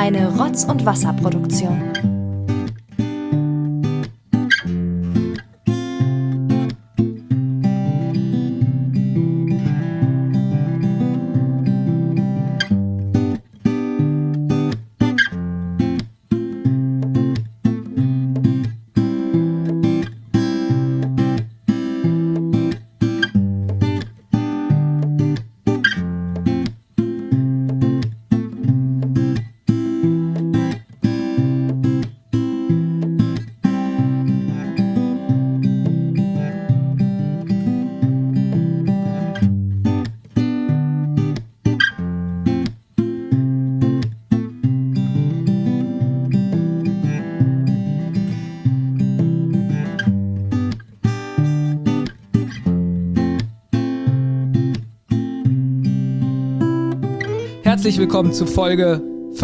Eine Rotz- und Wasserproduktion. Herzlich willkommen zu Folge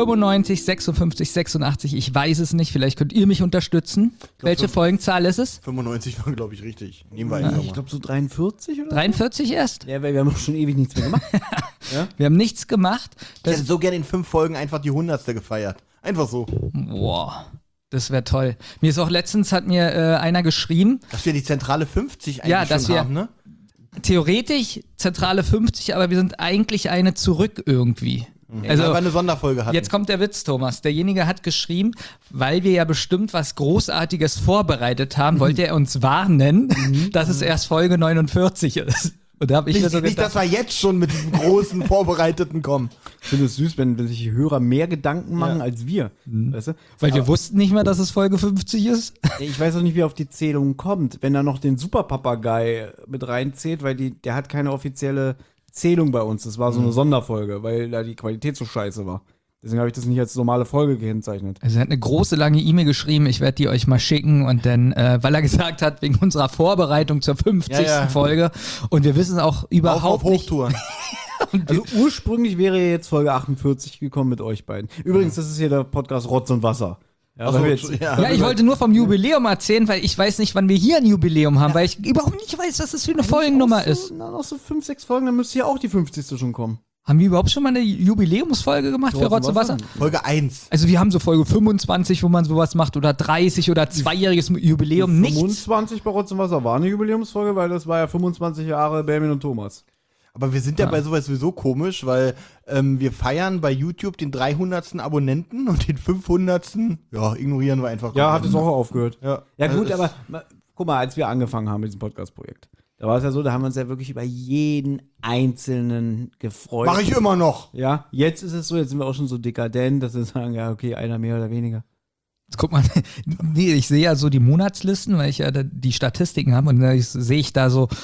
95, 56, 86. Ich weiß es nicht, vielleicht könnt ihr mich unterstützen. Welche Folgenzahl ist es? 95 war, glaube ich, richtig. Nehmen wir einfach mal. Ich glaube so 43 oder? 43 erst? Ja, weil wir haben doch schon ewig nichts mehr gemacht. Ja? Wir haben nichts gemacht. Ich hätte so gerne in 5 Folgen einfach die 100. gefeiert. Einfach so. Boah, das wäre toll. Mir ist auch letztens, hat mir einer geschrieben. Dass wir die zentrale 50 eigentlich ja, dass schon wir haben, ne? Theoretisch zentrale 50, aber wir sind eigentlich eine zurück irgendwie. Also, aber eine Sonderfolge hatten. Jetzt kommt der Witz, Thomas. Derjenige hat geschrieben, weil wir ja bestimmt was Großartiges vorbereitet haben, wollte er uns warnen, dass es erst Folge 49 ist. Und da habe ich mir so nicht, gedacht, dass wir jetzt schon mit diesem großen Vorbereiteten kommen. Ich finde es süß, wenn sich die Hörer mehr Gedanken machen als wir. Weißt du? weil wir wussten nicht mehr, dass es Folge 50 ist. Ich weiß auch nicht, wie er auf die Zählung kommt, wenn er noch den Superpapagei mit reinzählt, weil der hat keine offizielle Zählung bei uns. Das war so eine Sonderfolge, weil da die Qualität so scheiße war. Deswegen habe ich das nicht als normale Folge gekennzeichnet. Also er hat eine große, lange E-Mail geschrieben, ich werde die euch mal schicken und dann, weil er gesagt hat, wegen unserer Vorbereitung zur 50. Folge und wir wissen auch überhaupt auf Hochtouren. Also ursprünglich wäre jetzt Folge 48 gekommen mit euch beiden. Übrigens, das ist hier der Podcast Rotz und Wasser. Ja, Also, ja, ich wollte nur vom Jubiläum erzählen, weil ich weiß nicht, wann wir hier ein Jubiläum haben, weil ich überhaupt nicht weiß, was das für eine Folgennummer ist. Na, noch so 5, 6 Folgen, dann müsste ja auch die 50. schon kommen. Haben wir überhaupt schon mal eine Jubiläumsfolge gemacht für Rotz und Wasser? Folge 1. Also wir haben so Folge 25, wo man sowas macht, oder 30 oder 2-jähriges Jubiläum, nichts. 25 bei Rotz und Wasser war eine Jubiläumsfolge, weil das war ja 25 Jahre Benjamin und Thomas. Aber wir sind ja bei sowas sowieso komisch, weil wir feiern bei YouTube den 300. Abonnenten und den 500. Ja, ignorieren wir einfach. Ja, hat es auch aufgehört. Ja gut, aber guck mal, als wir angefangen haben mit diesem Podcast-Projekt, da war es ja so, da haben wir uns ja wirklich über jeden Einzelnen gefreut. Mache ich immer noch. Ja, jetzt ist es so, jetzt sind wir auch schon so dekadent, dass wir sagen, ja, okay, einer mehr oder weniger. Jetzt guck mal, nee, ich sehe ja so die Monatslisten, weil ich ja die Statistiken habe und da sehe ich da so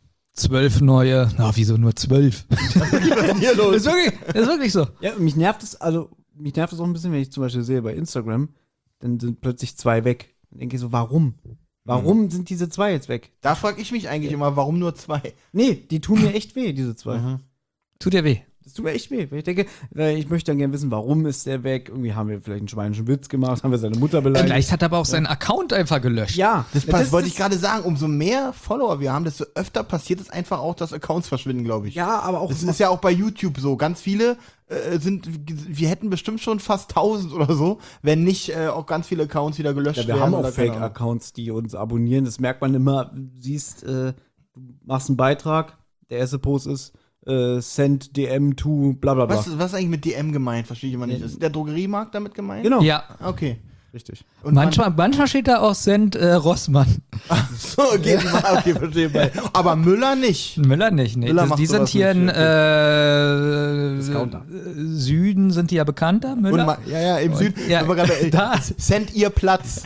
12 neue, wieso nur 12? Was ist denn hier los? Das ist wirklich so. Ja, mich nervt es auch ein bisschen, wenn ich zum Beispiel sehe bei Instagram, dann sind plötzlich 2 weg. Dann denke ich so, warum? Warum sind diese 2 jetzt weg? Da frage ich mich eigentlich immer, warum nur 2? Nee, die tun mir echt weh, diese 2. Tut dir weh. Das tut mir echt weh. Weil ich denke, ich möchte dann gerne wissen, warum ist der weg? Irgendwie haben wir vielleicht einen schweinischen Witz gemacht, haben wir seine Mutter beleidigt. Vielleicht hat er aber auch seinen Account einfach gelöscht. Ja, Das wollte ich gerade sagen. Umso mehr Follower wir haben, desto öfter passiert es einfach auch, dass Accounts verschwinden, glaube ich. Ja, aber auch. Das ist ja auch bei YouTube so. Ganz viele wir hätten bestimmt schon fast 1000 oder so, wenn nicht auch ganz viele Accounts wieder gelöscht werden. Ja, wir haben auch Fake-Accounts, die uns abonnieren. Das merkt man immer. Du siehst, du machst einen Beitrag, der erste Post ist send DM to bla bla bla. Was ist eigentlich mit DM gemeint? Verstehe ich immer nicht. Ist der Drogeriemarkt damit gemeint? Genau. Ja. Okay. Richtig. Und manchmal steht da auch Send Rossmann. So, okay, verstehe. Aber Müller nicht. Müller nicht, nee. Müller macht Die sind sowas hier nicht, in Süden sind die ja bekannter, Müller. Im Süden. Ja, da. Send ihr Platz.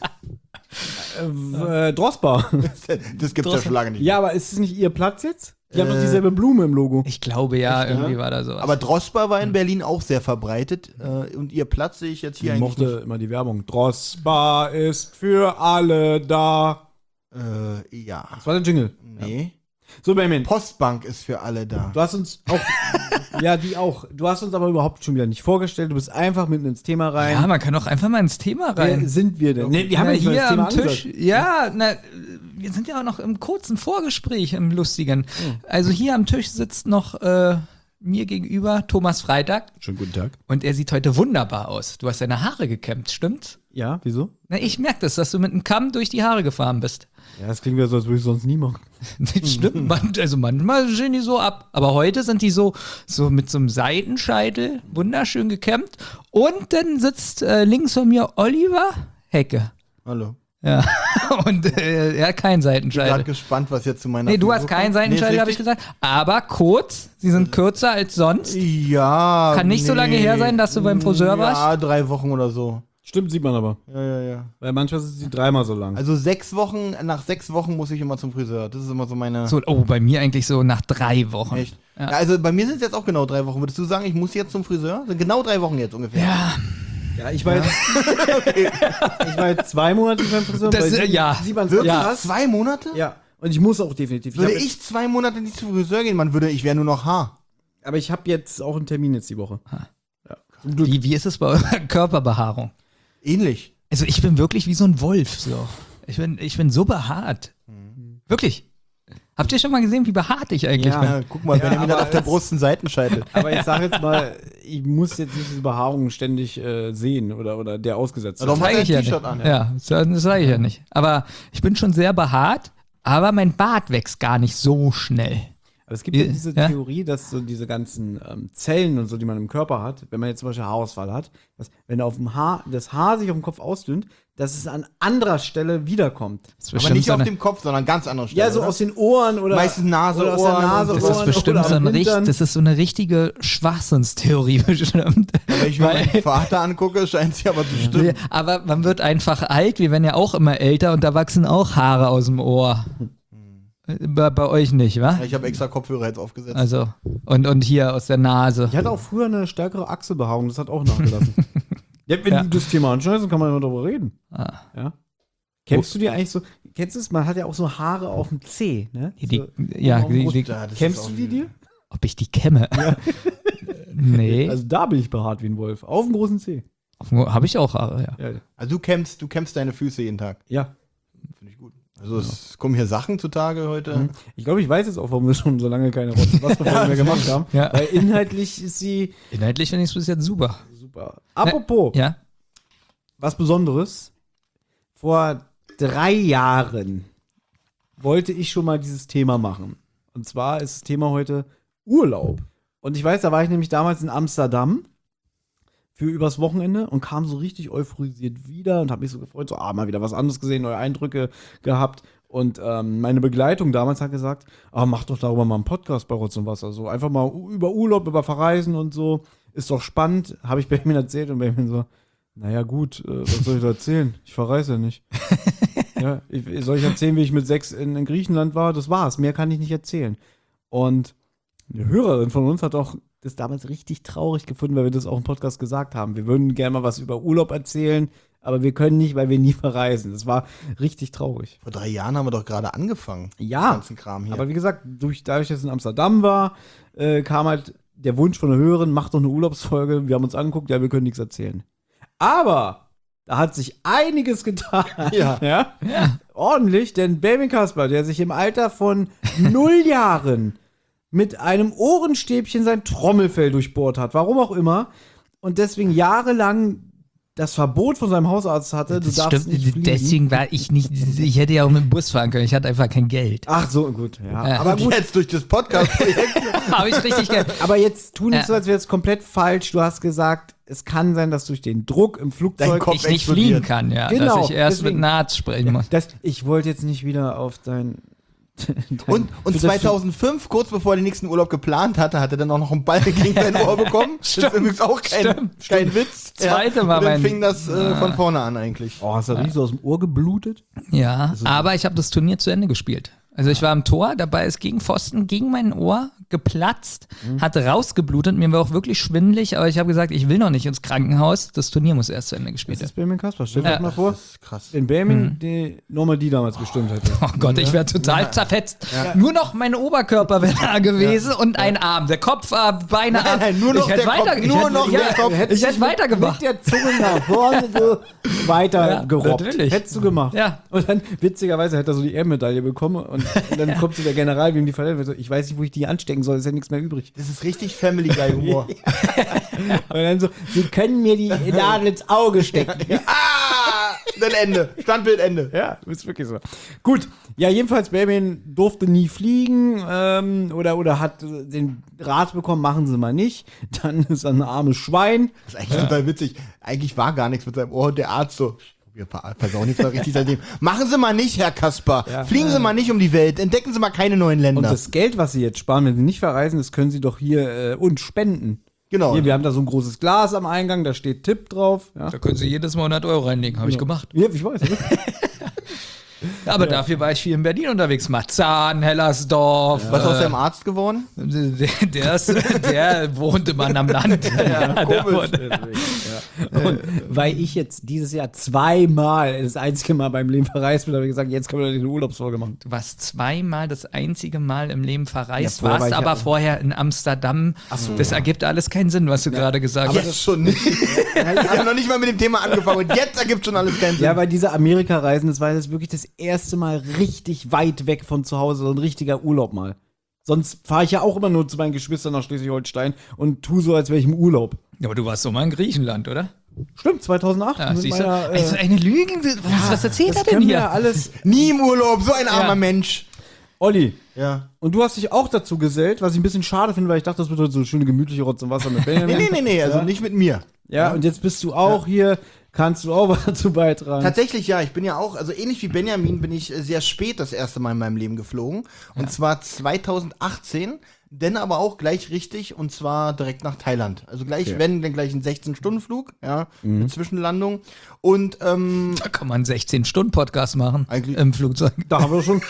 Drossbar. Das gibt's ja schon lange nicht. Ja, aber ist es nicht ihr Platz jetzt? Die haben doch dieselbe Blume im Logo. Ich glaube ja, irgendwie war da sowas. Aber Drossbar war in Berlin auch sehr verbreitet. Und ihr Platz sehe ich jetzt hier Ich eigentlich mochte immer die Werbung. Drossbar ist für alle da. Ja. Das war der Jingle. Nee. So, Benjamin. Postbank ist für alle da. Du hast uns auch. Ja, die auch. Du hast uns aber überhaupt schon wieder nicht vorgestellt. Du bist einfach mitten ins Thema rein. Ja, man kann doch einfach mal ins Thema rein. Wer sind wir denn? Nee, wir haben ja nicht mal hier das Thema am Tisch. angesagt. Ja, wir sind ja auch noch im kurzen Vorgespräch, im lustigen. Also hier am Tisch sitzt noch mir gegenüber, Thomas Freitag. Schönen guten Tag. Und er sieht heute wunderbar aus. Du hast deine Haare gekämmt, stimmt's? Ja, wieso? Na, ich merke das, dass du mit einem Kamm durch die Haare gefahren bist. Ja, das klingt ja so, als würde ich sonst nie machen. Das stimmt, also manchmal sehen die so ab. Aber heute sind die so mit so einem Seitenscheitel, wunderschön gekämmt. Und dann sitzt links von mir Oliver Hecke. Hallo. Ja, und er hat keinen Ich bin Seitenscheitel. gerade gespannt, was jetzt zu meiner Nee, du Frisur hast keinen kommt. Seitenscheitel, Nee, habe ich gesagt. Aber kurz, sie sind kürzer als sonst. Ja. Kann nicht so lange her sein, dass du beim Friseur warst? Ja, 3 Wochen oder so. Stimmt, sieht man aber. Ja. Weil manchmal sind sie 3-mal so lang. Also nach 6 Wochen muss ich immer zum Friseur. Das ist immer so meine. So, oh, bei mir eigentlich so nach 3 Wochen. Echt? Ja. Ja, also bei mir sind es jetzt auch genau 3 Wochen. Würdest du sagen, ich muss jetzt zum Friseur? Sind genau 3 Wochen jetzt ungefähr. Ja, Ja, ich war jetzt, ich war jetzt 2 Monate beim Friseur. Das- weil ja. Sieht man Wirklich? Ja. 2 Monate? Ja, und ich muss auch definitiv. Würde hab ich 2 Monate nicht zum Friseur gehen, ich wäre nur noch Haar. aber ich habe jetzt auch einen Termin jetzt die Woche. wie ist es bei eurer Körperbehaarung? Ähnlich. Also ich bin wirklich wie so ein Wolf. So. Ich bin so behaart. Wirklich. Habt ihr schon mal gesehen, wie behaart ich eigentlich Ja. bin? Ja, guck mal, Benjamin hat aber auf der es- Brust einen Seitenscheitel. Aber ich sage jetzt mal, ich muss jetzt nicht diese Behaarung ständig sehen oder der ausgesetzt Darum sein. hat er Zeige ein ich ja T-Shirt nicht. an. Ja, das sage ich ja nicht. Aber ich bin schon sehr behaart, aber mein Bart wächst gar nicht so schnell. Aber es gibt ja Ja. diese Theorie, dass so diese ganzen Zellen und so, die man im Körper hat, wenn man jetzt zum Beispiel Haarausfall hat, dass wenn auf dem das Haar sich auf dem Kopf ausdünnt, dass es an anderer Stelle wiederkommt. Das ist Aber bestimmt nicht so auf eine- dem Kopf, sondern ganz anderen Stellen. Ja, so oder? aus den Ohren oder Meistens Nase, oder aus Ohren der Nase, und Das so. ist Ohren bestimmt oder so am ein Hintern. das ist so eine richtige Schwachsinnstheorie bestimmt. Wenn ich mir meinen Vater angucke, scheint sie aber zu stimmen. Aber man wird einfach alt, wir werden ja auch immer älter und da wachsen auch Haare aus dem Ohr. Bei euch nicht, wa? Ja, ich habe extra Kopfhörer jetzt aufgesetzt. Also, und hier aus der Nase. Ich hatte auch früher eine stärkere Achselbehaarung, das hat auch nachgelassen. Ja, wenn Ja. du das Thema anschneidest, dann kann man immer darüber reden. Ah. Ja. Kennst du die eigentlich so? Kennst du es? Man hat ja auch so Haare auf dem Zeh, ne? Die, So, ja, auf dem die, Brust. Ja, das ist Kennst auch du die dir? ob ich die kämme? Nee. Also da bin ich behaart wie ein Wolf. Auf dem großen Zeh. Habe ich auch Haare, ja. Ja. Also du kämmst deine Füße jeden Tag. Ja. Finde ich gut. Also es kommen hier Sachen zutage heute. Ich glaube, ich weiß jetzt auch, warum wir schon so lange keine Wasserfolge mehr gemacht haben. Ja. Weil inhaltlich ist sie Inhaltlich finde ich es bis jetzt super. super. Apropos, Ja? was Besonderes. Vor 3 Jahren wollte ich schon mal dieses Thema machen. Und zwar ist das Thema heute Urlaub. Und ich weiß, da war ich nämlich damals in Amsterdam für übers Wochenende und kam so richtig euphorisiert wieder und habe mich so gefreut, so, mal wieder was anderes gesehen, neue Eindrücke gehabt. Und meine Begleitung damals hat gesagt, mach doch darüber mal einen Podcast bei Rotz und Wasser. So einfach mal über Urlaub, über Verreisen und so. Ist doch spannend. Habe ich Benjamin erzählt und Benjamin so, naja gut, was soll ich da erzählen? Ich verreise ja nicht. Ja, soll ich erzählen, wie ich mit 6 in Griechenland war? Das war's. Mehr kann ich nicht erzählen. Und eine Hörerin von uns hat auch das damals richtig traurig gefunden, weil wir das auch im Podcast gesagt haben. Wir würden gerne mal was über Urlaub erzählen, aber wir können nicht, weil wir nie verreisen. Das war richtig traurig. Vor 3 Jahren haben wir doch gerade angefangen. Ja, Den ganzen Kram hier. aber wie gesagt, dadurch, dass es in Amsterdam war, kam halt der Wunsch von der Hörerin, macht doch eine Urlaubsfolge. Wir haben uns angeguckt, ja, wir können nichts erzählen. Aber da hat sich einiges getan. Ja. Ja? Ordentlich, denn Benjamin Kasper, der sich im Alter von 0 Jahren mit einem Ohrenstäbchen sein Trommelfell durchbohrt hat, warum auch immer, und deswegen jahrelang das Verbot von seinem Hausarzt hatte, du Das darfst stimmt, nicht fliegen. deswegen war ich nicht, ich hätte ja auch mit dem Bus fahren können, ich hatte einfach kein Geld. Ach so, gut, ja. Ja. Aber gut, Jetzt durch das Podcast-Projekt. Habe ich richtig Geld. aber jetzt tu nicht Ja. so, als wäre es komplett falsch. Du hast gesagt, es kann sein, dass durch den Druck im Flugzeug Dein Kopf Ich nicht explodiert. fliegen kann, ja. Genau, dass ich erst deswegen. mit einem Arzt sprechen muss. ich wollte jetzt nicht wieder auf dein Und für das- 2005, kurz bevor er den nächsten Urlaub geplant hatte, hat er dann auch noch einen Ball gegen sein Ohr bekommen. Das ist übrigens auch kein Witz. Zweite Mal Und dann mein- fing das von vorne an eigentlich. Oh, hast du richtig so aus dem Ohr geblutet? Ja, aber ich habe das Turnier zu Ende gespielt. Also ich war am Tor, dabei ist gegen Pfosten, gegen mein Ohr geplatzt, hat rausgeblutet, mir war auch wirklich schwindelig, aber ich habe gesagt, ich will noch nicht ins Krankenhaus, das Turnier muss erst zu Ende gespielt Das werden. ist Benjamin Kasper. Stell dir Ja. das mal vor, Das ist krass. wenn Benjamin die Normandie damals bestimmt hätte. Oh Gott, ich wäre total zerfetzt. Nur noch mein Oberkörper wäre da gewesen und ein Arm. Der Kopf, Beine, Arm. nein, nur noch ich hätte der Kopf, weiter, nur ich hätte, noch ja, der Kopf. Ich hätte weitergemacht. Mit der Zunge nach vorne so weiter Ja, gerobbt. natürlich. Hättest du gemacht. Ja. Und dann, witzigerweise, hätte er so die Ehrenmedaille bekommen und dann kommt so der General, wie ihm die verletzt wird, so, ich weiß nicht, wo ich die anstecken aussteigen soll, ist ja nichts mehr übrig. Das ist richtig Family Guy Humor. Und dann so, sie können mir die Nadel ins Auge stecken. Dann Ende. Standbild Ende. Ja, ist wirklich so. Gut, ja, jedenfalls, Benjamin durfte nie fliegen oder hat den Rat bekommen, machen Sie mal nicht. Dann ist er ein armes Schwein. Das ist eigentlich total witzig. Eigentlich war gar nichts mit seinem Ohr und der Arzt so, wir versauen jetzt mal richtig seitdem. Machen Sie mal nicht, Herr Kasper. Ja. Fliegen Sie mal nicht um die Welt. Entdecken Sie mal keine neuen Länder. Und das Geld, was Sie jetzt sparen, wenn Sie nicht verreisen, das können Sie doch hier uns spenden. Genau. Hier, wir haben da so ein großes Glas am Eingang, da steht Tipp drauf. Ja, Da können Sie jedes Mal 100 Euro reinlegen, habe ich gemacht. ja ich weiß. Aber dafür war ich viel in Berlin unterwegs. Marzahn, Hellersdorf. Was aus dem Arzt geworden? Der wohnt im anderen Land. Ja, komisch. Und weil ich jetzt dieses Jahr zweimal, das einzige Mal beim Leben verreist bin, habe ich gesagt, jetzt können wir eine Urlaubsfolge machen. Du warst zweimal das einzige Mal im Leben verreist, Ja, vorher war warst ich aber ja- vorher in Amsterdam. Das ergibt alles keinen Sinn, was du gerade gesagt hast. Jetzt schon nicht. Wir haben noch nicht mal mit dem Thema angefangen und jetzt ergibt schon alles keinen Sinn. Ja, weil diese Amerika-Reisen, das war jetzt wirklich das erste Mal richtig weit weg von zu Hause, so ein richtiger Urlaub mal. Sonst fahre ich ja auch immer nur zu meinen Geschwistern nach Schleswig-Holstein und tu so, als wäre ich im Urlaub. Ja, aber du warst so mal in Griechenland, oder? Stimmt, 2008. Ja, mit siehst du? meiner, Also eine Lüge? Was erzählt das er denn können wir hier? alles. Nie im Urlaub, so ein armer Mensch. Olli, Ja. und du hast dich auch dazu gesellt, was ich ein bisschen schade finde, weil ich dachte, das wird heute so eine schöne gemütliche Rotz und Wasser mit Benjamin. Nee, also nicht mit mir. Ja, und jetzt bist du auch hier, kannst du auch was dazu beitragen. Tatsächlich, ja, ich bin ja auch, also ähnlich wie Benjamin bin ich sehr spät das erste Mal in meinem Leben geflogen. Und zwar 2018, denn aber auch gleich richtig und zwar direkt nach Thailand. Also gleich, wenn, dann gleich ein 16-Stunden-Flug, ja, mit Zwischenlandung. Und, Da kann man einen 16-Stunden-Podcast machen Eigentlich- im Flugzeug. Da haben wir schon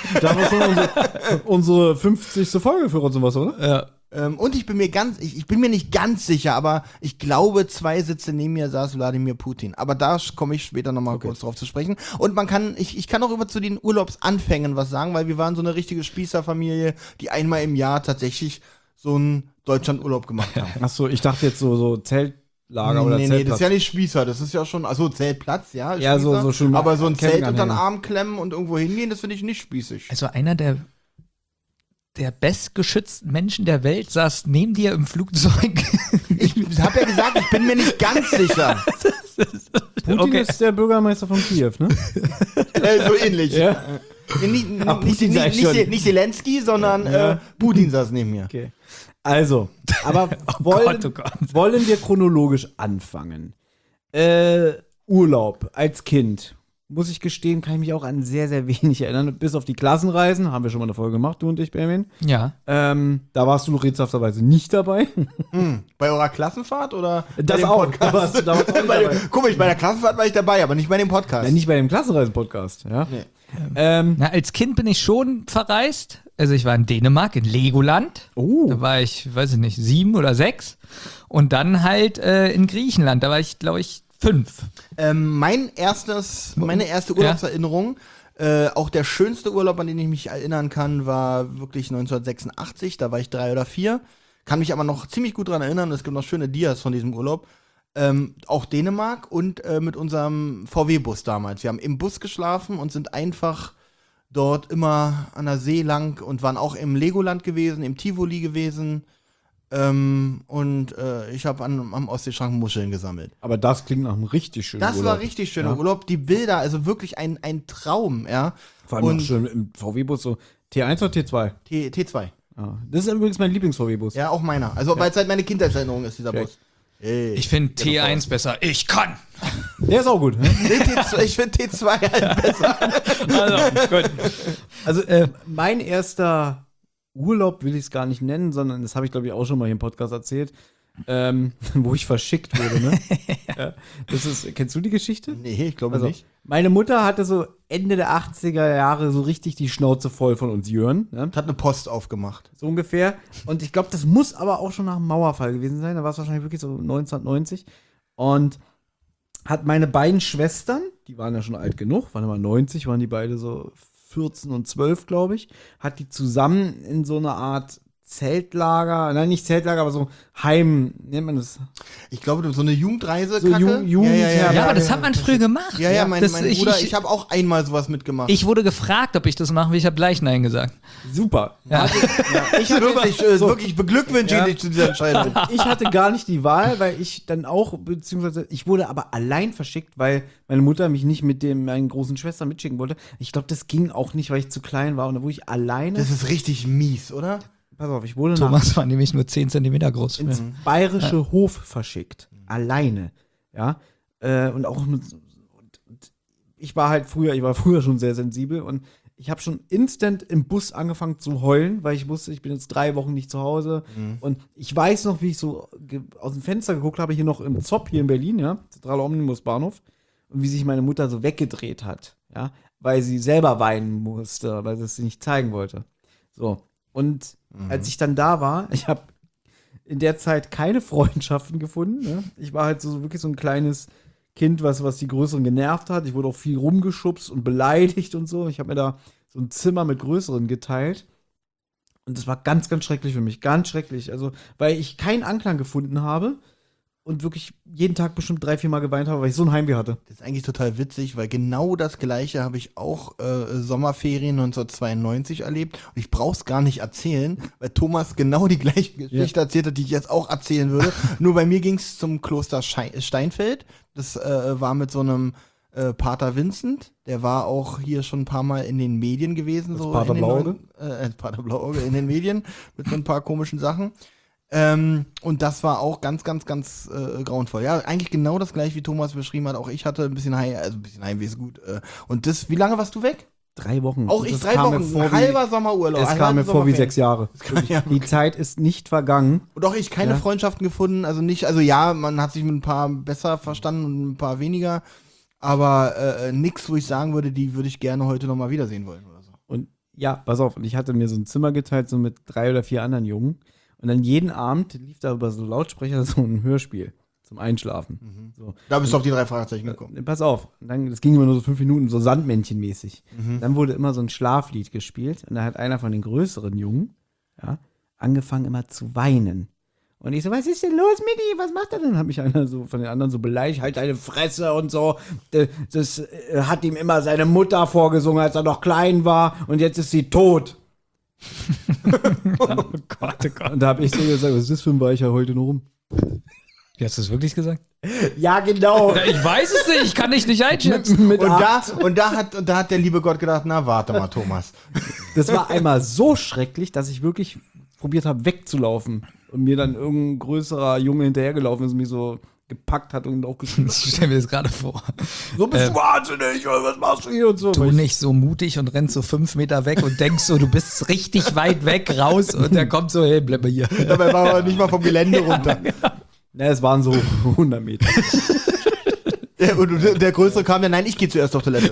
unsere 50. Folge für Rotz und Wasser, oder? Ja. und ich bin mir nicht ganz sicher, aber ich glaube, 2 Sitze neben mir saß Wladimir Putin. Aber da komme ich später nochmal kurz drauf zu sprechen. Und ich kann auch zu den Urlaubsanfängen was sagen, weil wir waren so eine richtige Spießerfamilie, die einmal im Jahr tatsächlich so einen Deutschlandurlaub gemacht haben. Achso, ich dachte jetzt so Zeltlager oder Nee, Zeltplatz. das ist ja nicht Spießer, das ist ja schon, also Zeltplatz, ja. Ja, Spießer, so schön aber so ein Zelt unter den Campinganhänger. Arm klemmen und irgendwo hingehen, das finde ich nicht spießig. Also einer der bestgeschützten Menschen der Welt saß neben dir im Flugzeug. Ich habe ja gesagt, ich bin mir nicht ganz sicher. Putin Okay. ist der Bürgermeister von Kiew, ne? So ähnlich. Ja. Nee, Putin sag ich schon. nicht Zelensky, sondern Putin saß neben mir. Okay. Also, aber Gott, oh Gott. wollen wir chronologisch anfangen? Urlaub als Kind. Muss ich gestehen, kann ich mich auch an sehr, sehr wenig erinnern. Bis auf die Klassenreisen, haben wir schon mal eine Folge gemacht, du und ich, Benjamin. Ja. Da warst du noch rätselhafterweise nicht dabei. Bei eurer Klassenfahrt oder Das bei dem auch. Podcast? Da warst du damals auch nicht dabei. Komisch, bei der Klassenfahrt war ich dabei, aber nicht bei dem Podcast. Ja, nicht bei dem Klassenreisen-Podcast, ja. Nee. Na, als Kind bin ich schon verreist. Also ich war in Dänemark, in Legoland. Oh. Da war ich, weiß ich nicht, 7 oder 6. Und dann halt in Griechenland. Da war ich, glaube ich, 5. Meine erste Urlaubserinnerung, auch der schönste Urlaub, an den ich mich erinnern kann, war wirklich 1986. Da war ich 3 oder 4. Kann mich aber noch ziemlich gut daran erinnern. Es gibt noch schöne Dias von diesem Urlaub. Auch Dänemark und mit unserem VW-Bus damals. Wir haben im Bus geschlafen und sind einfach dort immer an der See lang und waren auch im Legoland gewesen, im Tivoli gewesen. Ich habe am Ostseeschrank Muscheln gesammelt. Aber das klingt nach einem richtig schönen Das Urlaub. war richtig schöner Ja. Urlaub. Die Bilder, also wirklich ein Traum, ja. Vor allem noch Und schön im VW-Bus so T1 oder T2? T2. Ja. Das ist übrigens mein Lieblings-VW-Bus. Ja, auch meiner. Also, weil es halt meine Kindheitserinnerung ist, dieser Okay. Bus. Ey. Ich finde T1 besser. Ich kann. Der ist auch gut. Ne? Nee, ich finde T2 halt besser. Also, gut. Also, mein erster Urlaub will ich es gar nicht nennen, sondern das habe ich, glaube ich, auch schon mal hier im Podcast erzählt, wo ich verschickt wurde. Ne? Ja, kennst du die Geschichte? Nee, ich glaube Also, nicht. meine Mutter hatte so Ende der 80er Jahre so richtig die Schnauze voll von uns Jörn. Ne? Hat eine Post aufgemacht. So ungefähr. Und ich glaube, das muss aber auch schon nach dem Mauerfall gewesen sein. Da war es wahrscheinlich wirklich so 1990. Und hat meine beiden Schwestern, die waren ja schon alt genug, waren immer 90, waren die beide so 14 und 12, glaube ich, hat die zusammen in so eine Art Zeltlager, nein, nicht Zeltlager, aber so Heim, nennt man das? Ich glaube, so eine Jugendreise. So Jugendherberge. Ja, aber das hat man früher gemacht. Ja, mein Das- Bruder, ich habe auch einmal sowas mitgemacht. Ich wurde gefragt, ob ich das machen will. Ich habe gleich Nein gesagt. Super. Ja. Ich hatte wirklich beglückwünsche Ja. dich zu dieser Entscheidung. Ich hatte gar nicht die Wahl, weil ich dann auch, beziehungsweise ich wurde aber allein verschickt, weil meine Mutter mich nicht mit meinen großen Schwestern mitschicken wollte. Ich glaube, das ging auch nicht, weil ich zu klein war und da wurde ich alleine. Das ist richtig mies, oder? Pass auf, ich wurde nach Thomas war nämlich nur 10 Zentimeter groß. ins bayerische Hof verschickt. Alleine. Ja. Und auch mit, und ich war früher schon sehr sensibel und ich habe schon instant im Bus angefangen zu heulen, weil ich wusste, ich bin jetzt 3 Wochen nicht zu Hause. Und ich weiß noch, wie ich so aus dem Fenster geguckt habe, hier noch im ZOP hier in Berlin, ja, Zentraler Omnibusbahnhof, und wie sich meine Mutter so weggedreht hat, ja, weil sie selber weinen musste, weil sie es nicht zeigen wollte. So. Und als ich dann da war, ich habe in der Zeit keine Freundschaften gefunden. Ne? Ich war halt so wirklich so ein kleines Kind, was die Größeren genervt hat. Ich wurde auch viel rumgeschubst und beleidigt und so. Ich habe mir da so ein Zimmer mit Größeren geteilt. Und das war ganz, ganz schrecklich für mich. Ganz schrecklich. Also, weil ich keinen Anklang gefunden habe und wirklich jeden Tag bestimmt 3-4 Mal geweint habe, weil ich so ein Heimweh hatte. Das ist eigentlich total witzig, weil genau das Gleiche habe ich auch Sommerferien 1992 erlebt. Und ich brauch's gar nicht erzählen, weil Thomas genau die gleiche Geschichte erzählt hat, die ich jetzt auch erzählen würde. Nur bei mir ging's zum Kloster Steinfeld. Das war mit so einem Pater Vincent. Der war auch hier schon ein paar Mal in den Medien gewesen. Als So Pater in den Blauauge? Pater Blauauge in den Medien mit so ein paar komischen Sachen. Und das war auch ganz, ganz, ganz grauenvoll. Ja, eigentlich genau das gleiche, wie Thomas beschrieben hat. Auch ich hatte ein bisschen Heimweh ist gut. Und wie lange warst du weg? 3 Wochen. Auch Und ich das 3 kam mir Wochen, vor ein wie- halber Sommerurlaub. Es ein kam mir halbes vor wie Sommerferien. 6 Jahre. Ja, Die Zeit ist nicht vergangen. und auch ich keine Ja. Freundschaften gefunden. Also ja, man hat sich mit ein paar besser verstanden und ein paar weniger. Aber nix, wo ich sagen würde, die würde ich gerne heute nochmal wiedersehen wollen oder so. Und ja, pass auf, und ich hatte mir so ein Zimmer geteilt, so mit 3 oder 4 anderen Jungen. Und dann jeden Abend lief da über so Lautsprecher so ein Hörspiel zum Einschlafen. So. Da bist du auf die 3 Fragezeichen gekommen. Pass auf, und dann, das ging immer nur so 5 Minuten, so Sandmännchenmäßig. Dann wurde immer so ein Schlaflied gespielt und da hat einer von den größeren Jungen, ja, angefangen immer zu weinen. Und ich so, was ist denn los, Midi? Was macht er denn? Hat mich einer so von den anderen so beleidigt, halt deine Fresse und so. Das hat ihm immer seine Mutter vorgesungen, als er noch klein war und jetzt ist sie tot. Oh Gott, oh Gott. Und da habe ich so gesagt, was ist das für ein Weicher heute noch rum? Wie hast du es wirklich gesagt? Ja, genau. Ich weiß es nicht, ich kann dich nicht einschätzen. Mit Und da hat der liebe Gott gedacht, na warte mal, Thomas. Das war einmal so schrecklich, dass ich wirklich probiert habe, wegzulaufen. Und mir dann irgendein größerer Junge hinterhergelaufen ist und mich so gepackt hat und auch geschrien. Ich stell mir das gerade vor. So bist du wahnsinnig, was machst du hier und so. Du nicht so mutig und rennst so 5 Meter weg und denkst so, du bist richtig weit weg raus und der kommt so, hey, bleib mal hier. Dabei war er nicht mal vom Gelände runter. Na, es waren so 100 Meter. Und der Größere kam ja, nein, ich gehe zuerst auf Toilette.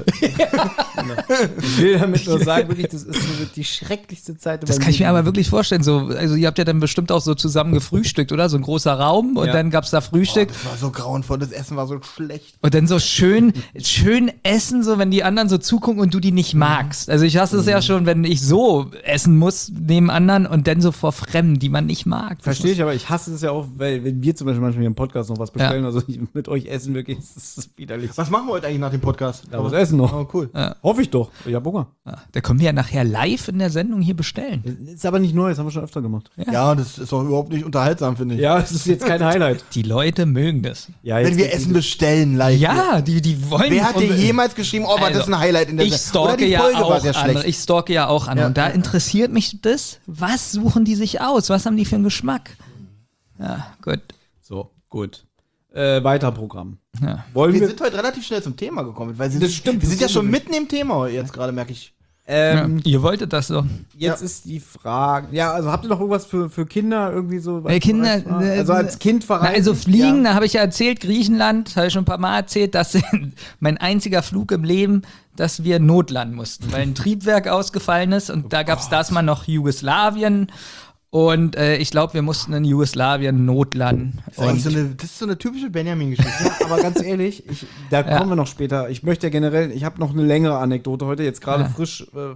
Ich will damit nur sagen, wirklich, das ist so die schrecklichste Zeit. Das kann ich mir aber wirklich vorstellen. So, also ihr habt ja dann bestimmt auch so zusammen gefrühstückt, oder? So ein großer Raum und Ja. dann gab's da Frühstück. Das war so grauenvoll, das Essen war so schlecht. Und dann so schön essen, so wenn die anderen so zugucken und du die nicht magst. Also ich hasse es ja schon, wenn ich so essen muss neben anderen und dann so vor Fremden, die man nicht mag. Verstehe ich, aber ich hasse es ja auch, weil wenn wir zum Beispiel manchmal hier im Podcast noch was bestellen, also mit euch essen wirklich, das ist widerlich. Was machen wir heute eigentlich nach dem Podcast? Ja, was essen noch? Oh, cool. Hoffe ich doch. Ich hab Hunger. Ja, da können wir ja nachher live in der Sendung hier bestellen. Ist aber nicht neu, das haben wir schon öfter gemacht. Ja, das ist doch überhaupt nicht unterhaltsam, finde ich. Ja, es ist jetzt kein Highlight. Die Leute mögen das. Ja, Wenn jetzt- wir Essen bestellen live. Ja, die wollen. Wer hat dir und- jemals geschrieben, oh, war das Also, ein Highlight in der Ich Sendung? Oder stalke die ja Folge war auch sehr andere. schlecht. Ich stalke ja auch andere. Ja, Und da ja. interessiert mich das. Was suchen die sich aus? Was haben die für einen Geschmack? Ja, gut. So, gut. Weiter Programm. Ja. Wollen Wir wir. sind heute relativ schnell zum Thema gekommen, weil Das stimmt, wir sind das ja schon ist mitten im Thema jetzt gerade, merke ich. Ja, ihr wolltet das so. Jetzt ist die Frage. Ja, also habt ihr noch irgendwas für Kinder irgendwie so? Kinder, Also als Kind Na, verreisen? also Fliegen, da habe ich ja erzählt, Griechenland, habe ich schon ein paar Mal erzählt, dass mein einziger Flug im Leben, dass wir notlanden mussten, weil ein Triebwerk ausgefallen ist und da gab es das mal noch Jugoslawien und ich glaube, wir mussten in Jugoslawien notlanden. Das ist, eigentlich Und das ist so eine typische Benjamin-Geschichte. Ja, aber ganz ehrlich, da kommen wir noch später. Ich möchte ja generell, ich habe noch eine längere Anekdote heute, jetzt gerade frisch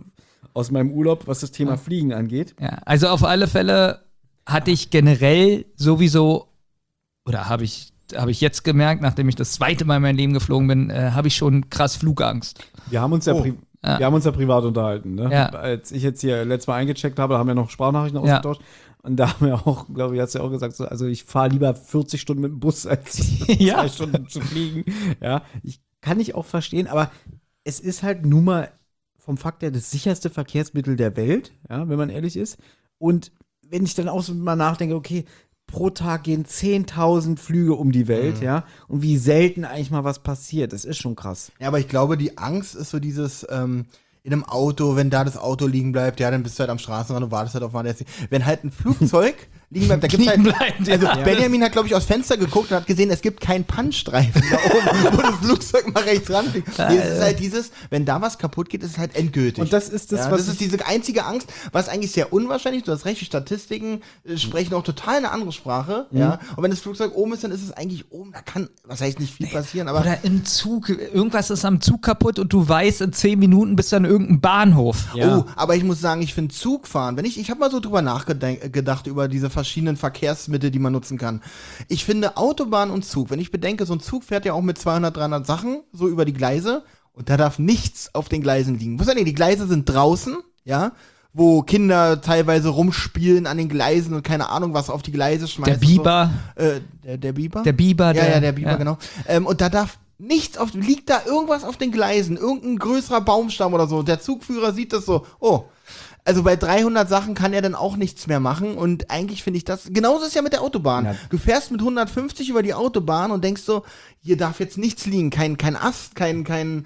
aus meinem Urlaub, was das Thema Fliegen angeht. Ja, also auf alle Fälle hatte ich generell sowieso, oder habe ich jetzt gemerkt, nachdem ich das zweite Mal in mein Leben geflogen bin, habe ich schon krass Flugangst. Wir haben uns ja privat unterhalten. Ne? Ja. Als ich jetzt hier letztes Mal eingecheckt habe, haben wir noch Sprachnachrichten ausgetauscht. Und da haben wir auch, glaube ich, hast du ja auch gesagt, so, also ich fahre lieber 40 Stunden mit dem Bus, als 2 Stunden zu fliegen. Ja, kann ich auch verstehen, aber es ist halt nun mal vom Fakt her das sicherste Verkehrsmittel der Welt, ja, wenn man ehrlich ist. Und wenn ich dann auch so mal nachdenke, okay, pro Tag gehen 10.000 Flüge um die Welt, ja, und wie selten eigentlich mal was passiert, das ist schon krass. Ja, aber ich glaube, die Angst ist so dieses, in einem Auto, wenn da das Auto liegen bleibt, ja, dann bist du halt am Straßenrand und wartest halt auf wann. Wenn halt ein Flugzeug liegen bleibt, da gibt's halt, also Benjamin hat, glaube ich, aus Fenster geguckt und hat gesehen, es gibt keinen Pannstreifen da oben, wo das Flugzeug mal rechts ranfliegt. Nee, es ist halt dieses, wenn da was kaputt geht, ist es halt endgültig. Und das ist das, ja, das ist diese einzige Angst, was eigentlich sehr unwahrscheinlich, du hast recht, die Statistiken sprechen auch total eine andere Sprache, ja, und wenn das Flugzeug oben ist, dann ist es eigentlich oben, da kann, was heißt nicht viel passieren, aber Oder im Zug, irgendwas ist am Zug kaputt und du weißt, in 10 Minuten bist du an irgendeinem Bahnhof. Ja. Oh, aber ich muss sagen, ich finde Zugfahren, ich habe mal so drüber nachgedacht über diese verschiedenen Verkehrsmittel, die man nutzen kann. Ich finde Autobahn und Zug, wenn ich bedenke, so ein Zug fährt ja auch mit 200, 300 Sachen so über die Gleise und da darf nichts auf den Gleisen liegen. Wo ist denn, die Gleise sind draußen, ja, wo Kinder teilweise rumspielen an den Gleisen und keine Ahnung, was auf die Gleise schmeißen. Der Biber. So. Der Biber? Der Biber. Der Biber, genau. Und da darf nichts liegt da irgendwas auf den Gleisen, irgendein größerer Baumstamm oder so. Der Zugführer sieht das so, oh, also bei 300 Sachen kann er dann auch nichts mehr machen und eigentlich finde ich das, genauso ist es ja mit der Autobahn. Ja. Du fährst mit 150 über die Autobahn und denkst so, hier darf jetzt nichts liegen, kein Ast, kein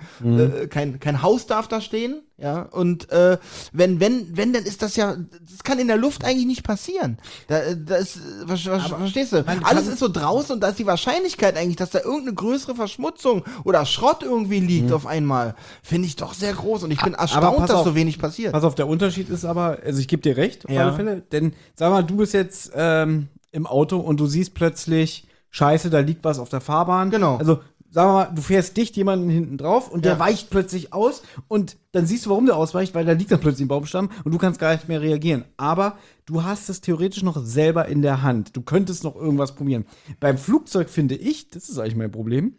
Haus darf da stehen, ja, und wenn, dann ist das ja, das kann in der Luft eigentlich nicht passieren. Verstehst du? Alles ist so draußen und da ist die Wahrscheinlichkeit eigentlich, dass da irgendeine größere Verschmutzung oder Schrott irgendwie liegt auf einmal, finde ich doch sehr groß und ich bin erstaunt, dass so wenig passiert. Pass auf, der Unterschied ist aber, also ich gebe dir recht, auf alle Fälle, denn sag mal, du bist jetzt im Auto und du siehst plötzlich, Scheiße, da liegt was auf der Fahrbahn. Genau. Also, sagen wir mal, du fährst dicht jemanden hinten drauf und der weicht plötzlich aus und dann siehst du, warum der ausweicht, weil da liegt dann plötzlich ein Baumstamm und du kannst gar nicht mehr reagieren. Aber du hast es theoretisch noch selber in der Hand. Du könntest noch irgendwas probieren. Beim Flugzeug finde ich, das ist eigentlich mein Problem,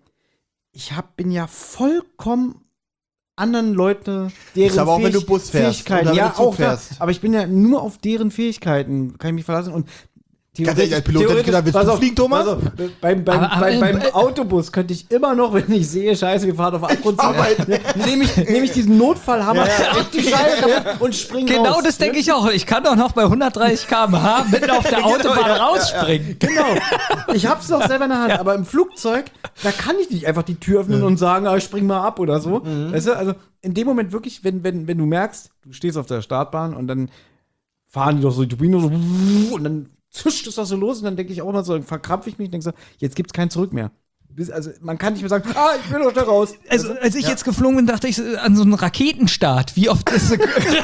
bin ja vollkommen anderen Leute, deren aber auch wenn du Bus fährst Fähigkeiten, oder wenn ja, du Zug auch fährst. aber ich bin ja nur auf deren Fähigkeiten, kann ich mich verlassen und Ganz ehrlich, als Pilot hätte ich gedacht, willst du fliegen, Thomas? Also, beim Autobus könnte ich immer noch, wenn ich sehe, scheiße, wir fahren auf Abgrund zu, nehme ich diesen Notfallhammer auf die Scheibe kaputt und springe raus. Genau, das denke ich auch. Ich kann doch noch bei 130 km/h mitten auf der Autobahn rausspringen. Genau. Ich hab's doch selber in der Hand, aber im Flugzeug, da kann ich nicht einfach die Tür öffnen und sagen, ich spring mal ab oder so. Weißt du, also in dem Moment wirklich, wenn du merkst, du stehst auf der Startbahn und dann fahren die doch so die Turbine so und dann zischt es doch so los und dann denke ich auch noch so, verkrampfe ich mich und denke so, jetzt gibt's kein Zurück mehr. Also man kann nicht mehr sagen, ich will doch da raus. Also, als ich jetzt geflogen bin, dachte ich an so einen Raketenstart. Wie oft ist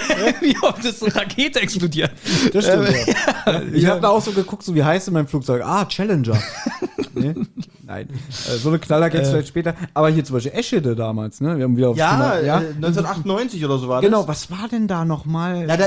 eine Rakete explodiert? Das stimmt, ja. Ich habe da auch so geguckt, so wie heißt in meinem Flugzeug? Challenger. Nee? Nein. So eine Knaller geht's vielleicht später. Aber hier zum Beispiel Eschede damals, ne? Wir haben wieder aufs Thema, 1998 oder so war das. Genau, was war denn da nochmal? Ja, da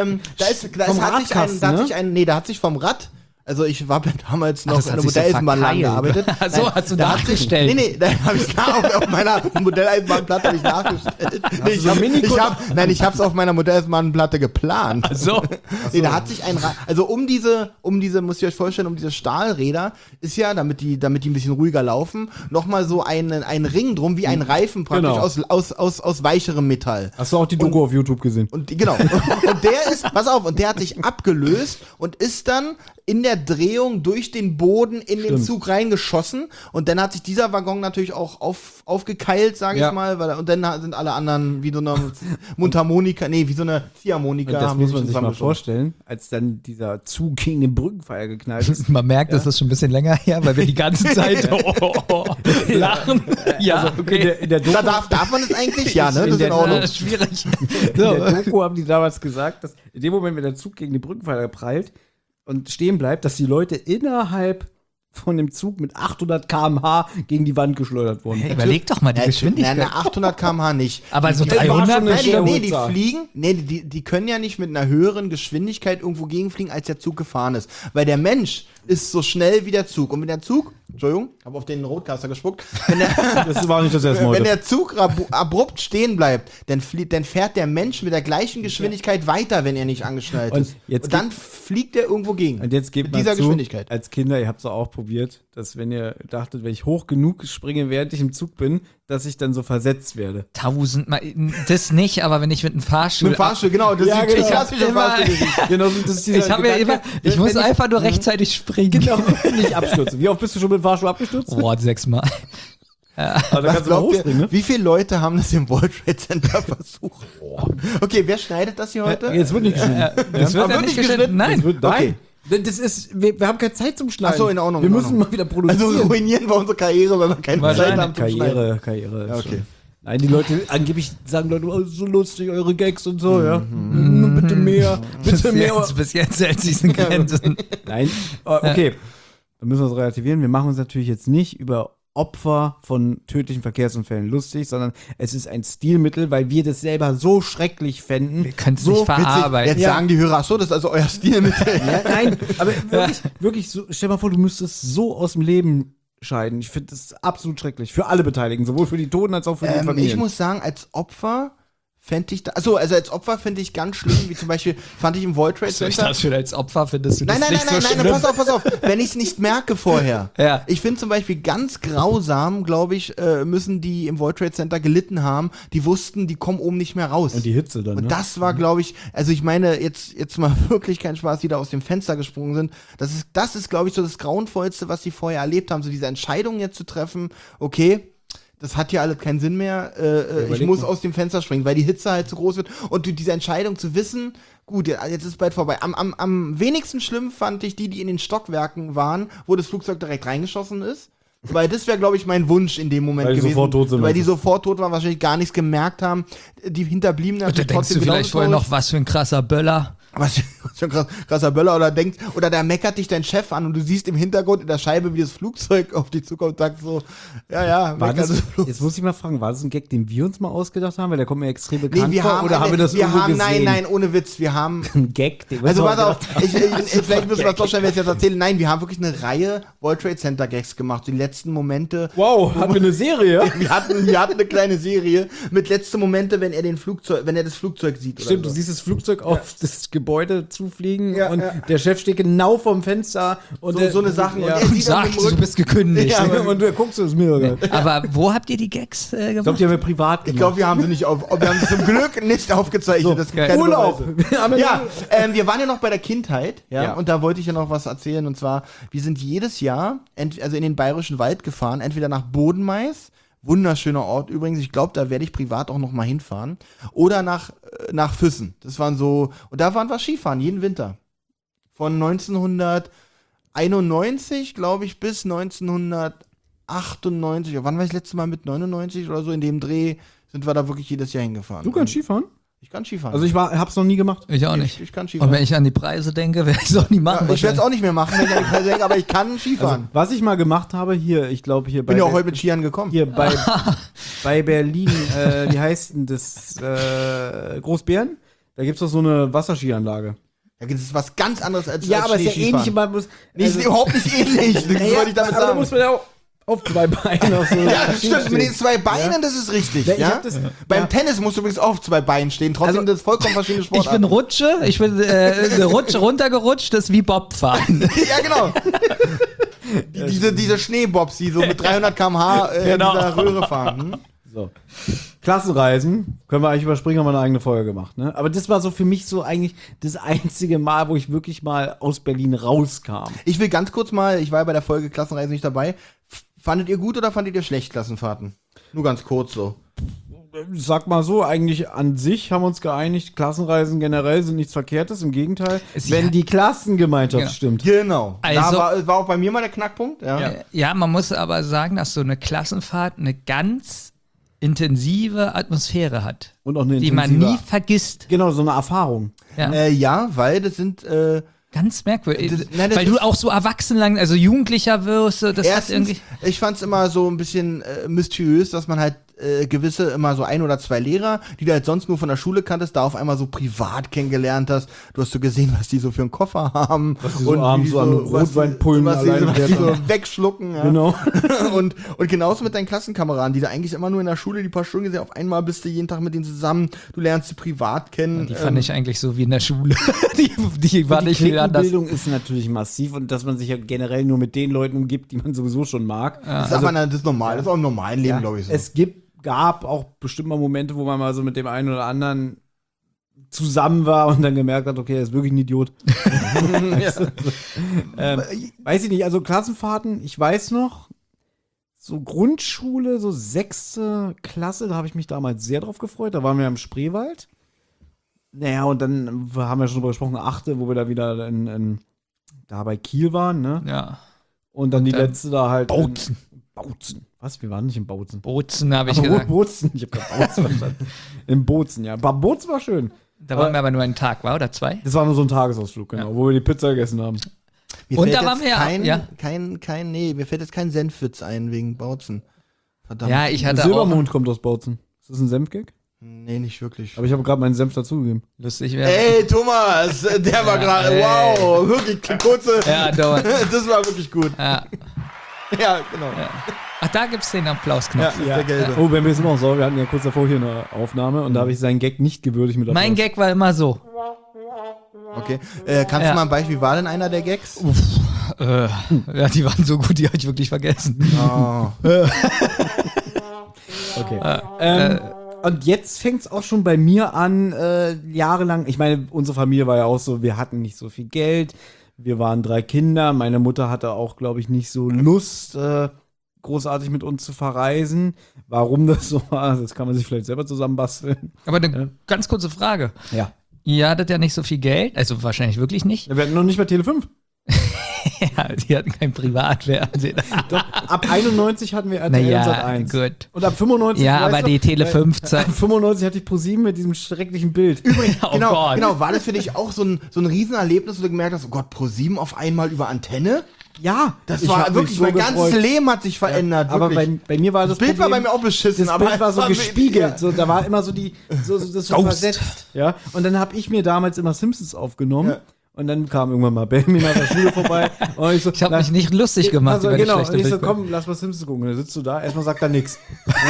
hat sich vom Rad, also ich war damals noch in der Modelleisenbahn gearbeitet. So, hast du nachgestellt? Nee, da habe ich auf meiner Modelleisenbahnplatte nachgestellt. Ich hab's auf meiner Modelleisenbahnplatte geplant. So. Nee, da hat sich ein Rad, also um diese, müsst ihr euch vorstellen, um diese Stahlräder ist ja, damit die ein bisschen ruhiger laufen, nochmal so ein Ring drum, wie ein Reifen praktisch aus weicherem Metall. Hast du auch die Doku auf YouTube gesehen? Und der hat sich abgelöst und ist dann in der Drehung durch den Boden in den Zug reingeschossen und dann hat sich dieser Waggon natürlich auch aufgekeilt, sage ich mal, und dann sind alle anderen wie so eine Mundharmonika, wie so eine Ziehharmonika. Das muss man sich mal vorstellen, als dann dieser Zug gegen den Brückenpfeiler geknallt ist. Man merkt, das ist schon ein bisschen länger her, weil wir die ganze Zeit lachen. Ja, also okay. In der Doku, darf man es eigentlich? Ja, ne? Das ist in Ordnung. Ordnung. Schwierig. In der Doku haben die damals gesagt, dass in dem Moment, wenn der Zug gegen die Brückenpfeiler prallt und stehen bleibt, dass die Leute innerhalb von dem Zug mit 800 km/h gegen die Wand geschleudert worden. Hey, überleg doch mal die Geschwindigkeit. Nein, 800 km/h nicht. Aber so Das war 300? schon eine Nein, die Zahl. fliegen, die können ja nicht mit einer höheren Geschwindigkeit irgendwo gegenfliegen, als der Zug gefahren ist. Weil der Mensch ist so schnell wie der Zug. Und wenn der Zug, Entschuldigung, habe auf den Roadcaster gespuckt, Das war nicht das erste Mal. wenn der Zug abrupt stehen bleibt, dann fährt der Mensch mit der gleichen Geschwindigkeit weiter, wenn er nicht angeschnallt Und ist. jetzt Und dann fliegt er irgendwo gegen. Und jetzt gebt mit mal dieser zu, Geschwindigkeit. als Kinder, ihr habt es auch probiert, dass wenn ihr dachtet, wenn ich hoch genug springe, während ich im Zug bin, dass ich dann so versetzt werde. 1000-mal. Das nicht, aber wenn ich mit einem Fahrstuhl. Mit dem Fahrstuhl, genau. Das Ja, ist die genau. klassische Immer- Fahrstuhl. Genau, das ist dieser Ich habe mir Gedanke, immer. Ich muss wenn einfach nur rechtzeitig springen. Genau, nicht abstürzen. Wie oft bist du schon mit dem Fahrstuhl abgestürzt? Boah, 6-mal. Also, da Was kannst du mal glaubt ihr, hochspringen, ne? wie viele Leute haben das im World Trade Center versucht? Okay, wer schneidet das hier heute? Jetzt wird nicht geschnitten. Das wird Aber ja wird nicht nicht geschnitten. Nein. Okay. Das ist, wir haben keine Zeit zum Schneiden. Ach so, in Ordnung, Wir in müssen Ordnung. mal wieder produzieren. Also ruinieren wir unsere Karriere, weil wir keine Zeit Wahrscheinlich. haben zum Schneiden. Karriere. Ja, ist okay. schon- Nein, die Leute, angeblich sagen Leute, oh, so lustig, eure Gags und so, ja. Bitte mehr, bitte mehr. Bis jetzt hält sie in Grenzen. Nein, okay. Dann müssen wir es relativieren. Wir machen uns natürlich jetzt nicht über Opfer von tödlichen Verkehrsunfällen lustig, sondern es ist ein Stilmittel, weil wir das selber so schrecklich fänden. Wir können es so nicht Witzig, verarbeiten. jetzt sagen die Hörer, ach so, das ist also euer Stilmittel. Ja, nein, aber wirklich so, stell mal vor, du müsstest so aus dem Leben scheiden. Ich finde das absolut schrecklich. Für alle Beteiligten, sowohl für die Toten als auch für die Familien. Ich muss sagen, als Opfer fände ich also als Opfer finde ich ganz schlimm, wie zum Beispiel fand ich im World Trade Soll ich Center. das schon als Opfer findest du das Nein, nicht so schlimm? pass auf. Wenn ich es nicht merke vorher. Ja. Ich finde zum Beispiel ganz grausam, glaube ich, müssen die im World Trade Center gelitten haben. Die wussten, die kommen oben nicht mehr raus. Und die Hitze dann, Und ne? das war, glaube ich, also ich meine, jetzt mal wirklich kein Spaß, die da aus dem Fenster gesprungen sind. Das ist, glaube ich, so das Grauenvollste, was sie vorher erlebt haben. So diese Entscheidung jetzt zu treffen, okay, das hat ja alles keinen Sinn mehr. Ich muss aus dem Fenster springen, weil die Hitze halt zu groß wird. Und diese Entscheidung zu wissen, gut, jetzt ist es bald vorbei. Am wenigsten schlimm fand ich die in den Stockwerken waren, wo das Flugzeug direkt reingeschossen ist. Weil das wäre, glaube ich, mein Wunsch in dem Moment Weil die gewesen. sofort tot sind, weil die also. sofort tot waren, wahrscheinlich gar nichts gemerkt haben. Die Hinterbliebenen Und da natürlich denkst du trotzdem vielleicht vorher noch, was für ein krasser Böller. was für ein krasser Böller oder da meckert dich dein Chef an und du siehst im Hintergrund in der Scheibe, wie das Flugzeug auf dich zukommt und sagst so, ja, War meckert das, es bloß. jetzt muss ich mal fragen, war das ein Gag, den wir uns mal ausgedacht haben? Weil der kommt mir extrem bekannt Nee, wir vor. haben, Oder haben wir das irgendwo gesehen? nein, ohne Witz, wir haben, Ein Gag, den wir also uns pass auf, ausgedacht haben. vielleicht müssen wir es doch schnell jetzt erzählen, nein, wir haben wirklich eine Reihe World Trade Center Gags gemacht, die letzten Momente. Wow, hatten wir eine Serie? Wir hatten eine kleine Serie mit letzten Momente, wenn er das Flugzeug sieht. Stimmt, oder du so. siehst das Flugzeug auf das Gebäude zufliegen Ja, und ja. der Chef steht genau vorm Fenster und So eine Sachen. Ja. Und er Und sieht dann sagst, mit dem du Rücken- bist gekündigt. Ja, aber- und du guckst, das ist mir egal. Aber wo habt ihr die Gags Ich gemacht? glaube, die haben wir privat Ich gemacht. glaube, wir haben sie nicht wir haben sie zum Glück nicht aufgezeichnet. Das gibt geil. keine Urlaub. Beweise. Wir haben Ja, wir waren ja noch bei der Kindheit, Ja. und da wollte ich ja noch was erzählen. Und zwar, wir sind jedes Jahr also in den Bayerischen Wald gefahren, entweder nach Bodenmais, wunderschöner Ort übrigens, ich glaube, da werde ich privat auch noch mal hinfahren, oder nach Füssen. Das waren so, und da waren wir Skifahren, jeden Winter. Von 1991, glaube ich, bis 1998. Wann war ich das letzte Mal mit 99 oder so? In dem Dreh sind wir da wirklich jedes Jahr hingefahren. Du kannst Skifahren? Ich kann Skifahren. Also ich hab's noch nie gemacht. Ich auch nicht. Ich kann Und Skifahren. wenn ich an die Preise denke, werde ich es auch nie machen. Ja, ich werde es auch nicht mehr machen, wenn ich an die Preise denke, aber ich kann Skifahren. Was ich mal gemacht habe, hier, ich glaube hier Ich bin ja auch heute mit Skiern gekommen. hier bei Berlin, wie heißt denn das, Großbären? Da gibt's doch so eine Wasserskianlage. Das ist was ganz anderes als Ja, als aber es ist ja Schneeskifahren. ähnlich. Man muss, Ist überhaupt nicht ähnlich. Das wollte ich damit aber da sagen. muss man ja auch auf zwei Beinen auf so Ja, Ski stimmt, mit den stehen. zwei Beinen, das ist richtig. Ja, ich Ja? hab das- Beim ja. Tennis musst du übrigens auf zwei Beinen stehen, trotzdem Also, das vollkommen verschiedene Ich bin Sportarten. Rutsche, ich bin runtergerutscht, das ist wie Bobfahren. Ja, genau. diese Schneebobs, die so mit 300 km/h in Genau. dieser Röhre fahren. Hm? So. Klassenreisen, können wir eigentlich überspringen, haben wir eine eigene Folge gemacht, ne? Aber das war so für mich so eigentlich das einzige Mal, wo ich wirklich mal aus Berlin rauskam. Ich will ganz kurz mal, ich war ja bei der Folge Klassenreise nicht dabei. Fandet ihr gut oder fandet ihr schlecht Klassenfahrten? Nur ganz kurz so. Sag mal so, eigentlich an sich haben wir uns geeinigt, Klassenreisen generell sind nichts Verkehrtes, im Gegenteil, Es- wenn die Klassengemeinschaft Genau. stimmt. Genau. Also- Da war auch bei mir mal der Knackpunkt. Ja. Ja, man muss aber sagen, dass so eine Klassenfahrt eine ganz intensive Atmosphäre hat, Und auch eine die man intensive- nie vergisst. Genau, so eine Erfahrung. Ja. Ja, weil das sind Ganz merkwürdig. Das weil du ist- auch so erwachsen lang, also Jugendlicher wirst, das hat Erstens, irgendwie. ich fand's immer so ein bisschen mysteriös, dass man halt gewisse immer so 1 oder 2 Lehrer, die du halt sonst nur von der Schule kanntest, da auf einmal so privat kennengelernt hast. Du hast so gesehen, was die so für einen Koffer haben. Was die so abends so an Rotweinpullen was die alleine so haben. wegschlucken. Ja. Genau. und genauso mit deinen Klassenkameraden, die du eigentlich immer nur in der Schule die paar Stunden gesehen, auf einmal bist du jeden Tag mit denen zusammen, du lernst sie privat kennen. Die fand ich eigentlich so wie in der Schule. die war Die nicht viel anders. Cliquenbildung ist natürlich massiv und dass man sich ja generell nur mit den Leuten umgibt, die man sowieso schon mag. das ist aber das ist normal, das ist auch im normalen Leben, glaube ich, so. Es gab auch bestimmt mal Momente, wo man mal so mit dem einen oder anderen zusammen war und dann gemerkt hat, okay, er ist wirklich ein Idiot. Weiß ich nicht, also Klassenfahrten, ich weiß noch, so Grundschule, so 6. Klasse, da habe ich mich damals sehr drauf gefreut. Da waren wir im Spreewald. Naja, und dann haben wir schon drüber gesprochen, 8., wo wir da wieder da bei Kiel waren, ne? Ja. Und dann die dann letzte da halt. Bautzen. Bautzen. Was? Wir waren nicht in Bautzen. Bozen, habe ich Aber gesagt. Bozen. Ich habe gerade Bautzen verstanden. In Bozen, ja. Bozen war schön. Da waren wir aber nur einen Tag, war oder 2? Das war nur so ein Tagesausflug, genau, wo wir die Pizza gegessen haben. Mir Und fällt da jetzt waren wir ja- nee, mir fällt jetzt kein Senfwitz ein wegen Bautzen. Verdammt. Ja, ich hatte auch. Silbermond kommt aus Bautzen. Ist das ein Senfgag? Nee, nicht wirklich. Aber ich habe gerade meinen Senf dazugegeben. Lustig wäre. Ey, Thomas, der war gerade, ey. wow, wirklich kurze, Ja, dauert. das war wirklich gut. Ja. Ja, genau. Ach, da gibt's den Applausknopf. Ja, das ist der gelbe. Oh, Ben, mir ist immer auch sauer. Wir hatten ja kurz davor hier eine Aufnahme und da habe ich seinen Gag nicht gewürdigt mit Mein Applaus. Gag war immer so. Okay, kannst Ja. du mal ein Beispiel, wie war denn einer der Gags? Ja, die waren so gut, die habe ich wirklich vergessen. Oh. Okay. Und jetzt fängt es auch schon bei mir an, jahrelang. Ich meine, unsere Familie war ja auch so, wir hatten nicht so viel Geld. Wir waren 3 Kinder. Meine Mutter hatte auch, glaube ich, nicht so Lust, großartig mit uns zu verreisen. Warum das so war, das kann man sich vielleicht selber zusammenbasteln. Aber eine ganz kurze Frage. Ja. Ihr hattet ja nicht so viel Geld, also wahrscheinlich wirklich nicht. Wir hatten noch nicht mal Tele 5. Ja, die hatten kein Privatfernsehen. Doch, ab 91 hatten wir RTL Naja, Sat 1. gut. Und ab 95 Ja, weißt aber du, die Tele weil- 5 Zeit. Ab 95 hatte ich ProSieben mit diesem schrecklichen Bild. Oh Genau, Gott. genau, war das für dich auch so ein Riesenerlebnis, wo du gemerkt hast, oh Gott, ProSieben auf einmal über Antenne? Ja, Das ich war hab wirklich, mich so mein ganzes gefreut. Leben hat sich verändert, Aber wirklich. bei mir war das Bild war Problem, bei mir auch beschissen, das aber Bild war so es gespiegelt. Ja. So, da war immer so das so Ghost. versetzt. Ja? Und dann habe ich mir damals immer Simpsons aufgenommen. Ja. Und dann kam irgendwann mal Benjamin nach der Schule vorbei. Und ich so, Ich habe mich nicht lustig gemacht also, über die genau. schlechte Und ich so, Bildqualität. komm, lass mal Simpsons gucken. Und dann sitzt du da, erstmal sagt er nix.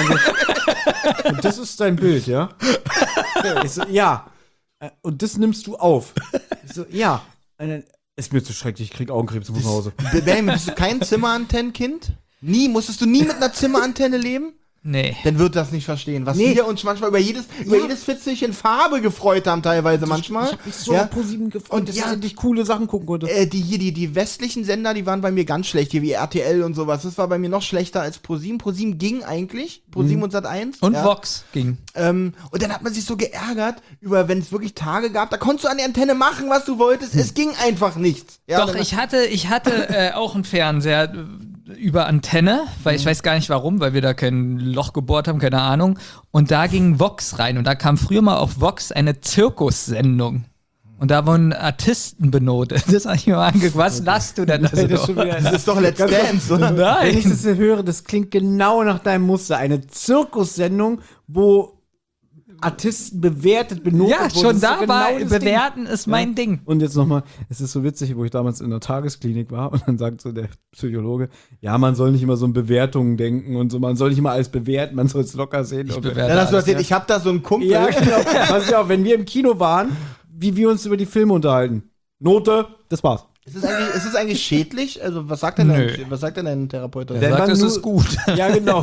Und das ist dein Bild, ja? Ich so, ja. Und das nimmst du auf. Ich so, ja. Und dann, ist mir zu schrecklich, ich krieg Augenkrebs, ich muss nach Hause. Benjamin, bist du kein Zimmerantennenkind? Musstest du nie mit einer Zimmerantenne leben? Nee. Dann wird das nicht verstehen. Was Nee. wir uns manchmal über jedes Fitzelchen Farbe gefreut haben, teilweise manchmal. Ich hab mich so ja? auf ProSieben gefreut, Und dass ja, ich endlich coole Sachen gucken konnte. Die westlichen Sender, die waren bei mir ganz schlecht, hier wie RTL und sowas. Das war bei mir noch schlechter als ProSieben. ProSieben ging eigentlich, ProSieben und Sat1. Und ja. Vox ging. Und dann hat man sich so geärgert, wenn es wirklich Tage gab, da konntest du an der Antenne machen, was du wolltest. Es ging einfach nichts. Ja, Doch, dann- ich hatte auch einen Fernseher über Antenne, weil ich weiß gar nicht warum, weil wir da kein Loch gebohrt haben, keine Ahnung. Und da ging Vox rein. Und da kam früher mal auf Vox eine Zirkussendung. Und da wurden Artisten benotet. Das habe ich mir mal angeguckt. Was lasst du denn da Das ist so? schon wieder- Das ist doch Let's Dance, oder? Wenn ich Nein. das hier höre, das klingt genau nach deinem Muster. Eine Zirkussendung, wo Artisten bewertet, benotet Ja, wurden. schon Das ist da so war genau das Ding. bewerten ist mein Ding. Und jetzt nochmal, es ist so witzig, wo ich damals in der Tagesklinik war und dann sagt so der Psychologe, ja, man soll nicht immer so in Bewertungen denken und so, man soll nicht immer alles bewerten, man soll es locker sehen. Und- bewerte Dann hast du alles, erzählt, ja. ich habe da so einen Kumpel. Ja, genau. Was ja auch, wenn wir im Kino waren, wie wir uns über die Filme unterhalten. Note, das war's. Ist es eigentlich schädlich? Also, was sagt denn dein Therapeut? Er Wenn sagt, man es nur- ist gut. Ja, genau.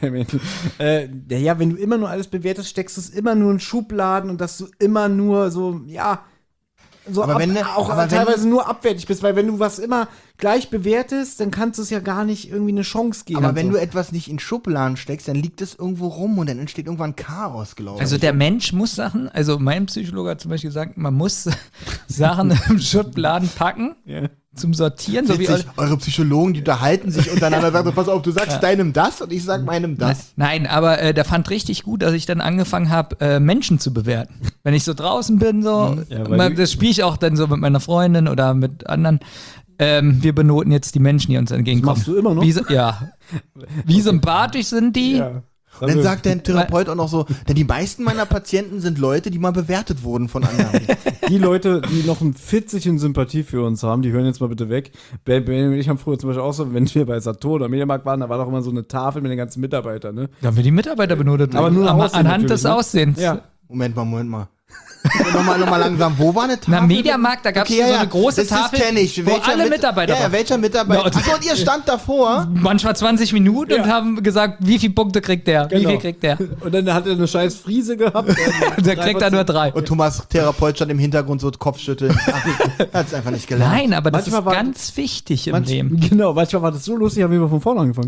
Ja, wenn du immer nur alles bewertest, steckst du es immer nur in Schubladen und dass du immer nur so, ja, so Aber wenn ne- auch aber wenn- teilweise nur abwertig bist, weil wenn du was immer gleich bewertest, dann kannst du es ja gar nicht irgendwie eine Chance geben. Aber wenn so. du etwas nicht in Schubladen steckst, dann liegt es irgendwo rum und dann entsteht irgendwann Chaos, glaube ich. Also der Mensch muss Sachen, also mein Psychologe hat zum Beispiel gesagt, man muss Sachen im Schubladen packen, Ja. zum Sortieren. So wie Witzig, eure Psychologen, die unterhalten sich untereinander, sagen so, pass auf, du sagst deinem das und ich sag meinem das. Nein, aber der fand richtig gut, dass ich dann angefangen habe, Menschen zu bewerten. Wenn ich so draußen bin, so, das spiele ich auch dann so mit meiner Freundin oder mit anderen. Wir benoten jetzt die Menschen, die uns entgegenkommen. Das machst du immer noch? Wie sympathisch sind die? Ja. Und dann sagt der Therapeut auch noch so, denn die meisten meiner Patienten sind Leute, die mal bewertet wurden von anderen. Die Leute, die noch ein Fitzchen Sympathie für uns haben, die hören jetzt mal bitte weg. Ben und ich haben früher zum Beispiel auch so, wenn wir bei Saturn oder Mediamarkt waren, da war doch immer so eine Tafel mit den ganzen Mitarbeitern, ne? Da haben wir die Mitarbeiter benotet. Aber nur anhand des Aussehens. Ja. Moment mal. nochmal langsam, wo war eine Tafel? Na, Mediamarkt, da gab es so eine große Tafel, kenn ich. wo alle Mitarbeiter Ja, welcher Mitarbeiter? Achso, und ihr stand davor? manchmal 20 Minuten und haben gesagt, wie viele Punkte kriegt der? Genau. Wie viel kriegt der? Und dann hat er eine scheiß Friese gehabt. Der kriegt da nur 3. Und Thomas Therapeut stand im Hintergrund so Kopfschütteln. Hat es einfach nicht gelernt. Nein, aber das Manchmal ist war- ganz wichtig im Leben. Genau, manchmal war das so lustig, haben wir von vorne angefangen.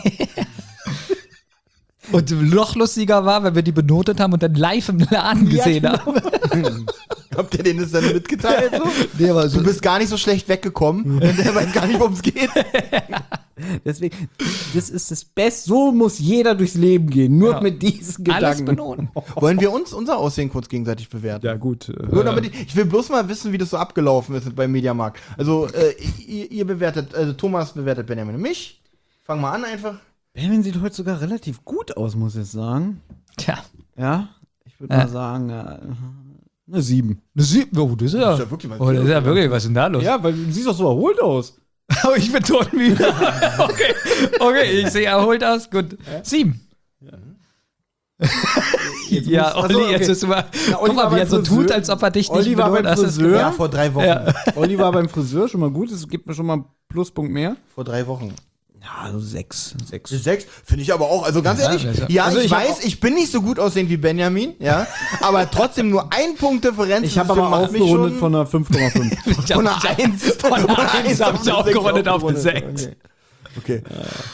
Und noch lustiger war, wenn wir die benotet haben und dann live im Laden gesehen haben. Habt ihr denen das dann mitgeteilt? So? Du bist gar nicht so schlecht weggekommen. Der weiß gar nicht, worum es geht. Deswegen, das ist das Beste. So muss jeder durchs Leben gehen. Nur mit diesen Gedanken. Alles benoten. Wollen wir unser Aussehen kurz gegenseitig bewerten? Ja, gut. Nur damit ich will bloß mal wissen, wie das so abgelaufen ist beim Mediamarkt. Also, ihr bewertet, also Thomas bewertet Benjamin und mich. Fang mal an einfach. Benjamin sieht heute sogar relativ gut aus, muss ich sagen. Tja. Ja, ich würde mal sagen, eine 7. Das ist ja wirklich was. das ist ja wirklich, was ist denn da los? Ja, weil du siehst doch so erholt aus. Aber ich bin todmüde. Okay, ich sehe erholt aus. Gut. 7. Ja, Olli, Achso, okay. jetzt ist mal. Na, Olli Guck mal, war wie er beim so Friseur. tut, als ob er dich nicht Olli war beim benutzt. Das ist- Friseur. Ja, vor 3 Wochen. Ja. Olli war beim Friseur, schon mal gut. Das gibt mir schon mal einen Pluspunkt mehr. Vor 3 Wochen. Ja, so 6. 6 finde ich aber auch, also ganz ehrlich, ja, Also ich ich hab weiß, ich bin nicht so gut aussehend wie Benjamin, ja, aber trotzdem nur 1 Punkt Differenz. Ich habe Das aber macht mich aufgerundet schon von einer 5,5. von einer 1. Von einer 1 habe ich aufgerundet auf eine 6. Okay.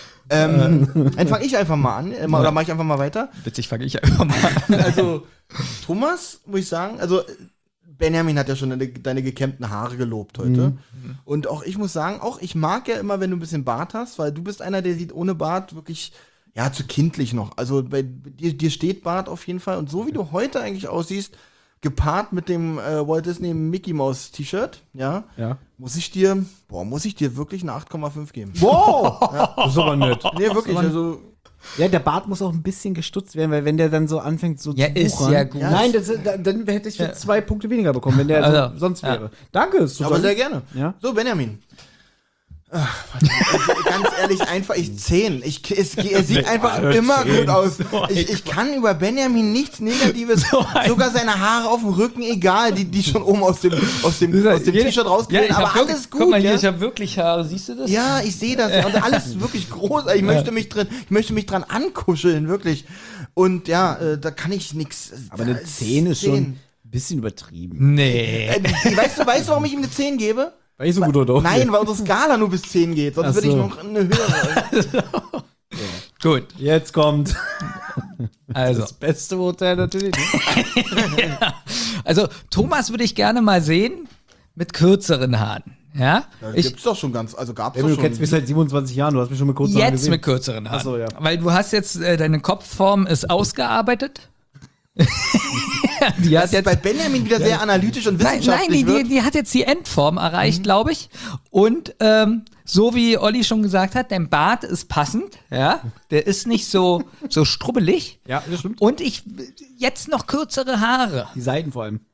Dann fange ich einfach mal an, oder mache ich einfach mal weiter. Witzig, fange ich einfach mal an. Also, Thomas, muss ich sagen, also Benjamin hat ja schon deine gekämmten Haare gelobt heute. Und auch ich muss sagen, auch ich mag ja immer, wenn du ein bisschen Bart hast, weil du bist einer, der sieht ohne Bart wirklich, ja, zu kindlich noch. Also bei dir steht Bart auf jeden Fall. Und so wie du heute eigentlich aussiehst, gepaart mit dem Walt Disney Mickey Mouse T-Shirt, ja, Ja. muss ich dir wirklich eine 8,5 geben. Wow! Das ist aber nett. Nee, wirklich, also Ja, der Bart muss auch ein bisschen gestutzt werden, weil wenn der dann so anfängt so Ja, zu ist wuchern- ja gut. Nein, dann hätte ich 2 Punkte weniger bekommen, wenn der Also, so sonst ja. wäre. Danke, ist aber sehr gerne. Ja. So, Benjamin. Ach, warte, ganz ehrlich, einfach 10. Er sieht einfach immer gut aus. Ich kann über Benjamin nichts Negatives, sogar seine Haare auf dem Rücken, egal, die schon oben aus dem T-Shirt rausquillen, aber alles gut. Guck mal hier, ja? ich habe wirklich Haare, siehst du das? Ja, ich sehe das. Ja. Und alles wirklich groß. Ich möchte mich dran ankuscheln, wirklich. Und ja, da kann ich nichts. Aber eine 10 ist schon ein bisschen übertrieben. Nee. Weißt du, warum ich ihm eine 10 gebe? Weil ich so gut oder Nein, weil unsere Skala nur bis 10 geht. Sonst Ach würde ich so. noch eine höhere. Gut, Jetzt kommt also. das beste Hotel natürlich. Ne? Also, Thomas würde ich gerne mal sehen mit kürzeren Haaren. Ja? Gibt's doch schon ganz, also gab's Ey, doch du schon. kennst mich seit 27 Jahren, du hast mich schon mal kurz Jetzt mit kürzeren Haaren. Ach so, ja. Weil du hast jetzt, deine Kopfform ist ausgearbeitet. Die Das hat ist jetzt bei Benjamin wieder sehr analytisch und Nein, wissenschaftlich die hat jetzt die Endform erreicht, glaube ich. Und so wie Olli schon gesagt hat, dein Bart ist passend, ja. Der ist nicht so strubbelig. Ja, das stimmt. Und jetzt noch kürzere Haare. Die Seiten vor allem.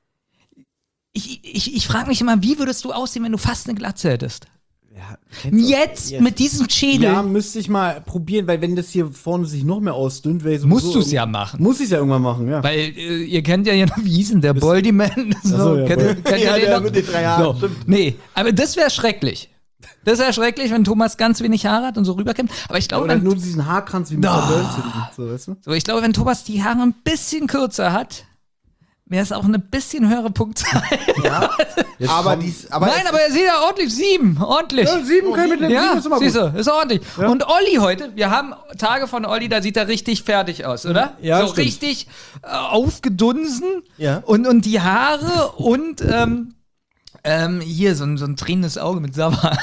Ich frage mich immer, wie würdest du aussehen, wenn du fast eine Glatze hättest? Ja, Jetzt mit diesem Schädel. Ja, müsste ich mal probieren, weil wenn das hier vorne sich noch mehr ausdünnt, wäre ich Musst du es ja machen. Muss ich es ja irgendwann machen, ja. Weil ihr kennt ja hier noch, wie hieß denn der Boldyman? so, ja, kennt ihr Ja, den der noch? mit den 3 Haaren, So. stimmt. Nee, aber das wäre schrecklich. Das wäre schrecklich, wenn Thomas ganz wenig Haare hat und so rüberkämmt. Aber ich glaube, Oder wenn, nur diesen Haarkranz wie mit Ah. der Dölz hinten. So, weißt du? so, ich glaube, wenn Thomas die Haare ein bisschen kürzer hat, wäre es auch eine bisschen höhere Punktzahl. Aber Nein, aber er sieht ja ordentlich 7. Ordentlich. 7 kann ich mit dem Ja, 7 ist immer siehst gut. du, ist ordentlich. Ja. Und Olli heute, wir haben Tage von Olli, da sieht er richtig fertig aus, oder? Ja, so stimmt. richtig aufgedunsen Ja. und die Haare und Hier, so ein tränendes Auge mit Sabber.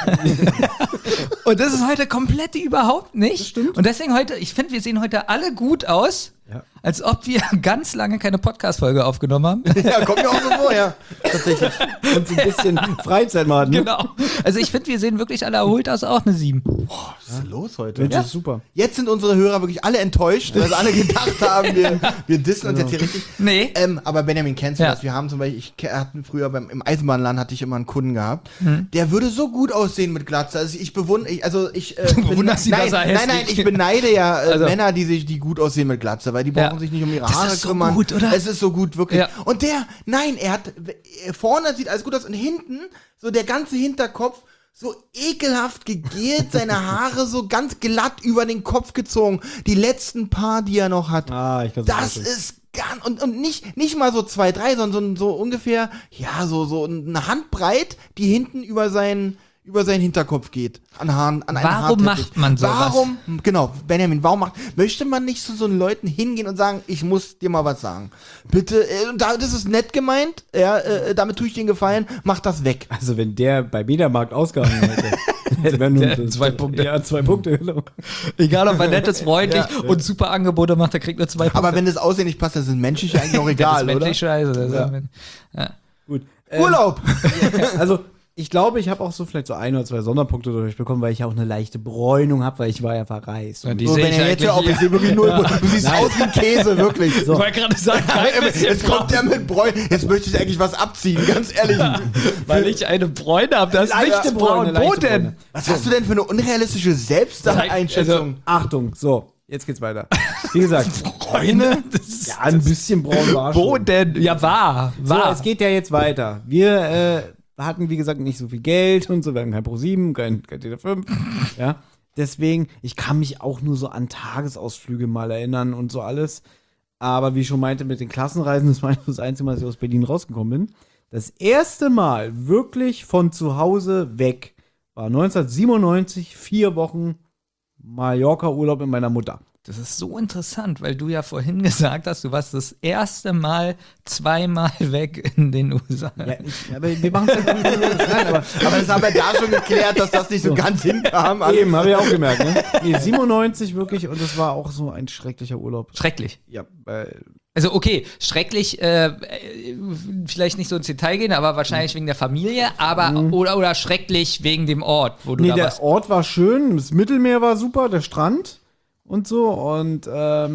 Und das ist heute komplett überhaupt nicht. stimmt. Und deswegen heute, ich finde, wir sehen heute alle gut aus, Ja. als ob wir ganz lange keine Podcast-Folge aufgenommen haben. Ja, kommt mir auch so vor, ja. Tatsächlich. Und so ein bisschen Freizeit mal hatten. Ne? Genau. Also ich finde, wir sehen wirklich alle erholt aus, auch eine 7. Was ist denn los heute? Mensch, das ist super. Jetzt sind unsere Hörer wirklich alle enttäuscht, weil sie alle gedacht haben, wir dissen uns jetzt hier richtig. Nee. Aber Benjamin, kennst du Ja. das? Wir haben zum Beispiel, hatte früher im Eisenbahnladen hatte ich immer einen Kunden gehabt, der würde so gut aussehen mit Glatze. Also ich bewundere, bewunderst ihn, dass er nein, hässlich ich beneide ja Also. Männer, die gut aussehen mit Glatze, weil die brauchen sich nicht um ihre Das Haare ist so kümmern. gut, oder? Es ist so gut, wirklich. Ja. Und vorne sieht alles gut aus und hinten, so der ganze Hinterkopf, so ekelhaft gegelt, seine Haare so ganz glatt über den Kopf gezogen. Die letzten paar, die er noch hat. Ah, ich kann Das ist ganz, und nicht mal so 2, 3, sondern so ungefähr, ja, so eine Handbreit, die hinten über seinen Hinterkopf geht. An Haaren, an einen Warum Haarteppich. macht man sowas? Warum, genau, Benjamin, möchte man nicht zu so Leuten hingehen und sagen, ich muss dir mal was sagen? Bitte, das ist nett gemeint, damit tue ich dir einen Gefallen, mach das weg. Also wenn der bei Mediamarkt ausgehangen hätte, hätte wir nur Der 2 Punkte. Ja, 2 Punkte. Genau. Egal, ob er nett ist, freundlich und super Angebote macht, der kriegt nur 2 Punkte. Aber wenn das Aussehen nicht passt, dann sind menschliche eigentlich auch egal, das ist oder? menschlich scheiße. Das Ja. ist- Gut. Urlaub! Also, ich glaube, ich habe auch so vielleicht so 1 oder 2 Sonderpunkte durchbekommen, weil ich auch eine leichte Bräunung habe, weil ich war ja verreist. Ja, die So, sehe ich wenn er jetzt eigentlich hör auf, ich sehe wirklich nur, du siehst aus wie ein Käse, wirklich. Ich wollte gerade sagen, kein bisschen Jetzt kommt der mit Bräun. Jetzt möchte ich eigentlich was abziehen, ganz ehrlich. weil ich eine Bräune habe. Das ist Leichte nicht braun. Bräune, Wo leichte denn? Bräune. Was hast du denn für eine unrealistische Selbsteinschätzung? Achtung, so, jetzt geht's weiter. Wie gesagt, Bräune? Das ist, ja, ein bisschen braun war wo schon. denn? Ja, war. So, es geht ja jetzt weiter. Wir hatten, wie gesagt, nicht so viel Geld und so. Wir hatten kein Pro7, kein TD5. Ja, deswegen, ich kann mich auch nur so an Tagesausflüge mal erinnern und so alles. Aber wie ich schon meinte, mit den Klassenreisen, das war das Einzige Mal, dass ich aus Berlin rausgekommen bin. Das erste Mal wirklich von zu Hause weg war 1997, 4 Wochen Mallorca-Urlaub mit meiner Mutter. Das ist so interessant, weil du ja vorhin gesagt hast, du warst das erste Mal 2-mal weg in den USA. Ja, aber wir machen es ja nicht. Nein, aber Aber das haben wir da schon geklärt, dass das nicht so ganz hinkam. Also, eben, habe ich auch gemerkt, ne? Nee, 97 wirklich und das war auch so ein schrecklicher Urlaub. Schrecklich. Ja, weil Also okay, schrecklich, vielleicht nicht so ins Detail gehen, aber wahrscheinlich wegen der Familie, aber oder schrecklich wegen dem Ort, wo du nee, da der warst. Ort war schön, das Mittelmeer war super, der Strand und so und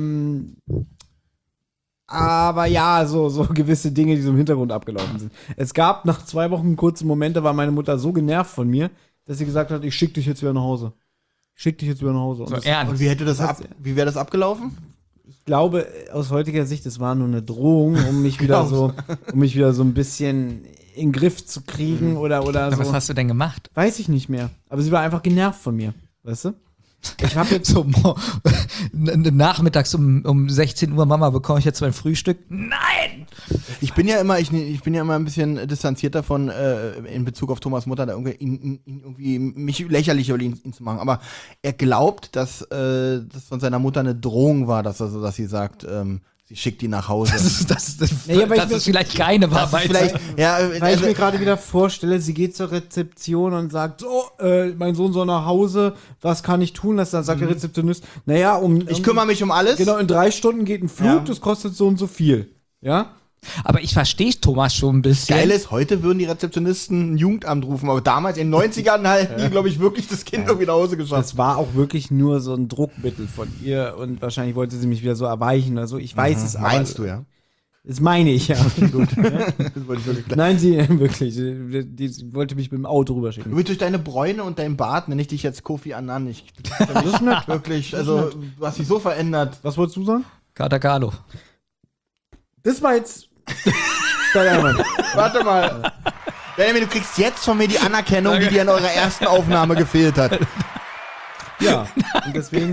aber ja, so gewisse Dinge, die so im Hintergrund abgelaufen sind. Es gab nach 2 Wochen kurze Momente, war meine Mutter so genervt von mir, dass sie gesagt hat, ich schick dich jetzt wieder nach Hause. Ich schick dich jetzt wieder nach Hause. Und So das, ernst. und wie wäre das abgelaufen? ich glaube, aus heutiger Sicht, es war nur eine Drohung, um mich wieder so ein bisschen in den Griff zu kriegen oder Na, so. was hast du denn gemacht? Weiß ich nicht mehr. Aber sie war einfach genervt von mir. Weißt du? Ich habe jetzt So nachmittags um 16 Uhr, Mama, bekomme ich jetzt mein Frühstück? Nein! Ich bin ja immer ein bisschen distanziert davon, in Bezug auf Thomas Mutter, da irgendwie mich lächerlich über ihn zu machen. Aber er glaubt, dass das von seiner Mutter eine Drohung war, dass sie sagt, sie schickt ihn nach Hause. Das Nee, aber ist vielleicht keine Das ist Wahrheit. vielleicht, ja, Weil ich mir gerade wieder vorstelle, sie geht zur Rezeption und sagt, so, mein Sohn soll nach Hause, was kann ich tun? Dann sagt der Rezeptionist, naja, ich kümmere mich um alles. Genau, in 3 Stunden geht ein Flug, Ja. das kostet so und so viel. Ja? Aber ich verstehe Thomas schon ein bisschen. Geil ist, heute würden die Rezeptionisten ein Jugendamt rufen, aber damals in den 90ern halt die, glaube ich, wirklich das Kind irgendwie nach Hause geschafft. Das war auch wirklich nur so ein Druckmittel von ihr und wahrscheinlich wollte sie mich wieder so erweichen oder so. Ich weiß es aber. Meinst du, ja? Das meine ich, ja. Gut. Das wollte ich wirklich klar. Nein, sie wirklich. Die wollte mich mit dem Auto rüberschicken. Übrigens durch deine Bräune und dein Bart nenne ich dich jetzt Kofi Annan. Das ist nett. Wirklich, also du hast dich so verändert. Was wolltest du sagen? Kater Carlo. Das war jetzt. Mann. Warte mal. Benjamin, du kriegst jetzt von mir die Anerkennung, die dir in eurer ersten Aufnahme gefehlt hat. Ja, und deswegen.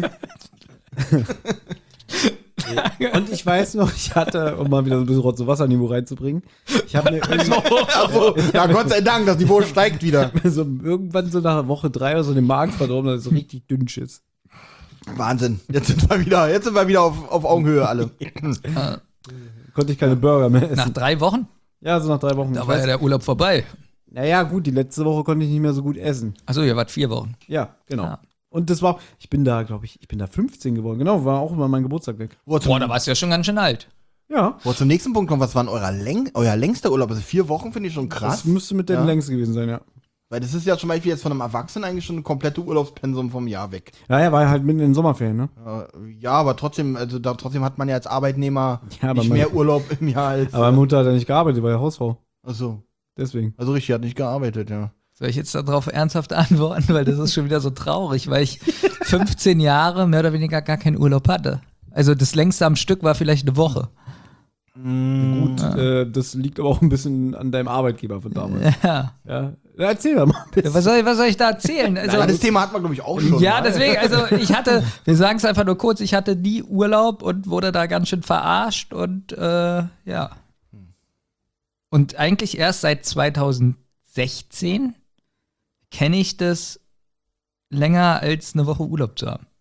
Und ich weiß noch, ich hatte, um mal wieder so ein bisschen Rotz- Wasserniveau reinzubringen, ich habe mir Also, ja, Gott sei Dank, das Niveau steigt wieder. so irgendwann so nach Woche 3 oder so den Magen verdorben, dass es so richtig dünn ist. Wahnsinn. Jetzt sind wir wieder auf Augenhöhe alle. Konnte ich keine Burger mehr essen. Nach 3 Wochen? Ja, so nach 3 Wochen. Da Ich war weiß- ja der Urlaub vorbei. Naja, gut, die letzte Woche konnte ich nicht mehr so gut essen. Achso, ihr wart 4 Wochen. Ja, genau. Ja. Und das war, ich bin da 15 geworden. Genau, war auch immer mein Geburtstag weg. Boah, Boah, da warst du ja schon ganz schön alt. Ja. zum nächsten Punkt kommen, was war euer längster Urlaub? Also 4 Wochen finde ich schon Das krass. müsste mit der Ja. längste gewesen sein, ja. Weil das ist ja zum Beispiel jetzt von einem Erwachsenen eigentlich schon ein komplette Urlaubspensum vom Jahr weg. Ja, war halt mitten in den Sommerferien, ne? Ja, aber trotzdem, trotzdem hat man ja als Arbeitnehmer Ja, aber nicht meine- mehr Urlaub im Jahr als. Aber meine Mutter hat ja nicht gearbeitet, war ja Hausfrau. Achso. Deswegen. Also richtig, hat nicht gearbeitet, ja. Soll ich jetzt darauf ernsthaft antworten? Weil das ist schon wieder so traurig, weil ich 15 Jahre mehr oder weniger gar keinen Urlaub hatte. Also das längste am Stück war vielleicht eine Woche. Gut, das liegt aber auch ein bisschen an deinem Arbeitgeber von damals. Ja. Ja. Ja, erzähl doch mal ein bisschen. Was soll ich da erzählen? Also, Ja, das Thema hat man, glaube ich, auch schon. ja, mal. deswegen, also wir sagen es einfach nur kurz, ich hatte nie Urlaub und wurde da ganz schön verarscht und ja. Und eigentlich erst seit 2016 kenne ich das länger als eine Woche Urlaub zu haben.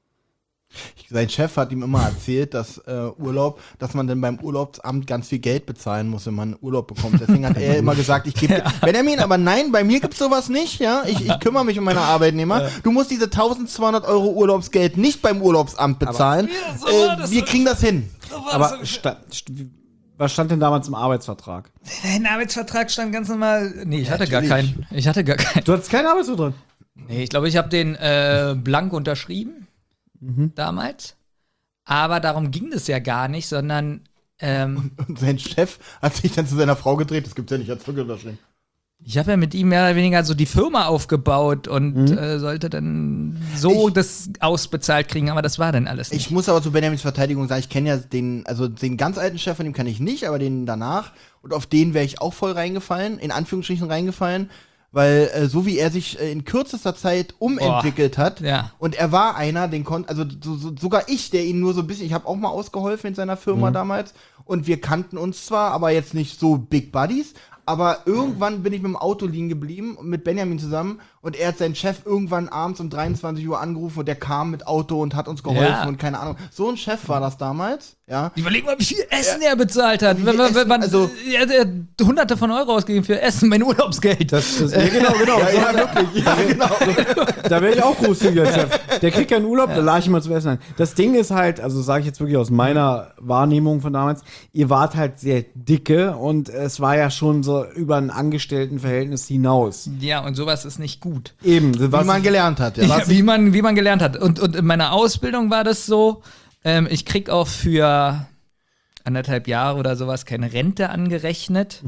Sein Chef hat ihm immer erzählt, dass dass man dann beim Urlaubsamt ganz viel Geld bezahlen muss, wenn man Urlaub bekommt. Deswegen hat er immer gesagt, ich gebe Benjamin, aber nein, bei mir gibt's sowas nicht, ja. Ich kümmere mich um meine Arbeitnehmer. Du musst diese 1.200 € Urlaubsgeld nicht beim Urlaubsamt bezahlen. Wir kriegen das hin. Aber was stand denn damals im Arbeitsvertrag? Ein Arbeitsvertrag stand ganz normal. Nee, ich hatte gar Natürlich. keinen. Ich hatte gar keinen. Du hattest keinen Arbeitsvertrag? Nee, ich glaube, ich habe den blank unterschrieben. Damals. Aber darum ging es ja gar nicht, sondern Und sein Chef hat sich dann zu seiner Frau gedreht, das gibt's ja nicht als unterschrieben. ich habe ja mit ihm mehr oder weniger so die Firma aufgebaut und sollte dann so das ausbezahlt kriegen, aber das war dann alles nicht. Ich muss aber zu Benjamins Verteidigung sagen, ich kenne ja den ganz alten Chef von ihm kenne ich nicht, aber den danach. Und auf den wäre ich auch voll reingefallen, in Anführungsstrichen reingefallen, weil so wie er sich in kürzester Zeit umentwickelt hat, ja. und er war einer, den konnte, also sogar ich, der ihn nur so ein bisschen, ich habe auch mal ausgeholfen in seiner Firma damals, und wir kannten uns zwar, aber jetzt nicht so Big Buddies. Aber irgendwann bin ich mit dem Auto liegen geblieben, mit Benjamin zusammen, und er hat seinen Chef irgendwann abends um 23 Uhr angerufen und der kam mit Auto und hat uns geholfen Ja. und keine Ahnung. So ein Chef war das damals, ja. Überleg mal, wie viel Essen er bezahlt hat. Wie viel Essen, also- er hat Hunderte von Euro ausgegeben für Essen, mein Urlaubsgeld. Ja, genau. Ja, wirklich, ja, genau. Da wäre ich auch großzügiger Chef. Der kriegt keinen Urlaub, da lade ich mal zum Essen ein. Das Ding ist halt, also sage ich jetzt wirklich aus meiner Wahrnehmung von damals, ihr wart halt sehr dicke und es war ja schon so über ein Angestelltenverhältnis hinaus. Ja, und sowas ist nicht gut. Eben, Wie man gelernt hat, ja. Ja, wie man gelernt hat. Und in meiner Ausbildung war das so, ich krieg auch für 1,5 Jahre oder sowas keine Rente angerechnet,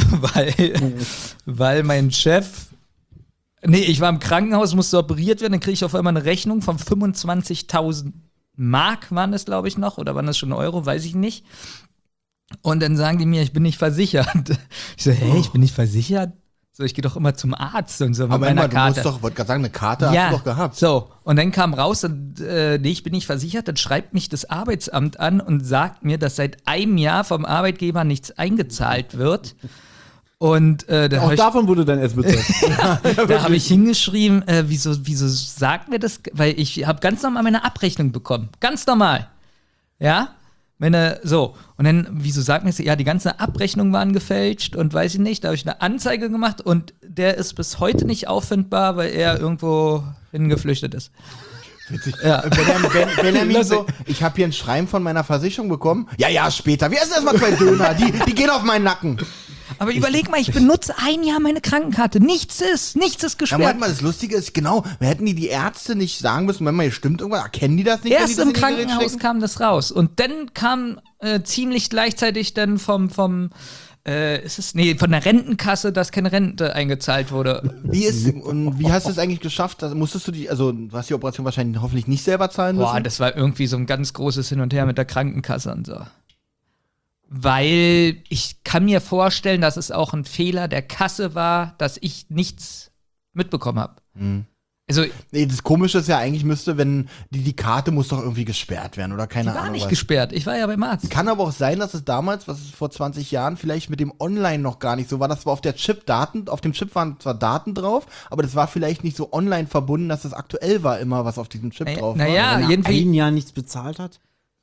weil mein Chef, ich war im Krankenhaus, musste operiert werden, dann kriege ich auf einmal eine Rechnung von 25.000 Mark, waren es, glaube ich, noch, oder waren das schon Euro, weiß ich nicht. Und dann sagen die mir, ich bin nicht versichert. Ich so, hey, ich bin nicht versichert? So, ich gehe doch immer zum Arzt und so mit Aber meiner immer, du Karte. musst doch, wollte gerade sagen, eine Karte hast du doch gehabt. So, und dann kam raus, und, nee, ich bin nicht versichert, dann schreibt mich das Arbeitsamt an und sagt mir, dass seit einem Jahr vom Arbeitgeber nichts eingezahlt wird. Und da auch habe ich, davon wurde dein Essen bezahlt. da hab ich hingeschrieben, wieso sagt mir das? Weil ich habe ganz normal meine Abrechnung bekommen. Ganz normal. Ja? So, und dann, wieso sagt mir das? Ja, die ganzen Abrechnungen waren gefälscht und weiß ich nicht. Da habe ich eine Anzeige gemacht und der ist bis heute nicht auffindbar, weil er irgendwo hingeflüchtet ist. Ja. Benjamin so, ich habe hier ein Schreiben von meiner Versicherung bekommen. Ja, später. Wir essen erstmal 2 Döner. Die gehen auf meinen Nacken. Aber überleg mal, ich benutze ein Jahr meine Krankenkarte. Nichts ist Ja, gesperrt. Moment mal, das Lustige ist, genau, hätten die Ärzte nicht sagen müssen, wenn mal hier stimmt irgendwas, erkennen die das nicht? wenn die Erst das im in ihr Gerät Krankenhaus stecken? kam das raus. Und dann kam ziemlich gleichzeitig dann von der Rentenkasse, dass keine Rente eingezahlt wurde. Wie hast du es eigentlich geschafft? Musstest du du hast die Operation wahrscheinlich hoffentlich nicht selber zahlen müssen? Boah, das war irgendwie so ein ganz großes Hin und Her mit der Krankenkasse und so. Weil ich kann mir vorstellen, dass es auch ein Fehler der Kasse war, dass ich nichts mitbekommen habe. Also, Nee, das Komische ist ja eigentlich wenn die Karte muss doch irgendwie gesperrt werden oder keine die war Ahnung nicht was. gesperrt. Ich war ja beim Arzt. Kann aber auch sein, dass es damals, was es vor 20 Jahren vielleicht mit dem Online noch gar nicht so war. Das war auf dem Chip waren zwar Daten drauf, aber das war vielleicht nicht so online verbunden, dass das aktuell war immer, was auf diesem Chip drauf war. Naja, Wenn er irgendwie. ein Jahr nichts bezahlt hat?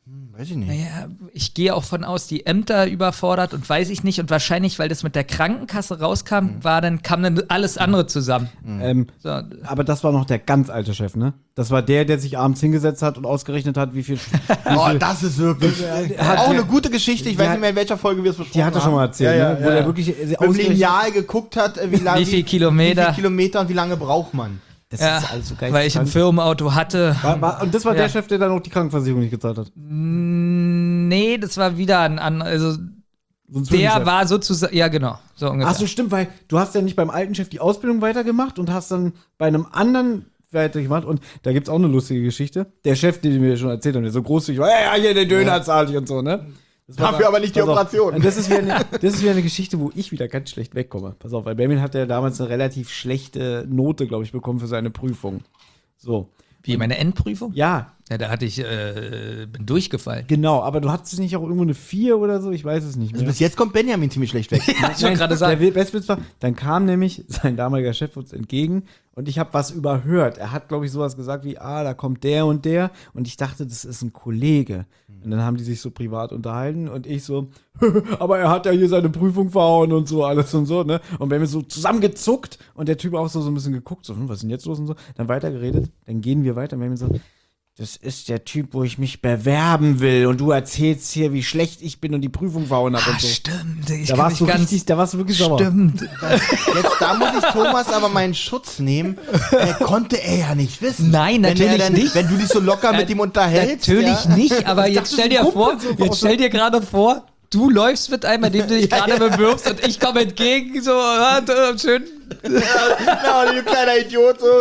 Weiß ich nicht. Naja, ich gehe auch von aus, die Ämter überfordert und weiß ich nicht. Und wahrscheinlich, weil das mit der Krankenkasse rauskam, kam dann alles andere zusammen. So. Aber das war noch der ganz alte Chef, ne? Das war der sich abends hingesetzt hat und ausgerechnet hat, wie viel Das ist wirklich auch eine gute Geschichte. Ich weiß nicht mehr, in welcher Folge wir es besprochen haben. Die hat er schon mal erzählt, ne? Wo der wirklich mit dem Lineal geguckt hat, wie viel Kilometer. Wie viel Kilometer und wie lange braucht man. Das Ja, ist alles so geil. weil ich ein Firmenauto hatte. Und das war der Chef, der dann auch die Krankenversicherung nicht gezahlt hat. Nee, das war wieder ein anderer. Also, So ein der Zwischenchef. war sozusagen. Ja, genau. So ungefähr. Ach so, stimmt, weil du hast ja nicht beim alten Chef die Ausbildung weitergemacht und hast dann bei einem anderen weitergemacht. Und da gibt's auch eine lustige Geschichte. Der Chef, den wir schon erzählt haben, der so großzügig war, ja, hier den Döner zahle ich und so, ne? Das war Dafür aber nicht die pass auf. Operation. Und das ist wieder eine Geschichte, wo ich wieder ganz schlecht wegkomme. Pass auf, weil Benjamin hat ja damals eine relativ schlechte Note, glaube ich, bekommen für seine Prüfung. So. Wie meine Endprüfung? Ja, Ja, da hatte ich, bin durchgefallen. genau, aber du hattest nicht auch irgendwo eine 4 oder so? Ich weiß es nicht mehr. Also bis jetzt kommt Benjamin ziemlich schlecht weg. Ja, ich wollte gerade sagen. Der Bestwitz war, dann kam nämlich sein damaliger Chef uns entgegen und ich habe was überhört. Er hat, glaube ich, sowas gesagt wie, da kommt der und ich dachte, das ist ein Kollege. Und dann haben die sich so privat unterhalten und ich so, aber er hat ja hier seine Prüfung verhauen und so, alles und so, ne? Und wir haben so zusammengezuckt und der Typ auch so ein bisschen geguckt, so, was ist denn jetzt los und so. Dann weitergeredet, dann gehen wir weiter und wir haben so, das ist der Typ, wo ich mich bewerben will und du erzählst hier, wie schlecht ich bin und die Prüfung verhauen habe und so. Stimmt. Ich Da kann warst mich da warst du wirklich sauer. Stimmt. Jetzt, da muss ich Thomas aber meinen Schutz nehmen. Konnte er ja nicht wissen. Nein, natürlich nicht. Wenn du dich so locker mit ihm unterhältst. Natürlich ja. nicht, aber jetzt stell dir vor, gerade vor, du läufst mit einem, bei dem du dich gerade bewirbst und ich komme entgegen, so, schön. Ja, du kleiner Idiot. So.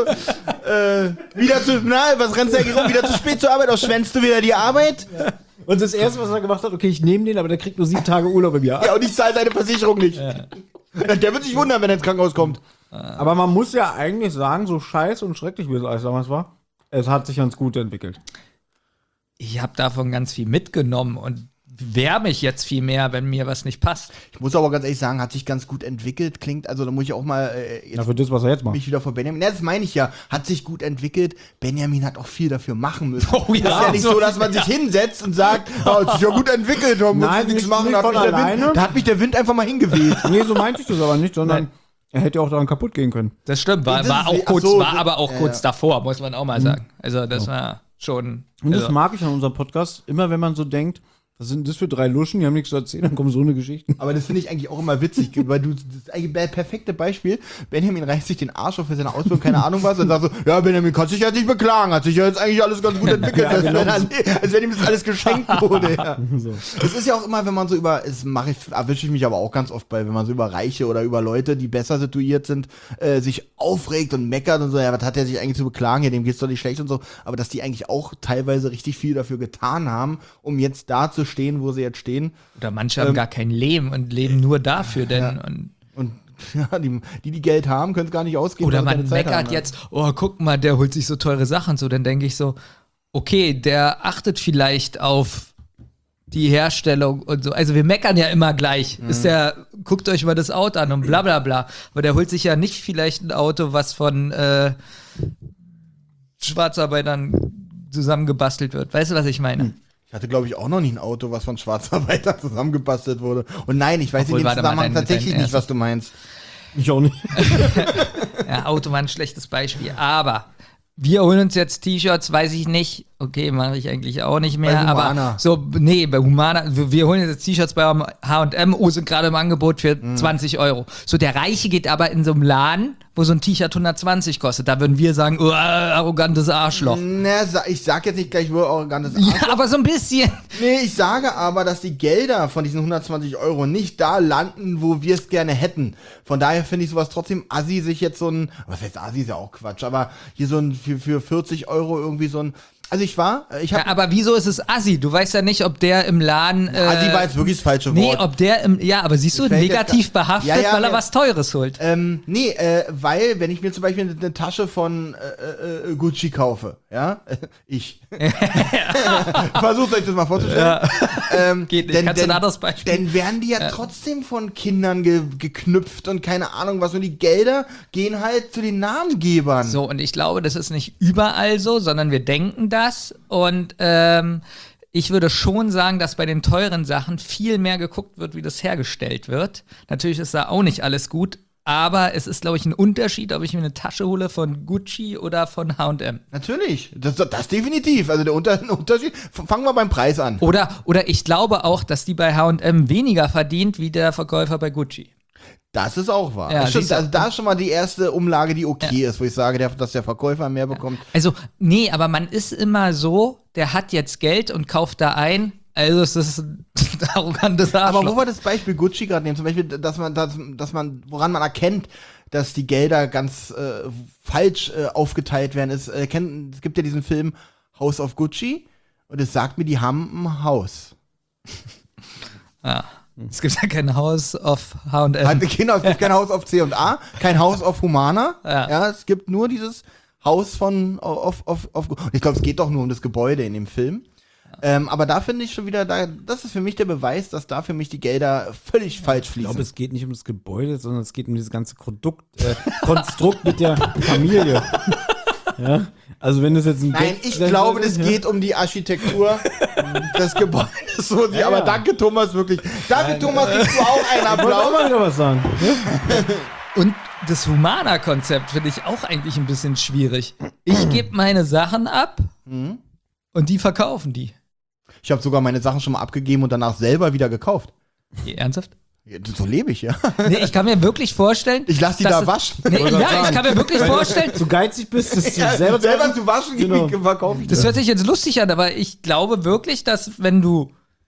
Was rennst du da rum? Wieder zu spät zur Arbeit, auch schwänzt du wieder die Arbeit? Und das Erste, was er gemacht hat, okay, ich nehme den, aber der kriegt nur 7 Tage Urlaub im Jahr. Ja, und ich zahle seine Versicherung nicht. Der wird sich wundern, wenn er ins Krankenhaus kommt. Aber man muss ja eigentlich sagen, so scheiße und schrecklich, wie es alles damals war, es hat sich ganz gut entwickelt. Ich habe davon ganz viel mitgenommen und wehre mich jetzt viel mehr, wenn mir was nicht passt. Ich muss aber ganz ehrlich sagen, hat sich ganz gut entwickelt. Klingt, also da muss ich auch mal Ja, für das, was er jetzt macht. mich wieder vor Benjamin. Ja, das meine ich ja. Hat sich gut entwickelt. Benjamin hat auch viel dafür machen müssen. Oh ja, Das ist ja nicht so, dass man sich hinsetzt und sagt, hat sich ja gut entwickelt, da muss Nein, ich nichts nicht- machen. nicht Da hat, von mich der alleine. Wind, da hat mich der Wind einfach mal hingeweht. Nee, so meinte ich das aber nicht, sondern er hätte ja auch daran kaputt gehen können. Das stimmt, war, Das war, ist- auch ach kurz, so, war aber auch ja, kurz ja. davor, muss man auch mal sagen. Also das war schon. Und das also, mag ich an unserem Podcast, immer wenn man so denkt, was sind das für 3 Luschen, die haben nichts zu erzählen, dann kommen so eine Geschichten. Aber das finde ich eigentlich auch immer witzig, weil das ist eigentlich das perfekte Beispiel. Benjamin reißt sich den Arsch auf für seine Ausbildung, keine Ahnung was, und sagt so, ja, Benjamin, kannst dich ja nicht beklagen, hat sich ja jetzt eigentlich alles ganz gut entwickelt, als wenn ihm das alles geschenkt wurde. Ja. So. Es ist ja auch immer, wenn man so erwische ich mich aber auch ganz oft bei, wenn man so über Reiche oder über Leute, die besser situiert sind, sich aufregt und meckert und so, ja, was hat er sich eigentlich zu beklagen, ja, dem geht's doch nicht schlecht und so, aber dass die eigentlich auch teilweise richtig viel dafür getan haben, um jetzt da zu stehen, wo sie jetzt stehen. oder manche haben gar kein Leben und leben nur dafür, denn. Und, Und ja, die Geld haben, können es gar nicht ausgeben. oder weil sie man keine Zeit meckert haben, ne? jetzt, oh, guck mal, der holt sich so teure Sachen. So, dann denke ich so, okay, der achtet vielleicht auf die Herstellung und so. Also wir meckern ja immer gleich. Guckt euch mal das Auto an und bla bla bla. Aber der holt sich ja nicht vielleicht ein Auto, was von Schwarzarbeitern zusammengebastelt wird. Weißt du, was ich meine? Ich hatte, glaube ich, auch noch nie ein Auto, was von Schwarzarbeitern zusammengebastelt wurde. Und nein, ich weiß Obwohl, in dem warte mal, Zusammenhang tatsächlich dein nicht, was du meinst. Ich auch nicht. Ja, Auto war ein schlechtes Beispiel. Aber wir holen uns jetzt T-Shirts, weiß ich nicht. Okay, mache ich eigentlich auch nicht mehr. Bei Humana. Aber so, nee, bei Humana, wir holen jetzt T-Shirts bei H&M, sind gerade im Angebot für 20 Euro. So, der Reiche geht aber in so einem Laden, wo so ein T-Shirt 120 kostet. Da würden wir sagen, arrogantes Arschloch. Na, ich sag jetzt nicht gleich, wo arrogantes Arschloch. Ja, aber so ein bisschen. Nee, ich sage aber, dass die Gelder von diesen 120 Euro nicht da landen, wo wir es gerne hätten. Von daher finde ich sowas trotzdem assi, sich jetzt so ein, was heißt assi, ist ja auch Quatsch, aber hier so ein, für 40 Euro irgendwie so ein, also ich habe Ja, aber wieso ist es Assi? Du weißt ja nicht, ob der im Laden. assi war jetzt wirklich das falsche Wort. Nee, ob der im. Ja, aber siehst du, Fällt jetzt negativ behaftet, Ja, ja, weil er ja. was Teures holt. Weil, wenn ich mir zum Beispiel eine Tasche von Gucci kaufe, ja, versucht euch das mal vorzustellen. Geht nicht. Kannst du ein anderes Beispiel? Dann werden die ja trotzdem von Kindern geknüpft und keine Ahnung was. Und die Gelder gehen halt zu den Namengebern. So, und ich glaube, das ist nicht überall so, sondern wir denken das. Und ich würde schon sagen, dass bei den teuren Sachen viel mehr geguckt wird, wie das hergestellt wird. Natürlich ist da auch nicht alles gut, aber es ist, glaube ich, ein Unterschied, ob ich mir eine Tasche hole von Gucci oder von H&M. Natürlich, das definitiv. Also der Unterschied, fangen wir beim Preis an. Oder ich glaube auch, dass die bei H&M weniger verdient, wie der Verkäufer bei Gucci. Das ist auch wahr. Ja, Das stimmt, siehst du. also da ist schon mal die erste Umlage, die okay ist, wo ich sage, dass der Verkäufer mehr bekommt. Also, nee, aber man ist immer so, der hat jetzt Geld und kauft da ein. Also, es ist ein arrogantes Arschloch. Aber wo wir das Beispiel Gucci gerade nehmen, zum Beispiel, dass man, woran man erkennt, dass die Gelder ganz falsch aufgeteilt werden, ist, es gibt ja diesen Film House of Gucci und es sagt mir, die haben ein Haus. Ja. Es gibt ja kein Haus auf H&M. Genau, es gibt kein Haus auf C&A, kein Haus auf Humana. Ja. Es gibt nur dieses Haus auf ich glaube, es geht doch nur um das Gebäude in dem Film. Aber da finde ich schon wieder, das ist für mich der Beweis, dass da für mich die Gelder völlig falsch Ich fließen. glaube, es geht nicht um das Gebäude, sondern es geht um dieses ganze Konstrukt mit der Familie. Ja? Also wenn das jetzt ein Nein, ich glaube, das geht um die Architektur des Gebäudes. So, Ja, aber ja. danke, Thomas, wirklich. Dafür, Thomas, kriegst du auch einen Ich wollte auch Applaus. mal wieder was sagen. Und das Humana-Konzept finde ich auch eigentlich ein bisschen schwierig. Ich gebe meine Sachen ab und die verkaufen die. Ich habe sogar meine Sachen schon mal abgegeben und danach selber wieder gekauft. Ernsthaft? Ja, so lebe ich, ja. Nee, ich kann mir wirklich vorstellen. Ich lasse die dass da es- waschen. Nee, ja, ich kann mir wirklich vorstellen. Zu geizig bist, das Ja, selber zu waschen, Genau. verkaufe ich Das hört sich jetzt lustig an, aber ich glaube wirklich, dass wenn du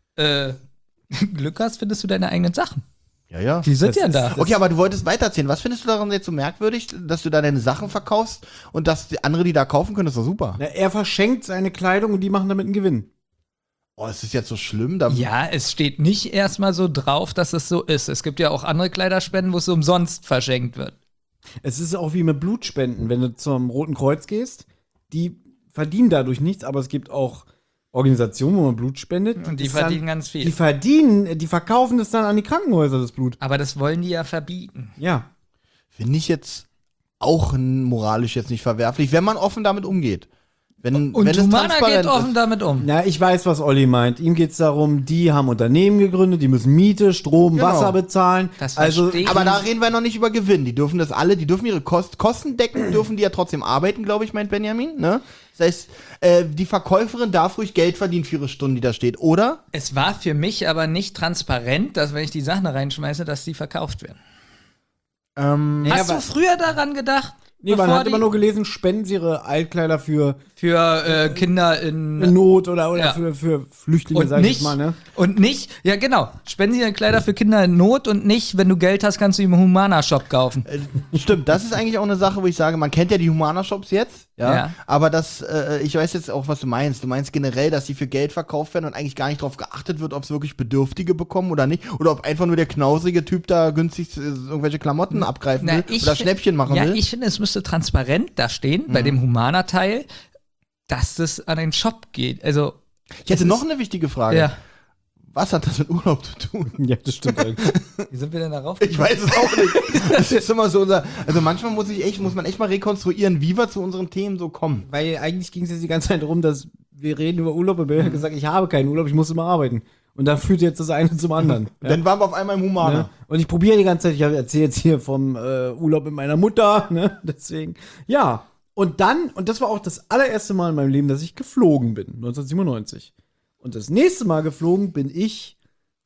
Glück hast, findest du deine eigenen Sachen. Ja, ja. Die sind Das ja ist- da. Okay, aber du wolltest weitererzählen. Was findest du daran jetzt so merkwürdig, dass du da deine Sachen verkaufst und dass die andere, die da kaufen können, ist doch super. Na, er verschenkt seine Kleidung und die machen damit einen Gewinn. Oh, ist das jetzt so schlimm? Da Ja, es steht nicht erstmal so drauf, dass es so ist. Es gibt ja auch andere Kleiderspenden, wo es umsonst verschenkt wird. Es ist auch wie mit Blutspenden. Wenn du zum Roten Kreuz gehst, die verdienen dadurch nichts, aber es gibt auch Organisationen, wo man Blut spendet. Und die das verdienen dann, ganz viel. Die verkaufen das dann an die Krankenhäuser, das Blut. Aber das wollen die ja verbieten. Ja. finde ich jetzt auch moralisch jetzt nicht verwerflich, wenn man offen damit umgeht. Wenn Und es Humana transparent geht offen ist. damit um. Na, ich weiß, was Olli meint. Ihm geht es darum, die haben Unternehmen gegründet, die müssen Miete, Strom, Genau. Wasser bezahlen. Das Also, verstehe ich. Aber da reden wir noch nicht über Gewinn. Die dürfen das alle, die dürfen ihre Kosten decken, dürfen die ja trotzdem arbeiten, glaube ich, meint Benjamin. Ne? Das heißt, die Verkäuferin darf ruhig Geld verdienen für ihre Stunden, die da steht, oder? Es war für mich aber nicht transparent, dass wenn ich die Sachen da reinschmeiße, dass die verkauft werden. Hast du früher daran gedacht? nee, man bevor hat immer nur gelesen, spenden sie ihre Altkleider für für Kinder in Not oder Ja. für Flüchtlinge, und sag ich nicht, jetzt mal, ne? und nicht, ja genau, spenden sie ihre Kleider für Kinder in Not und nicht, wenn du Geld hast, kannst du im Humana-Shop kaufen. Stimmt, das ist eigentlich auch eine Sache, wo ich sage, man kennt ja die Humana-Shops jetzt, Ja. aber ich weiß jetzt auch, was du meinst. Du meinst generell, dass die für Geld verkauft werden und eigentlich gar nicht darauf geachtet wird, ob es wirklich Bedürftige bekommen oder nicht. Oder ob einfach nur der knausige Typ da günstig irgendwelche Klamotten abgreifen will oder Schnäppchen machen ja, will. ich finde, es müsste transparent da stehen, bei dem Humana-Teil, dass das an den Shop geht. Also, Ich hätte es noch ist- eine wichtige Frage. ja. Was hat das mit Urlaub zu tun? Ja, das stimmt eigentlich. Wie sind wir denn darauf? Ich weiß es auch nicht. Das ist immer so also manchmal muss man echt mal rekonstruieren, wie wir zu unseren Themen so kommen. Weil eigentlich ging es jetzt die ganze Zeit darum, dass wir reden über Urlaub und Bill hat gesagt, ich habe keinen Urlaub, ich muss immer arbeiten. Und da führt jetzt das eine zum anderen. Ja. Dann waren wir auf einmal im Humana. Ne? Und ich probiere die ganze Zeit, ich erzähle jetzt hier vom Urlaub mit meiner Mutter, ne? Deswegen, ja. Und das war auch das allererste Mal in meinem Leben, dass ich geflogen bin, 1997. Und das nächste Mal geflogen bin ich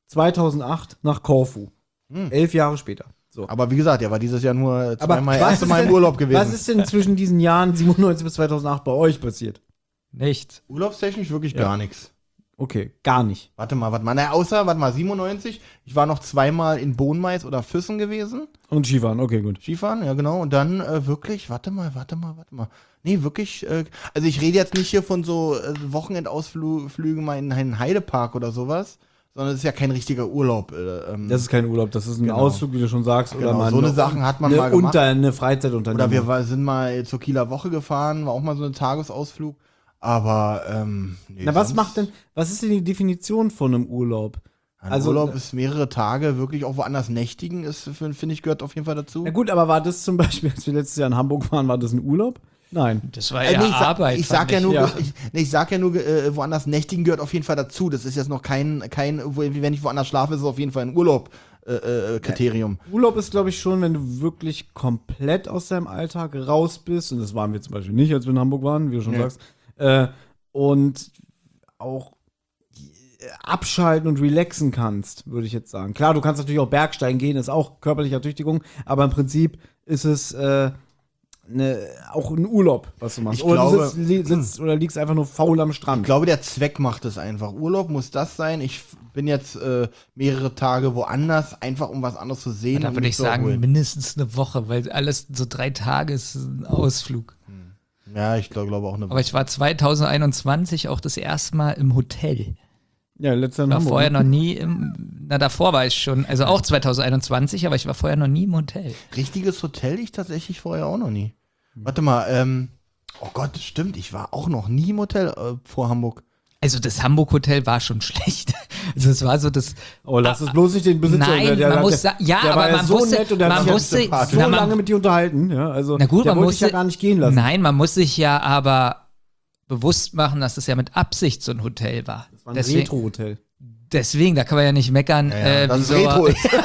2008 nach Korfu. 11 Jahre später. So. Aber wie gesagt, er war dieses Jahr nur Aber zweimal was erste ist Mal im denn- Urlaub gewesen. Was ist denn zwischen diesen Jahren 97 bis 2008 bei euch passiert? Nichts. Urlaubstechnisch wirklich gar nichts. Okay, gar nicht. Warte mal, außer 97. Ich war noch zweimal in Bohnmais oder Füssen gewesen. Und Skifahren, okay, gut. Skifahren, ja genau. Und dann wirklich, warte mal. Nee, wirklich, also ich rede jetzt nicht hier von so Wochenendausflügen mal in einen Heidepark oder sowas, sondern es ist ja kein richtiger Urlaub. Das ist kein Urlaub, das ist ein Genau. Ausflug, wie du schon sagst. Genau, Oder mal so eine Sachen hat man eine, mal gemacht. eine Freizeitunternehmen. Oder wir sind mal zur Kieler Woche gefahren, war auch mal so ein Tagesausflug. Aber, nee, Na, was sonst- macht denn, was ist denn die Definition von einem Urlaub? Ein Also- Urlaub ist mehrere Tage, wirklich auch woanders nächtigen, finde ich, gehört auf jeden Fall dazu. Na gut, aber war das zum Beispiel, als wir letztes Jahr in Hamburg waren, war das ein Urlaub? Nein. Das war Nee, ja Arbeit. ich sag ja fand nur, Ja. ich sag ja nur, woanders nächtigen gehört auf jeden Fall dazu. Das ist jetzt noch kein wenn ich woanders schlafe, ist es auf jeden Fall ein Urlaub. Kriterium. Urlaub ist, glaube ich, schon, wenn du wirklich komplett aus deinem Alltag raus bist. Und das waren wir zum Beispiel nicht, als wir in Hamburg waren, wie du schon Ja. sagst. Und auch abschalten und relaxen kannst, würde ich jetzt sagen. Klar, du kannst natürlich auch Bergsteigen gehen, ist auch körperliche Ertüchtigung, aber im Prinzip ist es auch ein Urlaub, was du machst. Ich Oder glaube- du sitzt oder liegst einfach nur faul am Strand. Ich glaube, der Zweck macht es einfach. Urlaub muss das sein. Ich bin jetzt mehrere Tage woanders, einfach um was anderes zu sehen. Da und würde mich ich zu sagen, erholen. mindestens eine Woche, weil alles so 3 Tage ist ein Ausflug. Ja, ich glaube auch eine Aber ich war 2021 auch das erste Mal im Hotel. Ja, letzter in War Hamburg. vorher noch nie davor war ich schon, also auch 2021, aber ich war vorher noch nie im Hotel. richtiges Hotel, ich tatsächlich vorher auch noch nie. Warte mal, oh Gott, stimmt, ich war auch noch nie im Hotel vor Hamburg. Also das Hamburg-Hotel war schon schlecht. Also es war so das. Oh, lass es bloß nicht den Besitzer. Nein, man muss sagen, ja, der aber war man so wusste, nett und der hat man sich wusste, sympathisch. so na, lange man, mit dir unterhalten. Ja, also na gut, der man wollte dich musste ja gar nicht gehen lassen. Nein, man muss sich ja aber bewusst machen, dass es ja mit Absicht so ein Hotel war. Das war ein Retro-Hotel. Deswegen, da kann man ja nicht meckern. Das ist wieso- Retro.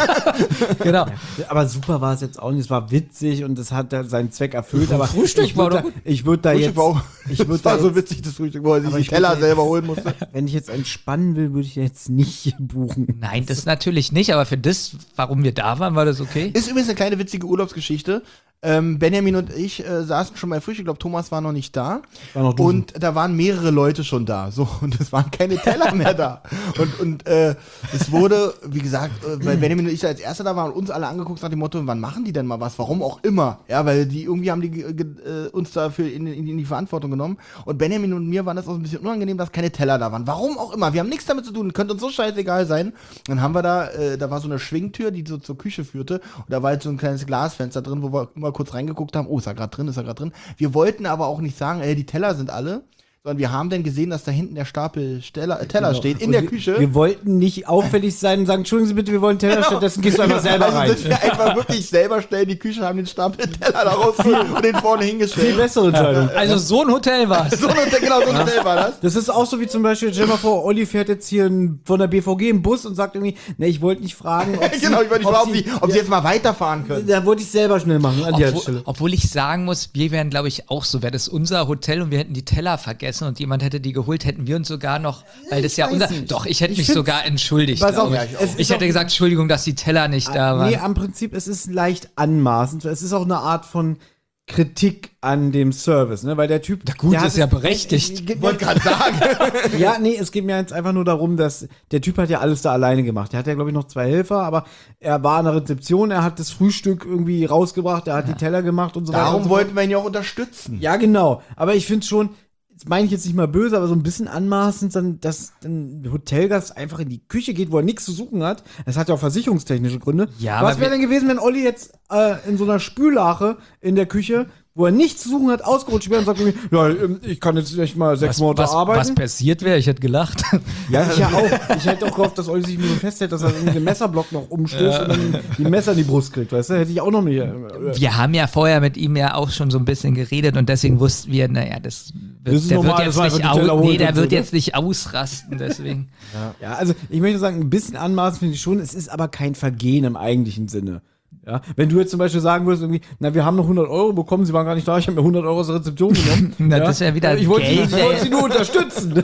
Genau. Ja, aber super war es jetzt auch nicht. Es war witzig und es hat seinen Zweck erfüllt. Aber Frühstück war doch gut. ich würde da Frühstück jetzt, war auch, ich würde das da war so jetzt, witzig, das Frühstück, wo er sich Aber die ich Teller würde- selber holen musste. wenn ich jetzt entspannen will, würde ich jetzt nicht buchen. Nein, das natürlich nicht, aber für das, warum wir da waren, war das okay. Ist übrigens eine kleine witzige Urlaubsgeschichte. Benjamin und ich saßen schon beim Frühstück, ich glaube, Thomas war noch nicht da. War noch duschen. Und da waren mehrere Leute schon da. So, und es waren keine Teller mehr da. Und es wurde, wie gesagt, weil Benjamin und ich da als Erster da waren und uns alle angeguckt nach dem Motto, wann machen die denn mal was? Warum auch immer. Ja, weil die irgendwie haben die uns dafür in die Verantwortung genommen. Und Benjamin und mir waren das auch ein bisschen unangenehm, dass keine Teller da waren. Warum auch immer. Wir haben nichts damit zu tun. Könnte uns so scheißegal sein. Dann haben wir da war so eine Schwingtür, die so zur Küche führte. Und da war halt so ein kleines Glasfenster drin, wo wir immer kurz reingeguckt haben. Oh, ist er gerade drin, ist er gerade drin. Wir wollten aber auch nicht sagen, die Teller sind alle. Sondern wir haben dann gesehen, dass da hinten der Stapel Teller steht in Und der wir, Küche. Wir wollten nicht auffällig sein und sagen, entschuldigen Sie bitte, wir wollen Teller, stattdessen gehst du einfach selber also rein. sind wir einfach wirklich selber schnell in die Küche, haben den Stapel Teller da rausgeholt und den vorne Viel hingestellt. bessere Entscheidung. Also so ein Hotel war es. So ein Hotel war das. Das ist auch so wie zum Beispiel, stell dir mal vor, Olli fährt jetzt hier von der BVG im Bus und sagt irgendwie, ne, ich wollte nicht fragen, ob Sie, Genau, ich wollte nicht fragen, ob sie jetzt mal weiterfahren können. Da wollte ich selber schnell machen an der Stelle. Obwohl ich sagen muss, wir wären, glaube ich, auch so. Wäre das unser Hotel und wir hätten die Teller vergessen und jemand hätte die geholt, hätten wir uns sogar noch, weil das ja weiß unser. nicht. Doch, ich hätte Ich mich find's- sogar entschuldigt. Pass auf, glaub ich ich auch. es ist Ich hätte auch- gesagt, Entschuldigung, dass die Teller nicht da waren. Nee, am Prinzip, es ist leicht anmaßend. Es ist auch eine Art von Kritik an dem Service, ne? Weil der Typ. Na gut, der hat ist ja es- berechtigt. Ich wollte gerade sagen. Ja, nee, es geht mir jetzt einfach nur darum, dass der Typ hat ja alles da alleine gemacht. Der hat ja, glaube ich, noch 2 Helfer, aber er war an der Rezeption, er hat das Frühstück irgendwie rausgebracht, er hat die Teller gemacht und so weiter. und Darum so fort. wollten wir ihn ja auch unterstützen. Ja, genau. Aber ich finde schon, das meine ich jetzt nicht mal böse, aber so ein bisschen anmaßend, dass ein Hotelgast einfach in die Küche geht, wo er nichts zu suchen hat. Das hat ja auch versicherungstechnische Gründe. Ja, Was aber wäre denn gewesen, wenn Olli jetzt in so einer Spüllache in der Küche, wo er nichts zu suchen hat, ausgerutscht wäre und sagt irgendwie, ja, ich kann jetzt nicht mal 6 Monate was arbeiten. passiert wäre, ich hätte gelacht. Ja, ich ja auch. Ich hätte auch gehofft, dass Olli sich nur so festhält, dass er irgendwie den Messerblock noch umstößt und dann die Messer in die Brust kriegt, weißt du? Hätte ich auch noch nicht. Wir haben ja vorher mit ihm ja auch schon so ein bisschen geredet und deswegen wussten wir, naja, Das ist der normal, wird dass jetzt man nicht einfach die Teller holt der und so, wird ne? jetzt nicht ausrasten, deswegen. Ja, also ich möchte sagen, ein bisschen anmaßen finde ich schon, es ist aber kein Vergehen im eigentlichen Sinne. Ja, wenn du jetzt zum Beispiel sagen würdest, irgendwie, na, wir haben noch 100 Euro bekommen, sie waren gar nicht da, ich habe mir 100 Euro aus der Rezeption genommen. Na, das wär wieder ich wollte Geld, sie, ich wollte sie nur unterstützen.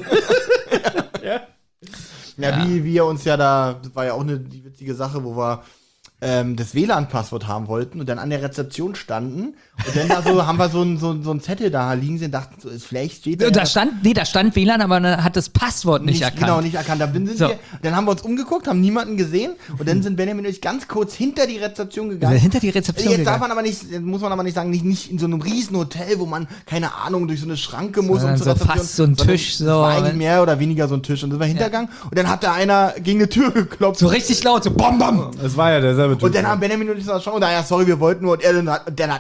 Ja, wie wir uns ja da, das war ja auch die witzige Sache, wo wir das WLAN-Passwort haben wollten und dann an der Rezeption standen und dann da so haben wir so einen Zettel da liegen sehen, dachten so, vielleicht steht Da stand WLAN, aber man hat das Passwort nicht erkannt. Genau, nicht erkannt. So. Dann haben wir uns umgeguckt, haben niemanden gesehen und dann sind Benjamin und ich ganz kurz hinter die Rezeption gegangen. Hinter die Rezeption Jetzt darf gegangen. man aber nicht, muss man aber nicht sagen, nicht in so einem riesen Hotel, wo man, keine Ahnung, durch so eine Schranke muss Sondern und zur so Rezeption. fast so ein sondern Tisch, Das so. war eigentlich mehr oder weniger so ein Tisch und das war hintergegangen und dann hat da einer gegen eine Tür geklopft. So richtig laut, so bam, bam. Das war ja derselbe Typ. Und dann haben Benjamin und ich gesagt, schau, naja, sorry, wir wollten nur, und dann hat er sich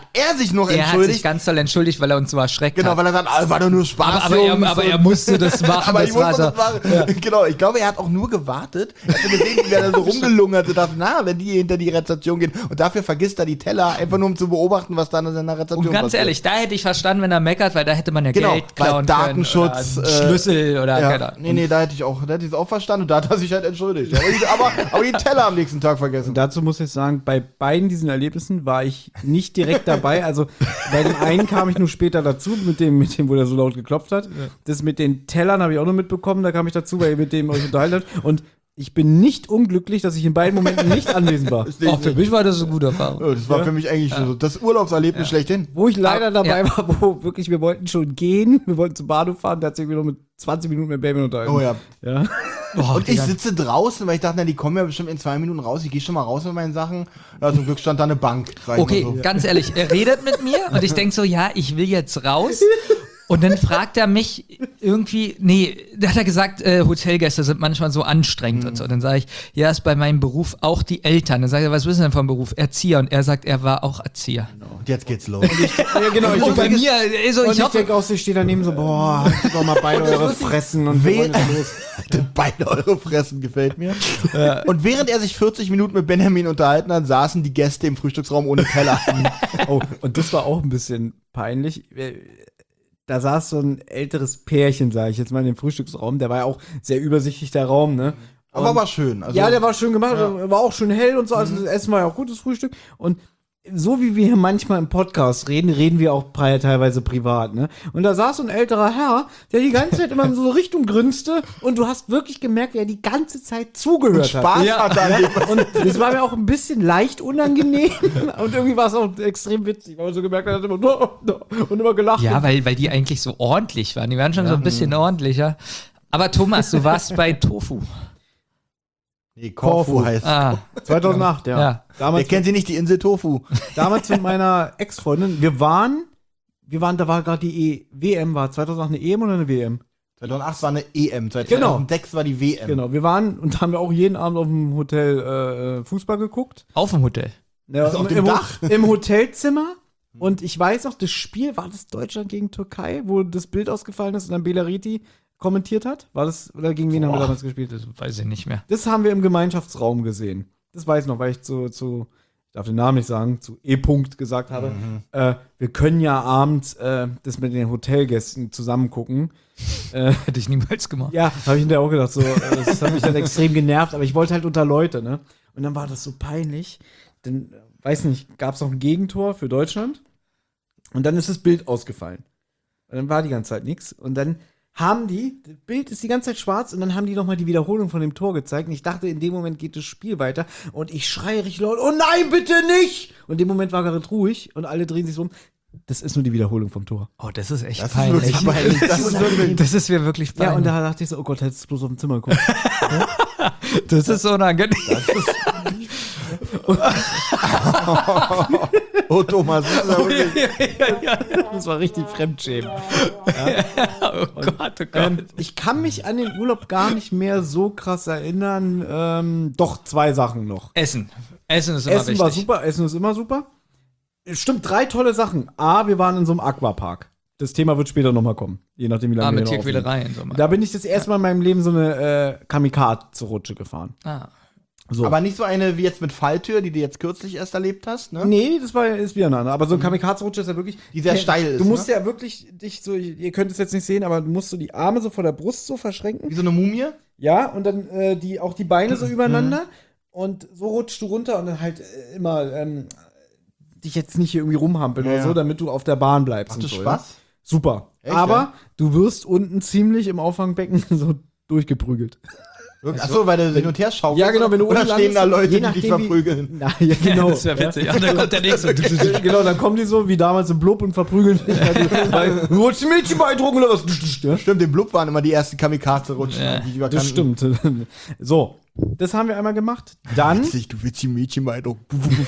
sich noch Er hat sich entschuldigt. ganz doll entschuldigt, weil er uns so erschreckt Genau, hat. weil er sagt, war doch nur Spaß, aber Jungs. er musste das machen. Aber ich das war musste so. das machen. Genau, ich glaube, er hat auch nur gewartet. Er hat so gesehen, wie er da so rumgelungert und dachte, wenn die hinter die Rezeption gehen. Und dafür vergisst er die Teller, einfach nur um zu beobachten, was dann in seiner Rezeption Und ganz passiert. ehrlich, da hätte ich verstanden, wenn er meckert, weil da hätte man ja Genau, Geld weil klauen Datenschutz, können. Oder Schlüssel oder Ja, keine Ahnung. nee, da hätte ich es auch verstanden und da hat er sich halt entschuldigt. Aber die Teller am nächsten Tag vergessen. Dazu muss ich sagen, bei beiden diesen Erlebnissen war ich nicht direkt dabei. Also bei dem einen kam ich nur später dazu, mit dem, wo der so laut geklopft hat. Das mit den Tellern habe ich auch noch mitbekommen, da kam ich dazu, weil ihr mit dem euch unterhalten habt. Und ich bin nicht unglücklich, dass ich in beiden Momenten nicht anwesend war. Auch für mich war das eine gute Erfahrung. Ja, das war für mich eigentlich so das Urlaubserlebnis schlechthin. Wo ich leider dabei ja. war, wo wirklich, wir wollten schon gehen, wir wollten zum Bahnhof fahren, da hat sich irgendwie noch mit 20 Minuten mit Baby unterhalten. Oh ja. Ja. Und ich sitze draußen, weil ich dachte, die kommen ja bestimmt in 2 Minuten raus. Ich gehe schon mal raus mit meinen Sachen. Ja, zum Glück stand da eine Bank. Sag ich Okay, mal so. ganz ehrlich, er redet mit mir und ich denke so, ja, ich will jetzt raus. Und dann fragt er mich irgendwie, da hat er gesagt, Hotelgäste sind manchmal so anstrengend und so. Dann sage ich, ja, ist bei meinem Beruf auch die Eltern. Dann sagt er, was wissen Sie denn vom Beruf? Erzieher. Und er sagt, er war auch Erzieher. Und jetzt geht's los. Ja, genau. Und bei mir, also Und ich ich hoffe, denke auch, sie steht daneben so, boah, haltet doch mal beide eure Fressen und wir wollen jetzt los. Beide eure Fressen gefällt mir. Und während er sich 40 Minuten mit Benjamin unterhalten hat, saßen die Gäste im Frühstücksraum ohne Teller. Oh, und das war auch ein bisschen peinlich. Da saß so ein älteres Pärchen, sage ich jetzt mal, in dem Frühstücksraum. Der war ja auch sehr übersichtlich, der Raum, ne? Aber war schön. Also, Ja, der war schön gemacht, war auch schön hell und so. Also das Essen war ja auch gutes Frühstück. Und so wie wir hier manchmal im Podcast reden, reden wir auch teilweise privat, ne? Und da saß so ein älterer Herr, der die ganze Zeit immer in so Richtung grinste und du hast wirklich gemerkt, wie er die ganze Zeit zugehört Spaß hat. hat an dem. Und das war mir auch ein bisschen leicht unangenehm und irgendwie war es auch extrem witzig, weil man so gemerkt hat, immer und immer gelacht. ja, weil die eigentlich so ordentlich waren. Die waren schon so ein bisschen ordentlicher. Aber Thomas, du warst bei Tofu. Nee, Korfu heißt. Ah, 2008, ja. Ja. Wer kennt sie nicht, die Insel Tofu? Damals mit meiner Ex-Freundin, wir waren, da war gerade die WM, war 2008 eine EM oder eine WM? 2008 war eine EM, 2006 Genau. war die WM. Genau, wir waren und da haben wir auch jeden Abend auf dem Hotel Fußball geguckt. auf dem Hotel. Ja, Also auf dem Dach? Im Hotelzimmer. Und ich weiß auch, das Spiel, war das Deutschland gegen Türkei, wo das Bild ausgefallen ist und dann Belariti kommentiert hat? War das, oder gegen wen haben wir damals gespielt? Das weiß ich nicht mehr. Das haben wir im Gemeinschaftsraum gesehen. Das weiß ich noch, weil ich ich darf den Namen nicht sagen, zu E-Punkt gesagt habe. Wir können ja abends das mit den Hotelgästen zusammen gucken. Hätte ich niemals gemacht. Ja, habe ich hinterher auch gedacht, so, das hat mich dann extrem genervt, aber ich wollte halt unter Leute, ne? Und dann war das so peinlich. Dann, weiß nicht, gab es noch ein Gegentor für Deutschland und dann ist das Bild ausgefallen. Und dann war die ganze Zeit nichts. Und dann haben das Bild ist die ganze Zeit schwarz und dann haben die nochmal die Wiederholung von dem Tor gezeigt. Und ich dachte, in dem Moment geht das Spiel weiter. Und ich schreie richtig laut, oh nein, bitte nicht! Und in dem Moment war gerade ruhig und alle drehen sich so um. Das ist nur die Wiederholung vom Tor. Oh, das ist echt Das ist peinlich. wirklich peinlich. Das ist wirklich. Das ist mir wirklich peinlich. Ja, und da dachte ich so, oh Gott, hättest du bloß auf dem Zimmer geguckt. das ist unangenehm. Oh, Thomas, das ist ja wirklich. Das war richtig Fremdschämen. Oh Gott, oh Gott. Ich kann mich an den Urlaub gar nicht mehr so krass erinnern. Doch, 2 Sachen noch. Essen. Essen ist immer Essen wichtig. war super, Essen ist immer super. Stimmt, 3 tolle Sachen. A, wir waren in so einem Aquapark. Das Thema wird später nochmal kommen, je nachdem, wie lange mit wir noch aufnehmen. Tierquälerei und so. Da bin ich das erste Mal in meinem Leben so eine Kamikaze-Rutsche gefahren. Ah. So. Aber nicht so eine wie jetzt mit Falltür, die du jetzt kürzlich erst erlebt hast, ne? Nee, ist wieder eine andere. Aber so ein Kamikaze-Rutsche ist ja wirklich. Die sehr steil ist, Du musst ne? ja wirklich dich so, ihr könnt es jetzt nicht sehen, aber du musst so die Arme so vor der Brust so verschränken. Wie so eine Mumie? Ja, und dann auch die Beine so übereinander. Und so rutschst du runter und dann halt immer dich jetzt nicht hier irgendwie rumhampeln Ja. oder so, damit du auf der Bahn bleibst. Macht das und so, Spaß? Ja? Super. Echt, Aber ja? du wirst unten ziemlich im Auffangbecken so durchgeprügelt. Achso, weil du hin und her schaukelst. Ja, genau, wenn du Oder unten stehen da landest, Leute, je die dich nachdem, wie- verprügeln. Na, ja, genau. Das wäre witzig. Und dann kommt der nächste. Genau, dann kommen die so wie damals im Blub und verprügeln dich. Weil du wolltest ein Mädchen beeindrucken oder was? Ja? Stimmt, im Blub waren immer die ersten Kamikaze-Rutschen. Ja, die Das stimmt. So, das haben wir einmal gemacht. Dann Du willst die Mädchen beeindrucken.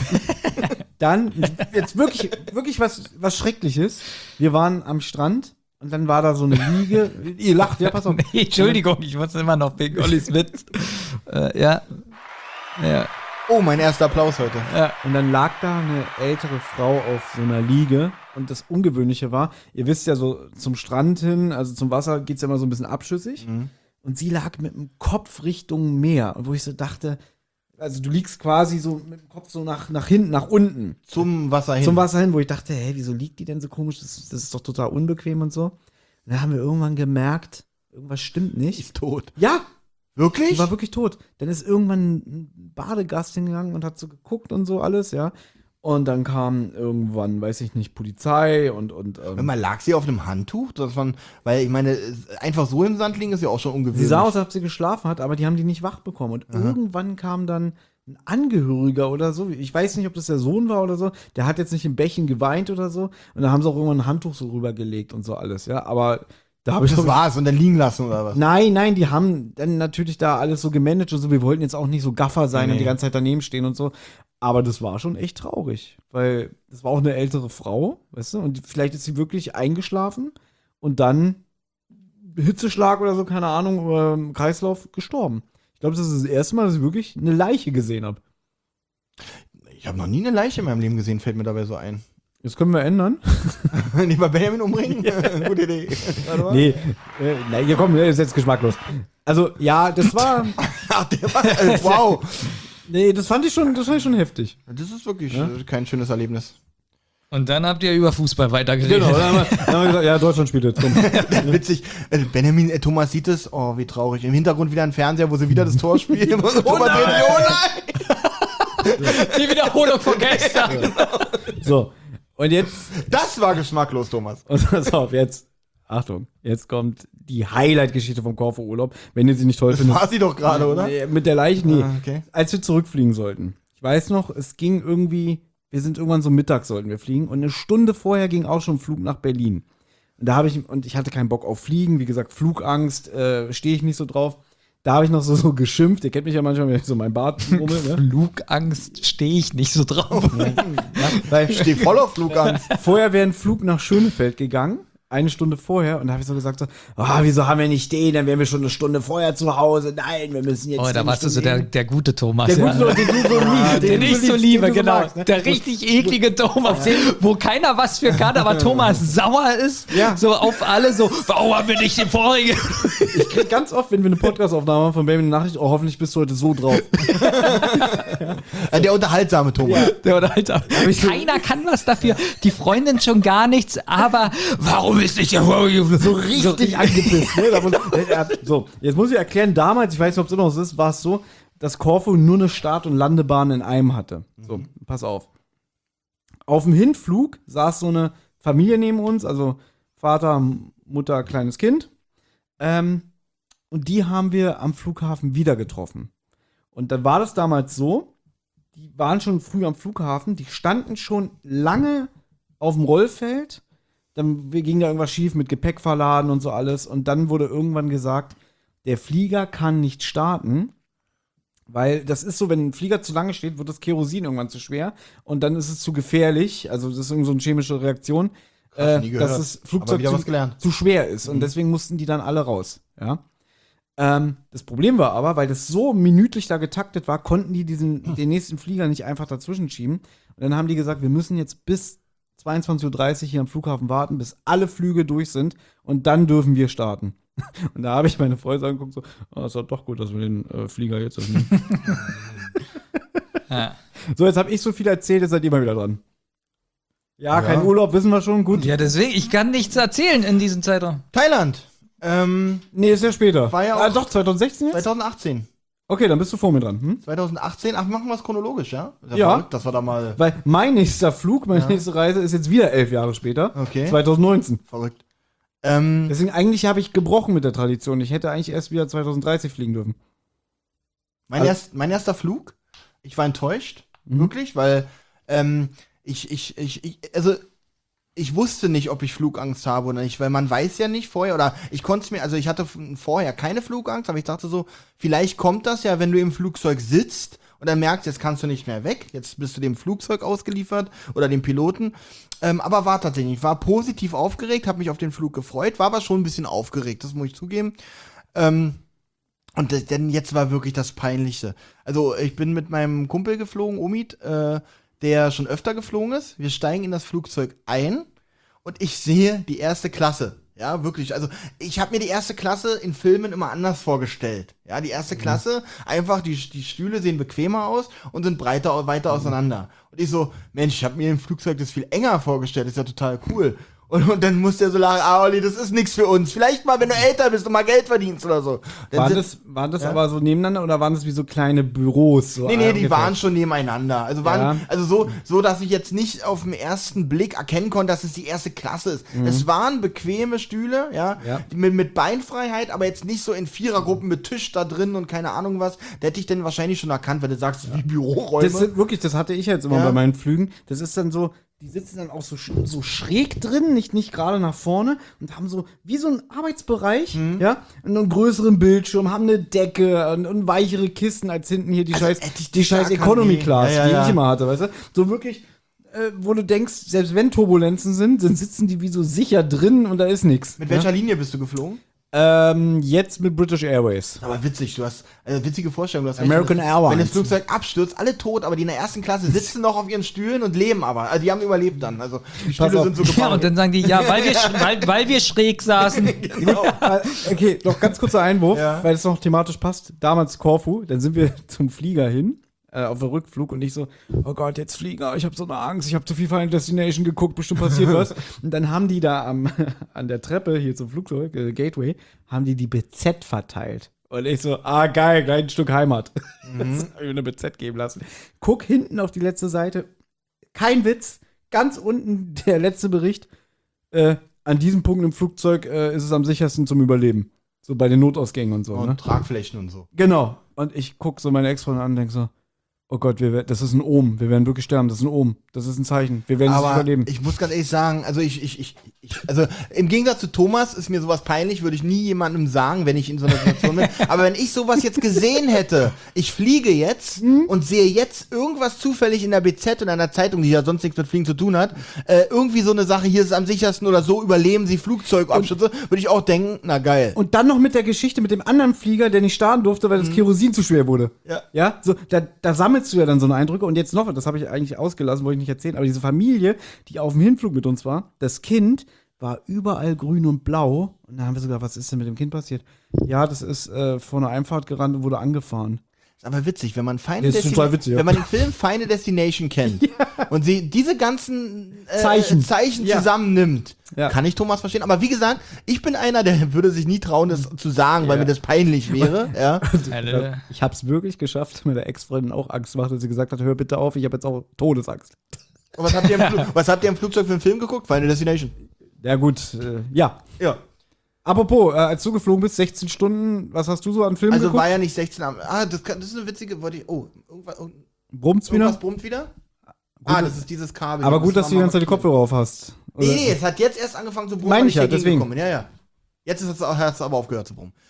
jetzt wirklich was Schreckliches. Wir waren am Strand und dann war da so eine Liege. Ihr lacht, ja, pass auf. Nee, Entschuldigung, ich muss immer noch wegen Ollis Witz. Ja. Ja. Oh, mein erster Applaus heute. Und dann lag da eine ältere Frau auf so einer Liege. Und das Ungewöhnliche war, ihr wisst ja so, zum Strand hin, also zum Wasser geht's ja immer so ein bisschen abschüssig. Und sie lag mit dem Kopf Richtung Meer. Und wo ich so dachte, also du liegst quasi so mit dem Kopf so nach hinten, nach unten. Zum Wasser hin. Zum Wasser hin, wo ich dachte, hey, wieso liegt die denn so komisch? Das ist doch total unbequem und so. Und dann haben wir irgendwann gemerkt, irgendwas stimmt nicht. Ist tot. Ja, Wirklich? die war wirklich tot. Dann ist irgendwann ein Badegast hingegangen und hat so geguckt und so alles, ja. Und dann kam irgendwann, weiß ich nicht, Polizei und Mal lag sie auf einem Handtuch? Weil ich meine, einfach so im Sand liegen ist ja auch schon ungewöhnlich. sie sah aus, als ob sie geschlafen hat, aber die haben die nicht wach bekommen. Und irgendwann kam dann ein Angehöriger oder so, ich weiß nicht, ob das der Sohn war oder so, der hat jetzt nicht im Bächen geweint oder so. Und da haben sie auch irgendwann ein Handtuch so rübergelegt und so alles, ja. Aber da habe ich Das war's und dann liegen lassen oder was? Nein, die haben dann natürlich da alles so gemanagt und so. Wir wollten jetzt auch nicht so Gaffer sein und die ganze Zeit daneben stehen und so. Aber das war schon echt traurig, weil das war auch eine ältere Frau, weißt du? Und vielleicht ist sie wirklich eingeschlafen und dann Hitzeschlag oder so, keine Ahnung, oder im Kreislauf gestorben. Ich glaube, das ist das erste Mal, dass ich wirklich eine Leiche gesehen habe. Ich habe noch nie eine Leiche in meinem Leben gesehen, fällt mir dabei so ein. Das können wir ändern. Nicht mal Benjamin umbringen? Gute Idee. Warte mal. Nee, nein, hier komm, ist jetzt geschmacklos. Also, ja, das war. Ach, der war, wow. Nee, das fand ich schon heftig. Das ist wirklich kein schönes Erlebnis. Und dann habt ihr über Fußball weitergeredet. Genau, dann haben wir gesagt, ja, Deutschland spielt jetzt. Komm. Witzig. Benjamin, Thomas sieht es. Oh, wie traurig. Im Hintergrund wieder ein Fernseher, wo sie wieder das Tor spielen. Thomas sieht, oh nein! Die Wiederholung von gestern. So, und jetzt. Das war geschmacklos, Thomas. Und pass auf, jetzt. Achtung, jetzt kommt die Highlight-Geschichte vom Korfu-Urlaub. Wenn ihr sie nicht toll Das findet. war sie doch gerade, oder? Nee, mit der Leiche, nee. Ah, okay. Als wir zurückfliegen sollten. Ich weiß noch, es ging irgendwie, wir sind irgendwann so mittags sollten wir fliegen und eine Stunde vorher ging auch schon ein Flug nach Berlin. Und da ich hatte keinen Bock auf Fliegen, wie gesagt, Flugangst, stehe ich nicht so drauf. Da habe ich noch so geschimpft. Ihr kennt mich ja manchmal, wenn ich so mein Bart rummel. Ne? Flugangst stehe ich nicht so drauf. Weil Ich stehe voll auf Flugangst. vorher wäre ein Flug nach Schönefeld gegangen. Eine Stunde vorher und da habe ich so gesagt so, wieso haben wir nicht den, dann wären wir schon eine Stunde vorher zu Hause. Nein, wir müssen jetzt. Oh, da warst du so der gute Thomas. der ja. gute, den du so liebst, Den ich so liebe, genau. magst, ne? Der richtig eklige Thomas, wo keiner was für kann, aber Thomas sauer ist, Ja. so auf alle, so, warum haben wir nicht den vorigen? Ich krieg ganz oft, wenn wir eine Podcast-Aufnahme haben von Baby eine Nachricht, oh, hoffentlich bist du heute so drauf. Der unterhaltsame Thomas. Der Unterhalter. Keiner kann was dafür, die Freundin schon gar nichts, aber warum ist nicht der vorige? So richtig angepisst. Ne? So, jetzt muss ich erklären, damals, ich weiß nicht, ob es immer noch so ist, war es so, dass Korfu nur eine Start- und Landebahn in einem hatte. So, pass auf. Auf dem Hinflug saß so eine Familie neben uns, also Vater, Mutter, kleines Kind. Und die haben wir am Flughafen wieder getroffen. Und dann war das damals so, die waren schon früh am Flughafen, die standen schon lange auf dem Rollfeld. Dann ging da irgendwas schief mit Gepäck verladen und so alles. Und dann wurde irgendwann gesagt, der Flieger kann nicht starten, weil das ist so, wenn ein Flieger zu lange steht, wird das Kerosin irgendwann zu schwer und dann ist es zu gefährlich. Also das ist irgendwie so eine chemische Reaktion, nie gehört. dass das Aber Flugzeug wieder was gelernt. zu schwer ist. Und deswegen mussten die dann alle raus. Ja. Das Problem war aber, weil das so minütlich da getaktet war, konnten die den nächsten Flieger nicht einfach dazwischen schieben. Und dann haben die gesagt, wir müssen jetzt bis 22:30 Uhr hier am Flughafen warten, bis alle Flüge durch sind und dann dürfen wir starten. Und da habe ich meine Freundin angeguckt, so, ist doch gut, dass wir den Flieger jetzt öffnen. Ja. So, jetzt habe ich so viel erzählt, jetzt seid ihr mal wieder dran. Ja, kein Urlaub, wissen wir schon, gut. Ja, deswegen, ich kann nichts erzählen in diesem Zeitraum. Thailand. Nee, ist ja später. War ja auch- doch, 2016 jetzt? 2018. Okay, dann bist du vor mir dran. Hm? 2018, ach, machen wir es chronologisch, ja? Ist Ja. verrückt, dass wir da mal. Weil mein nächster Flug, meine nächste Reise ist jetzt wieder 11 Jahre später. Okay. 2019. Verrückt. Deswegen eigentlich habe ich gebrochen mit der Tradition. Ich hätte eigentlich erst wieder 2030 fliegen dürfen. Mein erster Flug, ich war enttäuscht, wirklich, weil ich wusste nicht, ob ich Flugangst habe oder nicht, weil man weiß ja nicht vorher, oder ich konnte es mir, also ich hatte vorher keine Flugangst, aber ich dachte so, vielleicht kommt das ja, wenn du im Flugzeug sitzt und dann merkst, jetzt kannst du nicht mehr weg, jetzt bist du dem Flugzeug ausgeliefert oder dem Piloten, aber war tatsächlich, ich war positiv aufgeregt, habe mich auf den Flug gefreut, war aber schon ein bisschen aufgeregt, das muss ich zugeben. Und denn jetzt war wirklich das Peinlichste. Also ich bin mit meinem Kumpel geflogen, Omid, der schon öfter geflogen ist. Wir steigen in das Flugzeug ein und ich sehe die erste Klasse. Ja, wirklich. Also ich habe mir die erste Klasse in Filmen immer anders vorgestellt. Ja, die erste Klasse, einfach die Stühle sehen bequemer aus und sind weiter auseinander. Und ich so, Mensch, ich habe mir im Flugzeug das viel enger vorgestellt. Das ist ja total cool. Und dann muss der so lachen, Olli, das ist nichts für uns. Vielleicht mal, wenn du älter bist und mal Geld verdienst oder so. Waren das aber so nebeneinander oder waren das wie so kleine Büros? So Nee, die waren schon nebeneinander. Also so, dass ich jetzt nicht auf den ersten Blick erkennen konnte, dass es die erste Klasse ist. Es waren bequeme Stühle, mit Beinfreiheit, aber jetzt nicht so in Vierergruppen mit Tisch da drin und keine Ahnung was. Da hätte ich denn wahrscheinlich schon erkannt, weil du sagst, wie Büroräume. Das sind wirklich, das hatte ich jetzt immer bei meinen Flügen. Das ist dann so, die sitzen dann auch so schräg drin, nicht gerade nach vorne und haben so wie so einen Arbeitsbereich, einen größeren Bildschirm, haben eine Decke und weichere Kisten als hinten hier die scheiß Economy Class, die ich immer hatte, weißt du? So wirklich, wo du denkst, selbst wenn Turbulenzen sind, sitzen die wie so sicher drin und da ist nichts. Mit welcher Linie bist du geflogen? Jetzt mit British Airways. Aber witzig, du hast witzige Vorstellung. Du hast American Airlines. Wenn das Flugzeug abstürzt, alle tot, aber die in der ersten Klasse sitzen noch auf ihren Stühlen und leben aber. Also die haben überlebt dann. Also die Stühle sind so gebaut. Ja, und dann sagen die, ja, weil wir schräg saßen. Genau. Okay, noch ganz kurzer Einwurf, Ja. weil es noch thematisch passt. Damals Korfu, dann sind wir zum Flieger hin, auf den Rückflug und ich so, oh Gott, jetzt Flieger, ich habe so eine Angst, ich habe zu viel Final Destination geguckt, bestimmt passiert was. Und dann haben die da an der Treppe hier zum Flugzeug, Gateway, haben die BZ verteilt. Und ich so, geil, gleich ein Stück Heimat. Das hab ich mir eine BZ geben lassen. Guck hinten auf die letzte Seite, kein Witz, ganz unten der letzte Bericht, an diesem Punkt im Flugzeug ist es am sichersten zum Überleben. So bei den Notausgängen und so. Und Ne? Tragflächen und so. Genau. Und ich guck so meine Ex-Freundin an und denk so, oh Gott, das ist ein Ohm. Wir werden wirklich sterben. Das ist ein Ohm. Das ist ein Zeichen. Wir werden es nicht Aber überleben. ich muss ganz ehrlich sagen, also also im Gegensatz zu Thomas ist mir sowas peinlich, würde ich nie jemandem sagen, wenn ich in so einer Situation bin. Aber wenn ich sowas jetzt gesehen hätte, ich fliege jetzt und sehe jetzt irgendwas zufällig in der BZ und einer Zeitung, die ja sonst nichts mit Fliegen zu tun hat, irgendwie so eine Sache, hier ist es am sichersten oder so, überleben sie Flugzeugabstürze, würde ich auch denken, na geil. Und dann noch mit der Geschichte mit dem anderen Flieger, der nicht starten durfte, weil das Kerosin zu schwer wurde. Ja. Ja, so, da sammelst du ja dann so eine Eindrücke. Und jetzt noch, das habe ich eigentlich ausgelassen, wollte ich nicht erzählen, aber diese Familie, die auf dem Hinflug mit uns war, das Kind war überall grün und blau. Und da haben wir sogar, was ist denn mit dem Kind passiert? Ja, das ist vor einer Einfahrt gerannt und wurde angefahren. Ist aber witzig, wenn man Das ist total witzig, ja. wenn man den Film Final Destination kennt und sie diese ganzen Zeichen. Zeichen zusammennimmt, Ja. kann ich Thomas verstehen. Aber wie gesagt, ich bin einer, der würde sich nie trauen, das zu sagen, weil mir das peinlich wäre. Ja. Ich habe es wirklich geschafft, mit der Ex-Freundin auch Angst macht, dass sie gesagt hat, hör bitte auf, ich habe jetzt auch Todesangst. Und was habt ihr im Flugzeug für einen Film geguckt? Final Destination. Ja gut, ja. Ja. Apropos, als du geflogen bist, 16 Stunden, was hast du so an Filmen Also geguckt? war ja nicht 16 am. Das ist eine witzige. Brummt's wieder? Irgendwas brummt wieder? Das ist dieses Kabel. Aber gut, dass du die ganze Zeit die Kopfhörer auf hast. Oder? Nee, es hat jetzt erst angefangen zu brummen, Meine weil ich ja, hier deswegen. gegengekommen bin. Ja. Jetzt hat es aber aufgehört zu brummen.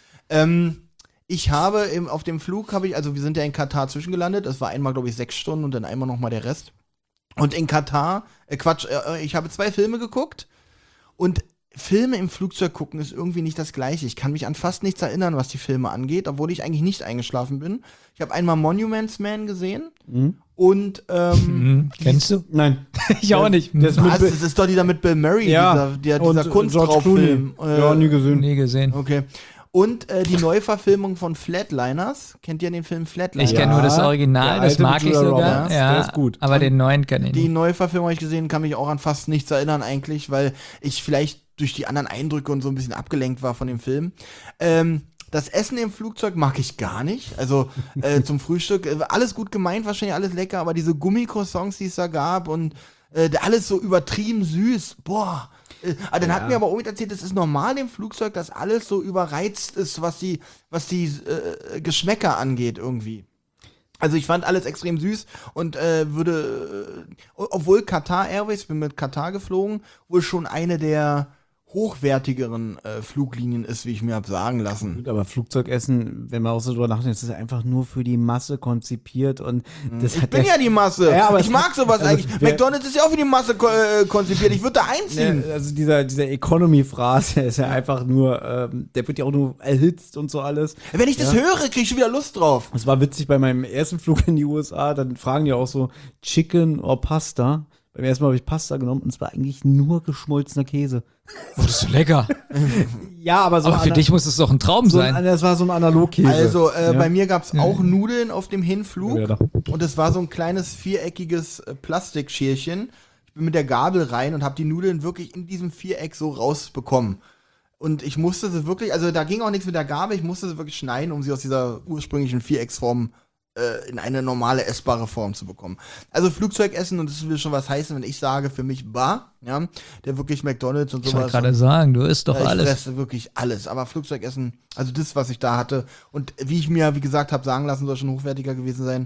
Ich habe auf dem Flug, also wir sind ja in Katar zwischengelandet. Es war einmal, glaube ich, 6 Stunden und dann einmal nochmal der Rest. Und in Katar, ich habe 2 Filme geguckt und Filme im Flugzeug gucken ist irgendwie nicht das Gleiche. Ich kann mich an fast nichts erinnern, was die Filme angeht, obwohl ich eigentlich nicht eingeschlafen bin. Ich habe einmal Monuments Man gesehen und Kennst du? Nein. Ich auch nicht. Das das ist doch dieser mit Bill Murray, Ja, dieser und Kunstrauffilm. Ja, nie gesehen. Nie gesehen. Okay. Und die Neuverfilmung von Flatliners. Kennt ihr den Film Flatliners? Ich kenne nur das Original, der das alte mag mit ich Julia sogar. Roberts, Ja, der ist gut. aber den neuen kenne ich Die nicht. Neuverfilmung habe ich gesehen, kann mich auch an fast nichts erinnern eigentlich, weil ich vielleicht durch die anderen Eindrücke und so ein bisschen abgelenkt war von dem Film. Das Essen im Flugzeug mag ich gar nicht. Also zum Frühstück, alles gut gemeint, wahrscheinlich alles lecker, aber diese Gummicroissants, die es da gab und alles so übertrieben süß, boah. Dann hat mir aber auch erzählt, es ist normal im Flugzeug, dass alles so überreizt ist, was die Geschmäcker angeht irgendwie. Also ich fand alles extrem süß und obwohl Qatar Airways, bin mit Qatar geflogen, wohl schon eine der hochwertigeren Fluglinien ist, wie ich mir habe sagen lassen. Gut, aber Flugzeugessen, wenn man auch so drüber nachdenkt, ist einfach nur für die Masse konzipiert und das Ich hat bin ja die Masse. Ja, aber ich mag sowas also, eigentlich. McDonald's ist ja auch für die Masse konzipiert. Ich würde da einziehen. Also dieser Economy-Phrase ist ja einfach nur, der wird ja auch nur erhitzt und so alles. Wenn ich das höre, krieg ich schon wieder Lust drauf. Es war witzig bei meinem ersten Flug in die USA, dann fragen die auch so Chicken or Pasta. Beim ersten Mal habe ich Pasta genommen und es war eigentlich nur geschmolzener Käse. Oh, das ist so lecker. Ja, aber so Aber für dich muss es doch ein Traum sein. Das war so ein Analogkäse. Also bei mir gab es auch Nudeln auf dem Hinflug. Ja, da. Und es war so ein kleines viereckiges Plastikschälchen. Ich bin mit der Gabel rein und habe die Nudeln wirklich in diesem Viereck so rausbekommen. Und ich musste sie wirklich, also da ging auch nichts mit der Gabel, ich musste sie wirklich schneiden, um sie aus dieser ursprünglichen Vierecksform in eine normale essbare Form zu bekommen. Also Flugzeugessen, und das will schon was heißen, wenn ich sage, für mich bar, ja, der wirklich McDonald's und Ich sowas. wollte gerade sagen, du isst doch Ich alles. fresse wirklich alles. Aber Flugzeugessen, also das, was ich da hatte, und wie ich mir, wie gesagt, habe sagen lassen, soll schon hochwertiger gewesen sein,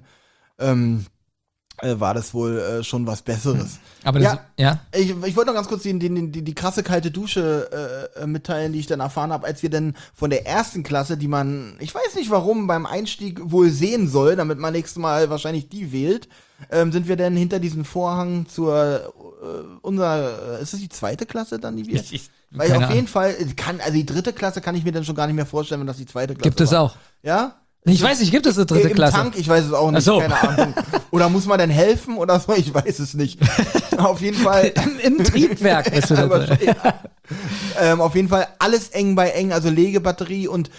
war das wohl schon was Besseres. Aber das, ja. Ich wollte noch ganz kurz die krasse kalte Dusche mitteilen, die ich dann erfahren habe, als wir dann von der ersten Klasse, die man, ich weiß nicht warum, beim Einstieg wohl sehen soll, damit man nächstes Mal wahrscheinlich die wählt, sind wir dann hinter diesem Vorhang zur ist das die zweite Klasse dann, die wir? Weil keine auf jeden Fall also die dritte Klasse kann ich mir dann schon gar nicht mehr vorstellen, wenn das die zweite Klasse Gibt es war. auch. Ja? Ich weiß nicht, gibt es eine dritte Im Klasse? Tank, ich weiß es auch nicht, Ach so. keine Ahnung. Oder muss man denn helfen oder so, ich weiß es nicht. Auf jeden Fall. Im Triebwerk bist du da Aber, drin. ja. Auf jeden Fall alles eng bei eng, also Legebatterie und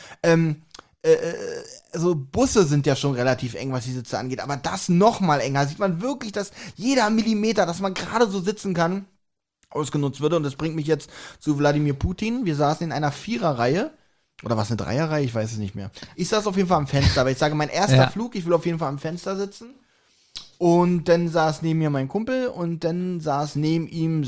also Busse sind ja schon relativ eng, was die Sitze angeht, aber das noch mal enger. Sieht man wirklich, dass jeder Millimeter, dass man gerade so sitzen kann, ausgenutzt würde. Und das bringt mich jetzt zu Wladimir Putin. Wir saßen in einer Viererreihe. Oder was, eine Dreierreihe? Ich weiß es nicht mehr. Ich saß auf jeden Fall am Fenster, weil ich sage, mein erster Flug, ich will auf jeden Fall am Fenster sitzen. Und dann saß neben mir mein Kumpel und dann saß neben ihm,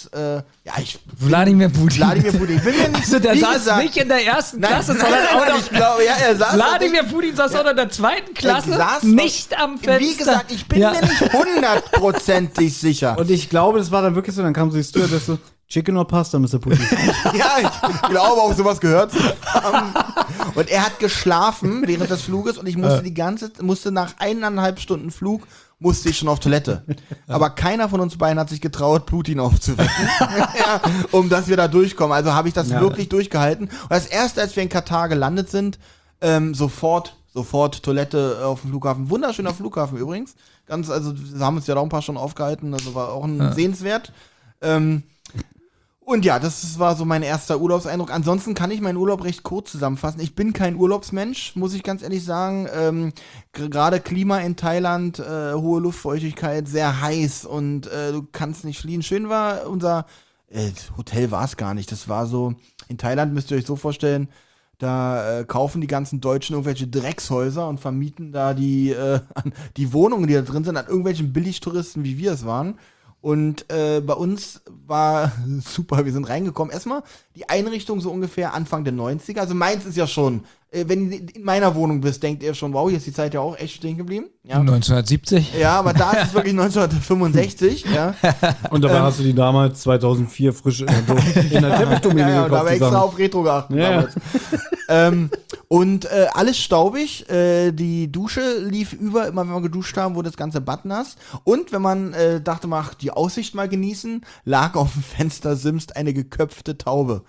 Wladimir Putin. Wladimir Putin. Ich bin mir nicht Also der wie saß gesagt, nicht in der ersten Klasse, nein, sondern auch noch. ich glaube, ja, er saß. Wladimir Putin saß auch noch in der zweiten Klasse, saß nicht am Fenster. Wie gesagt, ich bin mir nicht hundertprozentig sicher. Und ich glaube, das war dann wirklich so, dann kam so die Stewardess so, Chicken or Pasta, Mr. Putin. Ja, ich glaube auch sowas gehört zu haben. Und er hat geschlafen während des Fluges und ich musste nach 1,5 Stunden Flug musste ich schon auf Toilette. Aber keiner von uns beiden hat sich getraut, Putin aufzuwecken, ja, um dass wir da durchkommen. Also habe ich das wirklich durchgehalten. Und das erste, als wir in Katar gelandet sind, sofort Toilette auf dem Flughafen. Wunderschöner Flughafen übrigens. Also wir haben uns ja da auch ein paar Stunden aufgehalten, also war auch sehenswert. Und ja, das war so mein erster Urlaubseindruck. Ansonsten kann ich meinen Urlaub recht kurz zusammenfassen. Ich bin kein Urlaubsmensch, muss ich ganz ehrlich sagen. Gerade Klima in Thailand, hohe Luftfeuchtigkeit, sehr heiß und du kannst nicht fliehen. Schön war unser Hotel war es gar nicht. Das war so, in Thailand müsst ihr euch so vorstellen, da kaufen die ganzen Deutschen irgendwelche Dreckshäuser und vermieten da die Wohnungen, die da drin sind, an irgendwelchen Billigtouristen, wie wir es waren. Und bei uns war super, wir sind reingekommen. Erstmal die Einrichtung so ungefähr Anfang der 90er. Also meins ist ja schon, wenn du in meiner Wohnung bist, denkt ihr schon, wow, hier ist die Zeit ja auch echt stehen geblieben. Ja, 1970. ja, aber da ist es wirklich 1965. Ja. Und dabei hast du die damals 2004 frisch in der Teppichdomäne Ja, und da gekauft. haben wir extra zusammen. auf Retro geachtet Ja. damals. Und alles staubig. Die Dusche lief über, immer wenn wir geduscht haben, wurde das ganze Bad nass. Und wenn man dachte, ach, die Aussicht mal genießen, lag auf dem Fenster simst eine geköpfte Taube.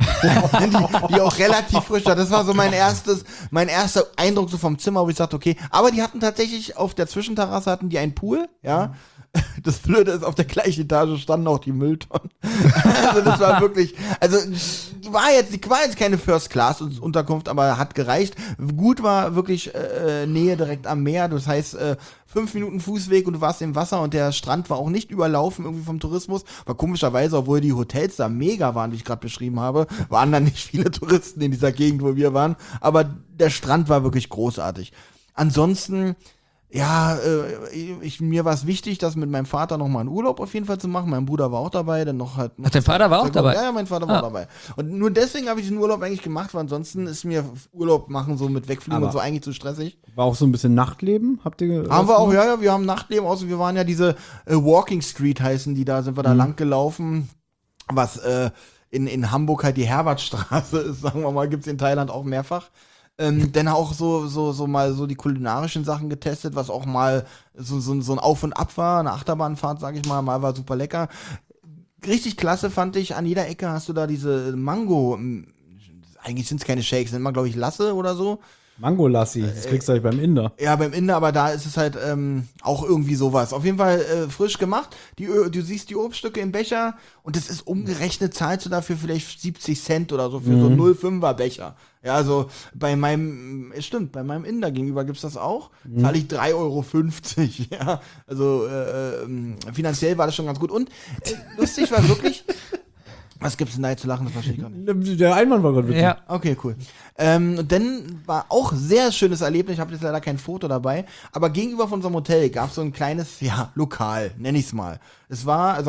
die auch relativ frisch war. Das war so mein erster Eindruck so vom Zimmer, wo ich sagte, okay. Aber die hatten tatsächlich auf der Zwischenterrasse hatten die einen Pool, ja. Das Blöde ist, auf der gleichen Etage standen auch die Mülltonnen. Also das war wirklich, also die war jetzt keine First-Class-Unterkunft, aber hat gereicht. Gut war wirklich Nähe direkt am Meer, das heißt 5 Minuten Fußweg und du warst im Wasser und der Strand war auch nicht überlaufen irgendwie vom Tourismus. Aber komischerweise, obwohl die Hotels da mega waren, wie ich gerade beschrieben habe, waren da nicht viele Touristen in dieser Gegend, wo wir waren. Aber der Strand war wirklich großartig. Ansonsten ja, mir war es wichtig, das mit meinem Vater noch mal einen Urlaub auf jeden Fall zu machen. Mein Bruder war auch dabei, dann noch halt. Ach, dein Vater war auch dabei? Ja, mein Vater war dabei. Und nur deswegen habe ich diesen Urlaub eigentlich gemacht, weil ansonsten ist mir Urlaub machen so mit Wegfliegen Aber und so eigentlich zu stressig. War auch so ein bisschen Nachtleben? Habt ihr Haben wir auch, ja, wir haben Nachtleben, außer wir waren ja diese Walking Street heißen die da, sind wir da lang gelaufen, was in Hamburg halt die Herbertstraße ist, sagen wir mal, gibt's in Thailand auch mehrfach. Dann auch so mal so die kulinarischen Sachen getestet, was auch mal so ein Auf und Ab war, eine Achterbahnfahrt, sag ich mal war super lecker. Richtig klasse fand ich, an jeder Ecke hast du da diese Mango, eigentlich sind es keine Shakes, nennt man glaube ich Lasse oder so. Mangolassi, das kriegst du halt beim Inder. Ja, beim Inder, aber da ist es halt auch irgendwie sowas. Auf jeden Fall frisch gemacht. Du siehst die Obststücke im Becher und das ist umgerechnet, zahlst du dafür vielleicht 70 Cent oder so für so einen 0,5er Becher. Ja, also bei meinem Inder gegenüber gibt's das auch. Zahle ich 3,50 Euro. Ja, also finanziell war das schon ganz gut. Und lustig war wirklich. Was gibt's denn da jetzt zu lachen? Das verstehe ich gar nicht. Der Einwand war gerade witzig. Ja. Okay, cool. Und dann war auch sehr schönes Erlebnis. Ich habe jetzt leider kein Foto dabei. Aber gegenüber von unserem Hotel gab es so ein kleines, Lokal, nenne ich es mal. Das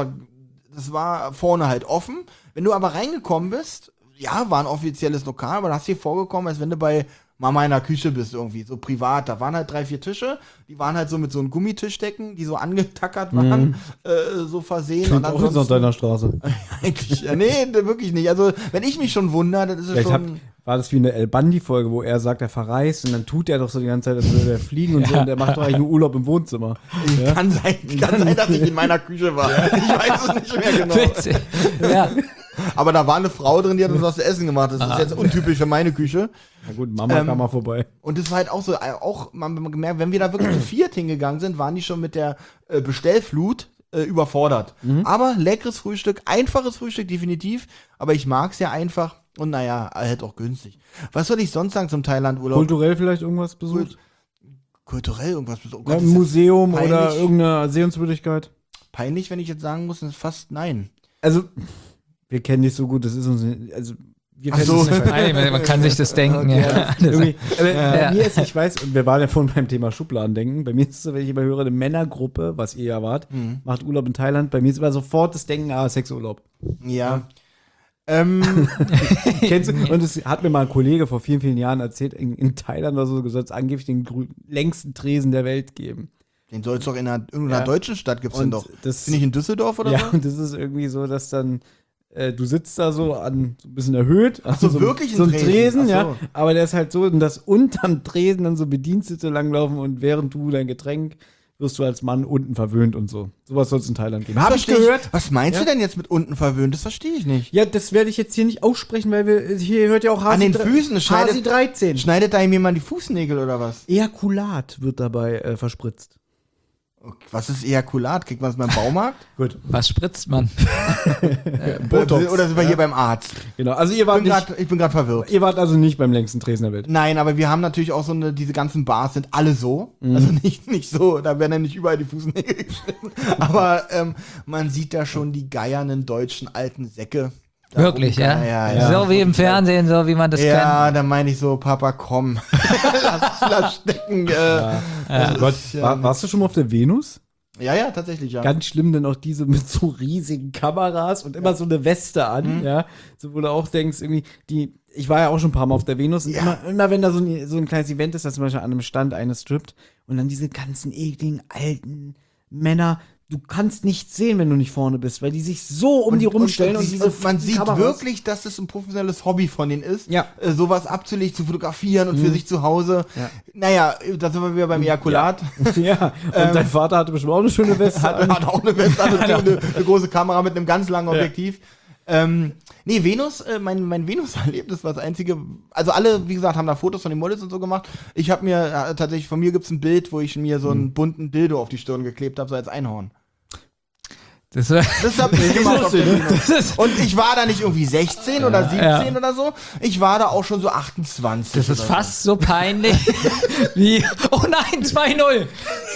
war vorne halt offen. Wenn du aber reingekommen bist, war ein offizielles Lokal, aber das hast dir vorgekommen, als wenn du bei Mama in der Küche bist irgendwie, so privat. Da waren halt 3, 4 Tische, die waren halt so mit so einem Gummitischdecken, die so angetackert waren, so versehen. Und auch jetzt auf deiner Straße. eigentlich, nee, wirklich nicht. Also, wenn ich mich schon wundere, dann ist es schon. War das wie eine El Bandi-Folge, wo er sagt, er verreist und dann tut er doch so die ganze Zeit, als würde er fliegen und so und er macht doch eigentlich nur Urlaub im Wohnzimmer. Ja? Kann sein, dass ich in meiner Küche war. Ich weiß es nicht mehr genau. Witzig. Ja. Aber da war eine Frau drin, die hat uns was zu essen gemacht. Das ist jetzt untypisch für meine Küche. Na gut, Mama kam mal vorbei. Und das war halt auch so, man gemerkt, wenn wir da wirklich zu 4 hingegangen sind, waren die schon mit der Bestellflut überfordert. Aber leckeres Frühstück, einfaches Frühstück, definitiv. Aber ich mag's ja einfach. Und naja, halt auch günstig. Was soll ich sonst sagen zum Thailand-Urlaub? Kulturell vielleicht irgendwas besucht? Kulturell irgendwas besucht? Ein Museum oder irgendeine Sehenswürdigkeit? Peinlich, wenn ich jetzt sagen muss, ist fast nein. Also, wir kennen dich so gut, das ist uns nicht, also wir Ach kennen so. uns nicht. Nein, man kann sich das denken. Okay. Ja. Irgendwie, aber bei mir ist, ich weiß, und wir waren ja vorhin beim Thema Schubladendenken, bei mir ist es so, wenn ich immer höre, eine Männergruppe, was ihr ja wart, macht Urlaub in Thailand, bei mir ist immer sofort das Denken, Sexurlaub. Ja. Kennst du? Und das hat mir mal ein Kollege vor vielen, vielen Jahren erzählt, in Thailand oder so, soll es angeblich den längsten Tresen der Welt geben. Den soll es doch in irgendeiner deutschen Stadt gibt's den Und doch. das- Ist nicht in Düsseldorf oder Ja, so? und das ist irgendwie so, dass dann du sitzt da so so ein bisschen erhöht. Also so, wirklich ein so ein Tresen? Tresen, Ach so. ja. Aber der ist halt so, dass unterm Tresen dann so Bedienstete langlaufen und während du dein Getränk wirst du als Mann unten verwöhnt und so. Sowas soll es in Thailand geben. Hab ich Versteh gehört. Was meinst du denn jetzt mit unten verwöhnt? Das verstehe ich nicht. Ja, das werde ich jetzt hier nicht aussprechen, weil hier hört ja auch An den Füßen Hasi 13. Schneidet da ihm jemand die Fußnägel oder was? Ejakulat wird dabei verspritzt. Okay, was ist Ejakulat? Kriegt man es beim Baumarkt? Gut. Was spritzt man? Botox. Oder sind wir hier beim Arzt? Genau, also ihr wart, Ich bin gerade verwirrt. ihr wart also nicht beim längsten Tresen der Welt. Nein, aber wir haben natürlich auch diese ganzen Bars sind alle so. Also nicht so, da werden ja nicht überall die Fußnägel geschnitten. Aber man sieht da schon die geiernen deutschen alten Säcke. Da Wirklich, ja? ja. So wie im Fernsehen, so wie man das Ja, da meine ich so, Papa, komm. lass stecken. Gott, ja, warst du schon mal auf der Venus? ja, tatsächlich, ja. Ganz schlimm dann auch diese mit so riesigen Kameras und immer so eine Weste an, ja. So, wo du auch denkst, irgendwie, ich war ja auch schon ein paar Mal auf der Venus und Ja. immer wenn da so ein kleines Event ist, dass zum Beispiel an einem Stand eine strippt und dann diese ganzen ekligen alten Männer, du kannst nichts sehen, wenn du nicht vorne bist, weil die sich so um die rumstellen und diese man sieht Kameras. wirklich, dass es ein professionelles Hobby von denen ist, Ja. Sowas abzulegen, zu fotografieren und für sich zu Hause. Ja. Naja, da sind wir wieder beim Ejakulat. Ja, und dein Vater hatte bestimmt auch eine schöne Weste an. Hat auch eine Weste, eine große Kamera mit einem ganz langen Objektiv. Nee, Venus, mein Venus-Erlebnis war das einzige, also alle, wie gesagt, haben da Fotos von den Models und so gemacht. Ich habe mir, tatsächlich, von mir gibt's ein Bild, wo ich mir so einen bunten Dildo auf die Stirn geklebt habe, so als Einhorn. Das, Das hab ich gemacht auf der Venus. Und ich war da nicht irgendwie 16 oder 17 oder so, ich war da auch schon so 28. das ist oder fast so peinlich wie, oh nein, 2-0.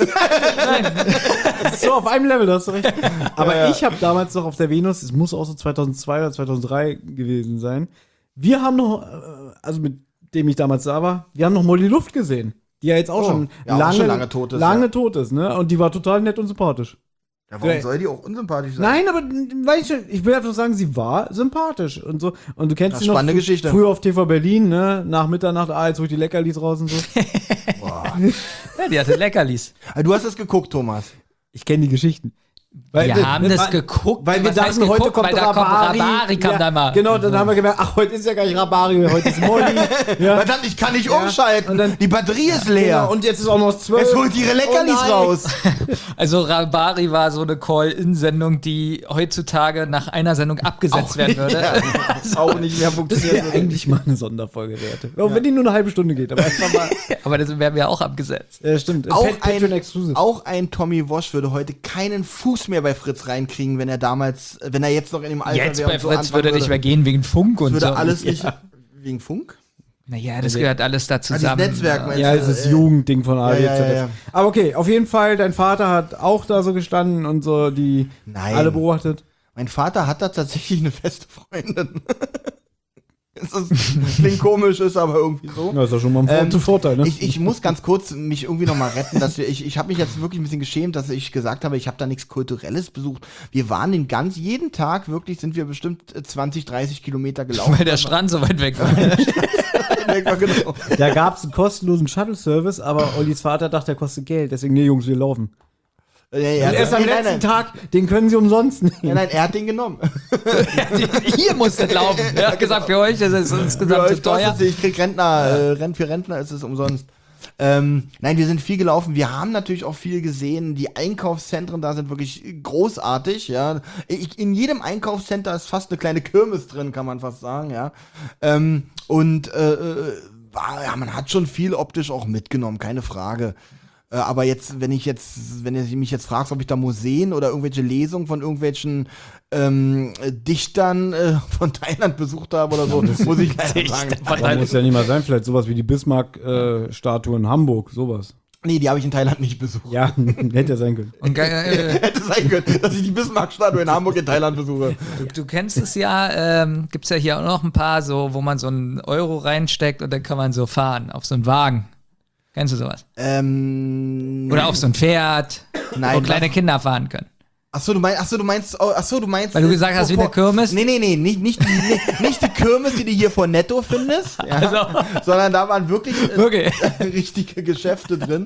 So, auf einem Level, da hast du recht. Aber Ja. ich habe damals noch auf der Venus, es muss auch so 2002 oder 2003 gewesen sein, wir haben noch, also mit dem ich damals da war, wir haben noch Molly Luft gesehen. Die ja jetzt auch schon ja, auch schon lange tot ist, Lange ja. tot ist, ne? Und die war total nett und sympathisch. Ja, warum soll die auch unsympathisch sein? Nein, aber weißt du, ich will einfach sagen, sie war sympathisch und so. Und du kennst Das sie ist noch spannende Geschichte. früher auf TV Berlin, ne? Nach Mitternacht, jetzt hol ich die Leckerlis raus und so. Ja, die hatte Leckerlis. Du hast es geguckt, Thomas. Ich kenne die Geschichten. Wir haben das geguckt. Weil wir Was heißt dachten, heute geguckt? kommt Weil da Rabari. Rabari kam da mal. Genau, dann haben wir gemerkt, ach, heute ist ja gar nicht Rabari, heute ist Molly. Ja. Verdammt, ich kann nicht umschalten. Und dann- die Batterie ist leer. Genau, und jetzt ist auch noch 12. Jetzt holt ihre Leckerlis Oh nein. raus. Also Rabari war so eine Call-In-Sendung, die heutzutage nach einer Sendung abgesetzt werden würde. Auch nicht mehr Das funktioniert. wäre eigentlich mal eine Sonderfolge wert. Auch wenn die nur eine halbe Stunde geht. Aber einfach mal. Aber das werden wir auch abgesetzt. Ja, stimmt. Patreon Exclusive. Auch ein Tommy Walsh würde heute keinen Fuß mehr bei Fritz reinkriegen, wenn er jetzt noch in dem Alter Jetzt wäre bei und so Fritz anfangen würde nicht mehr gehen wegen Funk und würde so. alles nicht wegen Funk? Naja, das gehört alles da Also zusammen. das Netzwerk, meinst Ja, du? es ist Jugendding von ARD. ja, ja. Aber okay, auf jeden Fall, dein Vater hat auch da so gestanden und so die Nein. alle beobachtet. Mein Vater hat da tatsächlich eine feste Freundin. Klingt komisch, ist aber irgendwie so. Ja, ist ja schon mal ein Vorteil, ne? Ich muss ganz kurz mich irgendwie noch mal retten, dass ich habe mich jetzt wirklich ein bisschen geschämt, dass ich gesagt habe, ich habe da nichts Kulturelles besucht. Wir waren jeden Tag wirklich, sind wir bestimmt 20, 30 Kilometer gelaufen. Weil der Strand so weit weg war. Genau. Da gab es einen kostenlosen Shuttle-Service, aber Ollis Vater dachte, der kostet Geld. Deswegen, nee, Jungs, wir laufen. Ja, Und erst am letzten Tag, den können sie umsonst nehmen. Nein, er hat den genommen. Hier muss das laufen. Er hat gesagt, für euch ist es Für insgesamt zu euch teuer. kostet es, ich krieg Rentner, für Rentner ist es umsonst. Nein, wir sind viel gelaufen. Wir haben natürlich auch viel gesehen. Die Einkaufszentren da sind wirklich großartig, ja. In jedem Einkaufscenter ist fast eine kleine Kirmes drin, kann man fast sagen, ja. Ja, man hat schon viel optisch auch mitgenommen, keine Frage. Aber jetzt, wenn ihr mich jetzt fragst, ob ich da Museen oder irgendwelche Lesungen von irgendwelchen Dichtern von Thailand besucht habe oder so, muss ich leider sagen. Das muss ja nicht mal sein, vielleicht sowas wie die Bismarck-Statue in Hamburg, sowas. Nee, die habe ich in Thailand nicht besucht. Ja, hätte ja sein können. Und Hätte sein können, dass ich die Bismarck-Statue in Hamburg in Thailand besuche. du kennst es ja, gibt's ja hier auch noch ein paar, so, wo man so einen Euro reinsteckt und dann kann man so fahren, auf so einen Wagen. Kennst du sowas? Oder auf so ein Pferd, Nein, wo kleine was? Kinder fahren können. Achso, du meinst. Weil du gesagt hast, wie eine Kirmes? Nee, nicht die Kirmes, die du hier vor Netto findest, ja, Also. sondern da waren wirklich Okay. richtige Geschäfte drin.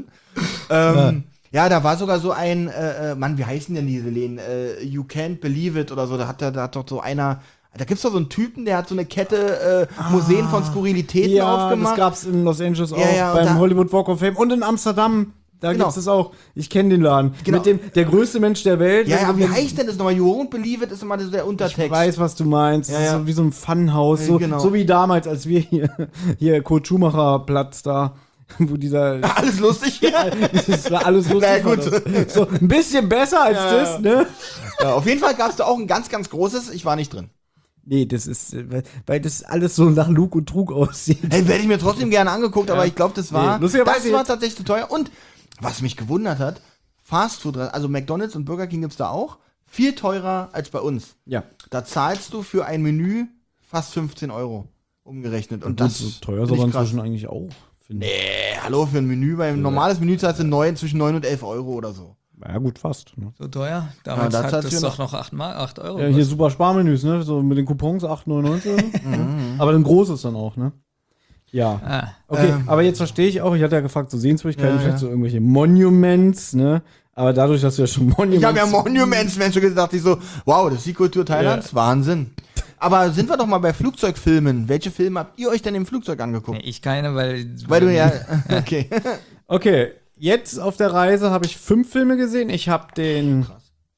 Ja, da war sogar so ein, Mann, wie heißen denn diese Läden? You Can't Believe It oder so, da hat doch so einer, da gibt's doch so einen Typen, der hat so eine Kette Museen von Skurrilitäten Ja, aufgemacht. das gab's in Los Angeles auch, Ja, und beim da- Hollywood Walk of Fame und in Amsterdam. Da Genau. gibt's es auch. Ich kenne den Laden. Genau. Mit dem, der größte Mensch der Welt. Ja, aber wie Wenn- heißt denn das nochmal? You Won't Believe It ist immer der Untertext. Ich weiß, was du meinst. Ja, Das ist ja. so wie so ein Funhaus. Ja, So, genau. so wie damals, als wir hier Kurt Schumacher Platz da, wo dieser. Alles lustig hier. Das war alles lustig. Na gut. war das. So, ein bisschen besser als Ja, das, ne? Ja, auf jeden Fall gab's da auch ein ganz, ganz großes, ich war nicht drin. Nee, das ist, weil das alles so nach Lug und Trug aussieht. Hey, werde ich mir trotzdem gerne angeguckt, aber ich glaube, das war lustigerweise- tatsächlich zu teuer. Und was mich gewundert hat, Fastfood, also McDonald's und Burger King gibt's da auch, viel teurer als bei uns. Ja. Da zahlst du für ein Menü fast 15 Euro umgerechnet. Und das so teuer ist finde aber ich krass. inzwischen eigentlich auch. Finde ich. Hallo, für ein Menü, beim normales Menü zahlst du zwischen 9 und 11 Euro oder so. Ja, gut, fast. Ne? So teuer? Damals Ja, da hat zahlst das du doch noch 8 Euro. Ja, hier super Sparmenüs, ne? So mit den Coupons 8,99 oder so. Aber ein großes dann auch, ne? Ja. Ah. Okay, aber jetzt verstehe ich auch, ich hatte ja gefragt, so Sehenswürdigkeiten, Ja, vielleicht ja. so irgendwelche Monuments, ne? Aber dadurch, dass du ja schon Monuments. Ich habe ja Monuments, Menschen gesagt, ich so, wow, das ist die Kultur Thailands, Wahnsinn. Aber sind wir doch mal bei Flugzeugfilmen. Welche Filme habt ihr euch denn im Flugzeug angeguckt? Nee, ich keine, weil Weil du ja, okay. Okay, jetzt auf der Reise habe ich 5 Filme gesehen. Ich habe den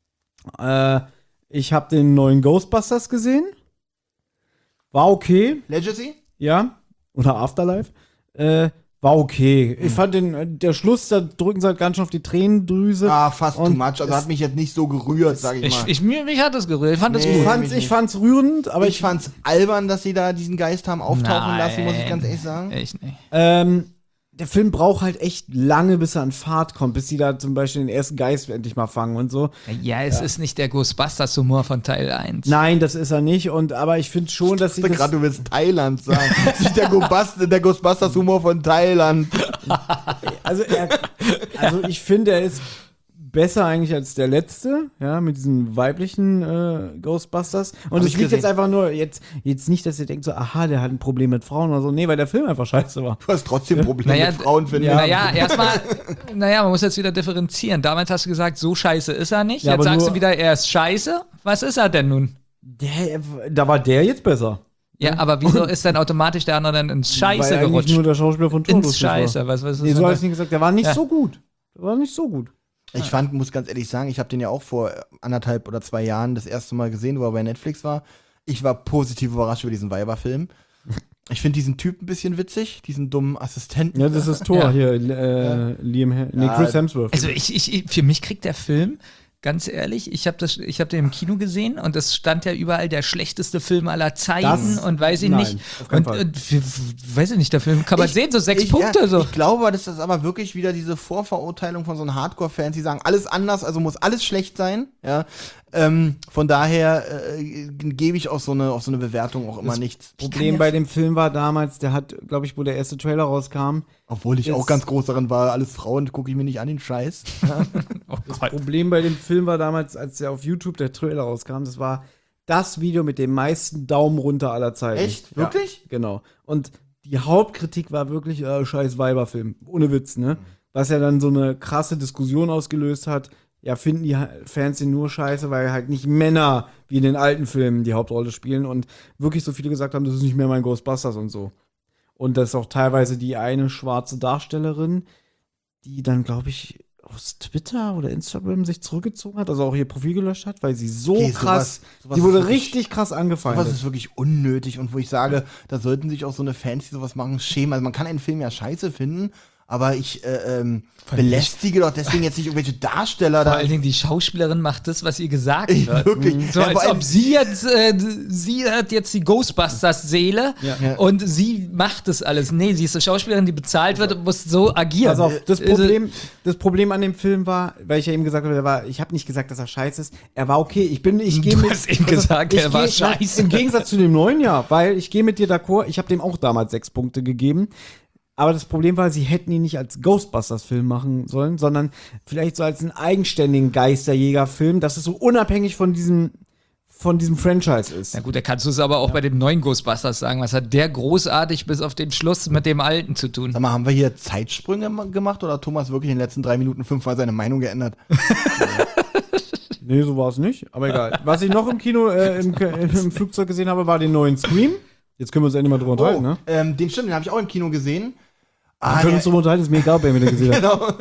neuen Ghostbusters gesehen. War okay, Legacy? ja. Oder Afterlife. War okay. Ich fand der Schluss, da drücken sie halt ganz schön auf die Tränendrüse. Ah, fast too Und much. Also hat mich jetzt nicht so gerührt, sag ich mal. mich hat das gerührt. Ich fand das Nee. gut. Ich fand's rührend, aber Ich fand's albern, dass sie da diesen Geist haben auftauchen lassen, muss ich ganz ehrlich sagen. Echt nicht. der Film braucht halt echt lange, bis er an Fahrt kommt, bis sie da zum Beispiel den ersten Geist endlich mal fangen und so. Ja, es ist nicht der Ghostbusters-Humor von Teil 1. Nein, das ist er nicht. Aber ich finde schon, dass sie Ich dachte gerade, du willst Thailand sagen. Das ist der Ghostbusters-Humor von Thailand. Also ich finde, er ist besser eigentlich als der letzte, ja, mit diesen weiblichen Ghostbusters. Und Hab es ich liegt gesehen. jetzt einfach nur, jetzt nicht, dass ihr denkt so, aha, der hat ein Problem mit Frauen oder so. Nee, weil der Film einfach scheiße war. Du hast trotzdem Probleme mit Frauen, finde ich. Naja, erstmal, man muss jetzt wieder differenzieren. Damals hast du gesagt, so scheiße ist er nicht. Ja, Jetzt aber sagst nur- du wieder, er ist scheiße. Was ist er denn nun? Da war der jetzt besser. Ja, aber wieso ist dann automatisch der andere dann ins Scheiße weil eigentlich gerutscht? nur der Schauspieler von Thor Ins lustig war. Scheiße. Was ist Nee, das so denn habe ich nicht gesagt. Der war nicht Ja. so gut. Der war nicht so gut. Ich muss ganz ehrlich sagen, ich habe den ja auch vor 1,5 oder 2 Jahren das erste Mal gesehen, wo er bei Netflix war. Ich war positiv überrascht über diesen Weiberfilm. Ich finde diesen Typ ein bisschen witzig, diesen dummen Assistenten. Ja, das ist Thor Ja. hier. Chris Hemsworth. Also für mich kriegt der Film, ganz ehrlich, ich habe den im Kino gesehen und es stand ja überall der schlechteste Film aller Zeiten Das- und weiß ich nein, nicht. auf keinen Und, Fall. weiß ich nicht, der Film kann man sehen, so 6 Punkte. Ja, So. Ich glaube, das ist aber wirklich wieder diese Vorverurteilung von so einen Hardcore-Fans, die sagen, alles anders, also muss alles schlecht sein. Ja? Von daher gebe ich auf so eine Bewertung auch immer nichts. Problem bei dem Film war damals, der hat, glaube ich, wo der erste Trailer rauskam, Obwohl ich Jetzt- auch ganz groß darin war, alles Frauen, gucke ich mir nicht an den Scheiß. Oh das Gott. Problem bei dem Film war damals, als der auf YouTube der Trailer rauskam, das war das Video mit dem meisten Daumen runter aller Zeiten. Echt? Wirklich? Ja, genau. Und die Hauptkritik war wirklich, scheiß Weiberfilm. Ohne Witz, ne? Was ja dann so eine krasse Diskussion ausgelöst hat. Ja, finden die Fans den nur scheiße, weil halt nicht Männer wie in den alten Filmen die Hauptrolle spielen und wirklich so viele gesagt haben, das ist nicht mehr mein Ghostbusters und so. Und das ist auch teilweise die eine schwarze Darstellerin, die dann, glaube ich, aus Twitter oder Instagram sich zurückgezogen hat, also auch ihr Profil gelöscht hat, weil sie so Okay, krass, sowas die ist wurde wirklich- richtig krass angefeindet. Sowas ist wirklich unnötig und wo ich sage, da sollten sich auch so eine Fans, die sowas machen, schämen. Also man kann einen Film ja scheiße finden, aber ich belästige doch deswegen jetzt nicht irgendwelche Darsteller Vor da. allen Dingen die Schauspielerin macht das, was ihr gesagt wird. Wirklich. So Ja, als vor allem- ob sie hat jetzt die Ghostbusters-Seele Ja. und sie macht das alles. Nee, sie ist eine Schauspielerin, die bezahlt wird und muss so agieren. Pass auf, das Also- Problem an dem Film war, weil ich ja eben gesagt habe, ich habe nicht gesagt, dass er scheiße ist. Er war okay. Ich gehe Du hast eben gesagt, er war scheiße. Im Gegensatz zu dem neuen Jahr, weil ich gehe mit dir d'accord. Ich habe dem auch damals 6 Punkte gegeben. Aber das Problem war, sie hätten ihn nicht als Ghostbusters-Film machen sollen, sondern vielleicht so als einen eigenständigen Geisterjäger-Film, dass es so unabhängig von diesem Franchise ist. Na gut, da kannst du es aber auch bei dem neuen Ghostbusters sagen. Was hat der großartig bis auf den Schluss mit dem alten zu tun? Sag mal, haben wir hier Zeitsprünge gemacht oder hat Thomas wirklich in den letzten 3 Minuten 5-mal seine Meinung geändert? Nee, so war es nicht, aber egal. Was ich noch im Kino, im Flugzeug gesehen habe, war den neuen Scream. Jetzt können wir uns endlich mal drüber unterhalten, ne? Den habe ich auch im Kino gesehen. Wir können uns drüber unterhalten, ist mir egal, wer wieder gesehen hat.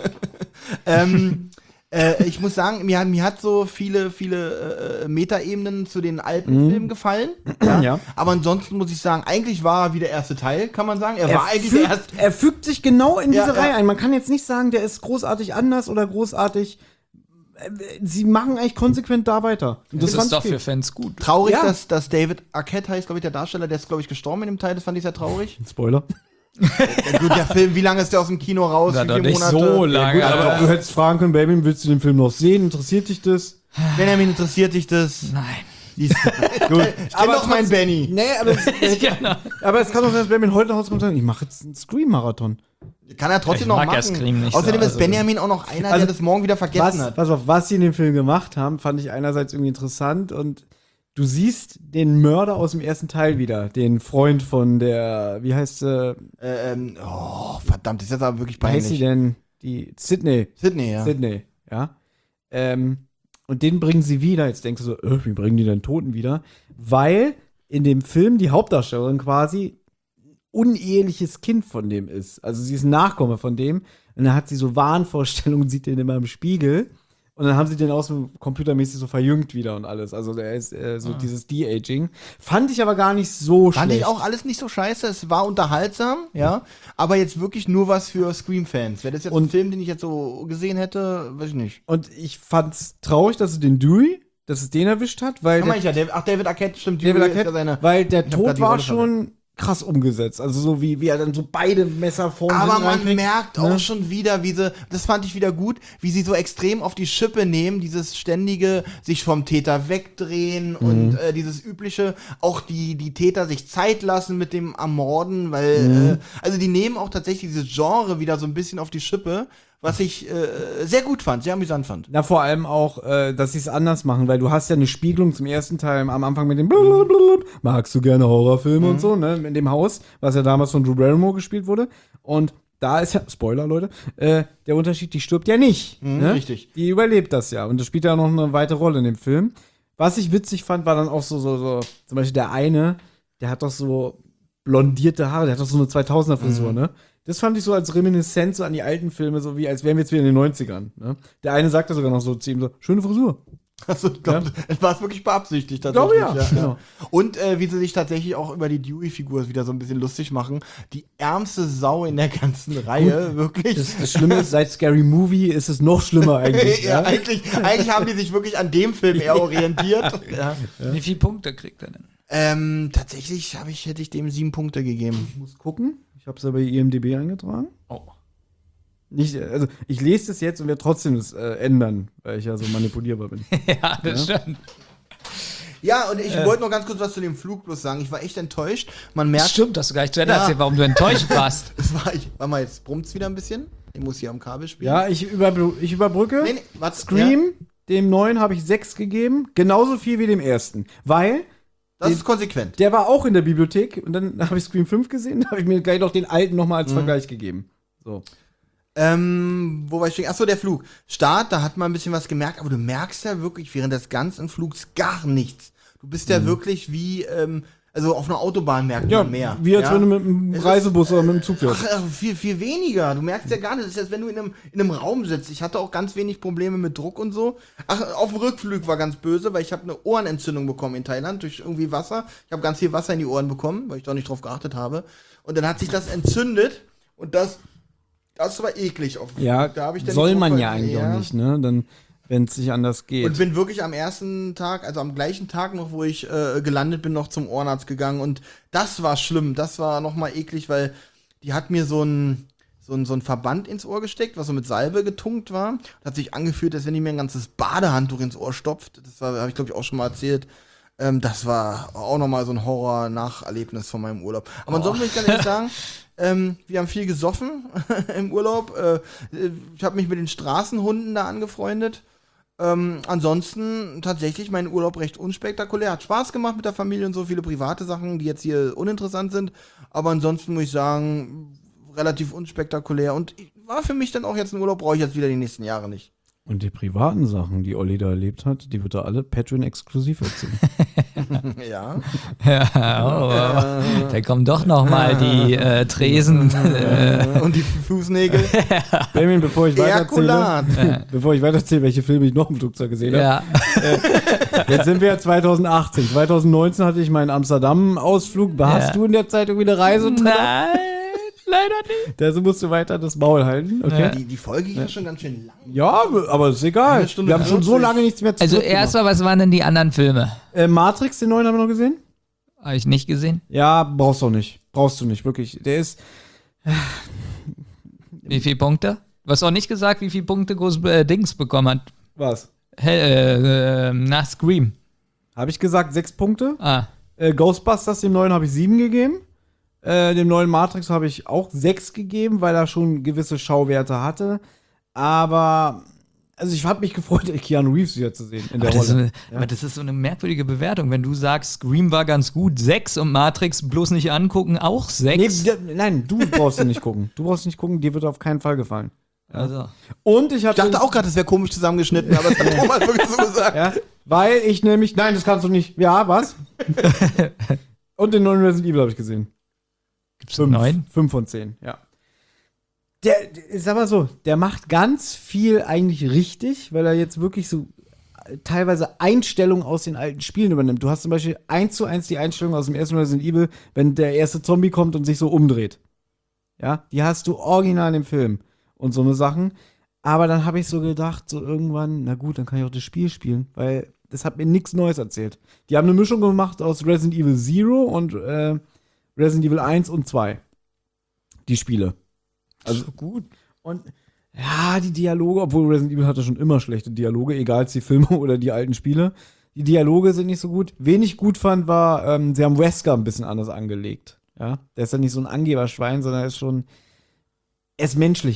Genau. Ich muss sagen, mir hat so viele Metaebenen zu den alten Filmen gefallen. Ja. Ja. Aber ansonsten muss ich sagen, eigentlich war er wie der erste Teil, kann man sagen. Er war eigentlich der erste. Er fügt sich genau in Ja, diese ja. Reihe ein. Man kann jetzt nicht sagen, der ist großartig anders oder großartig. Sie machen eigentlich konsequent da weiter. Und Das ist fand doch ich für gut. Fans gut. Traurig, Ja. dass David Arquette heißt, glaube ich, der Darsteller, der ist, glaube ich, gestorben in dem Teil. Das fand ich sehr traurig. Spoiler. Ja, gut, der Film, wie lange ist der aus dem Kino raus? Na, Wie doch viele nicht Monate? so lange. Ja, gut, Aber du hättest fragen können, Baby, willst du den Film noch sehen? Interessiert dich das? Benjamin, interessiert dich das? Nein. Gut. Ich kenn doch meinen Benny. Nee, aber es kann doch sein, dass Baby heute nach Hause kommt und sagt, ich mache jetzt einen Scream-Marathon. Kann er trotzdem Ich noch mag ja machen. Scream nicht Außerdem so, ist also- Benjamin auch noch einer, Also, der das morgen wieder vergessen hat. Pass auf, was sie in dem Film gemacht haben, fand ich einerseits irgendwie interessant und du siehst den Mörder aus dem ersten Teil wieder, den Freund von der, wie heißt sie, Verdammt, das ist jetzt aber wirklich wie heißt sie peinlich. denn? Die Sydney. Sydney, ja. Sydney, ja. Und den bringen sie wieder. Jetzt denkst du so, wie bringen die den Toten wieder? Weil in dem Film die Hauptdarstellerin quasi uneheliches Kind von dem ist. Also sie ist ein Nachkomme von dem. Und dann hat sie so Wahnvorstellungen, sieht den immer im Spiegel. Und dann haben sie den aus dem computermäßig so verjüngt wieder und alles. Also der ist so dieses De-Aging. Fand ich aber gar nicht so Fand schlecht. ich auch alles nicht so scheiße. Es war unterhaltsam, ja. Aber jetzt wirklich nur was für Scream-Fans. Wäre das jetzt ein Und- Film, den ich jetzt so gesehen hätte, weiß ich nicht. Und ich fand's traurig, dass es den erwischt hat, weil Kann man ja, David Arquette, stimmt. David Dewey ist Arquette, ja seine. weil der Ich hab grad Tod die war Rolle schon krass umgesetzt. Also so wie er dann so beide Messer vorne Aber hinten man reinkriegt, merkt ne? auch schon wieder, wie sie, das fand ich wieder gut, wie sie so extrem auf die Schippe nehmen, dieses ständige sich vom Täter wegdrehen und dieses übliche, auch die Täter sich Zeit lassen mit dem Ermorden, weil, also die nehmen auch tatsächlich dieses Genre wieder so ein bisschen auf die Schippe, was ich sehr gut fand, sehr amüsant fand. Na, vor allem auch, dass sie es anders machen, weil du hast ja eine Spiegelung zum ersten Teil am Anfang mit dem blablabla. Magst du gerne Horrorfilme und so, ne? In dem Haus, was ja damals von Drew Barrymore gespielt wurde. Und da ist ja, Spoiler, Leute, der Unterschied, die stirbt ja nicht. Ne? Richtig. Die überlebt das ja. Und das spielt ja noch eine weitere Rolle in dem Film. Was ich witzig fand, war dann auch so zum Beispiel der eine, der hat doch so blondierte Haare, der hat doch so eine 2000er-Frisur, ne? Das fand ich so als Reminiszenz so an die alten Filme, so wie als wären wir jetzt wieder in den 90ern. Ne? Der eine sagte sogar noch so zu ihm so, schöne Frisur. Also, ich glaube, es war wirklich beabsichtigt Ich glaube, tatsächlich. ja. Genau. Und wie sie sich tatsächlich auch über die Dewey-Figur wieder so ein bisschen lustig machen. Die ärmste Sau in der ganzen Reihe, wirklich. Das Schlimme ist, seit Scary Movie ist es noch schlimmer eigentlich. Ja, eigentlich haben die sich wirklich an dem Film eher orientiert. Ja. Wie viele Punkte kriegt er denn? Tatsächlich hätte ich dem 7 Punkte gegeben. Ich muss gucken. Ich habe es ja bei IMDb eingetragen. Oh. Nicht, also ich lese das jetzt und werde trotzdem das ändern, weil ich ja so manipulierbar bin. Ja, das stimmt. Ja, und ich wollte noch ganz kurz was zu dem Flug bloß sagen. Ich war echt enttäuscht. Man merkt, Stimmt, dass du gar nicht zu Ende Ja. erzählt, warum du enttäuscht warst. warte mal, jetzt brummt's wieder ein bisschen. Ich muss hier am Kabel spielen. Ja, ich überbrücke. Nee, warte, Scream, dem neuen habe ich 6 gegeben. Genauso viel wie dem ersten. Weil Das ist konsequent. der war auch in der Bibliothek und dann habe ich Scream 5 gesehen, da habe ich mir gleich noch den alten nochmal als Vergleich gegeben. So. Wo war ich stehen? Achso, der Flug. Start, da hat man ein bisschen was gemerkt, aber du merkst ja wirklich während des ganzen Flugs gar nichts. Du bist ja wirklich wie, also auf einer Autobahn merkt Ja, man mehr. wie als ja? wenn du mit einem Es ist- Reisebus oder mit einem Zug fährst. Ach, viel weniger. Du merkst ja gar nicht. Das ist, als wenn du in einem Raum sitzt. Ich hatte auch ganz wenig Probleme mit Druck und so. Ach, auf dem Rückflug war ganz böse, weil ich habe eine Ohrenentzündung bekommen in Thailand durch irgendwie Wasser. Ich habe ganz viel Wasser in die Ohren bekommen, weil ich da nicht drauf geachtet habe. Und dann hat sich das entzündet und das war eklig. Ja, Da hab ich dann soll nicht man drauf- ja eigentlich auch nicht, ne? Dann, wenn es nicht anders geht. Und bin wirklich am ersten Tag, also am gleichen Tag noch, wo ich gelandet bin, noch zum Ohrenarzt gegangen. Und das war schlimm. Das war nochmal eklig, weil die hat mir so ein Verband ins Ohr gesteckt, was so mit Salbe getunkt war. Das hat sich angefühlt, als wenn die mir ein ganzes Badehandtuch ins Ohr stopft. Das habe ich, glaube ich, auch schon mal erzählt. Das war auch nochmal so ein Horror-Nacherlebnis von meinem Urlaub. Aber ansonsten will ich ganz ehrlich sagen, wir haben viel gesoffen im Urlaub. Ich habe mich mit den Straßenhunden da angefreundet. Ansonsten tatsächlich mein Urlaub recht unspektakulär. Hat Spaß gemacht mit der Familie und so viele private Sachen, die jetzt hier uninteressant sind. Aber ansonsten muss ich sagen, relativ unspektakulär. Und war für mich dann auch jetzt ein Urlaub, brauche ich jetzt wieder die nächsten Jahre nicht. Und die privaten Sachen, die Olli da erlebt hat, die wird er alle Patreon-exklusiv erzählen. Ja. Ja, da kommen doch noch mal die Tresen. Und die Fußnägel. Benjamin, bevor ich Ejakulat. weitererzähle, welche Filme ich noch im Flugzeug gesehen habe. Ja. Jetzt sind wir ja 2018. 2019 hatte ich meinen Amsterdam-Ausflug. Hast du in der Zeit irgendwie eine Reise? Nein, leider nicht. Also musst du weiter das Maul halten. Okay. Die Folge ging ja schon ganz schön lang. Ja, aber ist egal. Eine Stunde Wir haben schon so 40. lange nichts mehr zu Also dritt erstmal, was waren denn die anderen Filme? gemacht. Matrix, den neuen haben wir noch gesehen? Habe ich nicht gesehen. Ja, brauchst du nicht. Brauchst du nicht, wirklich. Der ist. Wie viele Punkte? Du hast auch nicht gesagt, wie viele Punkte Dings bekommen hat. Was? Nach Scream. Habe ich gesagt, 6 Punkte. Ah, Ghostbusters, dem neuen, habe ich 7 gegeben. Dem neuen Matrix habe ich auch 6 gegeben, weil er schon gewisse Schauwerte hatte. Aber, also ich habe mich gefreut, Keanu Reeves wieder zu sehen in der Rolle. aber das ist so eine merkwürdige Bewertung. Wenn du sagst, Scream war ganz gut, 6 und Matrix bloß nicht angucken, auch 6. Nein, du brauchst ihn nicht gucken. Du brauchst nicht gucken, dir wird auf keinen Fall gefallen. Also. Und ich Ich dachte auch gerade, das wäre komisch zusammengeschnitten, aber das hat Thomas wirklich so gesagt. Ja, weil ich nämlich, nein, das kannst du nicht. Ja, was? Und den neuen Resident Evil habe ich gesehen. Gibt's 9? 5 von 10, ja. Ich sag mal so, der macht ganz viel eigentlich richtig, weil er jetzt wirklich so teilweise Einstellungen aus den alten Spielen übernimmt. Du hast zum Beispiel 1:1 die Einstellung aus dem ersten Resident Evil, wenn der erste Zombie kommt und sich so umdreht. Ja, die hast du original im Film und so eine Sachen. Aber dann habe ich so gedacht, so irgendwann, na gut, dann kann ich auch das Spiel spielen, weil das hat mir nichts Neues erzählt. Die haben eine Mischung gemacht aus Resident Evil 0 und Resident Evil 1 und 2. Die Spiele. Also gut. Und ja, die Dialoge, obwohl Resident Evil hatte schon immer schlechte Dialoge, egal ob es die Filme oder die alten Spiele. Die Dialoge sind nicht so gut. Wen ich gut fand, war, sie haben Wesker ein bisschen anders angelegt. Ja, der ist ja nicht so ein Angeberschwein, sondern er ist menschlicher.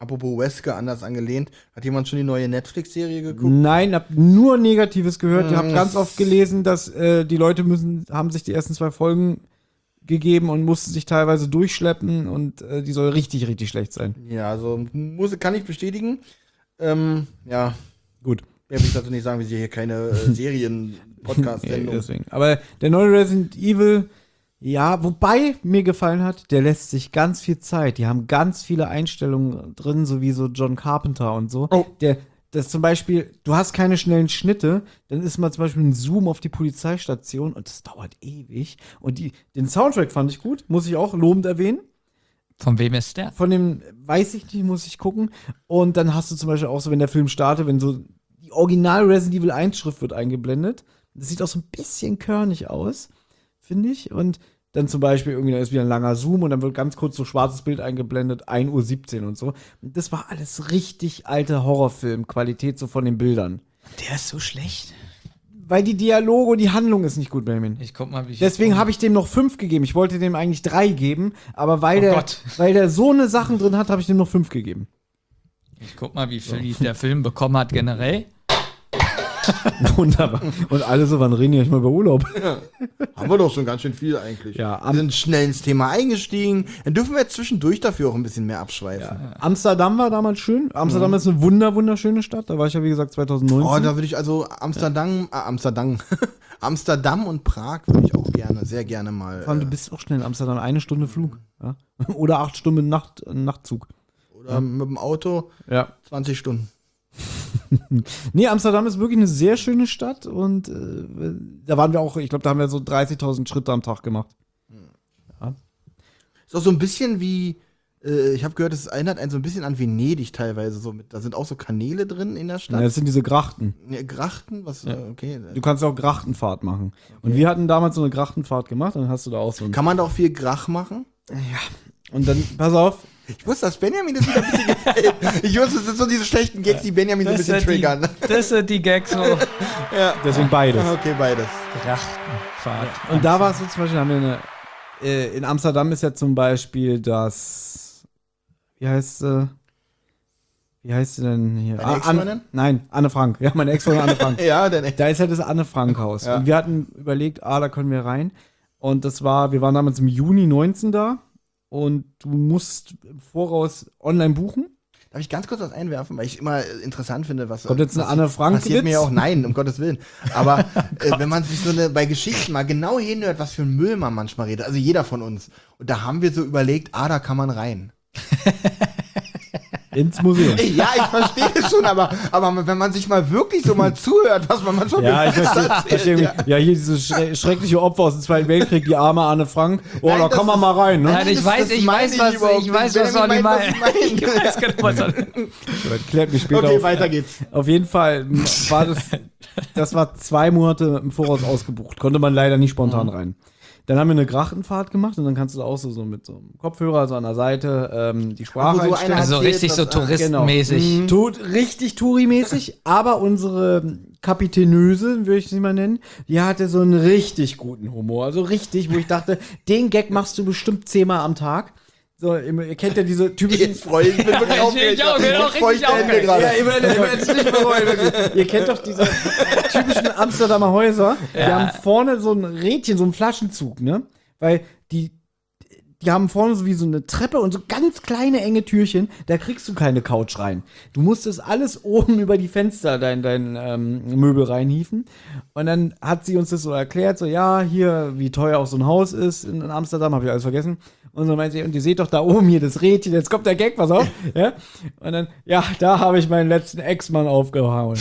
Apropos Wesker, anders angelehnt. Hat jemand schon die neue Netflix-Serie geguckt? Nein, hab nur Negatives gehört. Ich habe ganz oft gelesen, dass die Leute haben sich die ersten 2 Folgen gegeben und mussten sich teilweise durchschleppen und die soll richtig, richtig schlecht sein. Ja, also kann ich bestätigen. Ja, Gut. mehr will ich dazu nicht sagen, wir sind hier keine Serien-Podcast-Sendung. Deswegen. Aber der neue Resident Evil, ja, wobei mir gefallen hat, der lässt sich ganz viel Zeit. Die haben ganz viele Einstellungen drin, so wie so John Carpenter und so. Oh. Das zum Beispiel, du hast keine schnellen Schnitte, dann ist mal zum Beispiel ein Zoom auf die Polizeistation und das dauert ewig. Und den Soundtrack fand ich gut, muss ich auch lobend erwähnen. Von wem ist der? Von dem weiß ich nicht, muss ich gucken. Und dann hast du zum Beispiel auch so, wenn der Film startet, wenn so die Original Resident Evil 1 Schrift wird eingeblendet. Das sieht auch so ein bisschen körnig aus, finde ich. Und dann zum Beispiel irgendwie, da ist wieder ein langer Zoom und dann wird ganz kurz so schwarzes Bild eingeblendet, 1:17 Uhr und so. Und das war alles richtig alte Horrorfilm-Qualität so von den Bildern. Der ist so schlecht. Weil die Dialoge und die Handlung ist nicht gut, Benjamin. Ich guck mal, wie ich. Deswegen habe ich dem noch 5 gegeben. Ich wollte dem eigentlich 3 geben, aber weil Gott. der so eine Sachen drin hat, habe ich dem noch 5 gegeben. Ich guck mal, wie viel der Film bekommen hat generell. Wunderbar. Und alle so, wann reden wir mal über Urlaub? Haben wir doch schon ganz schön viel eigentlich. Ja, wir sind schnell ins Thema eingestiegen. Dann dürfen wir jetzt zwischendurch dafür auch ein bisschen mehr abschweifen. Ja. Amsterdam war damals schön. Amsterdam ist eine wunderschöne Stadt. Da war ich ja, wie gesagt, 2019. Oh, da würde ich also Amsterdam und Prag würde ich auch sehr gerne mal. Vor allem, du bist auch schnell in Amsterdam. 1 Stunde Flug. Ja? Oder 8 Stunden Nachtzug. Oder mit dem Auto Ja. 20 Stunden. Nee, Amsterdam ist wirklich eine sehr schöne Stadt und da waren wir auch, ich glaube, da haben wir so 30.000 Schritte am Tag gemacht. Ist auch so ein bisschen wie, ich habe gehört, es erinnert einen so ein bisschen an Venedig teilweise. Da sind auch so Kanäle drin in der Ja, Stadt. das sind diese Grachten. Ne, Grachten? Was? Ja. Okay. Du kannst auch Grachtenfahrt machen. Und wir hatten damals so eine Grachtenfahrt gemacht, dann hast du da auch so ein. Kann man da auch viel Grach machen? Und dann, pass auf, Ich wusste, dass Benjamin das wieder ein bisschen gefällt. Ich wusste, das sind so diese schlechten Gags, die Benjamin so ein bisschen triggern. Das sind die Gags so. deswegen beides. Okay, beides. Trachtenfahrt. Und da war es so zum Beispiel, haben wir in Amsterdam ist ja zum Beispiel das, wie heißt sie denn hier? Deine Ex-Freundin? Nein, Anne Frank. Ja, meine Ex-Freundin Anne Frank. Ja, denn Da ist ja das Anne-Frank-Haus. Ja. Und wir hatten überlegt, da können wir rein. Und wir waren damals im Juni 19 da. Und du musst im Voraus online buchen. darf ich ganz kurz was einwerfen, weil ich immer interessant finde, was Kommt jetzt eine Anne Frank passiert mir ja auch, nein, um Gottes Willen. Aber wenn man sich bei Geschichten mal genau hinhört, was für ein Müll man manchmal redet, also jeder von uns. Und da haben wir so überlegt, da kann man rein. Ins Museum. Ja, ich verstehe es schon, aber wenn man sich mal wirklich so mal zuhört, was man manchmal Ja, ich verstehe. erzählt, Ja, hier dieses schreckliche Opfer aus dem Zweiten Weltkrieg, die arme Anne Frank. Oh, Nein, da das kann man ist- mal rein, ne? Nein, ich weiß, was Sonny meint. Ich weiß genau, was Sonny Klärt mich später Okay, auf. weiter geht's. Auf jeden Fall war das war 2 Monate im Voraus ausgebucht. Konnte man leider nicht spontan rein. Dann haben wir eine Grachtenfahrt gemacht und dann kannst du da auch so mit so einem Kopfhörer so an der Seite die Sprache Wo so einstellen. einer Also erzählt, richtig so was- touristenmäßig. Richtig Touri-mäßig, aber unsere Kapitänöse, würde ich sie mal nennen, die hatte so einen richtig guten Humor. Also richtig, wo ich dachte, den Gag machst du bestimmt 10-mal am Tag. So, ihr kennt ja diese typischen. Jetzt freue ich mich wirklich aufgeregt. ich auch, bin auch Jetzt feuchte richtig Hände gerade. Ja, immer jetzt nicht bereuen. Wirklich. Ihr kennt doch diese typischen Amsterdamer Häuser. Die haben vorne so ein Rädchen, so einen Flaschenzug, ne? Weil die haben vorne so wie so eine Treppe und so ganz kleine enge Türchen. Da kriegst du keine Couch rein. Du musst das alles oben über die Fenster, dein Möbel reinhieven. Und dann hat sie uns das so erklärt, so ja, hier, wie teuer auch so ein Haus ist in Amsterdam, habe ich alles vergessen. Und so meint sie, und ihr seht doch da oben hier das Rädchen, jetzt kommt der Gag, pass auf. Ja? Und dann, ja, da habe ich meinen letzten Ex-Mann aufgehauen.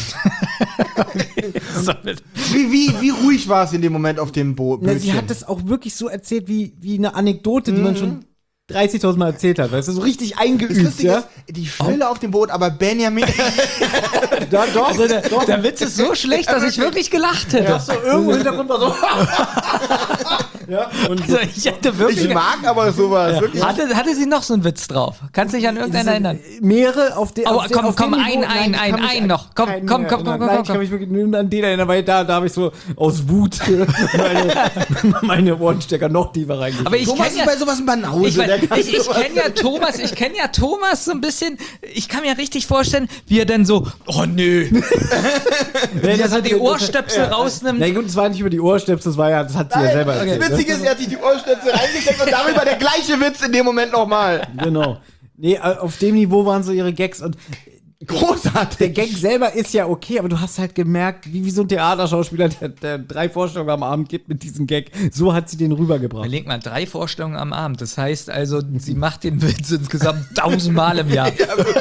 Wie ruhig war es in dem Moment auf dem Na, sie hat das auch wirklich so erzählt wie eine Anekdote, die man schon 30.000 Mal erzählt hat. Weißt du, so richtig Das eingeübt, Lustige ja? ist, die Stille auf dem Boot, aber Benjamin. Da, doch, Also der Witz ist so schlecht, dass ich wirklich gelacht hätte. so irgendwo im Hintergrund war so. Ja, und Also ich hatte wirklich. Ich mag aber sowas. Wirklich. Hatte sie noch so einen Witz drauf? Kannst du dich an irgendeinen erinnern? mehrere auf den. Oh, auf den, komm, auf komm, den ein noch. Komm, keinen komm, mehr komm, erinnern. komm, Nein, komm, ich kann komm. mich wirklich nur an den erinnern, weil da habe ich so aus Wut meine Ohrenstecker noch tiefer reingesteckt. Aber ich Thomas kenn ist bei sowas ein Banause. Ich kenne ja Thomas so ein bisschen, ich kann mir richtig vorstellen, wie er dann so, oh nö, wie er so die Ohrstöpsel rausnimmt. Na gut, es war nicht über die Ohrstöpsel, das hat sie ja selber erzählt. Das Witzige ist, er hat sich die Ohrstöpsel reingesteckt und darüber der gleiche Witz in dem Moment nochmal. Genau. Nee, auf dem Niveau waren so ihre Gags und Großartig. der Gag selber ist ja okay, aber du hast halt gemerkt, wie so ein Theaterschauspieler, der 3 Vorstellungen am Abend gibt mit diesem Gag. So hat sie den rübergebracht. Überleg mal, 3 Vorstellungen am Abend. Das heißt also, sie macht den Witz insgesamt 1000 Mal im Jahr.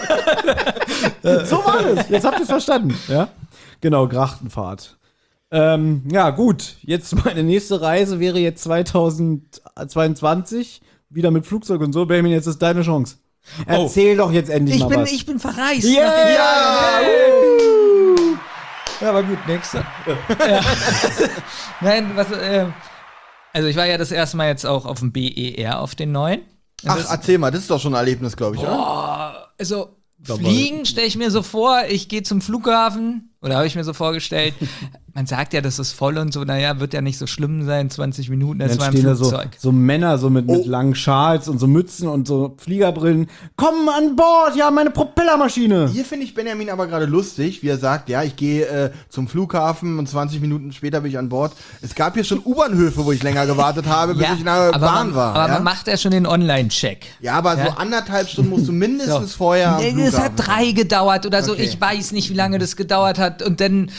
So war es. Jetzt habt ihr es verstanden. Ja? Genau, Grachtenfahrt. Ja, gut. Jetzt meine nächste Reise wäre jetzt 2022. Wieder mit Flugzeug und so. Benjamin, jetzt ist deine Chance. Erzähl doch jetzt endlich mal was. Ich bin verreist. Yeah! Ja, aber gut, nächster. Ja. Nein, also ich war ja das erste Mal jetzt auch auf dem BER, auf den neuen. Ach, erzähl mal, das ist doch schon ein Erlebnis, glaube ich, oder? Also fliegen stelle ich mir so vor, ich gehe zum Flughafen, oder habe ich mir so vorgestellt, man sagt ja, das ist voll und so, naja, wird ja nicht so schlimm sein, 20 Minuten, das Dann war im stehen da Flugzeug. so Männer so mit langen Schals und so Mützen und so Fliegerbrillen. Komm an Bord, ja, meine Propellermaschine. Hier finde ich Benjamin aber gerade lustig, wie er sagt, ja, ich gehe zum Flughafen und 20 Minuten später bin ich an Bord. Es gab hier schon U-Bahnhöfe, wo ich länger gewartet habe, bis ich in der Bahn war. Aber ja? man macht ja schon den Online-Check. Ja, aber so 1,5 Stunden musst du mindestens vorher am Es hat Flughafen 3 gedauert oder so. Okay. Ich weiß nicht, wie lange das gedauert hat. Und dann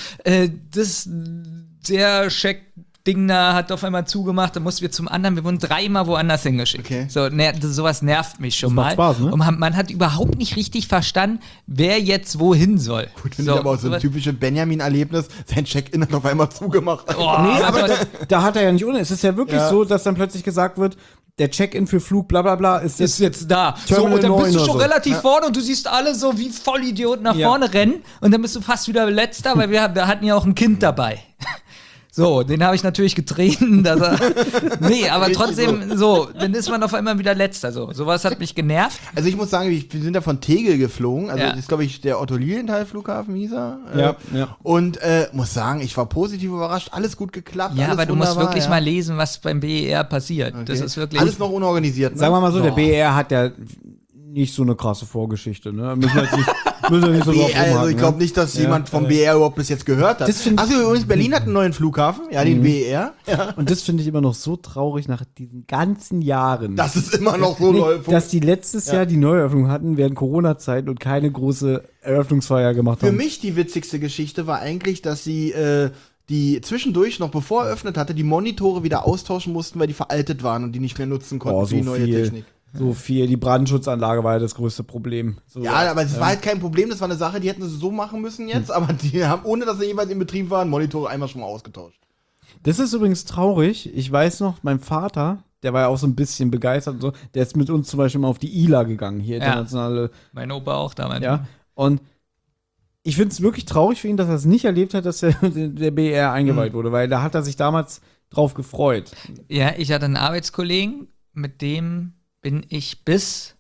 der Check-Ding da hat auf einmal zugemacht. Dann mussten wir zum anderen. Wir wurden 3-mal woanders hingeschickt. Okay. So, sowas nervt mich schon macht mal. Spaß, ne? Und man hat überhaupt nicht richtig verstanden, wer jetzt wohin soll. Gut, finde ich aber auch so ein sowas- typisches Benjamin-Erlebnis. Sein Check-in hat auf einmal zugemacht. Oh, Nee, aber sowas- da hat er ja nicht ohne. Es ist ja wirklich so, dass dann plötzlich gesagt wird, der Check-in für Flug bla bla bla ist ist jetzt da. So, Terminal und dann bist 9 du oder schon so. relativ vorne und du siehst alle so wie Vollidioten nach Ja. vorne rennen und dann bist du fast wieder letzter, weil wir hatten ja auch ein Kind dabei. So, den habe ich natürlich getreten, dass er. Nee, aber trotzdem, so, dann ist man auf einmal wieder letzter. So, sowas hat mich genervt. Also ich muss sagen, wir sind ja von Tegel geflogen. Also Ja. das ist, glaube ich, der Otto-Lilienthal-Flughafen hieß er. Ja, ja. Und muss sagen, ich war positiv überrascht. Alles gut geklappt. Ja, alles aber du musst wunderbar, wirklich ja. mal lesen, was beim BER passiert. Das Okay. ist wirklich. Alles noch unorganisiert. Ne? Sagen wir mal so, der BR hat ja nicht so eine krasse Vorgeschichte, ne? Müssen wir nicht so drauf BR, also rumhaken, ich glaube ne? nicht, dass jemand vom BR überhaupt bis jetzt gehört hat. Das find- Achso, übrigens, Berlin hat einen neuen Flughafen. Ja, den BR. Ja. Und das finde ich immer noch so traurig nach diesen ganzen Jahren. Das ist immer noch so läuft. dass die letztes Jahr die Neueröffnung hatten während Corona-Zeit und keine große Eröffnungsfeier gemacht Für haben. mich die witzigste Geschichte war eigentlich, dass sie die zwischendurch, noch bevor er eröffnet hatte, die Monitore wieder austauschen mussten, weil die veraltet waren und die nicht mehr nutzen konnten Oh, für so die neue viel. Technik. So viel. Die Brandschutzanlage war ja das größte Problem. So, Ja, aber das war halt kein Problem, das war eine Sache, die hätten sie so machen müssen jetzt, aber die haben, ohne dass sie jeweils in Betrieb waren, Monitore einmal schon mal ausgetauscht. Das ist übrigens traurig. Ich weiß noch, mein Vater, der war ja auch so ein bisschen begeistert und so, der ist mit uns zum Beispiel mal auf die ILA gegangen, hier internationale, Mein Opa auch damals. ja. Und ich finde es wirklich traurig für ihn, dass er es nicht erlebt hat, dass der BR eingeweiht wurde, weil da hat er sich damals drauf gefreut. Ja, ich hatte einen Arbeitskollegen, mit dem bin ich bis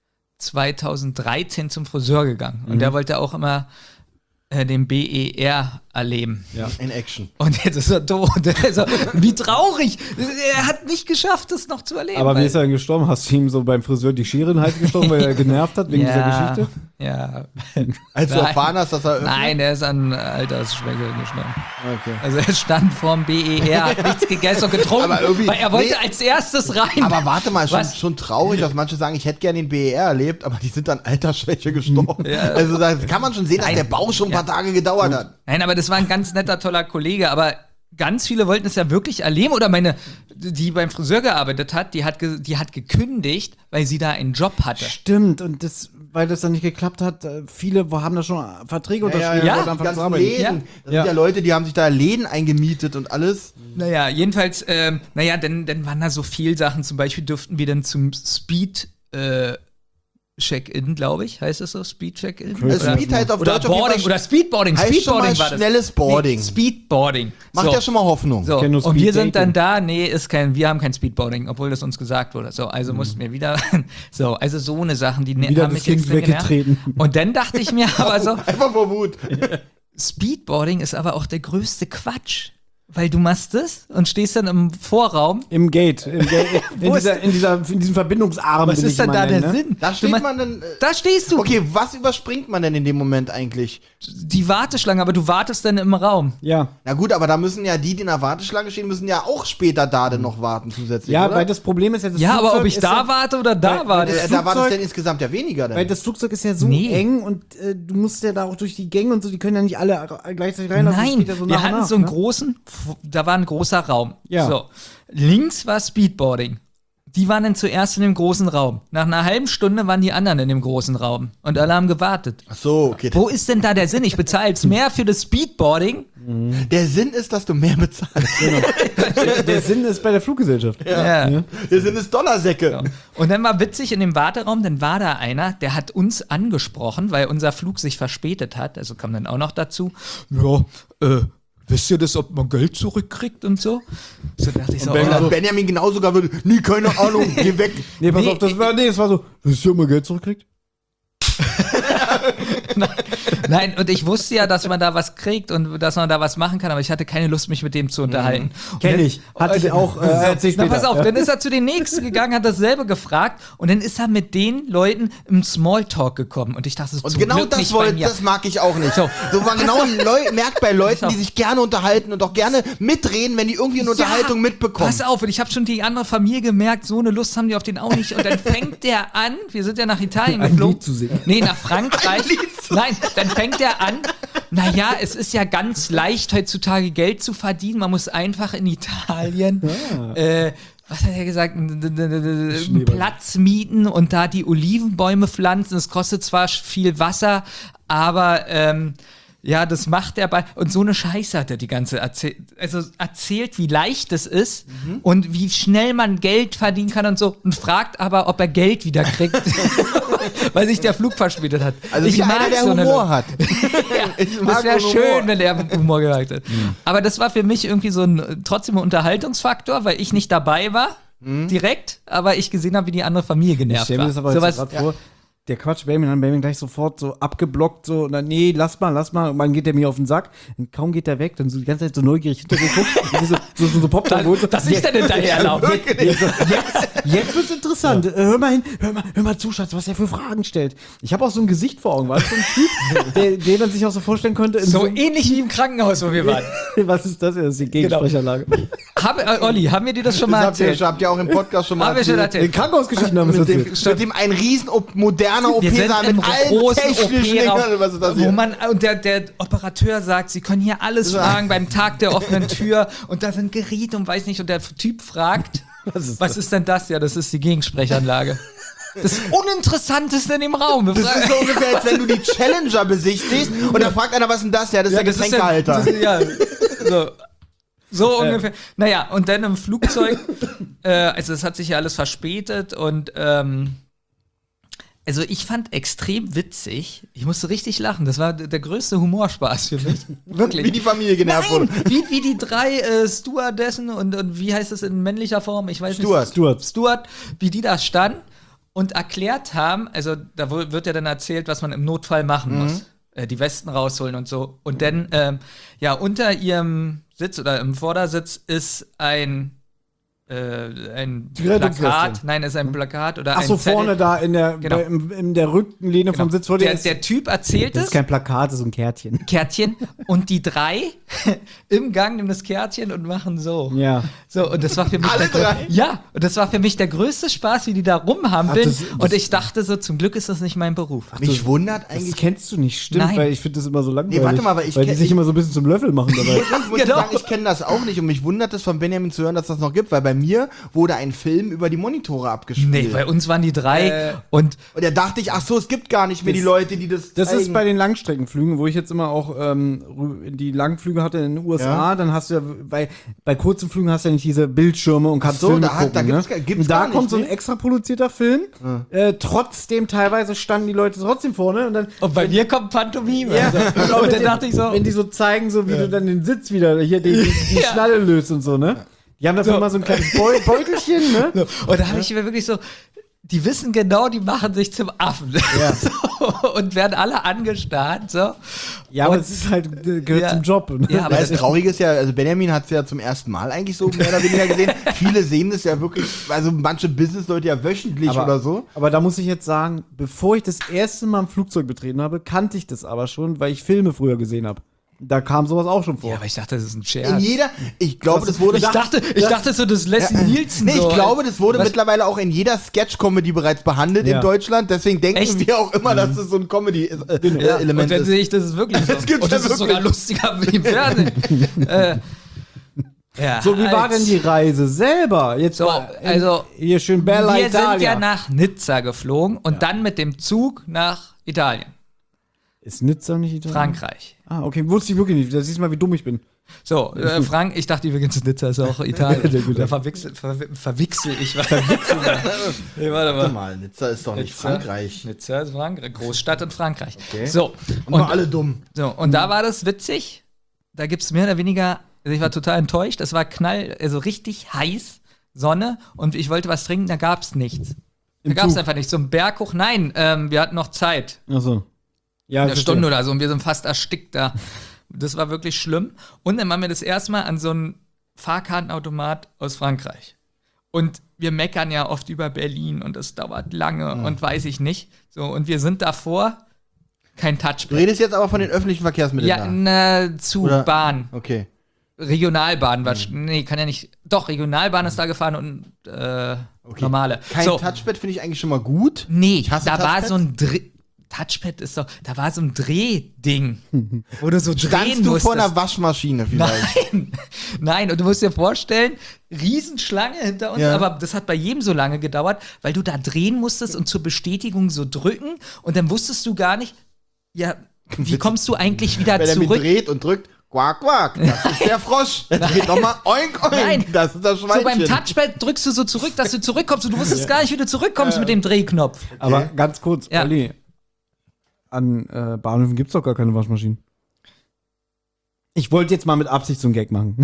2013 zum Friseur gegangen. Und der wollte auch immer den BER erleben. Ja. In Action. Und jetzt ist er tot. Also, wie traurig. Er hat nicht geschafft, das noch zu erleben. Aber wie weil- ist er denn gestorben? Hast du ihm so beim Friseur die Schere in den Hals gestochen, weil er genervt hat wegen dieser Geschichte? Ja. Als du Nein. erfahren hast, dass er öffnet? Nein, er ist an Altersschwäche gestorben. Okay. Also er stand vorm BER, hat nichts gegessen und getrunken, Aber irgendwie- weil er wollte nee. als erstes rein. Aber warte mal, Was? schon traurig, dass manche sagen, ich hätte gerne den BER erlebt, aber die sind an Altersschwäche gestorben. Also da kann man schon sehen, dass Nein. der Bau schon ein paar Tage gedauert hat. Nein, aber das war ein ganz netter, toller Kollege, aber ganz viele wollten es ja wirklich erleben. Oder die beim Friseur gearbeitet hat, die hat gekündigt, weil sie da einen Job hatte. Stimmt, und weil das dann nicht geklappt hat, viele haben da schon Verträge unterschrieben ja. und Die anfangen zu ganzen arbeiten. Läden. Ja. Das sind ja Leute, die haben sich da Läden eingemietet und alles. Naja, jedenfalls, dann waren da so viel Sachen. Zum Beispiel durften wir dann zum Speed Check-in, glaube ich, heißt es so? Speed-Check-in? Speed heißt auf oder Deutsch auf jeden Boarding Fall- oder Speedboarding. heißt Speedboarding schon mal war das. schnelles Boarding. Nee, Speedboarding. Macht so. ja schon mal Hoffnung. So. kenn nur Und wir sind Speed-Dating. dann da, wir haben kein Speedboarding, obwohl das uns gesagt wurde. So, also mussten wir wieder, also so eine Sachen, die Wieder haben das mich Kind extrem genervt. weggetreten. Und dann dachte ich mir aber so, Einfach vor Wut. Speedboarding ist aber auch der größte Quatsch. Weil du machst es und stehst dann im Vorraum. Im Gate. In diesem Verbindungsarm. Was will ist ich dann mal da der nennen, ne? Sinn? Da Du steht meinst- man dann. Da stehst du. Okay, was überspringt man denn in dem Moment eigentlich? Die Warteschlange, aber du wartest dann im Raum. Ja. Na gut, aber da müssen ja die in der Warteschlange stehen, müssen ja auch später da denn noch warten zusätzlich. Ja, oder? weil das Problem ist ja, das Ja, aber Flugzeug ob ich ist da ja, warte oder da warte. das Da war das Flugzeug- denn insgesamt ja weniger Weil denn. das Flugzeug ist ja so Nee. eng und du musst ja da auch durch die Gänge und so, die können ja nicht alle gleichzeitig rein. also es Nein, geht ja so wir nach und hatten nach, so einen ne? großen, da war ein großer Raum. Ja. So. Links war Speedboarding. Die waren dann zuerst in dem großen Raum. Nach einer halben Stunde waren die anderen in dem großen Raum. Und alle haben gewartet. Ach so, okay. Wo ist denn da der Sinn? Ich bezahle jetzt mehr für das Speedboarding. Der Sinn ist, dass du mehr bezahlst. Der Sinn ist bei der Fluggesellschaft. Ja. Der Sinn ist Dollarsäcke. Und dann war witzig in dem Warteraum, dann war da einer, der hat uns angesprochen, weil unser Flug sich verspätet hat. Also kam dann auch noch dazu. Ja, wisst ihr das, ob man Geld zurückkriegt und so? So dachte ich so, Wenn oh, Benjamin genau sogar würde, nee, keine Ahnung, geh weg. Nee, pass Nee, auf, das war so, wisst ihr, ob man Geld zurückkriegt? Nein, und ich wusste ja, dass man da was kriegt und dass man da was machen kann, aber ich hatte keine Lust, mich mit dem zu unterhalten. Und Kenn dann- ich. Hatte ich auch, erzähl Na, später. pass auf, Ja. dann ist er zu den Nächsten gegangen, hat dasselbe gefragt und dann ist er mit den Leuten im Smalltalk gekommen und ich dachte, so, Und zum genau Glück das nicht bei mir. das mag ich auch nicht. So. So man genau merkt bei Leuten, Pass die auf. sich gerne unterhalten und auch gerne mitreden, wenn die irgendwie eine Unterhaltung mitbekommen. Pass auf, und ich habe schon die andere Familie gemerkt, so eine Lust haben die auf den auch nicht. Und dann fängt der an, wir sind ja nach Italien Ein geflogen. Lied zu singen. Nee, nach Frankreich. Ein Lied zu Nein, dann fängt der an, naja, es ist ja ganz leicht heutzutage Geld zu verdienen. Man muss einfach in Italien, was hat er gesagt, einen Platz mieten und da die Olivenbäume pflanzen. Es kostet zwar viel Wasser, aber ja, das macht er bei. Und so eine Scheiße hat er die ganze erzählt, wie leicht es ist und wie schnell man Geld verdienen kann und so. Und fragt aber, ob er Geld wieder kriegt, weil sich der Flug verspätet hat. Also wie einer, der so eine Humor Leute. hat. Ja, das wäre schön, wenn der Humor gesagt hätte. Aber das war für mich irgendwie so trotzdem ein Unterhaltungsfaktor, weil ich nicht dabei war, direkt, aber ich gesehen habe, wie die andere Familie Ich genervt stell mir war. das aber jetzt gerade vor. Der Quatsch Benjamin gleich sofort so abgeblockt, so, und dann, nee, lass mal. Und dann geht der mir auf den Sack. Und kaum geht der weg, dann so die ganze Zeit so neugierig hintergeguckt. so Popcorn geholt. dass ich dann hinterher laufe. Jetzt wird's interessant. Hör mal zu, Schatz, was er für Fragen stellt. Ich habe auch so ein Gesicht vor Augen. War das so ein Typ, den man sich auch so vorstellen könnte? In So ähnlich wie im Krankenhaus, wo wir waren. was ist das? Das ist die Gegensprechanlage. Olli, haben wir dir das schon Das mal habt ihr erzählt? auch im Podcast schon mal Haben wir schon erzählt. In Krankenhausgeschichten haben wir es erzählt. Mit dem ein riesen moderner Wir sind OP-Saal im mit allen großen technischen Dingern. Was ist das OP-Raum, wo hier? man, und der Operateur sagt, sie können hier alles fragen beim Tag der offenen Tür und da sind Geräte und weiß nicht, und der Typ fragt, was ist denn das? Ja, das ist die Gegensprechanlage. Das Uninteressanteste in dem Raum. Das ist so ungefähr, als wenn du die Challenger besichtigst und dann fragt einer, was ist denn das? Ja, das ist der das ist Getränkehalter. das ist, ja, so ungefähr. Naja, und dann im Flugzeug, also es hat sich ja alles verspätet und also ich fand extrem witzig, ich musste richtig lachen, das war der größte Humorspaß für mich. Wirklich. Wie die Familie genervt wurde. Nein, wie die drei Stewardessen und wie heißt es in männlicher Form? Ich weiß nicht. Steward, wie die da standen und erklärt haben, also da wird ja dann erzählt, was man im Notfall machen muss. Die Westen rausholen und so. Und dann, ja, unter ihrem Sitz oder im Vordersitz ist ein Plakat. Nein, ist ein Plakat oder Ach so, ein Zettel. vorne da in der, Genau. in der Rückenlehne vom Sitz vor dir. Der Typ erzählt Das es. ist kein Plakat, das ist ein Kärtchen. Kärtchen und die drei im Gang nehmen das Kärtchen und machen so. Ja. So, und das war für mich Alle der, drei? Ja, und das war für mich der größte Spaß, wie die da rumhampeln. Ach, das- und ich dachte so, zum Glück ist das nicht mein Beruf. Mich wundert Das eigentlich. kennst du nicht, stimmt, Nein. weil ich finde das immer so langweilig. Nee, warte mal, weil ich die kenn- sich immer so ein bisschen zum Löffel machen dabei. Ich muss Genau. sagen, ich kenne das auch nicht und mich wundert es von Benjamin zu hören, dass das noch gibt, weil bei mir wurde ein Film über die Monitore abgespielt. Nee, bei uns waren die 3 und Und da dachte ich, ach so, es gibt gar nicht mehr die Leute, die das Das zeigen. ist bei den Langstreckenflügen, wo ich jetzt immer auch die Langflüge hatte in den USA, dann hast du ja, bei kurzen Flügen hast du ja nicht diese Bildschirme und kannst so, Filme da gucken. gibt's und da gar nicht, kommt so ein ne? extra produzierter Film, trotzdem teilweise standen die Leute trotzdem vorne und dann bei mir kommt Pantomime. ja, Und dann dachte ich so, wenn die so zeigen, so wie du dann den Sitz wieder, hier die Ja. Schnalle löst und so, ne? Die haben dafür mal so ein kleines Beutelchen, ne? und da habe ich mir wirklich so, die wissen genau, die machen sich zum Affen. Ja. So, und werden alle angestarrt. So. Ja, aber Und- es ist halt, gehört Ja. zum Job. Ne? Ja, aber Das Traurige ist ja, also Benjamin hat es ja zum ersten Mal eigentlich so mehr oder weniger gesehen. Viele sehen das ja wirklich, also manche Businessleute ja wöchentlich oder so. Aber da muss ich jetzt sagen, bevor ich das erste Mal ein Flugzeug betreten habe, kannte ich das aber schon, weil ich Filme früher gesehen habe. Da kam sowas auch schon vor. Ja, aber ich dachte, das ist ein In Scherz. jeder, ich glaube, das wurde Ich dachte so, das Leslie Nielsen Nee, ich so. glaube, das wurde Was? mittlerweile auch in jeder Sketch-Comedy bereits behandelt Ja. in Deutschland. Deswegen denken Echt? wir auch immer, dass das so ein Ja, Comedy-Element und dann ist. sehe ich, das ist wirklich so. Das gibt's und das ja ist sogar wirklich. lustiger wie im Fernsehen. Ja, So, wie war denn die Reise selber? Jetzt So, mal also, hier schön Bella Wir Italia. sind ja nach Nizza geflogen und dann mit dem Zug nach Italien, Ist Nizza nicht Italien? Frankreich. Ah, okay, wusste ich wirklich nicht. Da siehst du mal, wie dumm ich bin. So, Frank, ich dachte übrigens, Nizza ist auch Italien. Sehr gut, ja. Da verwechsel ich was. Nee, warte Warte mal, Nizza ist doch nicht Frankreich. Nizza ist Frankreich, Großstadt in Frankreich. Okay. So, Und war alle dumm. und da war das witzig. Da gibt es mehr oder weniger, also ich war total enttäuscht. Es war also richtig heiß, Sonne und ich wollte was trinken, da gab es nichts. Da Im gab es Zug? einfach nichts. So einen Berg hoch, nein, wir hatten noch Zeit. Achso. Ja, Eine Stunde oder so und wir sind fast erstickt da. Das war wirklich schlimm. Und dann waren wir das erste Mal an so einem Fahrkartenautomat aus Frankreich. Und wir meckern ja oft über Berlin und es dauert lange und weiß ich nicht. So, und wir sind davor kein Du Touchpad. redest jetzt aber von den öffentlichen Verkehrsmitteln Ja, da. eine zu Oder- Bahn. Okay. Regionalbahn. Nee, kann ja nicht. Doch, Regionalbahn ist da gefahren und normale. Kein so, Touchpad finde ich eigentlich schon mal gut. nee, Ich hasse da war Touchpads. so ein Touchpad ist doch, da war so ein Drehding, wo du so drehen Standst du musstest. vor einer Waschmaschine vielleicht? Nein, und du musst dir vorstellen, Riesenschlange hinter uns, Ja. aber das hat bei jedem so lange gedauert, weil du da drehen musstest und zur Bestätigung so drücken und dann wusstest du gar nicht, ja, wie kommst du eigentlich wieder Wenn er mit zurück? dreht und drückt, quack, quack, das ist der Frosch. Er dreht nochmal, oink, oink, Nein. das ist das So Schweinchen. beim Touchpad drückst du so zurück, dass du zurückkommst und du wusstest gar nicht, wie du zurückkommst mit dem Drehknopf. Aber ganz kurz, Ja. Olli, an Bahnhöfen gibt es doch gar keine Waschmaschinen. Ich wollte jetzt mal mit Absicht so einen Gag machen.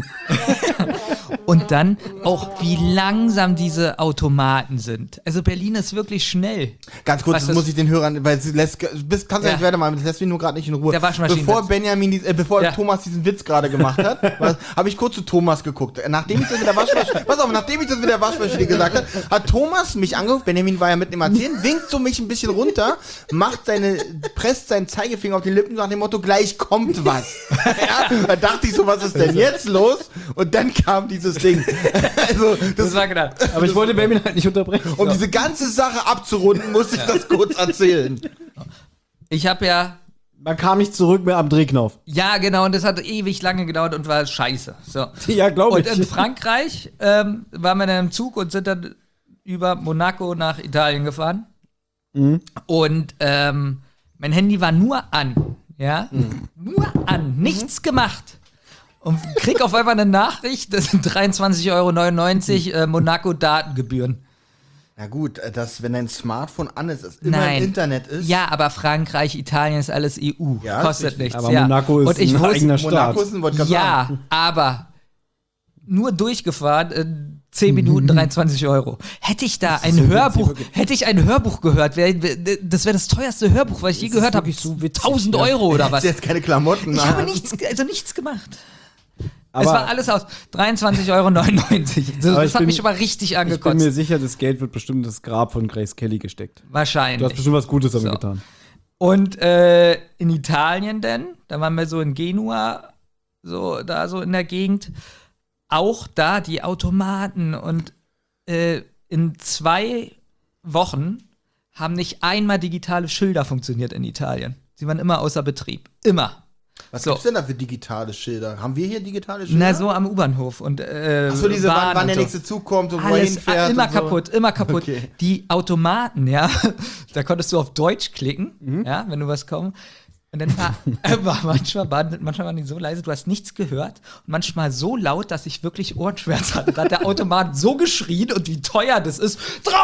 Und dann auch, wie langsam diese Automaten sind. Also Berlin ist wirklich schnell. Ganz kurz, Was das das- muss ich den Hörern, weil es lässt, kannst du Ja. nicht weitermachen, das lässt mich nur gerade nicht in Ruhe. Der Waschmaschinenwitz. Bevor Ja. Thomas diesen Witz gerade gemacht hat, habe ich kurz zu Thomas geguckt. Nachdem ich das mit der Waschmaschine, gesagt habe, hat Thomas mich angerufen, Benjamin war ja mitten im Erzählen, winkt so mich ein bisschen runter, presst seinen Zeigefinger auf die Lippen nach dem Motto, gleich kommt was. Ja, da dachte ich so, was ist denn jetzt los? Und dann kam dieses Ding. Also, Das war gedacht. Aber ich wollte Benjamin halt nicht unterbrechen. um diese ganze Sache abzurunden, muss ich das kurz erzählen. Ich habe ja, Man kam nicht zurück mehr am Drehknopf. ja genau, und das hat ewig lange gedauert und war scheiße. So. Ja, glaube Und ich. in Frankreich waren wir dann im Zug und sind dann über Monaco nach Italien gefahren. Und mein Handy war nur an. Ja? Nur an. Nichts gemacht. Und krieg auf einmal eine Nachricht, das sind 23,99 € Monaco-Datengebühren. Na gut, wenn dein Smartphone an ist, es immer Nein. im Internet ist. Ja, aber Frankreich, Italien ist alles EU. Ja, Kostet richtig. nichts. Aber ja. Monaco ist und ich ein wusste, eigener Staat. Monaco ist ein Wodka. ja, aber nur durchgefahren, 10 Minuten 23 €. Hätte ich da ein Hörbuch gehört, das wäre das teuerste Hörbuch, was ich je gehört habe. wirklich so witzig, 1000 € oder was? Hast jetzt keine Klamotten. Ich habe an. nichts gemacht. Aber es war alles aus 23,99 €. Aber Das ich hat bin- mich schon mal richtig ich bin angekotzt. mir sicher, das Geld wird bestimmt in das Grab von Grace Kelly gesteckt. Du hast Wahrscheinlich. bestimmt was Gutes damit So. getan. Und in Italien denn, da waren wir so in Genua, so in der Gegend, auch da die Automaten und in 2 Wochen haben nicht einmal digitale Schilder funktioniert in Italien. Sie waren immer außer Betrieb. Immer. Was So. gibt's denn da für digitale Schilder? Haben wir hier digitale Schilder? Na, so am U-Bahnhof. Und, Achso, diese, Bahn wann der und so. nächste Zug kommt und wo er Alles hinfährt. immer und so. kaputt, immer kaputt. Okay. Die Automaten, ja, da konntest du auf Deutsch klicken, ja, wenn du was kaum. Und dann war manchmal waren die so leise, du hast nichts gehört. Und manchmal so laut, dass ich wirklich Ohrenschmerzen hatte. Da hat der Automat so geschrien und wie teuer das ist.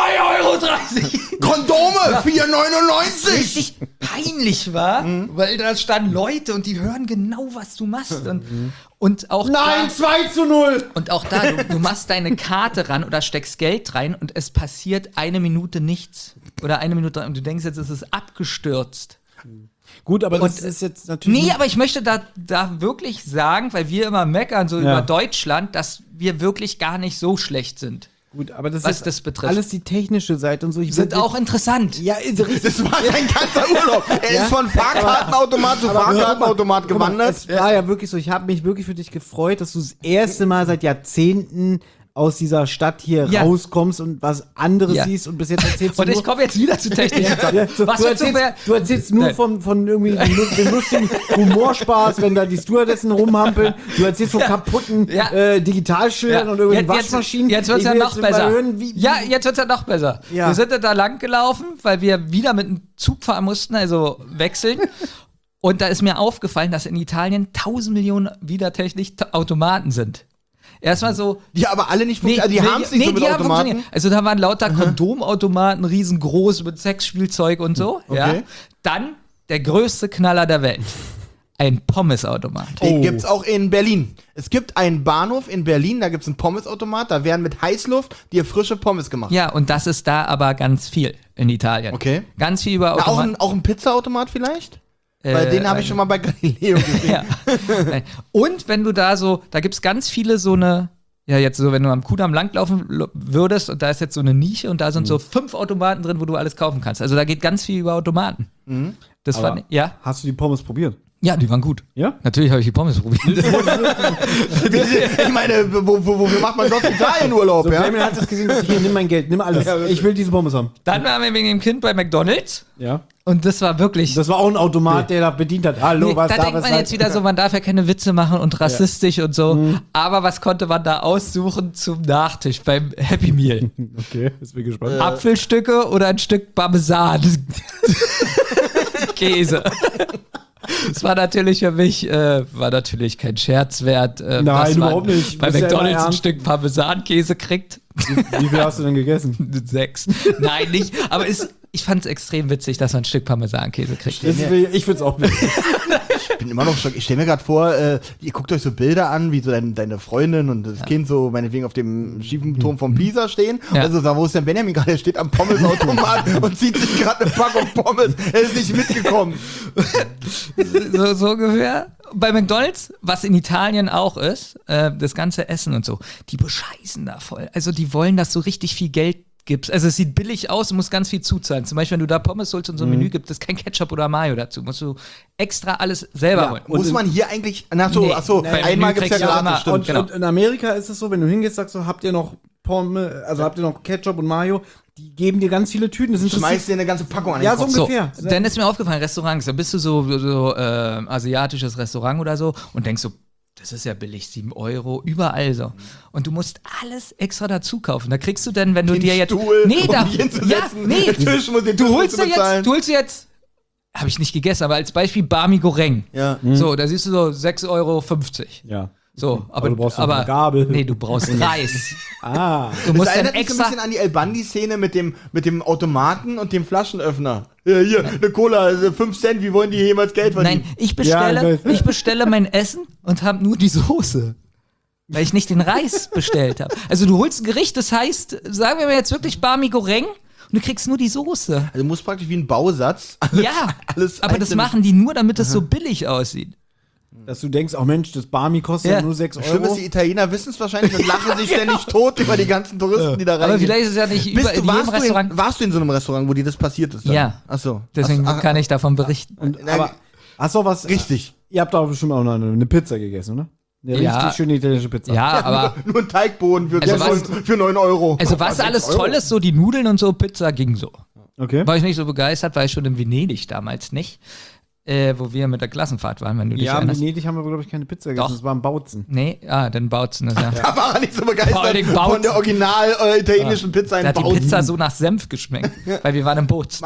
3,30 € Kondome, 4,99 richtig peinlich war, weil da standen Leute und die hören genau, was du machst. Und auch Nein, da, 2:0! und auch da, du machst deine Karte ran oder steckst Geld rein und es passiert 1 Minute nichts. Oder 1 Minute und du denkst jetzt, es ist abgestürzt. Gut, aber das Und- ist jetzt natürlich. Nee, aber ich möchte da wirklich sagen, weil wir immer meckern so Ja. über Deutschland, dass wir wirklich gar nicht so schlecht sind. Gut, aber das Was ist das betrifft. alles die technische Seite und so. Ich Sind will- auch interessant. Ja, ist richtig. Das war sein ganzer Urlaub. Er ist von Fahrkartenautomat zu Fahrkartenautomat Guck mal, gewandert. es war ja wirklich so, ich habe mich wirklich für dich gefreut, dass du das erste Mal seit Jahrzehnten aus dieser Stadt hier Ja. rauskommst und was anderes Ja. siehst und bis jetzt erzählst du Und ich komme jetzt wieder zu technischen Sachen. Ja, so, Was du, jetzt so du erzählst nur Nein. von irgendwie dem lustigen Humorspaß, wenn da die Stewardessen rumhampeln. Du erzählst von kaputten Ja. Digitalschildern und irgendwelchen Waschmaschinen. Jetzt wird's Ich ja will noch jetzt mal besser. hören, wie- Ja, jetzt wird's ja noch besser. Ja. Wir sind ja da lang gelaufen, weil wir wieder mit dem Zug fahren mussten, also wechseln. Und da ist mir aufgefallen, dass in Italien 1000 Millionen wieder technisch Automaten sind. Erstmal so, Die aber alle nicht funktionieren. Also die haben es nicht so mit die haben Automaten. funktioniert. Also da waren lauter Kondomautomaten, riesengroß mit Sexspielzeug und so. Ja. Okay. Dann der größte Knaller der Welt. Ein Pommesautomat. Den gibt's auch in Berlin. Es gibt einen Bahnhof in Berlin, da gibt's einen Pommesautomat, da werden mit Heißluft dir frische Pommes gemacht. Ja, und das ist da aber ganz viel in Italien. Okay. Ganz viel über Na, Automaten. auch ein Pizzaautomat vielleicht? Weil den habe ich schon mal bei Galileo gesehen. Ja. Nein. Und wenn du da so, da gibt es ganz viele so eine, ja jetzt so, wenn du am Kudamm langlaufen würdest und da ist jetzt so eine Nische und da sind so 5 Automaten drin, wo du alles kaufen kannst. Also da geht ganz viel über Automaten. Das Aber fand ja. Hast du die Pommes probiert? Ja, die waren gut. Ja? Natürlich habe ich die Pommes probiert. Ich meine, wo macht man sonst Italienurlaub, So, ja? Clement hat es gesehen, dass ich hier, nimm mein Geld, nimm alles. Ich will diese Pommes haben. Dann waren wir wegen dem Kind bei McDonald's Ja. und das war wirklich. Das war auch ein Automat, der da bedient hat. Hallo, Nee, was da da, denkt was man jetzt wieder so, man darf ja keine Witze machen und rassistisch und so. Aber was konnte man da aussuchen zum Nachtisch beim Happy Meal? Okay, jetzt bin ich gespannt. Apfelstücke oder ein Stück Parmesan? Käse. Das war natürlich für mich, war natürlich kein Scherz wert. Nein, dass man überhaupt nicht. Bei Bist ja McDonalds immer ein ernst. Stück Parmesankäse kriegt. Wie viel hast du denn gegessen? 6. Nein, nicht. Aber ich fand es extrem witzig, dass man ein Stück Parmesankäse kriegt. Ich find's auch witzig. Ich bin immer noch schockiert. Ich stelle mir gerade vor, ihr guckt euch so Bilder an, wie so deine Freundin und das Kind so meinetwegen auf dem schiefen Turm von Pisa stehen. Ja. Also wo ist denn Benjamin gerade? Er steht am Pommesautomat und zieht sich gerade eine Packung Pommes. Er ist nicht mitgekommen. So ungefähr. Bei McDonalds, was in Italien auch ist, das ganze Essen und so, die bescheißen da voll. Also die wollen, dass du richtig viel Geld gibst. Also es sieht billig aus, du musst ganz viel zuzahlen. Zum Beispiel, wenn du da Pommes holst und so ein Menü gibt es kein Ketchup oder Mayo dazu. Musst du extra alles selber Ja, holen. Muss man hier eigentlich, achso, Nee, achso, beim einmal Menü gibt's ja kriegst du gratis, immer- stimmt. Und, Genau. und in Amerika ist es so, wenn du hingehst, sagst du, habt ihr noch Pommes, also habt ihr noch Ketchup und Mayo, die geben dir ganz viele Tüten. Das Schmeißt dir eine ganze Packung an den Ja, so Kopf. ungefähr. So, dann ist mir aufgefallen, Restaurants, da bist du so asiatisches Restaurant oder so und denkst so, das ist ja billig, 7 €, überall so. Und du musst alles extra dazu kaufen. Da kriegst du dann, wenn du Den dir jetzt. Stuhl, nee, um da. dich hinzusetzen. Ja, nee. Den Tisch muss den Du Tisch holst musst dir bezahlen. jetzt. Habe ich nicht gegessen, aber als Beispiel Barmi Goreng. Ja. So, da siehst du so 6,50 €. Ja. So, aber du brauchst doch eine Gabel. Nee, du brauchst Reis. Ah. Du Das musst dann erinnert mich so ein extra. bisschen an die El Bandi-Szene mit dem Automaten und dem Flaschenöffner. Hier, eine Cola, 5 Cent, wie wollen die jemals Geld verdienen? Nein, ich bestelle, Ja, ich weiß. ich bestelle mein Essen und habe nur die Soße. Weil ich nicht den Reis bestellt habe. Also du holst ein Gericht, das heißt, sagen wir mal jetzt wirklich Barmi Goreng und du kriegst nur die Soße. Also du musst praktisch wie ein Bausatz alles, Ja, alles aber das einzeln- machen die nur, damit es so billig aussieht. Dass du denkst, ach Mensch, das Barmi kostet Ja. ja nur 6 Schlimm ist, Euro. die Italiener wissen es wahrscheinlich und lachen sich ständig tot über die ganzen Touristen, die da reingehen. Aber vielleicht ist es ja nicht in jedem Restaurant. Warst du in so einem Restaurant, wo dir das passiert ist? Dann? Ja. Achso. Deswegen kann ich davon berichten. Aber hast du auch was? Richtig. Ihr habt doch bestimmt auch noch eine Pizza gegessen, oder? Eine Ja. richtig schöne italienische Pizza. Ja, aber Nur ein Teigboden für, Also für 9 Euro. also was alles toll ist, so die Nudeln und so, Pizza ging so. Okay. War ich nicht so begeistert, war ich schon in Venedig damals nicht. wo wir mit der Klassenfahrt waren, wenn du dich Ja, in erinnerst. Venedig haben wir, glaube ich, keine Pizza gegessen. Doch. Das war ein Bautzen. Nee, dann Bautzen ist ja. Da war er nicht so Vor begeistert allem von Bautzen. der original italienischen Pizza in Da hat die Bautzen. Pizza so nach Senf geschmeckt, weil wir waren im Boot.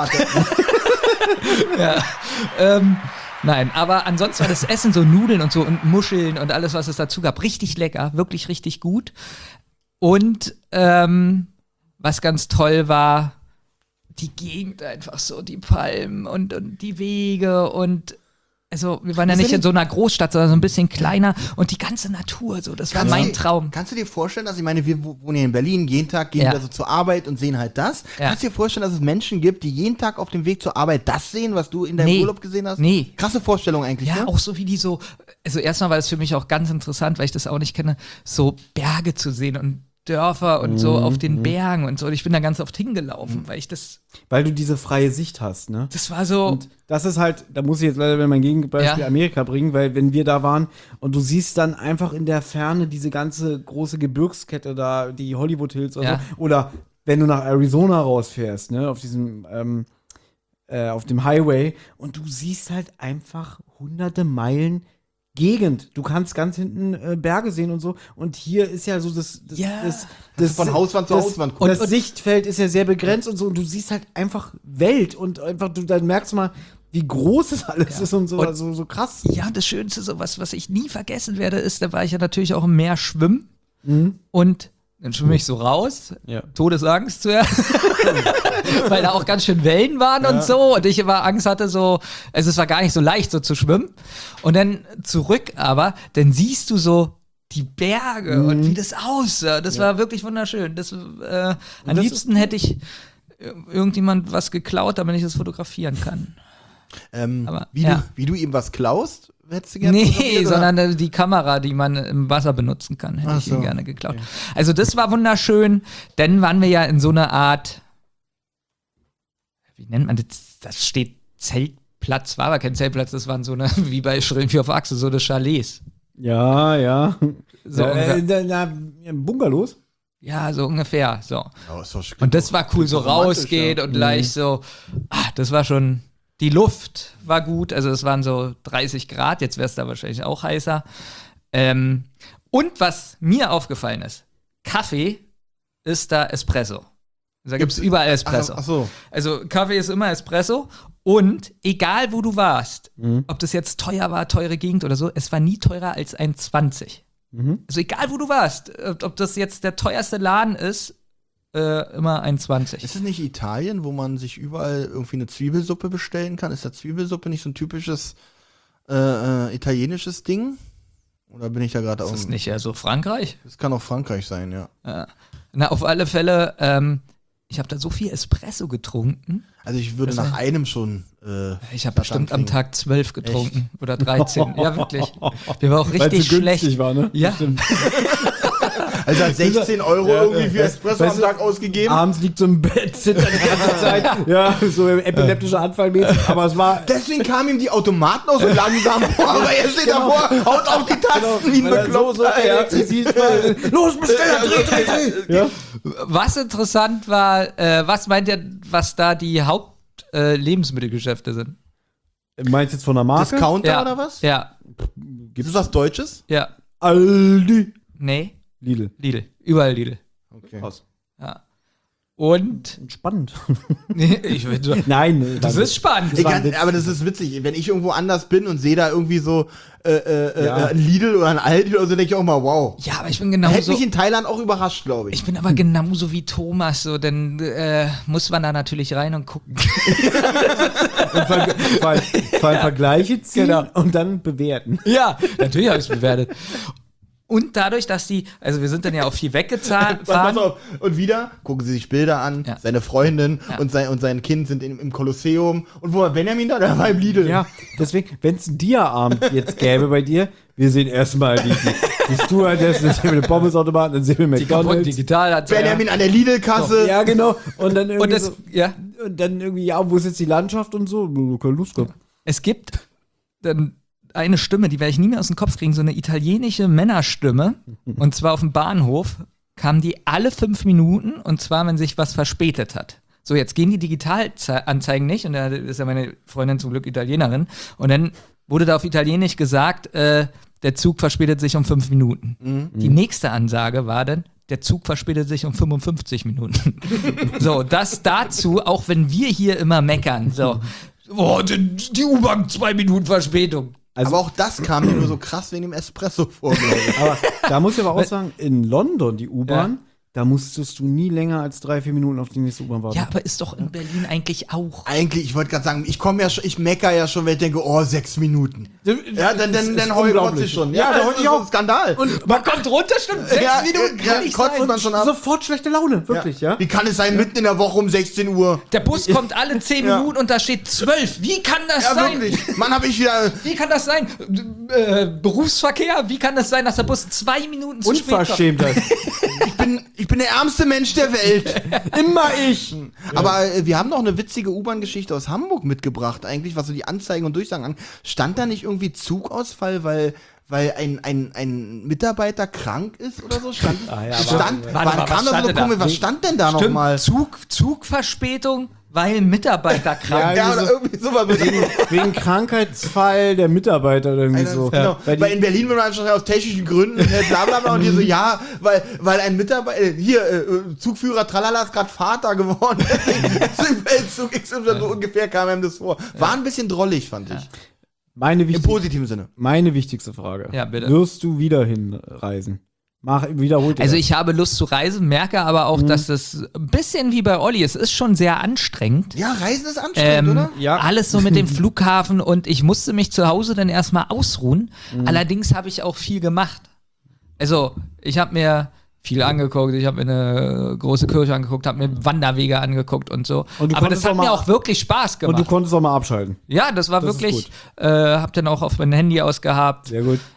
Nein, aber ansonsten war das Essen so Nudeln und so und Muscheln und alles, was es dazu gab, richtig lecker, wirklich richtig gut. Und was ganz toll war, die Gegend einfach so, die Palmen und die Wege und also wir waren ja nicht in so einer Großstadt, sondern so ein bisschen kleiner und die ganze Natur, so, das war mein Traum. Kannst du dir vorstellen, dass ich meine, wir wohnen hier in Berlin, jeden Tag gehen wir so zur Arbeit und sehen halt das. Ja. Kannst du dir vorstellen, dass es Menschen gibt, die jeden Tag auf dem Weg zur Arbeit das sehen, was du in deinem Urlaub gesehen hast? Nee. Krasse Vorstellung eigentlich, Ja, ne? auch so wie die so, also erstmal war das für mich auch ganz interessant, weil ich das auch nicht kenne, so Berge zu sehen und Dörfer und so auf den Bergen und so. Und ich bin da ganz oft hingelaufen, weil ich das Weil du diese freie Sicht hast, ne? das war so, Und das ist halt, da muss ich jetzt leider wieder mein Gegenbeispiel Ja. Amerika bringen, weil wenn wir da waren und du siehst dann einfach in der Ferne diese ganze große Gebirgskette da, die Hollywood Hills oder Ja. so, oder wenn du nach Arizona rausfährst, ne, auf diesem, auf dem Highway und du siehst halt einfach hunderte Meilen Gegend. Du kannst ganz hinten Berge sehen und so. Und hier ist ja so das von Hauswand zu Hauswand gucken. Das Sichtfeld ist ja sehr begrenzt und so. Und du siehst halt einfach Welt und einfach, du dann merkst mal, wie groß es alles ist und so, Und- also so krass. ja, das Schönste, so was ich nie vergessen werde, ist, da war ich ja natürlich auch im Meer schwimmen und dann schwimme ich so raus, Ja. Todesangst zuerst, weil da auch ganz schön Wellen waren und so und ich immer Angst hatte so, also es war gar nicht so leicht so zu schwimmen und dann zurück aber, dann siehst du so die Berge und wie das aussah, das war wirklich wunderschön, das, am das liebsten hätte ich irgendjemand was geklaut, damit ich das fotografieren kann. Aber, ja. Wie du ihm was klaust, hättest du gerne Nee, fotografiert, oder? sondern die Kamera, die man im Wasser benutzen kann, hätte Ach ich ihm so. gerne geklaut. Also das war wunderschön. Dann waren wir ja in so einer Art, wie nennt man das? Das steht Zeltplatz, war aber kein Zeltplatz, das waren so eine, wie bei Schrillenvieh auf Achse, so eine Chalets. Ja, ja. So ungefähr. Bungalows? Ja, so ungefähr. So. Ja, ist doch schön. Und das war cool, so romantisch, rausgeht ja. und leicht so, das war schon, die Luft war gut, also es waren so 30 Grad, jetzt wäre es da wahrscheinlich auch heißer. Und was mir aufgefallen ist, Kaffee ist da Espresso. Da gibt es überall Espresso. Ach so. Also Kaffee ist immer Espresso und egal wo du warst, ob das jetzt teuer war, teure Gegend oder so, es war nie teurer als 1,20. Also egal wo du warst, ob das jetzt der teuerste Laden ist, immer 1,20. Ist es nicht Italien, wo man sich überall irgendwie eine Zwiebelsuppe bestellen kann? Ist da Zwiebelsuppe nicht so ein typisches italienisches Ding? Oder bin ich da gerade Ist auch? das nicht eher so Frankreich? Das kann auch Frankreich sein, ja. Na, auf alle Fälle, ich habe da so viel Espresso getrunken. Also ich würde Das nach einem schon. Ich habe das bestimmt am ankriegen. Tag 12 getrunken oder 13. Ja, wirklich. Mir war auch Weil richtig so schlecht. günstig war, ne? Ja. Stimmt. Also hat 16 Euro Ja, irgendwie ja, für ja. Espresso Weißt am du, Tag ausgegeben. Abends liegt so im Bett, zittert die ganze Zeit. Ja, so epileptischer Anfall mäßig. Aber es war. Deswegen kamen ihm die Automaten auch so langsam vor, aber er steht davor, haut auf die Tasten wie ein Weil er Bekloppter. so elektrisiert war. Los, Besteller, dreh. Ja. Was interessant war, was meint ihr, was da die Lebensmittelgeschäfte sind? Meinst du jetzt von der Marke? Discounter Ja. oder was? Ja, Ist das was Deutsches? ja. Aldi. Nee, Lidl. Lidl. Überall Lidl. Okay. Krass. Ja. Und, Spannend. nee, ich will so, Nein. das ist spannend. Ich kann, aber das ist witzig. Wenn ich irgendwo anders bin und sehe da irgendwie so ein Lidl oder ein Aldi oder so, denke ich auch mal, wow. Ja, aber ich bin Hätte genauso. mich in Thailand auch überrascht, glaube ich. Ich bin aber genauso wie Thomas, so, denn muss man da natürlich rein und gucken. Vor allem Vergleiche ziehen Genau. und dann bewerten. Ja, natürlich habe ich es bewertet. Und dadurch, dass die, also wir sind dann ja auch viel weggefahren. Pass auf. Und wieder gucken sie sich Bilder an, Ja. seine Freundin Ja. und sein Kind sind im Kolosseum. Und wo war Benjamin da? Der war im Lidl. Ja, deswegen, wenn es einen Dia-Abend jetzt gäbe bei dir, wir sehen erstmal die Stewardess, dann sehen wir den Pommesautomaten, dann sehen wir Die kaputt McDonalds. digital hat Benjamin an der Lidl-Kasse. Ja, genau. Und dann irgendwie, Und das, so, ja, und dann irgendwie, ja, wo ist jetzt die Landschaft und so? Keine Lust gehabt. es gibt dann eine Stimme, die werde ich nie mehr aus dem Kopf kriegen, so eine italienische Männerstimme. Und zwar auf dem Bahnhof kamen die alle 5 Minuten, und zwar, wenn sich was verspätet hat. So, jetzt gehen die Digitalanzeigen nicht und da ist ja meine Freundin zum Glück Italienerin und dann wurde da auf Italienisch gesagt, der Zug verspätet sich um 5 Minuten. Die nächste Ansage war dann, der Zug verspätet sich um 55 Minuten. So, das dazu, auch wenn wir hier immer meckern. So, die U-Bahn 2 Minuten Verspätung. Aber auch das kam mir nur so krass wegen dem Espresso vor, glaube ich. Aber da muss ich aber auch sagen, in London, die U-Bahn, da musstest du nie länger als 3-4 Minuten auf die nächste U-Bahn warten. Ja, aber ist doch in Berlin eigentlich auch. Eigentlich, ich wollte gerade sagen, ich mecker ja schon, weil ich denke, 6 Minuten. Ja, dann heult ich schon. Ja, da heult ich auch. Skandal. Und man kommt runter, stimmt, 6 Minuten kann nicht kotzt sein. man schon ab. Sofort schlechte Laune, wirklich, ja? Wie kann es sein, mitten in der Woche um 16 Uhr? Der Bus kommt alle 10 Minuten und da steht 12. Wie kann das sein? Wirklich. Mann, hab ich wieder... Wie kann das sein? Berufsverkehr, wie kann das sein, dass der Bus 2 Minuten zu spät kommt? Unverschämtheit. Ich bin der ärmste Mensch der Welt. Immer ich. Aber wir haben noch eine witzige U-Bahn-Geschichte aus Hamburg mitgebracht, eigentlich, was so die Anzeigen und Durchsagen an. Stand da nicht irgendwie Zugausfall, weil ein Mitarbeiter krank ist oder so? Stand was stand denn da nochmal? Zugverspätung, weil Mitarbeiter krank Ja, oder irgendwie sowas. Wegen Krankheitsfall der Mitarbeiter oder irgendwie so. Genau. Weil in Berlin würde man einfach aus technischen Gründen bla bla bla und hier so, ja, weil ein Mitarbeiter, Zugführer Tralala ist gerade Vater geworden. Zug XY, so ungefähr kam ihm das vor. War ein bisschen drollig, fand ich. Im positiven Sinne. Meine wichtigste Frage. Ja, bitte. Wirst du wieder hinreisen? Wiederholt. Also ich habe Lust zu reisen, merke aber auch, dass das ein bisschen wie bei Olli ist. Es ist schon sehr anstrengend. Ja, Reisen ist anstrengend, oder? Ja. Alles so mit dem Flughafen und ich musste mich zu Hause dann erstmal ausruhen. Allerdings habe ich auch viel gemacht. Also ich habe mir viel angeguckt, ich habe mir eine große Kirche angeguckt, habe mir Wanderwege angeguckt und so. Aber das hat mir auch wirklich Spaß gemacht. Und du konntest auch mal abschalten. Ja, das war Das ist wirklich, hab dann auch auf mein Handy ausgehabt. Sehr gut.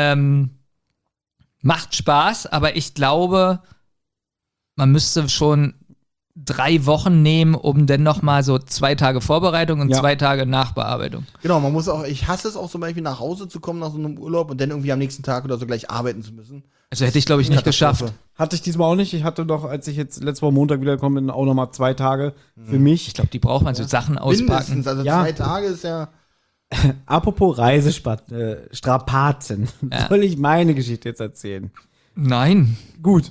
Macht Spaß, aber ich glaube, man müsste schon 3 Wochen nehmen, um dann noch mal so 2 Tage Vorbereitung und 2 Tage Nachbearbeitung. Genau, man muss auch, ich hasse es auch zum Beispiel nach Hause zu kommen nach so einem Urlaub und dann irgendwie am nächsten Tag oder so gleich arbeiten zu müssen. Also hätte ich, glaube ich, nicht geschafft. Hatte ich diesmal auch nicht. Ich hatte doch, als ich jetzt letzte Woche Montag wiedergekommen bin, auch noch mal 2 Tage für mich. Ich glaube, die braucht man so Sachen auspacken. Mindestens, also 2 Tage ist ja... Apropos Reisestrapazen. Soll ich meine Geschichte jetzt erzählen? Nein. Gut.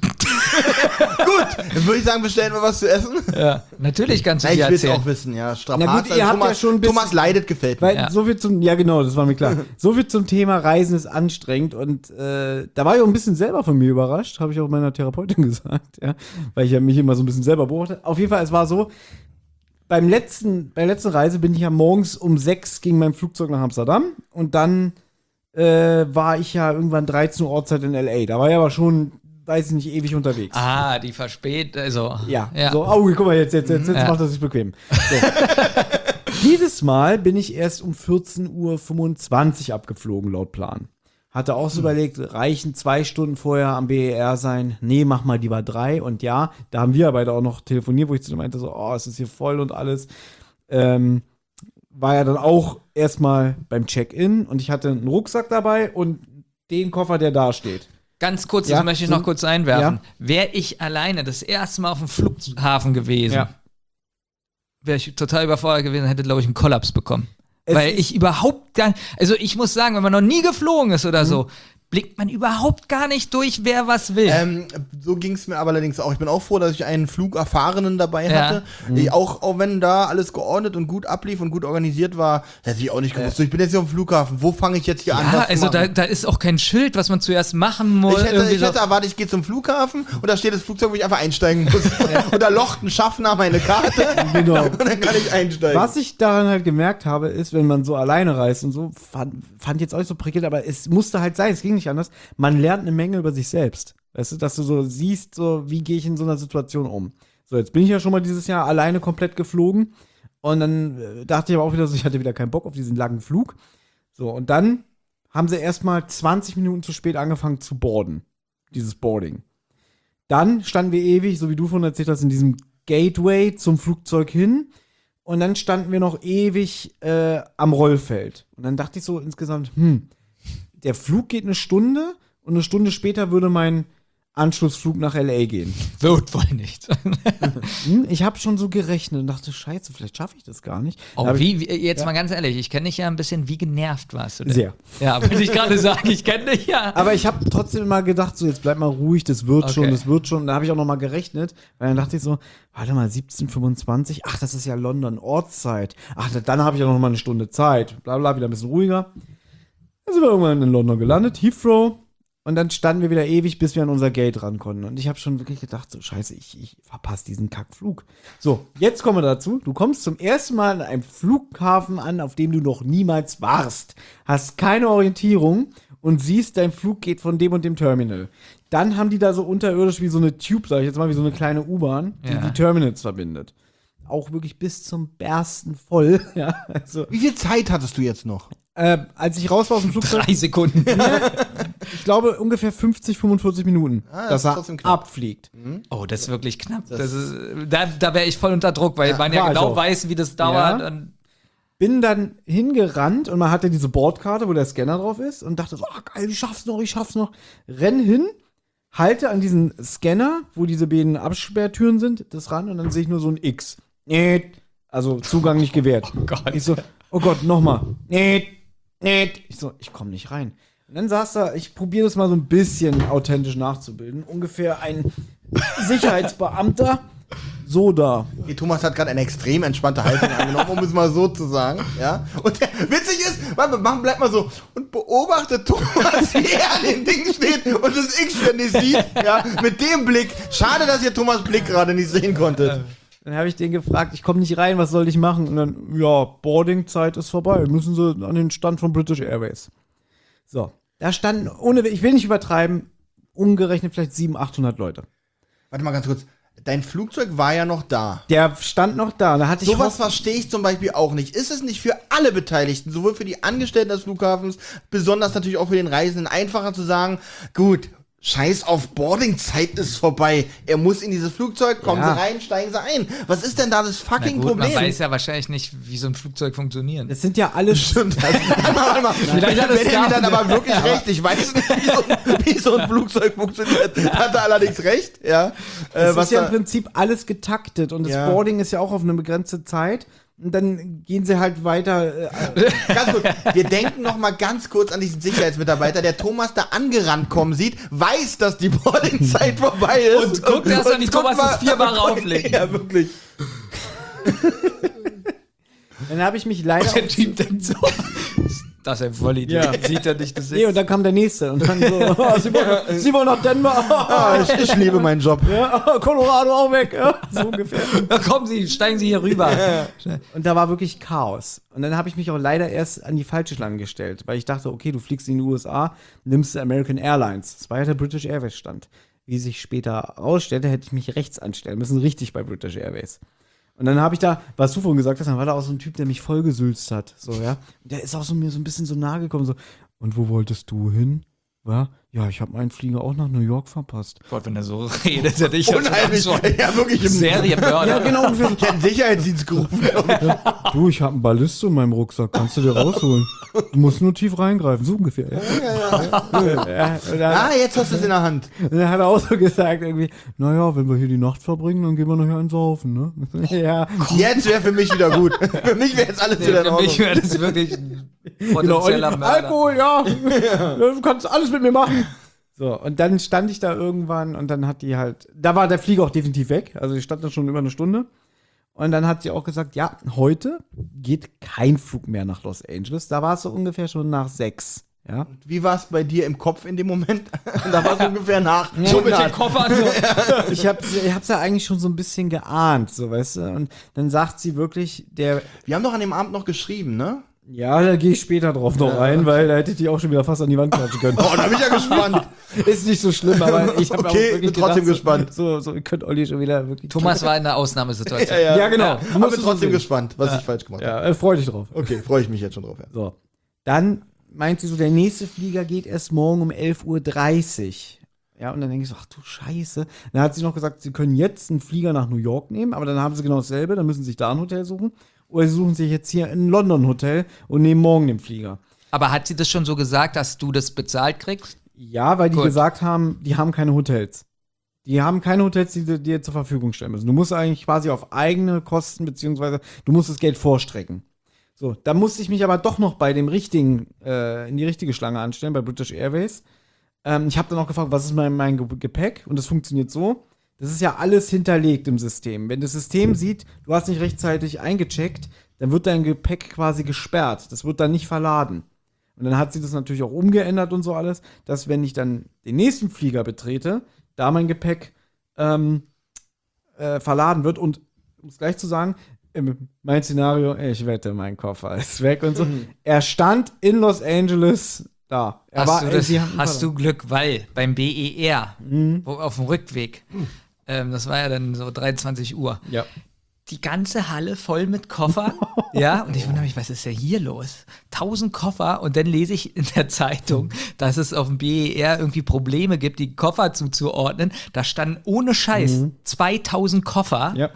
Dann würde ich sagen, bestellen wir was zu essen. Ja, natürlich kannst du Ich dir will es erzählen. auch wissen, ja. Na Strapazen. gut, ihr habt ja schon ein bisschen- Thomas leidet, gefällt mir. Weil so viel zum, ja genau, das war mir klar. So viel zum Thema Reisen ist anstrengend und da war ich auch ein bisschen selber von mir überrascht, habe ich auch meiner Therapeutin gesagt, ja, weil ich ja mich immer so ein bisschen selber beobachtet. Auf jeden Fall, es war so, bei der letzten Reise bin ich ja morgens um 6 ging mein Flugzeug nach Amsterdam und dann war ich ja irgendwann 13 Uhr Ortszeit in L.A. Da war ich aber schon, weiß ich nicht, ewig unterwegs. Ah, die verspätet, also. Ja. So, guck mal, jetzt macht das sich bequem. So. Dieses Mal bin ich erst um 14:25 Uhr abgeflogen, laut Plan. Hatte auch so überlegt, reichen 2 Stunden vorher am BER sein? Nee, mach mal lieber 3. Und ja, da haben wir beide auch noch telefoniert, wo ich zu dem meinte, so, es ist hier voll und alles. War ja dann auch erstmal beim Check-in und ich hatte einen Rucksack dabei und den Koffer, der da steht. Ganz kurz, Ja, das möchte ich so- noch kurz einwerfen. ja. Wäre ich alleine das erste Mal auf dem Flughafen gewesen, wäre ich total überfordert gewesen, hätte, glaube ich, einen Kollaps bekommen. Weil ich überhaupt gar, also ich muss sagen, wenn man noch nie geflogen ist oder so, blickt man überhaupt gar nicht durch, wer was will. So ging es mir aber allerdings auch. Ich bin auch froh, dass ich einen Flugerfahrenen dabei Ja. hatte. Auch wenn da alles geordnet und gut ablief und gut organisiert war, hätte ich auch nicht gewusst. So, ich bin jetzt hier am Flughafen. Wo fange ich jetzt hier an? Ja, was zu also machen? da ist auch kein Schild, was man zuerst machen muss. Ich hätte erwartet, ich gehe zum Flughafen und da steht das Flugzeug, wo ich einfach einsteigen muss. Und da locht ein Schaffner meine Karte Genau. und dann kann ich einsteigen. Was ich daran halt gemerkt habe, ist, wenn man so alleine reist und so, fand jetzt auch nicht so prickelnd, aber es musste halt sein, es ging nicht anders. Man lernt eine Menge über sich selbst. Weißt du, dass du so siehst, so, wie gehe ich in so einer Situation um. So, jetzt bin ich ja schon mal dieses Jahr alleine komplett geflogen und dann dachte ich aber auch wieder so, ich hatte wieder keinen Bock auf diesen langen Flug. So, und dann haben sie erstmal 20 Minuten zu spät angefangen zu boarden. Dieses Boarding. Dann standen wir ewig, so wie du vorhin erzählt hast, in diesem Gateway zum Flugzeug hin. Und dann standen wir noch ewig am Rollfeld. Und dann dachte ich so insgesamt, der Flug geht 1 Stunde und 1 Stunde später würde mein Anschlussflug nach L.A. gehen. Wird wohl nicht. Ich habe schon so gerechnet und dachte, scheiße, vielleicht schaffe ich das gar nicht. Oh, Da hab ich- jetzt mal ganz ehrlich, ich kenne dich ja ein bisschen, wie genervt warst du denn? Sehr. Ja, wollte ich gerade sagen, ich kenne dich ja. Aber ich habe trotzdem immer gedacht, so jetzt bleib mal ruhig, das wird schon, Okay. das wird schon. Da habe ich auch noch mal gerechnet, weil dann dachte ich so, warte mal, 17:25, ach, das ist ja London, Ortszeit. Ach, dann habe ich ja noch mal eine Stunde Zeit. Bla bla, wieder ein bisschen ruhiger. Dann sind wir irgendwann in London gelandet, Heathrow. Und dann standen wir wieder ewig, bis wir an unser Gate ran konnten. Und ich habe schon wirklich gedacht, so scheiße, ich verpasse diesen Kackflug. So, jetzt kommen wir dazu. Du kommst zum ersten Mal an einem Flughafen an, auf dem du noch niemals warst. Hast keine Orientierung und siehst, dein Flug geht von dem und dem Terminal. Dann haben die da so unterirdisch wie so eine Tube, sag ich jetzt mal, wie so eine kleine U-Bahn, die Ja. die Terminals verbindet. Auch wirklich bis zum Bersten voll. Ja, also, Wie viel Zeit hattest du jetzt noch? als ich raus war aus dem Flugzeug, 3 Sekunden. ich glaube ungefähr 50, 45 Minuten, das dass ist er trotzdem knapp. abfliegt. Oh, das ist wirklich knapp. Da wäre ich voll unter Druck, weil man ja war ich genau auch. weiß, wie das dauert. Ja. Und Bin dann hingerannt und man hatte diese Bordkarte, wo der Scanner drauf ist und dachte so, geil, ich schaff's noch. Renn hin, halte an diesen Scanner, wo diese beiden Absperrtüren sind, das ran und dann sehe ich nur so ein X. Nee, also Zugang nicht gewährt. oh Gott. Ich so, oh Gott, nochmal. Nee. Ich so, ich komme nicht rein. Und dann saß da, ich probiere das mal so ein bisschen authentisch nachzubilden. Ungefähr ein Sicherheitsbeamter, so da. Okay, Thomas hat gerade eine extrem entspannte Haltung angenommen, um es mal so zu sagen. Ja? Und witzig ist, bleib mal so und beobachtet Thomas, wie er an dem Ding steht und das X ständig sieht. Ja? Mit dem Blick. Schade, dass ihr Thomas Blick gerade nicht sehen konntet. Dann habe ich den gefragt, ich komme nicht rein, was soll ich machen? Und dann, ja, Boardingzeit ist vorbei. Müssen Sie an den Stand von British Airways. So, da standen, ich will nicht übertreiben, umgerechnet vielleicht 700, 800 Leute. Warte mal ganz kurz. Dein Flugzeug war ja noch da. Der stand noch da. Da hatte ich Sowas verstehe ich zum Beispiel auch nicht. Ist es nicht für alle Beteiligten, sowohl für die Angestellten des Flughafens, besonders natürlich auch für den Reisenden, einfacher zu sagen, gut, scheiß auf Boardingzeit ist vorbei. Er muss in dieses Flugzeug, kommen Ja. Sie rein, steigen Sie ein. Was ist denn da das Na fucking gut, man Problem? weiß ja wahrscheinlich nicht, wie so ein Flugzeug funktioniert. Das sind ja alle Stimmt. Warte mal. Vielleicht hat es Benjamin da- dann aber wirklich recht. Ich weiß nicht, wie so ein Flugzeug funktioniert. Hat er allerdings recht, ja. Es Was ist ja da- im Prinzip alles getaktet und das Ja. Boarding ist ja auch auf eine begrenzte Zeit. Und dann gehen sie halt weiter. Ganz kurz, wir denken noch mal ganz kurz an diesen Sicherheitsmitarbeiter, der Thomas da angerannt kommen sieht, weiß, dass die Boardingzeit vorbei ist. Und guckt erst, wenn die guckt Thomas mal- das 4-mal rauflegt. Ja, wirklich. Dann habe ich mich leider. Der Typ denkt so, das ist ein Vollidiot. Ja. Sieht er nicht, das Nee, und dann kam der nächste. Und dann so, Sie wollen nach Denver. Ah, ich liebe meinen Job. Ja, Colorado auch weg. Ja, so ungefähr. Ja, kommen Sie, steigen Sie hier rüber. Und da war wirklich Chaos. Und dann habe ich mich auch leider erst an die falsche Schlange gestellt, weil ich dachte, okay, du fliegst in die USA, nimmst American Airlines. Das war ja der British Airways Stand. Wie sich später herausstellte, hätte ich mich rechts anstellen müssen, richtig bei British Airways. Und dann habe ich da, was du vorhin gesagt hast, dann war da auch so ein Typ, der mich vollgesülzt hat. So, ja. Und der ist auch so mir so ein bisschen so nahe gekommen. So, und wo wolltest du hin? Ja, ich habe meinen Flieger auch nach New York verpasst. Gott, wenn er so redet, hätte ich Unheimlich. Ja, wirklich im Serienmörder. Ja, genau. ungefähr so. Ich hätte einen Sicherheitsdienst gerufen. Du, ich habe einen Ballisto in meinem Rucksack, kannst du dir rausholen. Du musst nur tief reingreifen, so ungefähr. Ja, und dann, Ah, jetzt hast du es in der Hand. dann hat er auch so gesagt, irgendwie, naja, wenn wir hier die Nacht verbringen, dann gehen wir nachher ins Saufen, ne? Ja, Jetzt wäre für mich wieder gut. Für mich wäre jetzt alles wieder in Für mich Ordnung. wäre das wirklich ein genau. potenzieller Und Mörder. Alkohol, ja. Du kannst alles mit mir machen. So, und dann stand ich da irgendwann und dann hat die halt, da war der Flieger auch definitiv weg, also ich stand da schon über eine Stunde. Und dann hat sie auch gesagt, ja, heute geht kein Flug mehr nach Los Angeles. Da war es so ungefähr schon nach 6. Ja. Wie war es bei dir im Kopf in dem Moment? Da war es ungefähr nach. So mit den Koffern so. Ich hab's ja eigentlich schon so ein bisschen geahnt, so weißt du. Und dann sagt sie wirklich, Wir haben doch an dem Abend noch geschrieben, ne? ja, da gehe ich später drauf noch ein, weil da hätte ich die auch schon wieder fast an die Wand klatschen können. Oh, da bin ich ja gespannt. Ist nicht so schlimm, aber ich habe Okay, auch wirklich bin trotzdem gedacht, gespannt. So, ihr könnt Olli schon wieder wirklich. Thomas war in einer Ausnahmesituation. Ja, genau. Du Aber musst bin es trotzdem sehen. gespannt, was ich falsch gemacht habe. Ja, freu dich drauf. Okay, freue ich mich jetzt schon drauf. Ja. So. Dann meint sie so, der nächste Flieger geht erst morgen um 11:30 Uhr. Ja, und dann denke ich so, ach du Scheiße. Dann hat sie noch gesagt, sie können jetzt einen Flieger nach New York nehmen, aber dann haben sie genau dasselbe, dann müssen sie sich da ein Hotel suchen. Oder sie suchen sich jetzt hier in London ein Hotel und nehmen morgen den Flieger. Aber hat sie das schon so gesagt, dass du das bezahlt kriegst? Ja, weil die Gut. gesagt haben, die haben keine Hotels. Die haben keine Hotels, die dir zur Verfügung stellen müssen. Du musst eigentlich quasi auf eigene Kosten, beziehungsweise du musst das Geld vorstrecken. So, da musste ich mich aber doch noch bei dem richtigen, in die richtige Schlange anstellen, bei British Airways. Ich habe dann auch gefragt, was ist mein Gepäck? Und das funktioniert so. Das ist ja alles hinterlegt im System. Wenn das System sieht, du hast nicht rechtzeitig eingecheckt, dann wird dein Gepäck quasi gesperrt. Das wird dann nicht verladen. Und dann hat sie das natürlich auch umgeändert und so alles, dass wenn ich dann den nächsten Flieger betrete, da mein Gepäck verladen wird. Und um es gleich zu sagen, mein Szenario, ich wette, mein Koffer ist weg und so. Er stand in Los Angeles da. Hast du Glück, weil beim BER, auf dem Rückweg, das war ja dann so 23 Uhr, Ja. die ganze Halle voll mit Koffern. Ja, und ich wundere mich, was ist denn hier los? 1000 Koffer und dann lese ich in der Zeitung, dass es auf dem BER irgendwie Probleme gibt, die Koffer zuzuordnen. Da standen ohne Scheiß 2000 Koffer. Ja.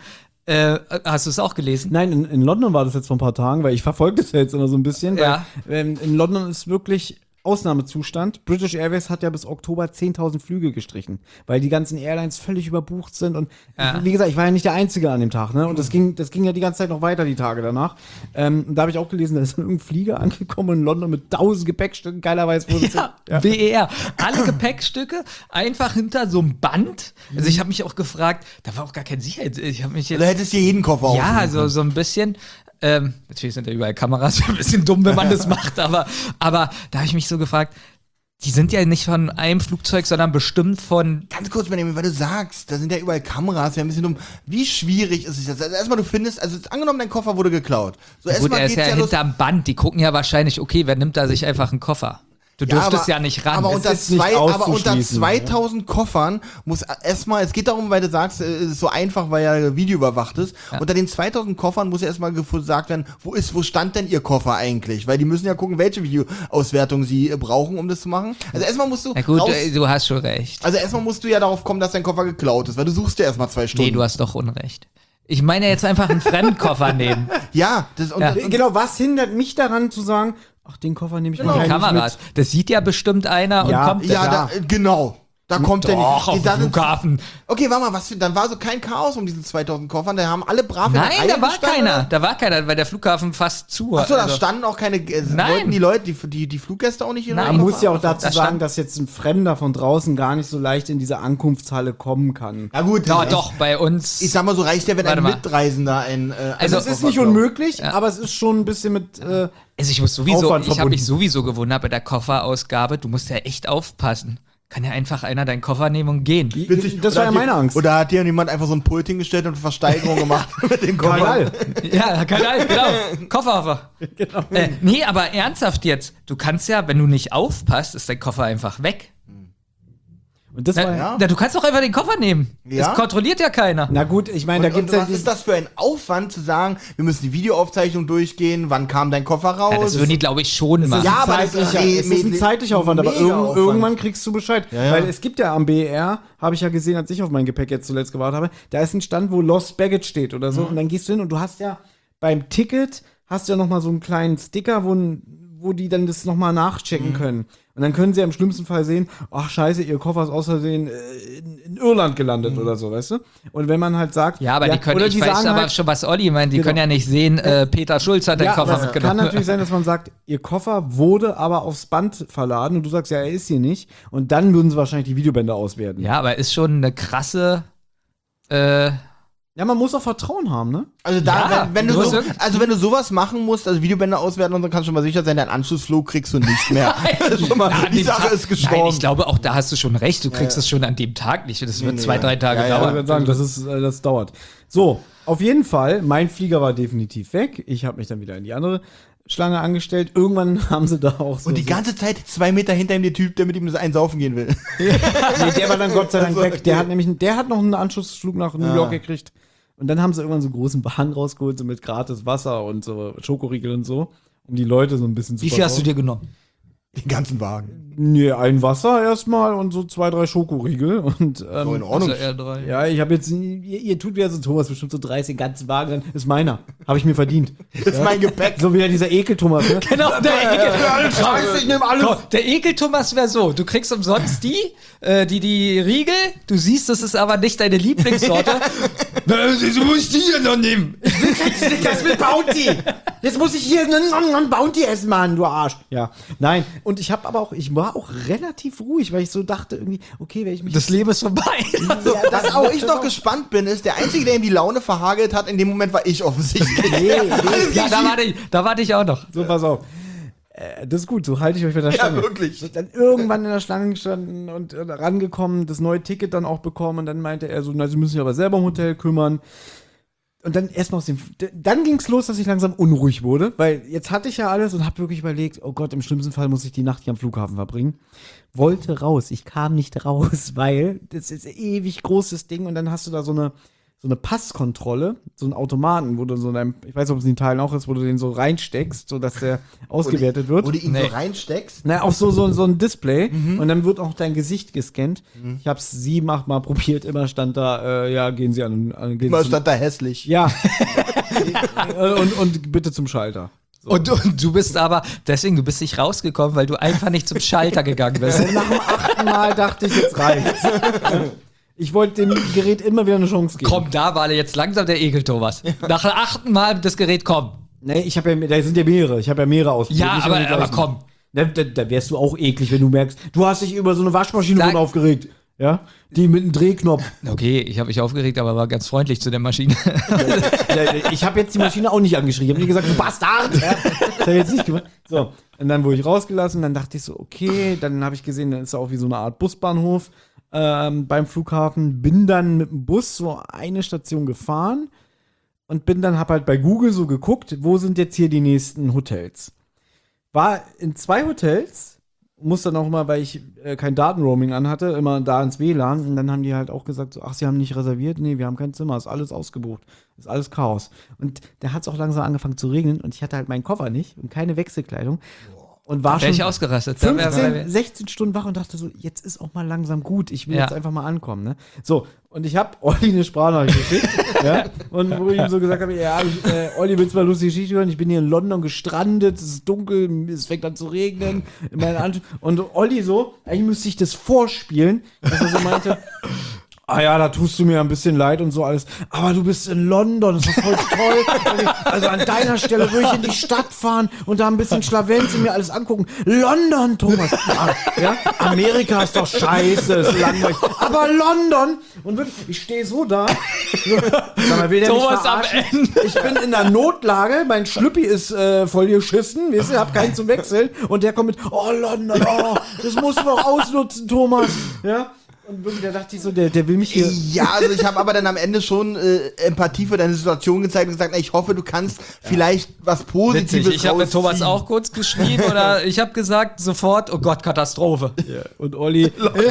Hast du es auch gelesen? Nein, in London war das jetzt vor ein paar Tagen, weil ich verfolge das ja jetzt immer so ein bisschen. Ja. Weil, in London ist wirklich Ausnahmezustand. British Airways hat ja bis Oktober 10.000 Flüge gestrichen, weil die ganzen Airlines völlig überbucht sind. Und wie gesagt, ich war ja nicht der Einzige an dem Tag, ne? Und das ging ja die ganze Zeit noch weiter, die Tage danach. Und da habe ich auch gelesen, da ist irgendein Flieger angekommen in London mit 1000 Gepäckstücken. Geilerweise wurde es Ja, BER. Alle Gepäckstücke einfach hinter so einem Band. Also ich habe mich auch gefragt, da war auch gar kein Sicherheit. Ich habe mich jetzt Du hättest dir jeden Koffer ja, aussuchen so ein bisschen. Natürlich sind ja überall Kameras, ein bisschen dumm, wenn man das macht, aber da habe ich mich so gefragt, die sind ja nicht von einem Flugzeug, sondern bestimmt von. Ganz kurz, Benjamin, weil du sagst, da sind ja überall Kameras, ja ein bisschen dumm. Wie schwierig ist es jetzt? Also erstmal, du findest, also angenommen, dein Koffer wurde geklaut. So, Gut, erstmal er ist geht's ja los. hinterm Band, die gucken ja wahrscheinlich, okay, wer nimmt da sich einfach einen Koffer? Du dürftest ja nicht ran. Aber Es unter, ist nicht aber unter auszuschließen, 2000 Koffern muss erstmal, es geht darum, weil du sagst, es ist so einfach, weil ja Video überwacht ist. Ja. Unter den 2000 Koffern muss erstmal gesagt werden, wo stand denn ihr Koffer eigentlich? Weil die müssen ja gucken, welche Videoauswertung sie brauchen, um das zu machen. Also erstmal musst du Na gut, raus, du hast schon recht. also erstmal musst du ja darauf kommen, dass dein Koffer geklaut ist, weil du suchst ja erstmal 2 Stunden. Nee, du hast doch Unrecht. Ich meine jetzt einfach einen Fremdkoffer nehmen. Ja, das und, Ja. und Genau, was hindert mich daran zu sagen, ach, den Koffer nehme ich Genau. mal Die gleich Kameras. mit. Das sieht ja bestimmt einer und Ja, kommt ja, Ja. genau. Da kommt der Doch, auf nicht. dem Flughafen. Okay, warte mal, dann war so kein Chaos um diese 2000 Koffern, da haben alle brav in der Nein, Reihe da war gestanden, keiner. oder? Da war keiner, weil der Flughafen fast zu war. Achso, da Also- standen auch keine. Nein. Wollten die Leute, die Fluggäste auch nicht in Nein. Man muss ja auch Da dazu stand- sagen, dass jetzt ein Fremder von draußen gar nicht so leicht in diese Ankunftshalle kommen kann. Na gut, Ja, doch, bei uns. Ich sag mal so, reicht ja, wenn Warte ein mal. Mitreisender ein. Also, Es ist nicht unmöglich, aber es ist schon ein bisschen mit. Also ich muss sowieso, Aufwand ich habe verbunden. mich sowieso gewundert bei der Kofferausgabe. Du musst ja echt aufpassen. Kann ja einfach einer deinen Koffer nehmen und gehen. Witzig. Das Oder war ja hat meine hier- Angst. Oder hat dir jemand einfach so ein Pult hingestellt und Versteigerung gemacht mit dem Koffer? Karl. Ja, genau. Koffer. Genau. Nee, aber ernsthaft jetzt. Du kannst ja, wenn du nicht aufpasst, ist dein Koffer einfach weg. Und das war Ja. Du kannst doch einfach den Koffer nehmen. Ja? Das kontrolliert ja keiner. Na gut, ich meine, da Und gibt's ja was ist das für ein Aufwand zu sagen, wir müssen die Videoaufzeichnung durchgehen, wann kam dein Koffer raus? Ja, das würden die, glaube ich, schon machen. Ja, aber das ist es ist ein zeitlicher Aufwand, aber mega Aufwand. irgendwann kriegst du Bescheid. ja. Weil es gibt ja am BER, habe ich ja gesehen, als ich auf mein Gepäck jetzt zuletzt gewartet habe, da ist ein Stand, wo Lost Baggage steht oder so. Und dann gehst du hin und du hast ja beim Ticket, hast du ja noch mal so einen kleinen Sticker, wo die dann das noch mal nachchecken können. Und dann können sie im schlimmsten Fall sehen, ach scheiße, ihr Koffer ist aus Versehen in Irland gelandet oder so, weißt du? Und wenn man halt sagt, Ja, aber die können, oder ich weiß sagen aber halt, schon, was Olli meint, die Genau. können ja nicht sehen, Peter Schulz hat den ja, Koffer aber es mitgenommen. kann natürlich sein, dass man sagt, ihr Koffer wurde aber aufs Band verladen und du sagst, ja, er ist hier nicht. Und dann würden sie wahrscheinlich die Videobänder auswerten. Ja, aber ist schon eine krasse. Ja, man muss auch Vertrauen haben, ne? Also da, Ja, wenn du du so, musst also wenn du sowas machen musst, also Videobänder auswerten und so, kannst du schon mal sicher sein, deinen Anschlussflug kriegst du nicht mehr. Schon mal, An die dem Sache Tag- ist gestorben. Nein, ich glaube, auch da hast du schon recht. Du kriegst es schon an dem Tag nicht. Das wird Nee, 2-3 Tage Ja, ja, Ich dauern. würde sagen, das dauert. So, auf jeden Fall, mein Flieger war definitiv weg. Ich habe mich dann wieder in die andere Schlange angestellt. Irgendwann haben sie da auch so. Und die ganze Zeit 2 Meter hinter ihm der Typ, der mit ihm das einsaufen gehen will. Nee, der war dann Gott sei Dank Also, weg. Der okay. hat noch einen Anschlussflug nach New York gekriegt. Und dann haben sie irgendwann so einen großen Bahn rausgeholt, so mit gratis Wasser und so Schokoriegel und so, um die Leute so ein bisschen zu Wie viel hast du versorgen. dir genommen? Den ganzen Wagen. Nee, ein Wasser erstmal und so 2, 3 Schokoriegel. Und, So in Ordnung. Also R3. ja, ich habe jetzt, ihr tut wieder so, Thomas, bestimmt so 30, den ganzen Wagen, dann ist meiner. Habe ich mir verdient. Das ist mein Gepäck. So wie dieser Ekel-Thomas, ne? Genau, der Ekel. Scheiße, ich nehme alles. Komm, der Ekel-Thomas wäre so, du kriegst umsonst die Riegel, du siehst, das ist aber nicht deine Lieblingssorte. Du musst die hier noch nehmen. Das will Bounty! Jetzt muss ich hier einen Bounty essen, Mann, du Arsch. Ja, nein. Und ich war auch relativ ruhig, weil ich so dachte irgendwie, okay, wenn ich mich... Das Leben ist vorbei. Was auch ich noch gespannt bin, ist, der Einzige, der ihm die Laune verhagelt hat, in dem Moment war ich offensichtlich. Ja, da warte ich auch noch. So, pass auf. Das ist gut, so halte ich euch mit der Stange. Ja, wirklich. So, dann irgendwann in der Schlange gestanden und rangekommen, das neue Ticket dann auch bekommen und dann meinte er so, na, Sie müssen sich aber selber um Hotel kümmern. Und dann erstmal dann ging's los, dass ich langsam unruhig wurde, weil jetzt hatte ich ja alles und habe wirklich überlegt, oh Gott, im schlimmsten Fall muss ich die Nacht hier am Flughafen verbringen. Wollte raus, ich kam nicht raus, weil das ist ein ewig großes Ding und dann hast du da so eine Passkontrolle, so einen Automaten, wo du so ich weiß nicht, ob es in Italien auch ist, wo du den so reinsteckst, sodass der ausgewertet wird. Wo du ihn Nee. so reinsteckst. Na, auf so ein Display und dann wird auch dein Gesicht gescannt. Ich habe es 7, 8 Mal probiert, immer stand da, ja, gehen Sie gehen Immer Sie stand da hässlich. ja. und bitte zum Schalter. Und du bist aber, deswegen, du bist nicht rausgekommen, weil du einfach nicht zum Schalter gegangen bist. Nach dem 8. Mal dachte ich, jetzt reicht's. Ich wollte dem Gerät immer wieder eine Chance geben. Komm, da war jetzt langsam der Ekel, Thomas. Nach dem 8. Mal das Gerät, komm. Nee, da sind ja mehrere. Ich habe ja mehrere ausprobiert. Ja, Nicht immer die aber gleichen. komm. Da wärst du auch eklig, wenn du merkst, du hast dich über so eine Waschmaschine Sag- schon aufgeregt. Ja? Die mit einem Drehknopf. Okay, ich habe mich aufgeregt, aber war ganz freundlich zu der Maschine. Ich habe jetzt die Maschine auch nicht angeschrieben. Ich habe nie gesagt, du Bastard. Ja? Das habe ich jetzt nicht gemacht. So, und dann wurde ich rausgelassen. Dann dachte ich so, okay. Dann habe ich gesehen, dann ist da auch wie so eine Art Busbahnhof beim Flughafen. Bin dann mit dem Bus so eine Station gefahren und habe halt bei Google so geguckt, wo sind jetzt hier die nächsten Hotels. War in 2 Hotels, muss dann auch mal, weil ich kein Datenroaming anhatte, immer da ins WLAN. Und dann haben die halt auch gesagt, so, ach, Sie haben nicht reserviert? Nee, wir haben kein Zimmer, ist alles ausgebucht. Ist alles Chaos. Und da hat es auch langsam angefangen zu regnen und ich hatte halt meinen Koffer nicht und keine Wechselkleidung. Und war Wäre schon ich ausgerastet. Da 15, 16 Stunden wach und dachte so, jetzt ist auch mal langsam gut. Ich will Ja. jetzt einfach mal ankommen. Ne? So, und ich habe Olli eine Sprachnachricht geschickt. Ja? Und wo ich ihm so gesagt habe, ja, Olli, willst du mal lustige Geschichte hören? Ich bin hier in London gestrandet, es ist dunkel, es fängt an zu regnen. Und Olli so, eigentlich müsste ich das vorspielen, dass er so meinte, ah ja, da tust du mir ein bisschen leid und so alles. Aber du bist in London, das ist voll toll. Also an deiner Stelle würde ich in die Stadt fahren und da ein bisschen Schlawenzen mir alles angucken. London, Thomas. Ja? Amerika ist doch scheiße, ist langweilig. Aber London. Und wirklich, ich stehe so da. Sag mal, will der Thomas mich am verarschen? Ich bin in der Notlage, mein Schlüppi ist voll geschissen, weißt du, hab keinen zum Wechseln. Und der kommt mit, oh London, oh, das musst du doch ausnutzen, Thomas. Ja? Und wirklich, da dachte ich so, der will mich hier. Ja, also ich habe aber dann am Ende schon Empathie für deine Situation gezeigt und gesagt, na, ich hoffe, du kannst vielleicht was Positives Witzig, ich habe mit Thomas rausziehen. auch kurz geschrieben oder ich habe gesagt sofort, oh Gott, Katastrophe. Ja. Und Olli,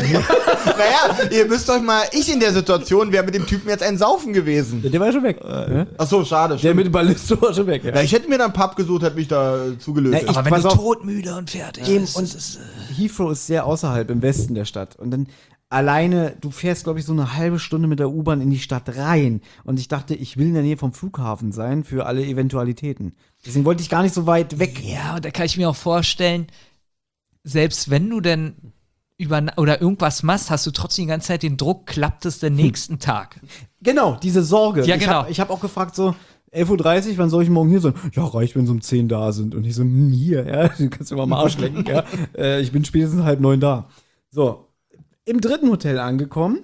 Naja, ihr müsst euch mal, ich in der Situation wäre mit dem Typen jetzt ein Saufen gewesen. der war schon weg. Ne? Ach so, schade. Der Stimmt. mit dem Ballisto war schon weg. Ja. Ja, ich hätte mir dann einen Pub gesucht, hätte mich da zugelöst. Na, ich- Aber wenn pass du auf. todmüde und fertig Eben, bist, und das ist, Heathrow ist sehr außerhalb im Westen der Stadt. Und dann alleine, du fährst, glaube ich, so eine halbe Stunde mit der U-Bahn in die Stadt rein. Und ich dachte, ich will in der Nähe vom Flughafen sein für alle Eventualitäten. Deswegen wollte ich gar nicht so weit weg. ja, und da kann ich mir auch vorstellen, selbst wenn du denn oder irgendwas machst, hast du trotzdem die ganze Zeit den Druck, klappt es den nächsten Tag. Genau, diese Sorge. Ja, genau. Ich hab auch gefragt so, 11:30 Uhr, wann soll ich morgen hier sein? Ja, reicht, wenn sie um 10 da sind. Und ich so, hier, ja, du kannst mir mal am Arsch lecken, ja. Ich bin spätestens 8:30 da. So, im 3. Hotel angekommen.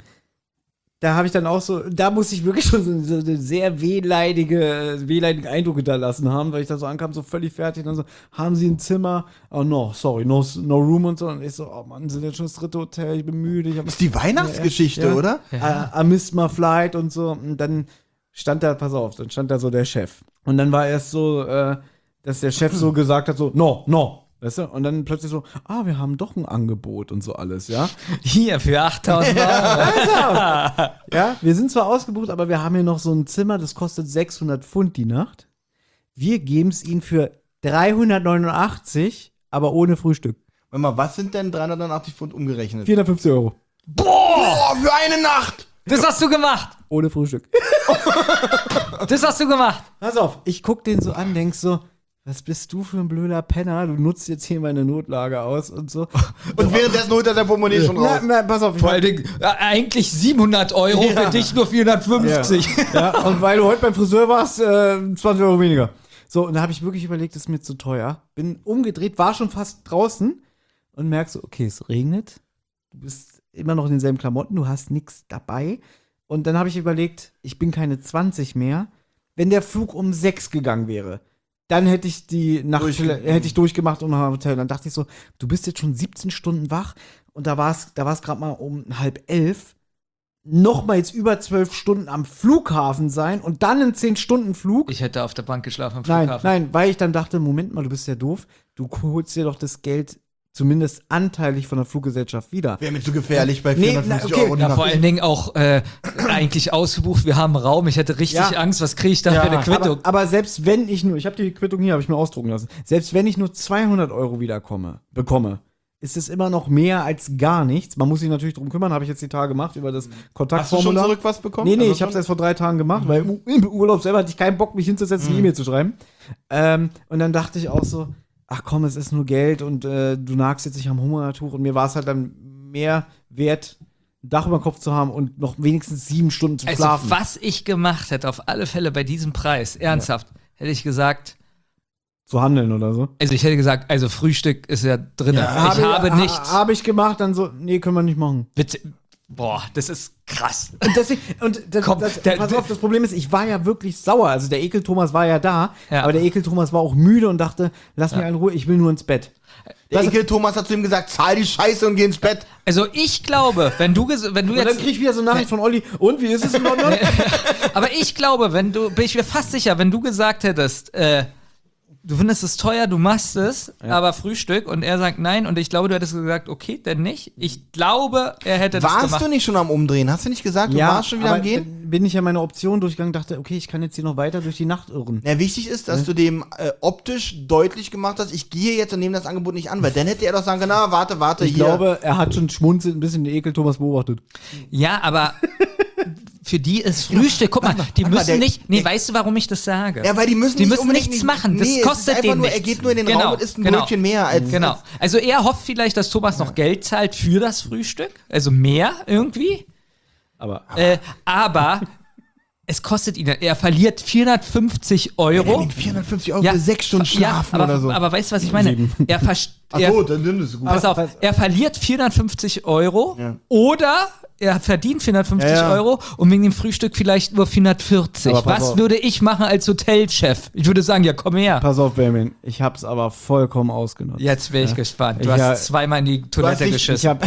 Da habe ich dann auch so, da muss ich wirklich schon so eine sehr wehleidigen Eindruck hinterlassen haben, weil ich da so ankam, so völlig fertig. Und dann so, haben Sie ein Zimmer? Oh no, sorry, no room und so. Und ich so, oh Mann, sind jetzt schon das 3. Hotel, ich bin müde. Ich hab Das ist die Weihnachtsgeschichte, Ja. oder? I missed my flight und so. Und dann stand da, pass auf, dann stand da so der Chef. Und dann war erst so, dass der Chef so gesagt hat, so, no. Weißt du? Und dann plötzlich so, wir haben doch ein Angebot und so alles, ja. Hier, für 8.000 Euro. Ja, wir sind zwar ausgebucht, aber wir haben hier noch so ein Zimmer, das kostet 600 Pfund die Nacht. Wir geben es Ihnen für 389, aber ohne Frühstück. Warte mal, was sind denn 380 Pfund umgerechnet? 450 €. Boah, für eine Nacht! Das hast du gemacht. Ohne Frühstück. Das hast du gemacht. Pass auf, ich guck den so an, denk so, was bist du für ein blöder Penner? Du nutzt jetzt hier meine Notlage aus und so. Und währenddessen holt er sein Portemonnaie schon raus. Na, pass auf. Vor allen Dingen, eigentlich 700 €, für dich nur 450. Ja, und weil du heute beim Friseur warst, 20 € weniger. So, und da habe ich wirklich überlegt, das ist mir zu teuer. Bin umgedreht, war schon fast draußen und merk so, okay, es regnet. Du bist immer noch in denselben Klamotten, du hast nichts dabei. Und dann habe ich überlegt, ich bin keine 20 mehr. Wenn der Flug um 6 gegangen wäre, dann hätte ich die Nacht durchgemacht und nach dem Hotel. Dann dachte ich so, du bist jetzt schon 17 Stunden wach und da war es gerade mal um 10:30. Nochmal jetzt über 12 Stunden am Flughafen sein und dann einen 10-Stunden-Flug. Ich hätte auf der Bank geschlafen am Nein, Flughafen. nein, weil ich dann dachte, Moment mal, du bist ja doof. Du holst dir doch das Geld zumindest anteilig von der Fluggesellschaft wieder. Wäre mir zu gefährlich bei Nee, 450 okay. Euro die Ja, Nacht. vor allen Dingen auch eigentlich ausgebucht. Wir haben Raum. Ich hätte richtig Ja. Angst. Was kriege ich da für eine Quittung? Aber selbst wenn ich nur, ich habe die Quittung hier, habe ich mir ausdrucken lassen. Selbst wenn ich nur 200 € wieder bekomme, ist es immer noch mehr als gar nichts. Man muss sich natürlich drum kümmern, habe ich jetzt die Tage gemacht über das Hast du schon Kontaktformular. zurück was bekommen? Nee, Also ich habe es schon? erst vor 3 Tagen gemacht, weil im Urlaub selber hatte ich keinen Bock, mich hinzusetzen, eine E-Mail zu schreiben. Und dann dachte ich auch so, ach komm, es ist nur Geld und du nagst jetzt nicht am Hungertuch. Und mir war es halt dann mehr wert, ein Dach über den Kopf zu haben und noch wenigstens 7 Stunden zu Also, schlafen. was ich gemacht hätte, auf alle Fälle bei diesem Preis, ernsthaft, hätte ich gesagt, Zu handeln oder so. also ich hätte gesagt, also Frühstück ist ja drin. Ich habe nichts. Habe ich gemacht, dann so, nee, können wir nicht machen. Bitte. Boah, das ist krass. Und deswegen, Komm, pass auf, das Problem ist, ich war ja wirklich sauer. Also der Ekel-Thomas war ja da, Ja. aber der Ekel-Thomas war auch müde und dachte, lass mich in Ruhe, ich will nur ins Bett. Der Ekel Thomas hat zu ihm gesagt, zahl die Scheiße und geh ins Bett. Also ich glaube, wenn du Und dann jetzt, krieg ich wieder so eine Nachricht von Olli, und wie ist es in London? aber ich glaube, bin ich mir fast sicher, wenn du gesagt hättest, du findest es teuer, du machst es, aber Frühstück und er sagt nein und ich glaube, du hättest gesagt, okay, denn nicht. Ich glaube, er hätte das Warst gemacht. du nicht schon am Umdrehen? Hast du nicht gesagt, du warst schon wieder aber am Gehen? dann bin ich ja meine Option durchgegangen, dachte, okay, ich kann jetzt hier noch weiter durch die Nacht irren. Ja, wichtig ist, dass du dem optisch deutlich gemacht hast, ich gehe jetzt und nehme das Angebot nicht an, weil dann hätte er doch sagen können, na, warte, Ich hier. glaube, er hat schon schmunzelnd ein bisschen den Ekel-Thomas beobachtet. Ja, aber für die ist Frühstück. Guck mal, die warte mal, müssen der- nicht. Nee, weißt du, warum ich das sage? Ja, weil die müssen nicht unbedingt nichts machen. Das nee, kostet es ist einfach denen nur, nichts. er geht nur in den Raum und isst ein Brötchen mehr als. Genau. Also er hofft vielleicht, dass Thomas noch Geld zahlt für das Frühstück. Also mehr irgendwie. Aber Aber es kostet ihn. Er verliert 450 Euro. Mit 450 Euro für 6 Stunden schlafen aber, oder so. aber weißt du, was ich meine? Er dann nimm das gut. Pass auf, er verliert 450 Euro Ja. oder er verdient 450 Ja, ja. Euro und wegen dem Frühstück vielleicht nur 440. Aber pass Was auf. würde ich machen als Hotelchef? Ich würde sagen, ja, komm her. pass auf, Benjamin, ich hab's aber vollkommen ausgenutzt. Jetzt bin ich gespannt. Du Ich, hast zweimal in die Toilette nicht- geschissen.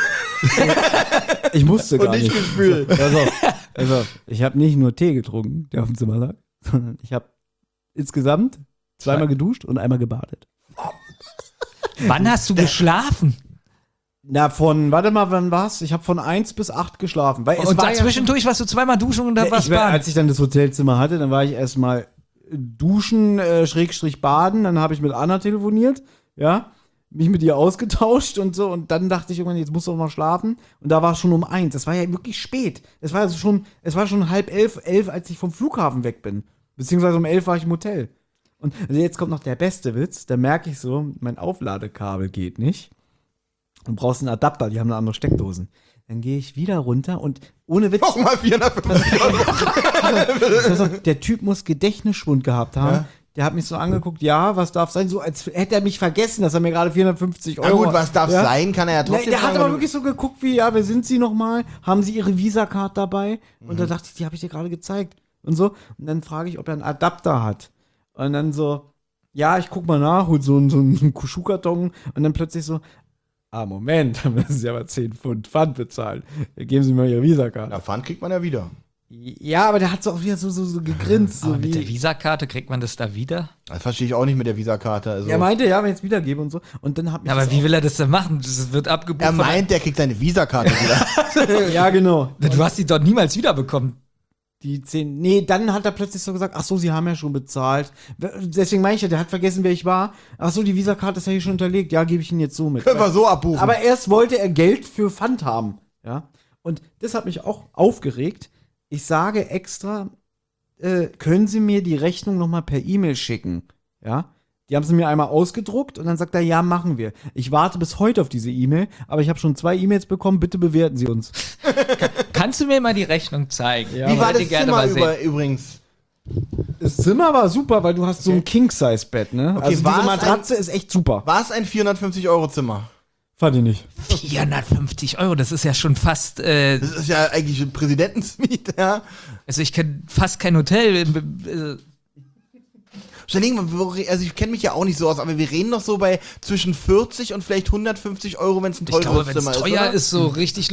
Ich musste gar Und nicht nicht. gespült. Pass auf, ich habe nicht nur Tee getrunken, der auf dem Zimmer lag, sondern ich habe insgesamt zweimal geduscht und einmal gebadet. Wann hast du geschlafen? Na, warte mal, wann war's? Ich habe von 1 bis 8 geschlafen. Weil es Und war ja dazwischendurch warst du zweimal duschen und dann warst schon, baden. als ich dann das Hotelzimmer hatte, dann war ich erstmal duschen, Schrägstrich baden, dann habe ich mit Anna telefoniert, ja, mich mit ihr ausgetauscht und so und dann dachte ich irgendwann, jetzt musst du auch mal schlafen und da war es schon um 1. Das war ja wirklich spät. Es war schon 10:30, als ich vom Flughafen weg bin. Beziehungsweise um 11 war ich im Hotel. Und also jetzt kommt noch der beste Witz, da merke ich so, mein Aufladekabel geht nicht. Du brauchst einen Adapter, die haben eine andere Steckdosen. Dann gehe ich wieder runter und ohne Witz, Nochmal 450 Euro. also, der Typ muss Gedächtnisschwund gehabt haben. Ja. Der hat mich so angeguckt, ja, was darf sein? So als hätte er mich vergessen, dass er mir gerade 450 Na Euro. gut, was darf ja? sein, kann er ja Nein, trotzdem der hat sagen, aber weil du- wirklich so geguckt wie, ja, wer sind Sie nochmal? Haben Sie Ihre Visa-Card dabei? Und da dachte ich, die habe ich dir gerade gezeigt. Und so. Und dann frage ich, ob er einen Adapter hat. Und dann so, ja, ich guck mal nach, hol so einen Schuhkarton. Und dann plötzlich so, Moment, da müssen Sie aber 10 Pfund Pfand bezahlen. Geben Sie mir Ihre Visa-Card. Na, Pfand kriegt man ja wieder. Ja, aber der hat so auch wieder so gegrinst. Aber So mit der wie, Visakarte kriegt man das da wieder? Das verstehe ich auch nicht mit der Visakarte. Also. er meinte, ja, wenn ich es wiedergebe und so. Und dann hat mich Ja, aber das wie will er das denn machen? Das wird abgebucht. Er meint, der kriegt seine Visakarte wieder. auch, ja, genau. Du hast die dort niemals wiederbekommen. die 10. Nee, dann hat er plötzlich so gesagt, ach so, sie haben ja schon bezahlt. Deswegen meine ich ja, der hat vergessen, wer ich war. Ach so, die Visa-Karte ist ja hier schon hinterlegt. Ja, gebe ich Ihnen jetzt so mit. Können wir so abbuchen. Aber erst wollte er Geld für Pfand haben. Ja. Und das hat mich auch aufgeregt. Ich sage extra, können Sie mir die Rechnung nochmal per E-Mail schicken? Ja. Die haben sie mir einmal ausgedruckt und dann sagt er, ja, machen wir. Ich warte bis heute auf diese E-Mail, aber ich habe schon 2 E-Mails bekommen, bitte bewerten Sie uns. Kannst du mir mal die Rechnung zeigen? Ja. Wie war Wollte das gerne Zimmer mal sehen. übrigens? Das Zimmer war super, weil du hast so ein King-Size-Bett, ne? Okay, also war diese es Matratze ist echt super. War es ein 450-Euro-Zimmer? Fand ich nicht. 450 Euro, das ist ja schon fast, Das ist ja eigentlich ein Präsidentensuite, ja. also ich kenne fast kein Hotel. Also ich kenne mich ja auch nicht so aus, aber wir reden doch so bei zwischen 40 und vielleicht 150 Euro, wenn es ein Ich glaube, teures wenn es Zimmer ist. teuer oder? ist, so richtig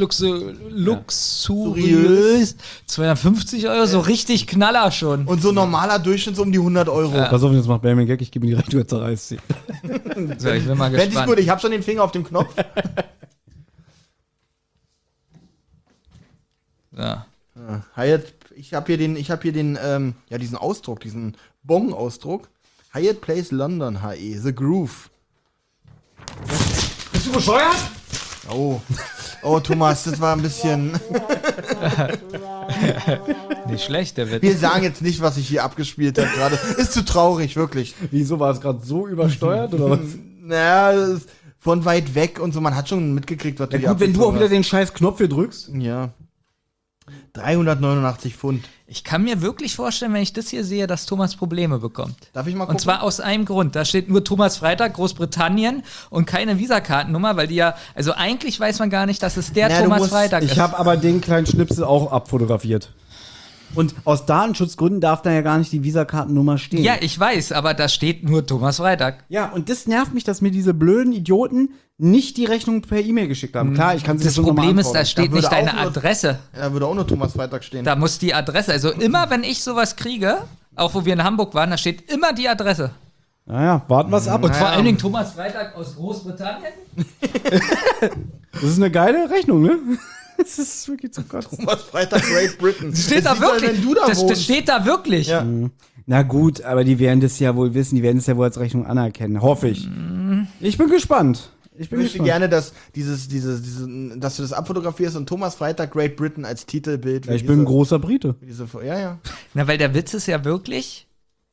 luxuriös, 250 Euro, so richtig Knaller schon. Und so normaler Durchschnitt so um die 100 Euro. Pass auf, jetzt macht Benjamin Gag, ich gebe ihm die Rechnung jetzt zerreißt sie. So, ich bin mal Fände ich gespannt. gut, ich habe schon den Finger auf dem Knopf. Ja. Hyatt, ich habe hier den, diesen Ausdruck, diesen Bon-Ausdruck. Hyatt Place London HE, The Groove. Bist du bescheuert? Oh, Thomas, das war ein bisschen. Nicht schlecht, der Witz. Wir sagen jetzt nicht, was ich hier abgespielt habe gerade. Ist zu traurig, wirklich. Wieso war es gerade so übersteuert oder was? Naja, das ist von weit weg und so, man hat schon mitgekriegt, was du hier Gut, wenn du auch abgezogen wieder den scheiß Knopf hier drückst. hast. Ja. 389 Pfund. Ich kann mir wirklich vorstellen, wenn ich das hier sehe, dass Thomas Probleme bekommt. Darf ich mal gucken? Und zwar aus einem Grund. Da steht nur Thomas Freitag, Großbritannien und keine Visakartennummer, weil die ja, also eigentlich weiß man gar nicht, dass es der Na, du Thomas musst- Freitag ist. Ich habe aber den kleinen Schnipsel auch abfotografiert. Und aus Datenschutzgründen darf da ja gar nicht die Visakartennummer stehen. Ja, ich weiß, aber da steht nur Thomas Freitag. Ja, und das nervt mich, dass mir diese blöden Idioten nicht die Rechnung per E-Mail geschickt haben. Klar, ich kann sie Das jetzt schon nochmal Problem ist, da antworten. steht Da würde nicht deine auch nur- Adresse. Da würde auch nur Thomas Freitag stehen. Da muss die Adresse, also immer wenn ich sowas kriege, auch wo wir in Hamburg waren, da steht immer die Adresse. Naja, warten wir es ab. Und vor allen Dingen Thomas Freitag aus Großbritannien. Das ist eine geile Rechnung, ne? Das ist wirklich zum Kotzen. Thomas Freitag, Great Britain. Steht da Das sieht so aus, wirklich. Wenn du da Das wohnst. steht da wirklich. Ja. Na gut, aber die werden das ja wohl wissen, die werden es ja wohl als Rechnung anerkennen, hoffe ich. Ich bin gespannt. Ich Ich möchte gerne, dass dass du das abfotografierst und Thomas Freitag, Great Britain als Titelbild. Ja, ich bin ein großer Brite. Ja. Na, weil der Witz ist ja wirklich.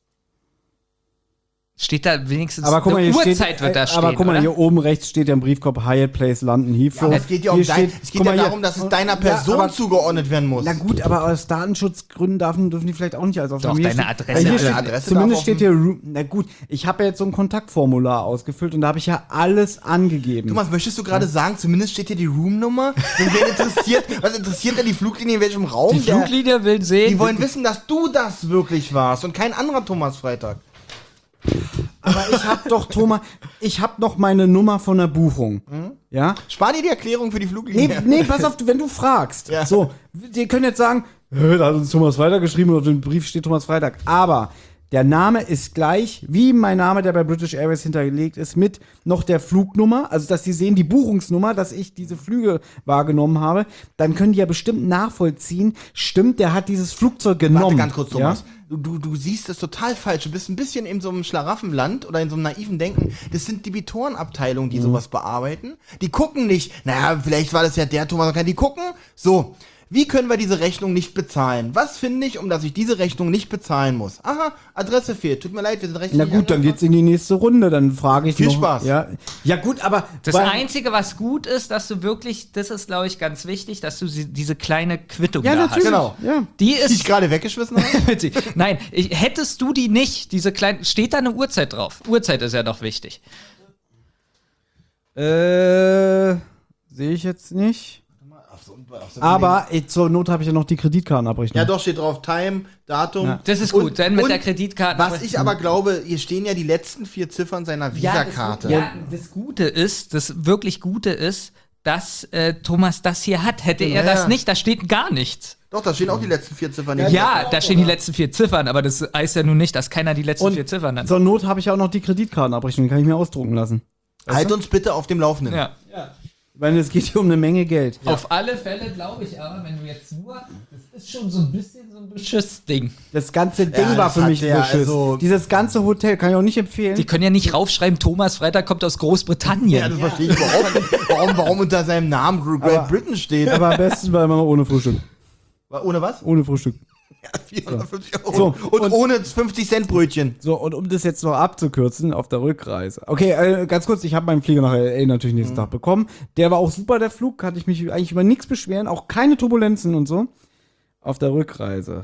Steht da wenigstens Aber guck mal, eine hier Uhrzeit steht, wird da stehen, aber guck mal, oder? hier oben rechts steht ja im Briefkopf Hyatt Place London Heathrow. Aber es geht ja um Hier es geht guck ja mal hier. darum, dass es deiner Person aber- zugeordnet werden muss. Na gut, aber aus Datenschutzgründen dürfen die vielleicht auch nicht als Doch, Aufnahme. Hier deine steht- Adresse. Hier Deine steht, Adresse zumindest darf steht hier, na gut, ich habe ja jetzt so ein Kontaktformular ausgefüllt und da habe ich ja alles angegeben. Thomas, möchtest du gerade sagen, zumindest steht hier die Roomnummer? Was interessiert denn die Fluglinie in welchem Raum? Die Fluglinie will sehen. Die wollen wissen, dass du das wirklich warst und kein anderer Thomas Freitag. Aber ich habe doch, Thomas, ich habe noch meine Nummer von der Buchung. Ja? Spar dir die Erklärung für die Fluglinie. Nee, pass auf, wenn du fragst. Ja. So, die können jetzt sagen, da hat uns Thomas Freitag geschrieben und auf dem Brief steht Thomas Freitag. Aber der Name ist gleich wie mein Name, der bei British Airways hinterlegt ist, mit noch der Flugnummer, also dass sie sehen, die Buchungsnummer, dass ich diese Flüge wahrgenommen habe. Dann können die ja bestimmt nachvollziehen, stimmt, der hat dieses Flugzeug genommen. Warte ganz kurz, Thomas. Ja? Du siehst es total falsch. Du bist ein bisschen in so einem Schlaraffenland oder in so einem naiven Denken. Das sind Debitorenabteilungen, die sowas bearbeiten. Die gucken nicht, naja, vielleicht war das ja der Thomas. Die gucken, so, wie können wir diese Rechnung nicht bezahlen? Was finde ich, um dass ich diese Rechnung nicht bezahlen muss? Aha, Adresse fehlt. Tut mir leid, wir sind rechtlich Na gut, dann geht's in die nächste Runde, dann frage ich Viel noch. Spaß. Ja gut, aber Das Einzige, was gut ist, dass du wirklich, das ist, glaube ich, ganz wichtig, dass du diese kleine Quittung ja, da natürlich. hast. Genau. Ja. Die die ich ist gerade weggeschmissen habe. witzig. Nein, hättest du die nicht, diese kleinen, steht da eine Uhrzeit drauf? Uhrzeit ist ja doch wichtig. Sehe ich jetzt nicht. Aber zur Not habe ich ja noch die Kreditkartenabrechnung. Ja, doch, steht drauf Time, Datum. Ja. Das ist gut, Und- denn mit und der Kreditkarte. Was ich aber glaube, hier stehen ja die letzten 4 Ziffern seiner Visakarte. Das Gute ist, das wirklich Gute ist, dass Thomas das hier hat. Hätte er Ja, das ja. nicht, da steht gar nichts. Doch, da stehen auch die letzten 4 Ziffern. Ja, da stehen die letzten 4 Ziffern, aber das heißt ja nun nicht, dass keiner die letzten 4 Ziffern hat. Zur Not habe ich auch noch die Kreditkartenabrechnung, die kann ich mir ausdrucken lassen. Halt uns bitte auf dem Laufenden. Ja. Ich meine, es geht hier um eine Menge Geld. Auf alle Fälle glaube ich aber, wenn du jetzt nur, das ist schon so ein bisschen so ein Beschiss-Ding. Das ganze Ding Ja, war das für hat mich der, Beschiss. also- Dieses ganze Hotel kann ich auch nicht empfehlen. Die können ja nicht raufschreiben, Thomas Freitag kommt aus Großbritannien. Ja, das verstehe ich überhaupt nicht. Warum unter seinem Namen Great Britain steht. Aber am besten war immer ohne Frühstück. Ohne was? Ohne Frühstück. 450 Euro. So, und ohne 50 Cent Brötchen. So, und um das jetzt noch abzukürzen, auf der Rückreise. Okay, ganz kurz, ich habe meinen Flieger nach L.A. natürlich nächsten Tag bekommen. Der war auch super, der Flug, kann ich mich eigentlich über nichts beschweren, auch keine Turbulenzen und so. Auf der Rückreise.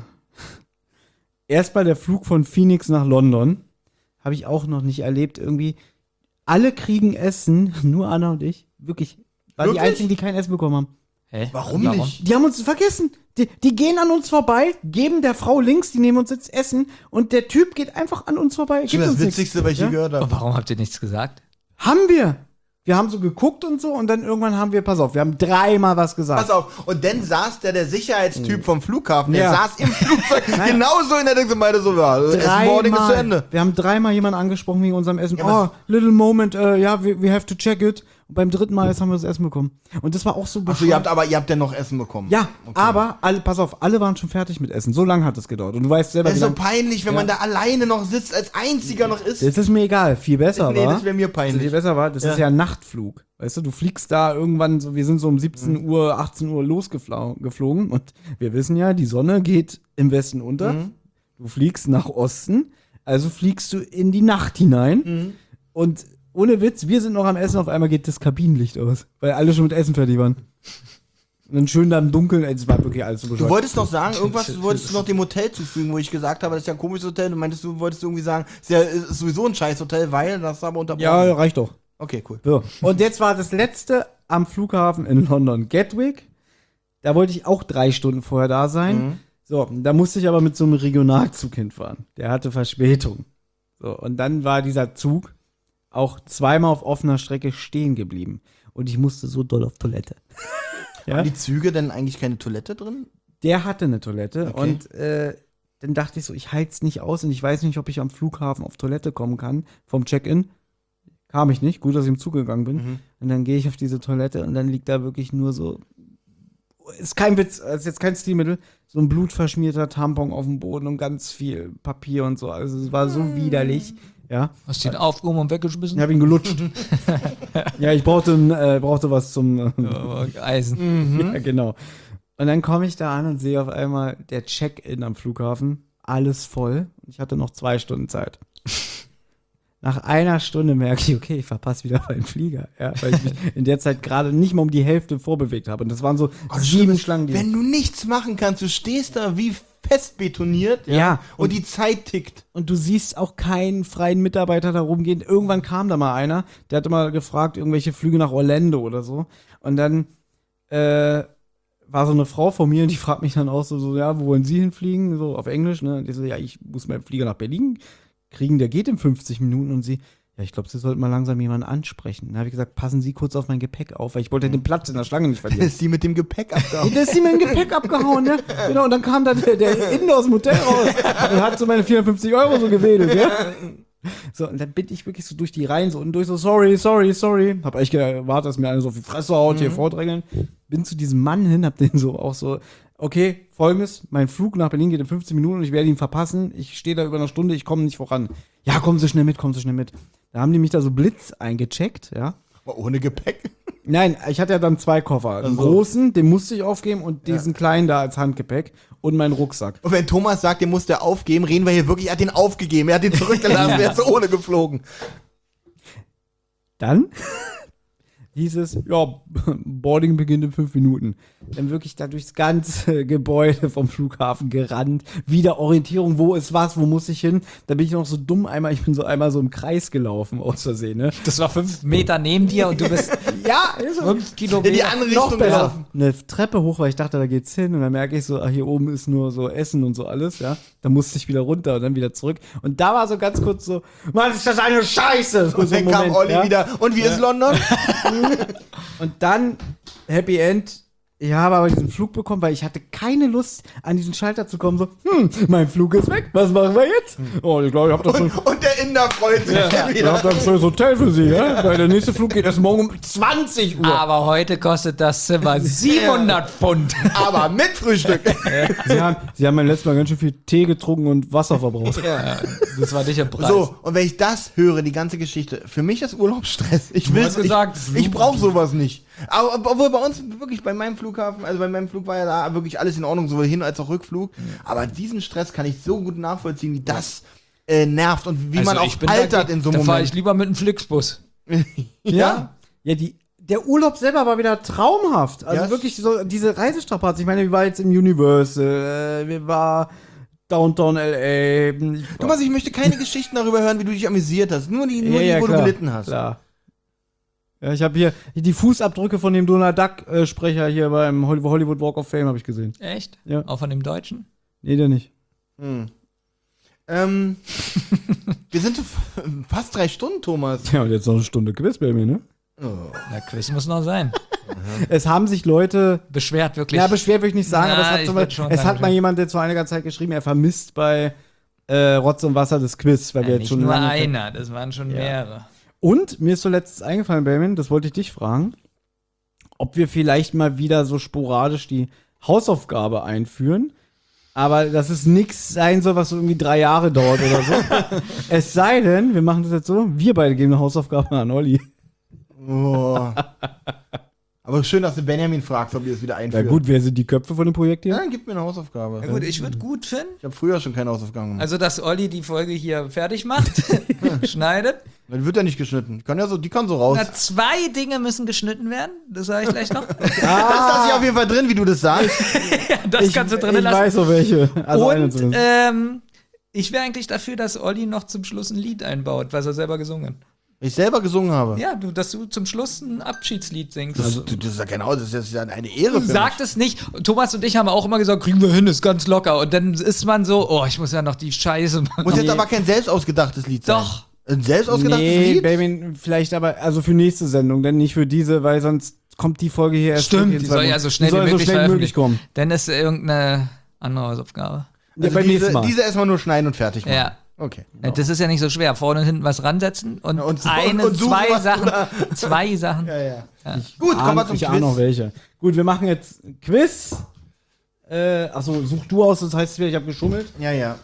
Erstmal der Flug von Phoenix nach London. Habe ich auch noch nicht erlebt. Irgendwie, alle kriegen Essen, nur Anna und ich. Wirklich, waren die Wirklich? einzigen, die kein Essen bekommen haben. Hä? Warum nicht? Die haben uns vergessen. Die gehen an uns vorbei, geben der Frau links, die neben uns sitzt, Essen und der Typ geht einfach an uns vorbei. Das Gibt ist das uns nichts. Witzigste, was ich je gehört habe. Und warum habt ihr nichts gesagt? Haben wir. Wir haben so geguckt und so und dann irgendwann haben wir, pass auf, wir haben dreimal was gesagt. Pass auf. Und dann saß der Sicherheitstyp vom Flughafen, der Ja. saß im Flugzeug genauso in der Dings und meinte so, ja, das Boarding ist zu Ende. Wir haben dreimal jemanden angesprochen wegen unserem Essen. Oh, little moment, ja, we have to check it. Und beim dritten Mal jetzt haben wir das Essen bekommen. Und das war auch so Achso, ihr habt dann noch Essen bekommen. Ja, Okay. aber, pass auf, alle waren schon fertig mit Essen. So lange hat es gedauert. Und du weißt selber, Das wie ist so lang- peinlich, wenn man da alleine noch sitzt, als einziger noch ist. Das ist mir egal. Viel besser Nee, war. das wäre mir Viel peinlich. besser war, das Ja. ist ja ein Nachtflug. Weißt du, du fliegst da irgendwann, so, wir sind so um 17 Uhr, 18 Uhr losgeflogen und wir wissen ja, die Sonne geht im Westen unter. Du fliegst nach Osten, also fliegst du in die Nacht hinein und ohne Witz, wir sind noch am Essen, auf einmal geht das Kabinenlicht aus, weil alle schon mit Essen fertig waren. Und dann schön da im Dunkeln, es war wirklich alles so Du bescheuert. wolltest noch sagen, irgendwas wolltest du noch dem Hotel zufügen, wo ich gesagt habe, das ist ja ein komisches Hotel. Du meintest, du wolltest irgendwie sagen, ist sowieso ein scheiß Hotel, weil das ist aber unterbrochen. Ja, reicht doch. Okay, cool. So. Und jetzt war das letzte am Flughafen in London, Gatwick. Da wollte ich auch 3 Stunden vorher da sein. So, da musste ich aber mit so einem Regionalzug hinfahren. Der hatte Verspätung. So, und dann war dieser Zug auch zweimal auf offener Strecke stehen geblieben. Und ich musste so doll auf Toilette. Ja? Haben die Züge denn eigentlich keine Toilette drin? Der hatte eine Toilette Okay. und dann dachte ich so, ich halte es nicht aus und ich weiß nicht, ob ich am Flughafen auf Toilette kommen kann vom Check-in. Kam ich nicht, gut, dass ich im Zug gegangen bin. Und dann gehe ich auf diese Toilette und dann liegt da wirklich nur so, ist kein Witz, ist jetzt kein Stilmittel, so ein blutverschmierter Tampon auf dem Boden und ganz viel Papier und so. Also es war so widerlich, ja. Hast du ihn aufgehoben und weggeschmissen? Ich habe ihn gelutscht. Ja, ich brauchte was zum Eisen. Ja, genau. Und dann komme ich da an und sehe auf einmal der Check-in am Flughafen, alles voll. Ich hatte noch 2 Stunden Zeit. Nach einer Stunde merke ich, okay, ich verpasse wieder meinen Flieger. Ja, weil ich mich in der Zeit gerade nicht mal um die Hälfte vorbewegt habe. Und das waren so 7 Schlangen. Wenn du nichts machen kannst, du stehst da wie fest betoniert. Ja. Und die Zeit tickt. Und du siehst auch keinen freien Mitarbeiter da rumgehen. Irgendwann kam da mal einer, der hatte mal gefragt, irgendwelche Flüge nach Orlando oder so. Und dann war so eine Frau von mir, die fragt mich dann auch so, ja, wo wollen Sie hinfliegen? So auf Englisch, ne? Und ich so, ja, ich muss meinen Flieger nach Berlin kriegen, der geht in 50 Minuten. Und sie, ja, ich glaube, Sie sollten mal langsam jemanden ansprechen. Dann habe ich gesagt, passen Sie kurz auf mein Gepäck auf, weil ich wollte den Platz in der Schlange nicht verlieren. Ist die mit dem Gepäck abgehauen. Der ist sie mit dem Gepäck abgehauen, ne? Genau, und dann kam da der innen aus dem Hotel raus und hat so meine 450 Euro so gewedelt, ja? So, und dann bin ich wirklich so durch die Reihen so und durch so, sorry. Hab eigentlich gewartet, dass mir einer so auf die Fresse haut, hier vordrängeln. Bin zu diesem Mann hin, hab den so auch so, okay, Folgendes, mein Flug nach Berlin geht in 15 Minuten und ich werde ihn verpassen. Ich stehe da über eine Stunde, ich komme nicht voran. Ja, kommen Sie schnell mit. Da haben die mich da so Blitz eingecheckt, ja. Aber ohne Gepäck? Nein, ich hatte ja dann 2 Koffer. Den Ach so. großen, den musste ich aufgeben und diesen kleinen da als Handgepäck und meinen Rucksack. Und wenn Thomas sagt, den muss der aufgeben, reden wir hier wirklich, er hat den aufgegeben, er hat den zurückgelassen, er ist so ohne geflogen. Dann hieß es, ja, Boarding beginnt in 5 Minuten. Dann wirklich da durchs ganze Gebäude vom Flughafen gerannt. Wieder Orientierung, wo ist was, wo muss ich hin? Da bin ich noch so dumm ich bin so einmal so im Kreis gelaufen, aus Versehen, ne? Das war 5 Meter neben dir und du bist Ja, ist so. 5 Kilometer. In die andere Noch Richtung besser. gelaufen. Eine Treppe hoch, weil ich dachte, da geht's hin. Und dann merke ich so, hier oben ist nur so Essen und so alles, ja. Da musste ich wieder runter und dann wieder zurück. Und da war so ganz kurz so, Mann, ist das eine Scheiße! So, Und dann so ein kam Moment, Olli ja? wieder. Und wie ist London? Und dann, Happy End, ich habe aber diesen Flug bekommen, weil ich hatte keine Lust, an diesen Schalter zu kommen, so, mein Flug ist weg, was machen wir jetzt? Oh, ich glaube, ich habe das schon. Und der Der Inder freut sich schon Ihr habt ein schönes Hotel für Sie, ja? Weil der nächste Flug geht erst morgen um 20 Uhr. Aber heute kostet das Zimmer 700 Pfund. Aber mit Frühstück. Sie haben beim letzten Mal ganz schön viel Tee getrunken und Wasser verbraucht. Das war nicht im Preis. So, und wenn ich das höre, die ganze Geschichte, für mich ist Urlaubsstress. Ich will hast gesagt, ich brauche sowas nicht. Aber obwohl bei uns wirklich bei meinem Flughafen, also bei meinem Flug war ja da wirklich alles in Ordnung, sowohl Hin- als auch Rückflug. Aber diesen Stress kann ich so gut nachvollziehen, wie das nervt und wie man auch altert in so einem Da fahre Moment. ich lieber mit einem Flixbus. Ja, der Urlaub selber war wieder traumhaft. Also Ja. wirklich so diese Reisestrapazen. Ich meine, wir waren jetzt im Universal, wir waren Downtown L.A. Thomas, ich möchte keine Geschichten darüber hören, wie du dich amüsiert hast. Nur die, wo du gelitten hast. Klar. Ja, ich habe hier die Fußabdrücke von dem Donald Duck-Sprecher hier beim Hollywood Walk of Fame habe ich gesehen. Echt? Ja. Auch von dem Deutschen? Nee, der nicht. Wir sind fast 3 Stunden, Thomas. Ja, und jetzt noch eine Stunde Quiz bei mir, ne? Na, Quiz muss noch sein. Es haben sich Leute Beschwert wirklich. Ja, beschwert würde ich nicht sagen, Na, aber es hat, ich zum würd Beispiel, schon es sagen, hat mal jemand, der vor einiger Zeit geschrieben, er vermisst bei Rotz und Wasser das Quiz, weil wir jetzt nicht schon nur lange einer, das waren schon mehrere. Und mir ist so letztens eingefallen, Benjamin, das wollte ich dich fragen, ob wir vielleicht mal wieder so sporadisch die Hausaufgabe einführen, aber dass es nichts sein soll, was so irgendwie 3 Jahre dauert oder so. Es sei denn, wir machen das jetzt so, wir beide geben eine Hausaufgabe an Olli. Oh. Aber schön, dass du Benjamin fragst, ob ihr es wieder Na einführt. gut, wer sind die Köpfe von dem Projekt hier? Ja, dann gib mir eine Hausaufgabe. Na gut, ich würde gut finden, Ich habe früher schon keine Hausaufgaben gemacht. also dass Olli die Folge hier fertig macht, schneidet. Dann wird ja nicht geschnitten. Die kann so raus. Na, 2 Dinge müssen geschnitten werden, das sage ich gleich noch. Das lasse ich auf jeden Fall drin, wie du das sagst. Das kannst du drin Ich lassen. weiß so welche. Also eine Und zumindest. ich wäre eigentlich dafür, dass Olli noch zum Schluss ein Lied einbaut, was er selber gesungen hat. Ich selber gesungen habe. Ja, dass du zum Schluss ein Abschiedslied singst. Das ist ja genau, das ist ja eine Ehre für Sag es nicht. Thomas und ich haben auch immer gesagt, kriegen wir hin, ist ganz locker. Und dann ist man so, oh, ich muss ja noch die Scheiße machen. Muss jetzt aber kein selbst ausgedachtes Lied sein. Doch. Ein selbst ausgedachtes Nee, Lied? Baby, vielleicht aber, also für nächste Sendung, denn nicht für diese, weil sonst kommt die Folge hier erst Stimmt, wirklich in die 2 soll ja Monaten. so schnell Die soll wie so möglich schnell wie möglich kommen. Dann ist irgendeine andere Hausaufgabe. Ja, Also beim nächsten Mal. diese erstmal nur schneiden und fertig machen. Ja. Okay. Das ist ja nicht so schwer. Vorne und hinten was ransetzen und, und suchen, suchen, was du da- zwei Sachen. Ja. Gut, kommen wir zum Ich ahne noch Quiz. welche. Gut, wir machen jetzt ein Quiz. Achso, such du aus, das heißt, ich habe geschummelt. Ja.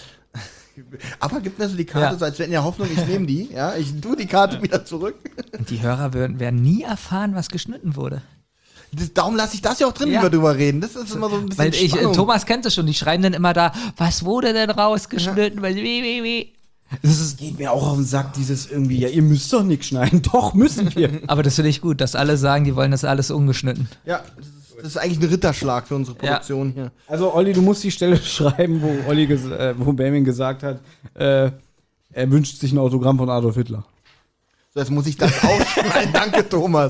Aber gibt mir so die Karte, Ja. so als wenn in der Hoffnung, ich nehme die. Ja, ich tue die Karte wieder zurück. Und die Hörer werden nie erfahren, was geschnitten wurde. Darum lasse ich das ja auch drin, Ja. wie wir drüber reden. Das ist immer so ein bisschen Weil Spannung. Thomas kennt es schon, die schreiben dann immer da, was wurde denn rausgeschnitten? Weil das ist, Geht mir auch auf den Sack, dieses irgendwie, ja, ihr müsst doch nichts schneiden. Doch, müssen wir. aber das finde ich gut, dass alle sagen, die wollen das alles ungeschnütten. Ja, das ist eigentlich ein Ritterschlag für unsere Produktion hier. Also, Olli, du musst die Stelle schreiben, wo Benjamin gesagt hat, er wünscht sich ein Autogramm von Adolf Hitler. So, jetzt muss ich das ausschneiden. Danke, Thomas.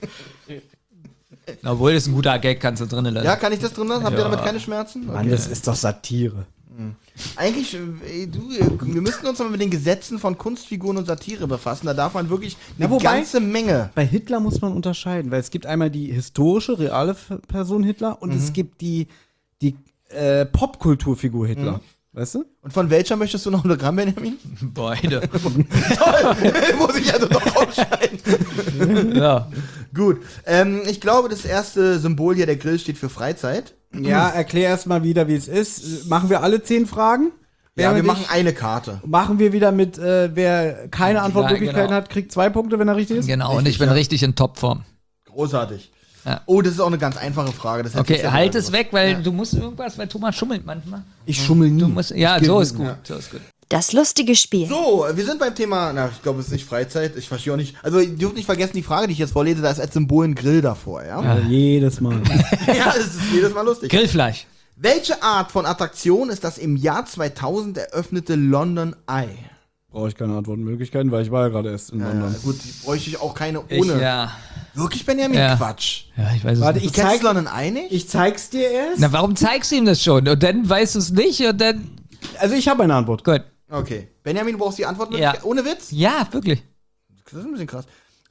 Obwohl, das ist ein guter Gag, kannst du drinnen lassen. Ja, kann ich das drin lassen? Habt ihr damit keine Schmerzen? Mann, das ist doch Satire. Eigentlich, wir müssten uns mal mit den Gesetzen von Kunstfiguren und Satire befassen. Da darf man wirklich eine Na, wobei- ganze Menge. Bei Hitler muss man unterscheiden, weil es gibt einmal die historische, reale Person Hitler und es gibt die Popkulturfigur Hitler. Weißt du? Und von welcher möchtest du noch ein Autogramm, Benjamin? Beide. Muss ich also noch ausscheiden. Ja. Gut. Ich glaube, das erste Symbol hier, der Grill, steht für Freizeit. Ja, erklär erst mal wieder, wie es ist. Machen wir alle 10 Fragen? Ja, wir Benedikt? machen eine Karte. Machen wir wieder mit, wer keine Antwortmöglichkeiten genau. hat, kriegt 2 Punkte, wenn er richtig ist? Genau, und Richtig, ich bin ja. richtig in Topform. Großartig. Ja. Oh, das ist auch eine ganz einfache Frage. Das hätte Okay, ich selber halt es gewusst. weg, weil du musst irgendwas, weil Thomas schummelt manchmal. Ich schummel nie. Du musst, ja, so ist gut. So ist gut. Das lustige Spiel. So, wir sind beim Thema, ich glaube, es ist nicht Freizeit. Ich verstehe auch nicht. Also, ihr dürft nicht vergessen, die Frage, die ich jetzt vorlese, da ist als Symbol ein Grill davor, ja? Ja, jedes Mal. Ja, das ist jedes Mal lustig. Grillfleisch. Welche Art von Attraktion ist das im Jahr 2000 eröffnete London Eye? Brauche ich keine Antwortmöglichkeiten, weil ich war ja gerade erst in London. Gut, die bräuchte ich auch keine ohne. Ja, Wirklich, Benjamin? Ja. Quatsch. ich weiß es Warte, nicht. Du kennst London Eye nicht? Ich zeig's dir erst. Na, warum zeigst du ihm das schon? Und dann weißt du es nicht und dann. Also ich habe eine Antwort. Gut. Okay. Benjamin, du brauchst die Antwort mit? Ja. Ohne Witz? Ja, wirklich. Das ist ein bisschen krass.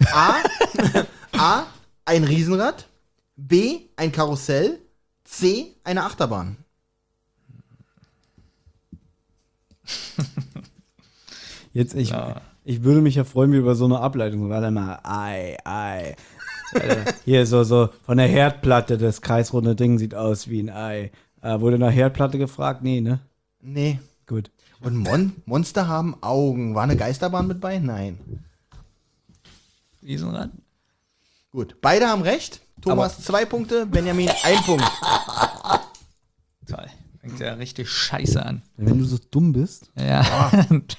A. Ein Riesenrad. B. Ein Karussell. C. Eine Achterbahn. Jetzt, ich würde mich ja freuen, wie über so eine Ableitung. Warte mal, Ei. Hier, so von der Herdplatte, das kreisrunde Ding sieht aus wie ein Ei. Wurde nach Herdplatte gefragt? Nee, ne? Nee. Gut. Und Monster haben Augen. War eine Geisterbahn mit bei? Nein. Riesenrad. Gut, beide haben recht. Thomas 2 Punkte, Benjamin 1 Punkt. Toll. Fängt ja richtig scheiße an. Wenn du so dumm bist. Ja.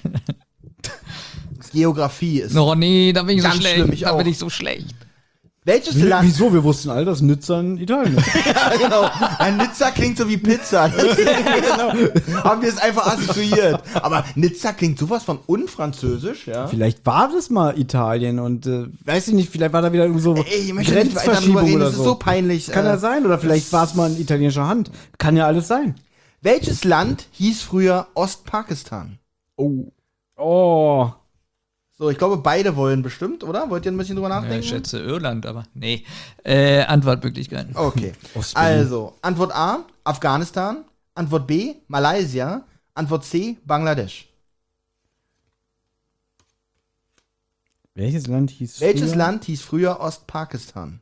Geografie ist. Oh nee, da bin ich so Ganz schlecht. schlimm, ich da auch. bin ich so schlecht. Welches Land? Wieso? Wir wussten alle, dass Nizza in Italien ist. Ja, genau. Ein Nizza klingt so wie Pizza. Genau. Haben wir es einfach assoziiert. Aber Nizza klingt sowas von unfranzösisch, ja. Vielleicht war das mal Italien und weiß ich nicht, vielleicht war da wieder irgend so Ey, ich möchte nicht weiter darüber Grenzverschiebung reden, oder das ist so peinlich. Kann ja sein, oder vielleicht war es mal in italienischer Hand. Kann ja alles sein. Welches Land hieß früher Ostpakistan? Oh. So, ich glaube, beide wollen bestimmt, oder? Wollt ihr ein bisschen drüber Ja, nachdenken? ich schätze Irland, aber nee. Antwortmöglichkeiten. Okay. Ostberlin. Also, Antwort A, Afghanistan. Antwort B, Malaysia. Antwort C, Bangladesch. Welches Land hieß Welches früher? Land hieß früher Ostpakistan?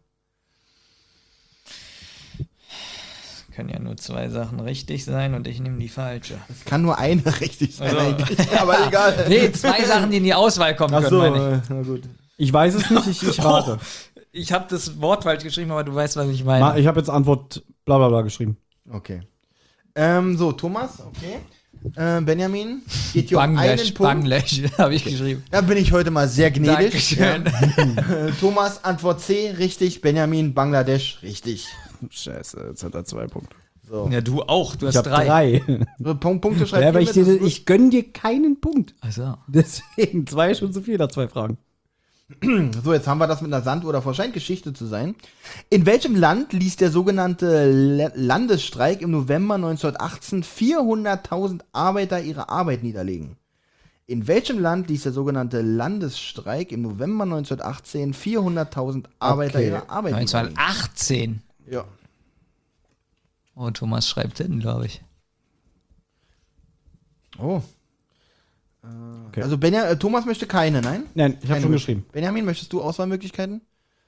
Können ja nur 2 Sachen richtig sein und ich nehme die falsche. Es kann nur eine richtig sein, Also. eigentlich. Aber egal. Nee, 2 Sachen, die in die Auswahl kommen können, meine na gut. Ich weiß es nicht, ich rate. ich. Ich habe das Wort falsch geschrieben, aber du weißt, was ich meine. Ich habe jetzt Antwort bla bla bla geschrieben. Okay. So, Thomas, okay. Benjamin, geht hier um einen Bangladesch, Punkt. Bangladesch, habe ich geschrieben. Da bin ich heute mal sehr gnädig. Dankeschön. Thomas, Antwort C, richtig. Benjamin, Bangladesch, richtig. Scheiße, jetzt hat er 2 Punkte. So. Ja, du auch, du Ich hast habe 3. 3. So, Punkte schreibt Ja, aber ihr ich, mit, das ist gut. ich gönn dir keinen Punkt. Achso. Deswegen 2 schon zu viel nach 2 Fragen. So, jetzt haben wir das mit einer Sanduhr. Davor scheint Geschichte zu sein. In welchem Land ließ der sogenannte Landesstreik im November 1918 400.000 Arbeiter ihre Arbeit niederlegen? In welchem Land ließ der sogenannte Landesstreik im November 1918 400.000 Arbeiter Okay. ihre Arbeit niederlegen? 1918. Ja. Oh, Thomas schreibt hin, glaube ich. Oh. Okay. Also Thomas möchte keine, nein? Nein, ich habe Keine schon möchte. geschrieben. Benjamin, möchtest du Auswahlmöglichkeiten?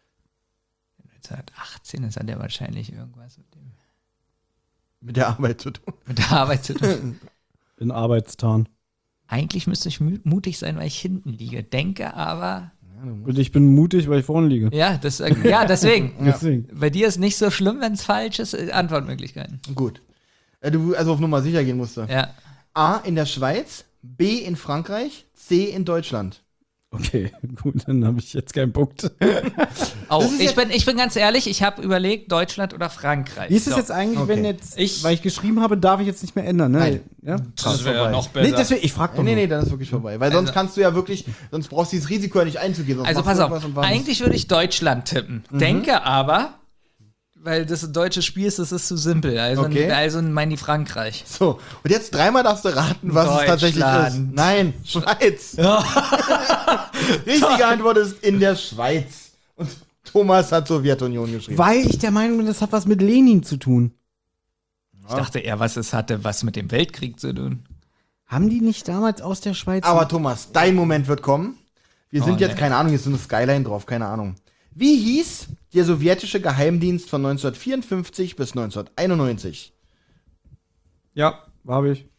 1918, das hat ja wahrscheinlich irgendwas Mit der Arbeit zu tun. mit der Arbeit zu tun. In Arbeitstarn. Eigentlich müsste ich mutig sein, weil ich hinten liege. Denke aber, Und ich bin mutig, weil ich vorne liege. ja, deswegen. Deswegen. Bei dir ist nicht so schlimm, wenn es falsch ist. Antwortmöglichkeiten. Gut. Du also auf Nummer sicher gehen musst du. Ja. A in der Schweiz, B in Frankreich, C in Deutschland. Okay, gut, dann habe ich jetzt keinen Punkt. Oh, Das ist ich bin ganz ehrlich, ich habe überlegt, Deutschland oder Frankreich. Wie ist es So. jetzt eigentlich, Okay. wenn jetzt, weil ich geschrieben habe, darf ich jetzt nicht mehr ändern, ne? Nein. Ja? Das wäre vorbei. noch Nee, besser. deswegen, ich frag doch Nee, nur. nee, dann ist wirklich vorbei. Weil sonst kannst du ja wirklich, sonst brauchst du dieses Risiko ja nicht einzugehen. Sonst Also machst pass du auf, irgendwas und wartest. eigentlich würde ich Deutschland tippen. Denke aber, weil das ein deutsches Spiel ist, das ist zu simpel. Also, Okay. also meine ich Frankreich. So, und jetzt dreimal darfst du raten, was es tatsächlich ist. Deutschland. Nein, Schweiz. Richtige Antwort ist in der Schweiz. Und Thomas hat Sowjetunion geschrieben. Weil ich der Meinung bin, das hat was mit Lenin zu tun. Ich dachte eher, es hatte was mit dem Weltkrieg zu tun. Haben die nicht damals aus der Schweiz... Aber Thomas, dein Moment wird kommen. Wir sind jetzt, nee. keine Ahnung, jetzt ist eine Skyline drauf, keine Ahnung. Wie hieß der sowjetische Geheimdienst von 1954 bis 1991? Ja, habe ich.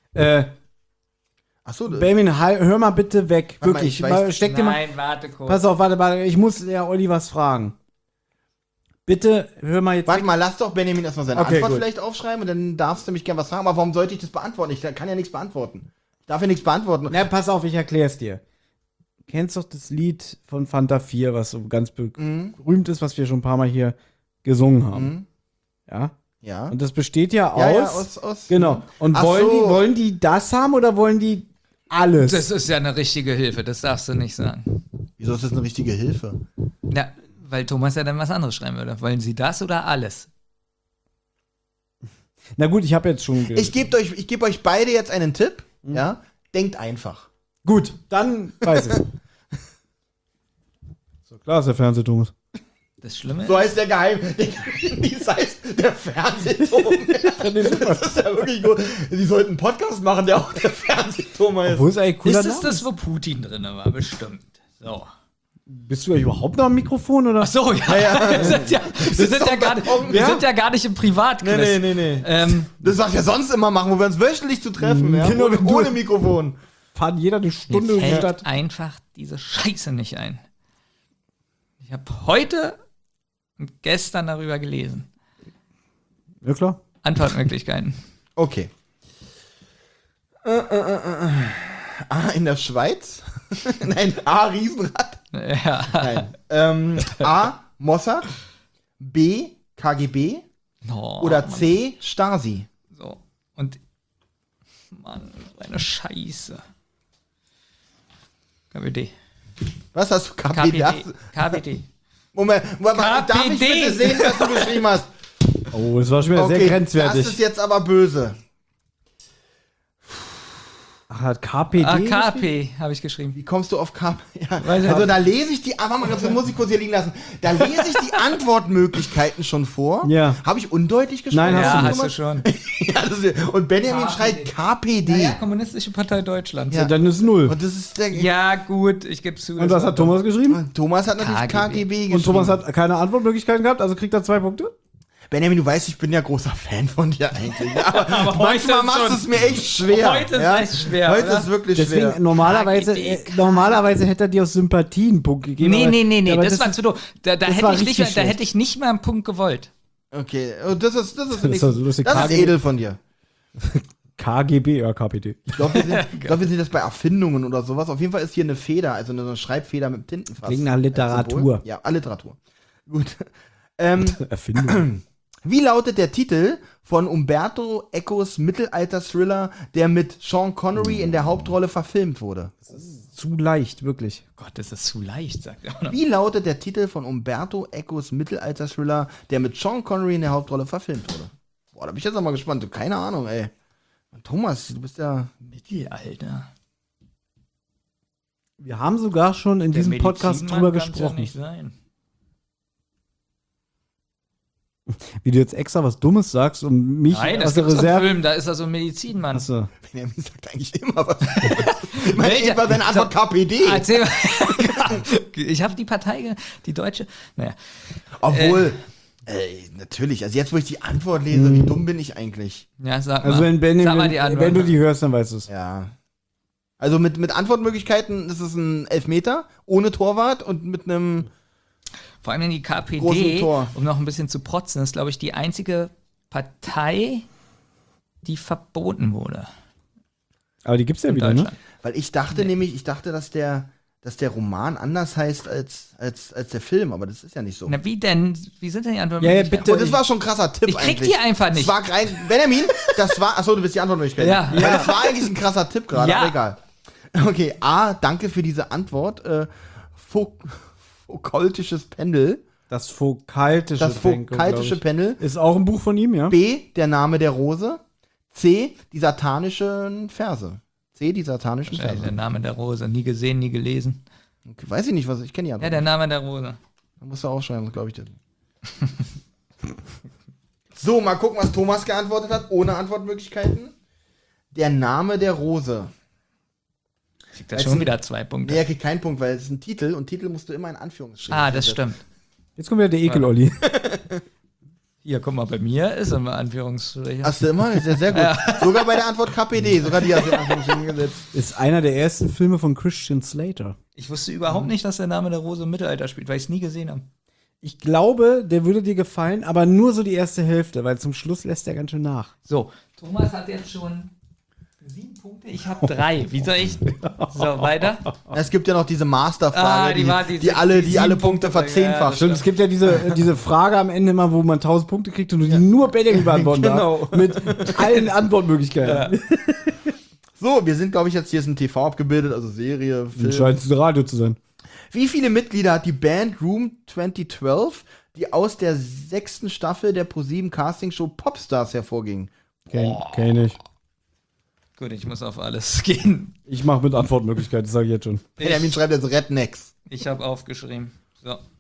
Achso, Benjamin, hör mal bitte weg. Warte mal, Wirklich. ich weiß- Steck dir mal... Nein, warte kurz. Pass auf, warte. Ich muss der Olli was fragen. Bitte, hör mal jetzt warte weg. mal, lass doch Benjamin erstmal seine Okay, Antwort gut. vielleicht aufschreiben und dann darfst du mich gerne was fragen. Aber warum sollte ich das beantworten? Ich kann ja nichts beantworten. Ich darf ja nichts beantworten. Na, pass auf, ich erklär's dir. Kennst doch das Lied von Fanta 4, was so ganz berühmt ist, was wir schon ein paar Mal hier gesungen haben. Mhm. Ja? Ja. Und das besteht ja aus... Ja, aus Genau. Und Ach wollen, so. wollen die das haben oder wollen die alles? Das ist ja eine richtige Hilfe, das darfst du nicht sagen. Wieso ist das eine richtige Hilfe? Ja, weil Thomas ja dann was anderes schreiben würde. Wollen Sie das oder alles? Na gut, ich habe jetzt schon... Ich gebe euch beide jetzt einen Tipp. Ja. Denkt einfach. Gut, dann weiß ich. So, klar ist der Fernseh, Thomas. Das Schlimme So ist, heißt der Geheimdienst heißt der Fernsehturm. Das ist ja wirklich gut. Die sollten einen Podcast machen, der auch der Fernsehturm heißt. Wo ist eigentlich cooler ist es Name? das, wo Putin drin war? Bestimmt. So. Bist du eigentlich überhaupt noch am Mikrofon, oder? Ach so, ja. Wir sind ja gar nicht im Privatquiz. Nee. Ähm, Das, was wir sonst immer machen, wo wir uns wöchentlich zu treffen, ja? Genau, wenn du- Ohne Mikrofon. Fahren jeder eine Stunde mir in die fällt Stadt. einfach diese Scheiße nicht ein. Ich habe heute und gestern darüber gelesen. Ja, klar. Antwortmöglichkeiten. Okay. A in der Schweiz? Nein, A Riesenrad. Ja. Nein. A Mossad, B KGB Oh, oder C Stasi. so. Und Mann, so eine Scheiße. KPD. Was hast du? KPD? KPD. KPD. Moment, darf ich KPD? bitte sehen, was du geschrieben hast? Oh, das war schon wieder sehr grenzwertig. Das ist jetzt aber böse. Ach, hat KPD? Ah, KP habe ich geschrieben. Wie kommst du auf KP? Ja, Weiß ich also nicht. da lese ich die, warte mal, das muss ich kurz hier liegen lassen. Da lese ich die Antwortmöglichkeiten schon vor. Ja. Habe ich undeutlich geschrieben? Nein, hast Ja, du hast du Thomas? schon. Ja, das ist, und Benjamin KPD. schreibt KPD. Ja, Kommunistische Partei Deutschlands. Ja. Ja, dann ist 0. Und das ist der. Ja, gut, ich gebe zu. Und was hat Thomas geschrieben? Thomas hat natürlich KGB. KGB geschrieben. Und Thomas hat keine Antwortmöglichkeiten gehabt, also kriegt er 2 Punkte? Benjamin, du weißt, ich bin ja großer Fan von dir eigentlich. Aber, heute manchmal machst du schon. es mir echt schwer. Heute ist echt schwer, Heute oder? ist wirklich Deswegen, schwer. normalerweise, KGB. normalerweise hätte er dir aus Sympathie einen Punkt gegeben. Nee, aber das war ist- zu doof. Da das hätte war ich, nicht richtig mehr, da schlecht. hätte ich nicht mal einen Punkt gewollt. Okay, und das ist war so lustig. das ist KGB. edel von dir. KGB oder KPD. Ich glaube, wir sind das bei Erfindungen oder sowas. Auf jeden Fall ist hier eine Feder, also eine Schreibfeder mit Tintenfass. Klingt nach Literatur. Symbol. Ja, Literatur. Gut. Erfindung. Wie lautet der Titel von Umberto Ecos Mittelalter-Thriller, der mit Sean Connery in der Hauptrolle verfilmt wurde? Zu leicht, wirklich. Gott, das ist zu leicht, sagt er auch noch. Wie lautet der Titel von Umberto Ecos Mittelalter-Thriller, der mit Sean Connery in der Hauptrolle verfilmt wurde? Boah, da bin ich jetzt auch mal gespannt. Keine Ahnung, ey. Thomas, du bist ja. Mittelalter. Wir haben sogar schon in diesem Podcast drüber Ja gesprochen. nicht sein. Wie du jetzt extra was Dummes sagst, um mich Nein, aus das der gibt's im Reserve. Film, da ist er so ein Medizinmann. Achso. Benjamin sagt eigentlich immer was. Ich meine, Welcher? eben war seine Antwort KPD. Erzähl mal. Ich habe die Partei, die deutsche. Naja. Obwohl, natürlich, also jetzt, wo ich die Antwort lese, wie dumm bin ich eigentlich? Ja, sag Also mal. wenn, Benny, Sag mal die Antwort. wenn du die hörst, dann weißt du es. Ja. Also mit Antwortmöglichkeiten ist es ein Elfmeter, ohne Torwart und mit einem. Vor allem in die Großen KPD, Tor. um noch ein bisschen zu protzen, ist, glaube ich, die einzige Partei, die verboten wurde. Aber die gibt's ja In wieder, ne? Deutschland. Weil ich dachte nämlich, dass der Roman anders heißt als der Film, aber das ist ja nicht so. Na, wie denn? Wie sind denn die Antworten? Ja, ja, bitte. Oh, das war schon ein krasser Tipp Ich krieg eigentlich. die einfach nicht. Das war rein, Benjamin, das war, achso, du bist die Antwortmöglichkeit. Ja. Weil das war eigentlich ein krasser Tipp gerade, Ja. aber egal. Okay, A, danke für diese Antwort. Foucaultisches Pendel. Das Foucaultische Das Foucaultische Pendel. Ist auch ein Buch von ihm, ja? B, der Name der Rose. C, die satanischen Verse. C, die satanischen Der Verse. Name der Rose. Nie gesehen, nie gelesen. Okay, weiß ich nicht, was ich kenne die Ja, Antwort. der Name der Rose. Da musst du aufschreiben, glaube ich. Das. So, mal gucken, was Thomas geantwortet hat, ohne Antwortmöglichkeiten. Der Name der Rose. Kriegt er Weil's schon ein- wieder 2 Punkte. Nee, er kriegt keinen Punkt, weil es ist ein Titel und Titel musst du immer in Anführungsstrichen Ah, das setzen. stimmt. Jetzt kommt wieder der Ekel-Olli. Hier, guck mal, bei mir ist immer Anführungsstriche. Hast du immer? Das ist ja sehr gut. Sogar bei der Antwort KPD, sogar die hast du in Anführungsstrichen gesetzt. Ist einer der ersten Filme von Christian Slater. Ich wusste überhaupt nicht, dass der Name der Rose im Mittelalter spielt, weil ich es nie gesehen habe. Ich glaube, der würde dir gefallen, aber nur so die erste Hälfte, weil zum Schluss lässt er ganz schön nach. So, Thomas hat jetzt schon 7 Punkte, ich habe 3. Wie soll ich? So, weiter. Es gibt ja noch diese Masterfrage, die alle 7 Punkte verzehnfacht. Ja, Stimmt, es gibt ja diese Frage am Ende immer, wo man 1000 Punkte kriegt und du die nur Benjamin beantworten Genau. darf. Mit allen Antwortmöglichkeiten. So, wir sind, glaube ich, jetzt hier ist ein TV abgebildet, also Serie, Film. Scheint ein Radio zu sein. Wie viele Mitglieder hat die Band Room 2012, die aus der 6. Staffel der ProSieben Castingshow Popstars hervorging? Kenn ich. Gut, ich muss auf alles gehen. Ich mache mit Antwortmöglichkeiten, das sage ich jetzt schon. Benjamin schreibt jetzt Rednecks. Ich habe aufgeschrieben. So.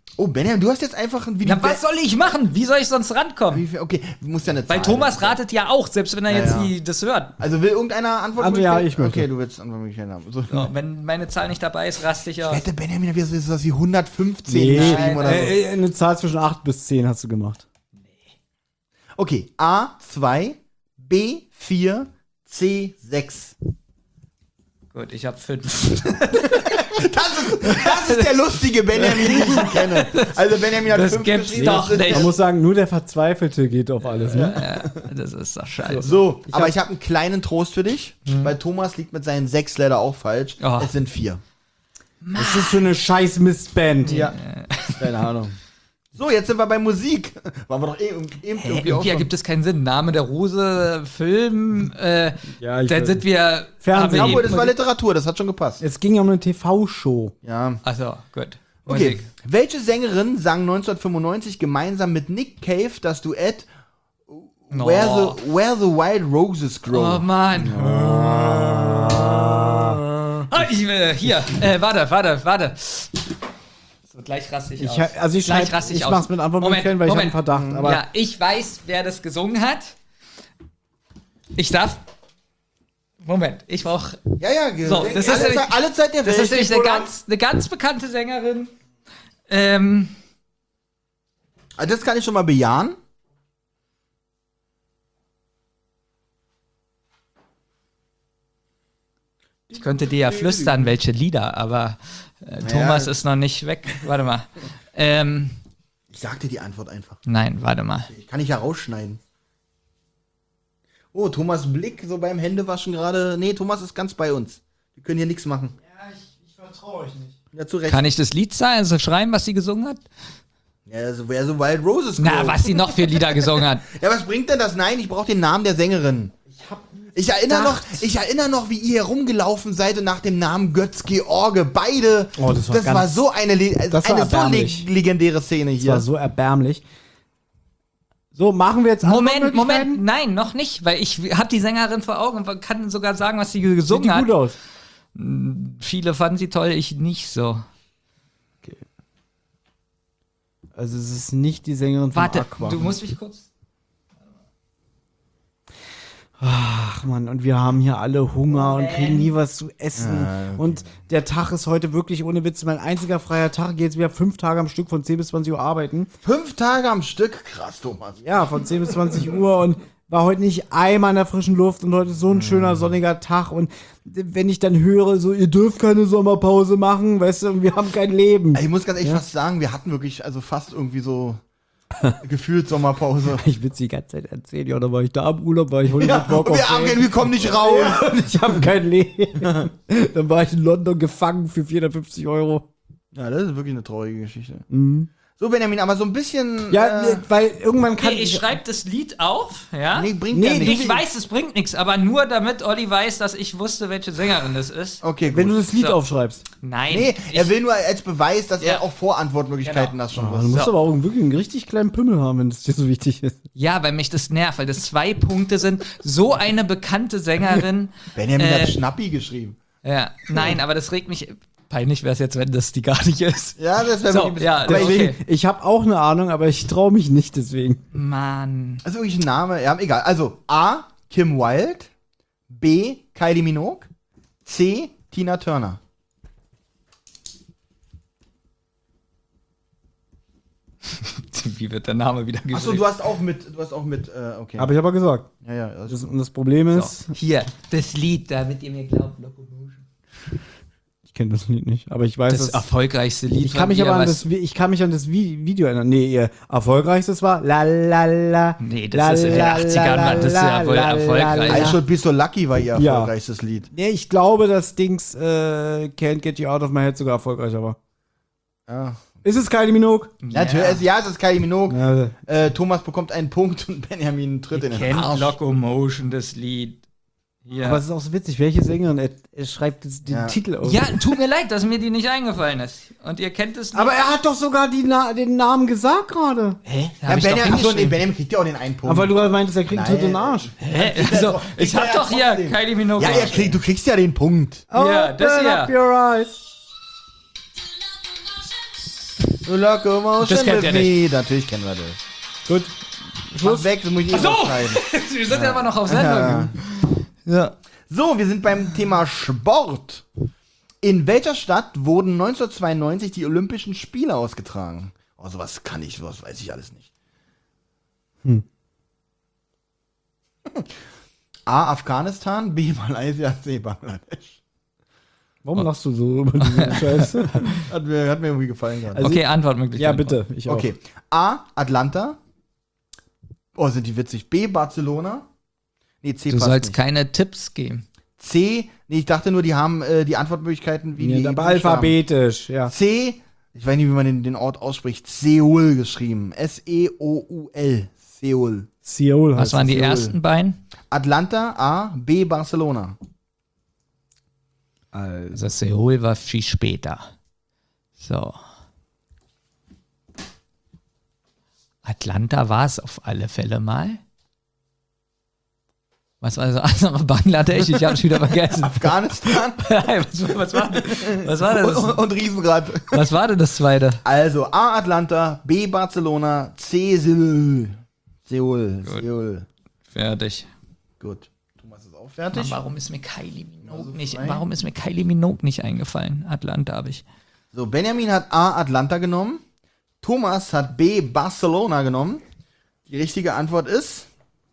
Oh, Benjamin, du hast jetzt einfach ein Video. Na, was soll ich machen? Wie soll ich sonst rankommen? Okay, du musst ja eine Zahl. Weil Thomas ratet ja auch, selbst wenn er jetzt das hört. Also will irgendeiner antworten? Ja, ich möchte. Okay, du willst Antwortmöglichkeiten haben. So. So, wenn meine Zahl nicht dabei ist, raste ich Ich aus. wette, Benjamin hat wieder so was wie 115 geschrieben oder so. Eine Zahl zwischen 8 bis 10 hast du gemacht. Okay, A2, B4, C6. Gut, ich habe 5. Das ist der lustige Benjamin, den ich kenne. Also Benjamin hat Das 5 gibt's geschrieben. doch nicht. Man muss sagen, nur der Verzweifelte geht auf alles, ne? Ja, das ist doch scheiße. So, aber ich habe einen kleinen Trost für dich, weil Thomas liegt mit seinen 6 leider auch falsch. Oh. Es sind 4. Was ist das für eine scheiß Mistband? Ja. Keine Ahnung. So, jetzt sind wir bei Musik. Waren wir doch eben irgendwie auch Irgendwie schon. ergibt es keinen Sinn. Name der Rose, Film, Ja, dann sind wir. Fernsehen. haben wir Obwohl, das war Literatur, das hat schon gepasst. Es ging ja um eine TV-Show. Ja. Achso, gut. Okay. Musik. Welche Sängerin sang 1995 gemeinsam mit Nick Cave das Duett Where the Wild Roses Grow? Oh Mann. Ah, hier, warte. So, gleich raste ich aus. Ich mach's mit Antwortmöglichkeiten, weil ich habe einen Verdacht. Aber ja, ich weiß, wer das gesungen hat. Ich darf. Moment, ich brauch. Ja, So, das ist nämlich- alle Zeit der Das Welt. ist nämlich eine ganz bekannte Sängerin. Das kann ich schon mal bejahen. Ich könnte dir ja flüstern, welche Lieder, aber Thomas ist noch nicht weg. Warte mal. Ich sag dir die Antwort einfach. Nein, warte mal. Ich kann ich ja rausschneiden. Oh, Thomas Blick so beim Händewaschen gerade. Nee, Thomas ist ganz bei uns. Wir können hier nichts machen. Ja, ich vertraue euch nicht. Ja, zu Recht. Kann ich das Lied sagen, also schreiben, was sie gesungen hat? Ja, also Where the Wild Roses Grow. Na, was sie noch für Lieder gesungen hat. Ja, was bringt denn das? Nein, ich brauche den Namen der Sängerin. Ich erinnere noch, wie ihr herumgelaufen seid und nach dem Namen Götz-George. Beide. Oh, das war so eine erbärmlich. legendäre Szene Das hier. war so erbärmlich. So, machen wir jetzt Moment, nein, noch nicht, weil ich habe die Sängerin vor Augen und kann sogar sagen, was sie Sieht die gesungen hat. gut aus? Viele fanden sie toll, ich nicht so. Also es ist nicht die Sängerin von Warte, Aqua. du musst mich kurz. Ach man, und wir haben hier alle Hunger und kriegen nie was zu essen. Ah, okay. Und der Tag ist heute wirklich ohne Witz mein einziger freier Tag. Ich gehe jetzt wieder 5 Tage am Stück von 10 bis 20 Uhr arbeiten. 5 Tage am Stück. Krass, Thomas. Ja, von 10 bis 20 Uhr und war heute nicht einmal in der frischen Luft und heute ist so ein schöner sonniger Tag und wenn ich dann höre, so, ihr dürft keine Sommerpause machen, weißt du, wir haben kein Leben. Ich muss ganz ehrlich fast sagen, wir hatten wirklich also fast irgendwie so gefühlt Sommerpause. Ich will es die ganze Zeit erzählen, ja, da war ich da im Urlaub, war ich Hollywood Ja, Walk of Fame. wir kommen nicht raus. Und ich habe kein Leben. Dann war ich in London gefangen für 450 €. Ja, das ist wirklich eine traurige Geschichte. Mhm. So, Benjamin, aber so ein bisschen. Ja, weil irgendwann kann Okay, ich schreibe das Lied auf, ja? Nee, bringt Nee, ja nichts. Ich weiß, es bringt nichts, aber nur damit Olli weiß, dass ich wusste, welche Sängerin das ist. Okay, gut. wenn du das Lied So. aufschreibst. Nein. Nee, er ich- will nur als Beweis, dass Ja. er auch Vorantwortmöglichkeiten Genau. das schon Du wusste. musst aber auch wirklich einen richtig kleinen Pimmel haben, wenn das dir so wichtig ist. Ja, weil mich das nervt, weil das 2 Punkte sind. So eine bekannte Sängerin. Benjamin hat Schnappi geschrieben. Ja, nein, aber das regt mich. Peinlich wäre es jetzt, wenn das die gar nicht ist. Ja, das wäre So, wirklich ein bisschen. ja, Aber Deswegen, okay. ich habe auch eine Ahnung, aber ich traue mich nicht deswegen. Mann. Also wirklich ein Name, ja, egal. Also A. Kim Wilde, B. Kylie Minogue, C. Tina Turner. Wie wird der Name wieder geschrieben? Achso, du hast auch mit, okay. Habe ich aber gesagt. ja, also, Und das Problem ist, So, hier, das Lied, damit ihr mir glaubt, Locomotion. ich kenne das Lied nicht, aber ich weiß, Das erfolgreichste Lied ich kann mich aber an das Video erinnern. Nee, ihr erfolgreichstes war La La La. Nee, das ist in den 80ern, Mann, das ist ja wohl erfolgreich. I Should Be So Lucky war ihr Ja. erfolgreichstes Lied. Nee, ich glaube, dass Dings Can't Get You Out of My Head sogar erfolgreicher war. Ja. Ist es Kylie Minogue? Natürlich, ja, es ist Kylie Minogue. Ja. Thomas bekommt einen Punkt und Benjamin tritt in den Kennt Arsch. Locomotion, das Lied. Ja. Aber es ist auch so witzig, welche Sängerin er schreibt den Ja. Titel auf. Ja, tut mir leid, dass mir die nicht eingefallen ist. Und ihr kennt es nicht. Aber er hat doch sogar den Namen gesagt gerade. Hä? Ja, Benjamin kriegt ja auch den einen Punkt. Aber weil du gerade meintest, er kriegt einen Tritt in den Arsch. Hä? Also, ich hab doch hier trotzdem. Kylie Minogue. Ja, du kriegst ja den Punkt. Ja, das Open hier. up your eyes. Loco Motion Das kennt with ihr me. Natürlich kennen wir das. Gut. Schluss weg, das muss ich schreiben. Wir sind ja immer noch auf Sendung. Ja. So, wir sind beim Thema Sport. In welcher Stadt wurden 1992 die Olympischen Spiele ausgetragen? Oh, sowas weiß ich alles nicht. A. Afghanistan, B. Malaysia, C. Bangladesch. Warum lachst du so über diese Scheiße? Hat mir irgendwie gefallen gerade. Okay, Antwortmöglichkeit. Ja, bitte. Ich auch. Okay. A. Atlanta. Oh, sind die witzig. B. Barcelona. Nee, C. Du passt sollst nicht. keine Tipps geben. C. Nee, ich dachte nur, die haben die Antwortmöglichkeiten wie die Ja, aber Buchstaben. alphabetisch, ja. C. Ich weiß nicht, wie man den Ort ausspricht. Seoul geschrieben. S-E-O-U-L. Seoul. Seoul Was heißt waren die Seoul. ersten beiden? Atlanta, A. B. Barcelona. Also Seoul war viel später. So. Atlanta war es auf alle Fälle mal. Was war das? Also Bangladesch, ich hab's wieder vergessen. Afghanistan was war das? und Riesenrad. Was war denn das zweite? Also A. Atlanta, B. Barcelona, C. Seoul. Seoul. Gut. Seoul. Fertig. Gut. Thomas ist auch fertig. Warum ist mir Kylie Minogue nicht, frei. warum ist mir Kylie Minogue nicht eingefallen? Atlanta habe ich. So, Benjamin hat A. Atlanta genommen. Thomas hat B. Barcelona genommen. Die richtige Antwort ist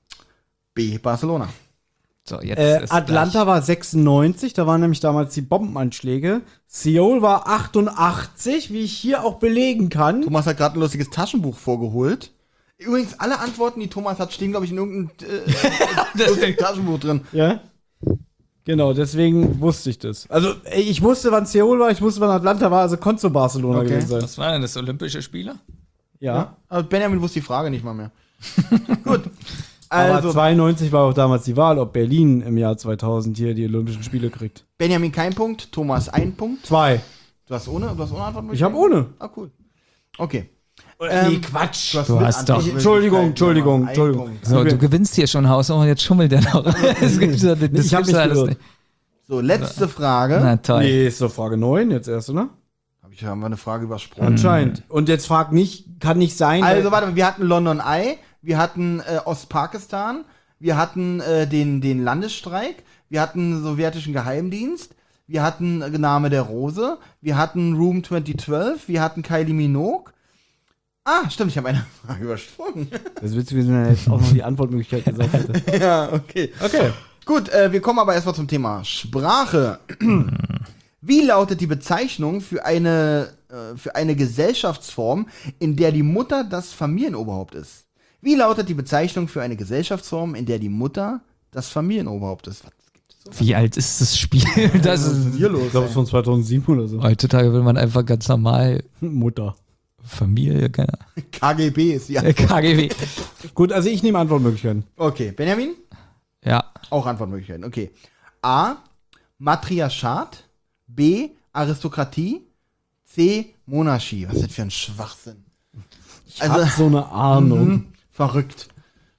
B. Barcelona. So, jetzt ist Atlanta war 96, da waren nämlich damals die Bombenanschläge. Seoul war 88, wie ich hier auch belegen kann. Thomas hat gerade ein lustiges Taschenbuch vorgeholt. Übrigens, alle Antworten, die Thomas hat, stehen, glaube ich, in irgendeinem lustigen Taschenbuch drin. Ja? Genau, deswegen wusste ich das. Also, ich wusste, wann Seoul war, ich wusste, wann Atlanta war, also konnte so Barcelona Okay. gewesen sein. Was war denn das, Olympische Spiele? Ja. Aber Benjamin wusste die Frage nicht mal mehr. Gut. Aber Also, 92 war auch damals die Wahl, ob Berlin im Jahr 2000 hier die Olympischen Spiele kriegt. Benjamin kein Punkt, Thomas ein Punkt. 2. Du hast ohne Antwort? Ich habe ohne. Ah, cool. Okay. Nee, Quatsch. Du hast, Du mit hast doch- Antwortmöglichkeiten. Ein Entschuldigung. Punkt. So, du gewinnst hier schon Haus, oh, jetzt schummelt der noch. Das gibt's doch- das Ich hab gibt's mich doch alles gehört. nicht. So, letzte Frage. Na toll. Nee, ist doch Frage 9 jetzt erst, oder? Haben wir eine Frage übersprungen. Anscheinend. Und jetzt frag nicht, kann nicht sein. Also, weil- warte mal, wir hatten London Eye, wir hatten Ostpakistan, wir hatten den Landesstreik, wir hatten sowjetischen Geheimdienst, wir hatten Name der Rose, wir hatten Room 2012, wir hatten Kylie Minogue. Ah, stimmt, ich habe eine Frage übersprungen. Das ist witzig, wenn er jetzt auch noch die Antwortmöglichkeit gesagt hätte. Ja, okay. Okay. Gut, wir kommen aber erstmal zum Thema Sprache. Wie lautet die Bezeichnung für eine Gesellschaftsform, in der die Mutter das Familienoberhaupt ist? Wie lautet die Bezeichnung für eine Gesellschaftsform, in der die Mutter das Familienoberhaupt ist? Was gibt es so? Wie alt ist das Spiel? Das Was ist denn ist, hier los? Ich glaube, es ist von 2007 oder so. heutzutage will man einfach ganz normal Mutter. Familie, keine KGB ist ja. KGB. Gut, also ich nehme Antwortmöglichkeiten. Okay, Benjamin? Ja. Auch Antwortmöglichkeiten. Okay. A. Matriarchat. B. Aristokratie. C. Monarchie. Was ist das für ein Schwachsinn? Ich hab so eine Ahnung. Verrückt.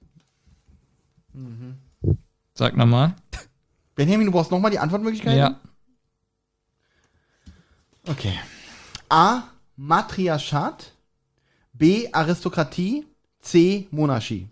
Sag nochmal. Benjamin, du brauchst nochmal die Antwortmöglichkeiten? Ja. Okay. A. Matriarchat. B. Aristokratie. C. Monarchie.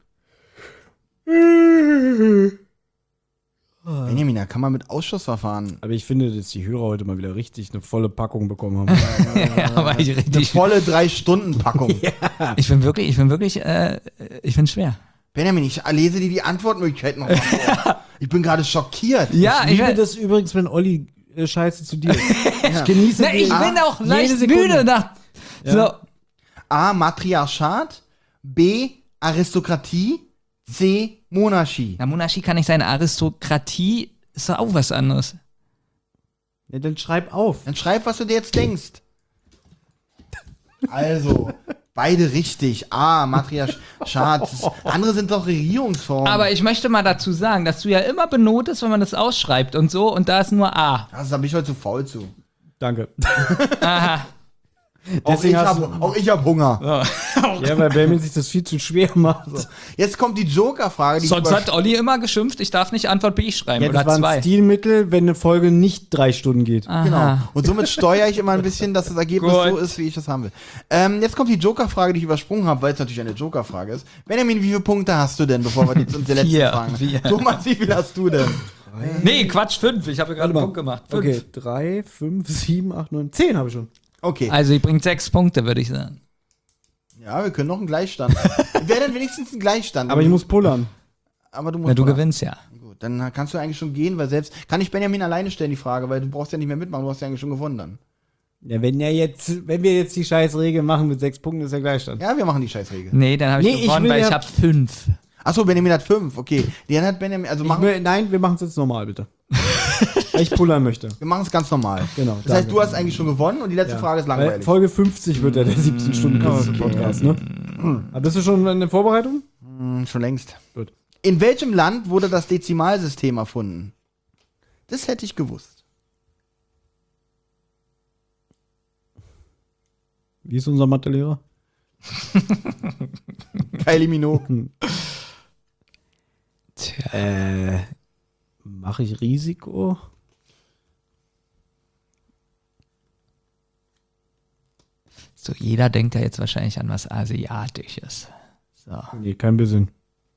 Benjamin, da kann man mit Ausschussverfahren. Aber ich finde, dass die Hörer heute mal wieder richtig eine volle Packung bekommen haben. Ja, aber ich Eine richtig. volle 3-Stunden-Packung. Ich bin wirklich, ich bin schwer. Benjamin, ich lese dir die Antwortmöglichkeiten nochmal vor. Ich bin gerade schockiert. Ja, Ich liebe das übrigens, wenn Olli Scheiße zu dir ist. Ich genieße Na, ich die- bin auch jede leicht Sekunde. müde nach. So. A. Matriarchat. B. Aristokratie. C. Monarchie. Na, Monarchie kann nicht sein. Aristokratie ist doch auch was anderes. Ja, dann schreib auf. Dann schreib, was du dir jetzt denkst. Also, beide richtig. A. Matriarchat. Andere sind doch Regierungsformen. Aber ich möchte mal dazu sagen, dass du ja immer benotest, wenn man das ausschreibt und so, und da ist nur A. Also, da bin ich heute zu faul zu. Danke. Aha. Deswegen hast du- Auch ich hab Hunger. Ja, weil Benjamin sich das viel zu schwer macht. So. Jetzt kommt die Joker-Frage. die Sonst ich hat Olli immer geschimpft, ich darf nicht Antwort B schreiben Ja, das oder war ein 2. Stilmittel, wenn eine Folge nicht 3 Stunden geht. Genau. Und somit steuere ich immer ein bisschen, dass das Ergebnis Gut. so ist, wie ich das haben will. Jetzt kommt die Joker-Frage, die ich übersprungen habe, weil es natürlich eine Joker-Frage ist. Benjamin, wie viele Punkte hast du denn, bevor wir jetzt uns die letzte Vier. Fragen? Vier. Thomas, wie viel hast du denn? Nee, Quatsch, 5. Ich habe gerade einen Punkt gemacht. 5. Okay, 3, 5, 7, 8, 9, 10 habe ich schon. Okay. Also, ihr bringt 6 Punkte, würde ich sagen. Ja, wir können noch einen Gleichstand. Wäre denn wenigstens ein Gleichstand? Aber ich muss pullern. Aber du musst. Na, du oder? gewinnst ja. Gut, dann kannst du eigentlich schon gehen, weil selbst. Kann ich Benjamin alleine stellen, die Frage, weil du brauchst ja nicht mehr mitmachen, du hast ja eigentlich schon gewonnen dann. Ja, wenn wir jetzt die Scheißregel machen mit 6 Punkten, ist ja Gleichstand. Ja, wir machen die Scheißregel. Nee, dann habe ich Nee, ich gewonnen, will weil ich ja- habe 5. Achso, Benjamin hat 5, okay. Dann hat Benjamin. Also Nein, wir machen es jetzt normal, bitte. Weil ich pullern möchte. wir machen es ganz normal. Genau. Das heißt, du hast eigentlich schon gewonnen und die letzte Ja. Frage ist Weil langweilig. Folge 50 wird ja der 17-Stunden-Podcast, ne? Aber bist du schon in der Vorbereitung? Schon längst. Gut. In welchem Land wurde das Dezimalsystem erfunden? Das hätte ich gewusst. Wie ist unser Mathelehrer? Kylie Minogue. Tja. Mache ich Risiko? So, jeder denkt ja jetzt wahrscheinlich an was Asiatisches. So. Nee, kein bisschen.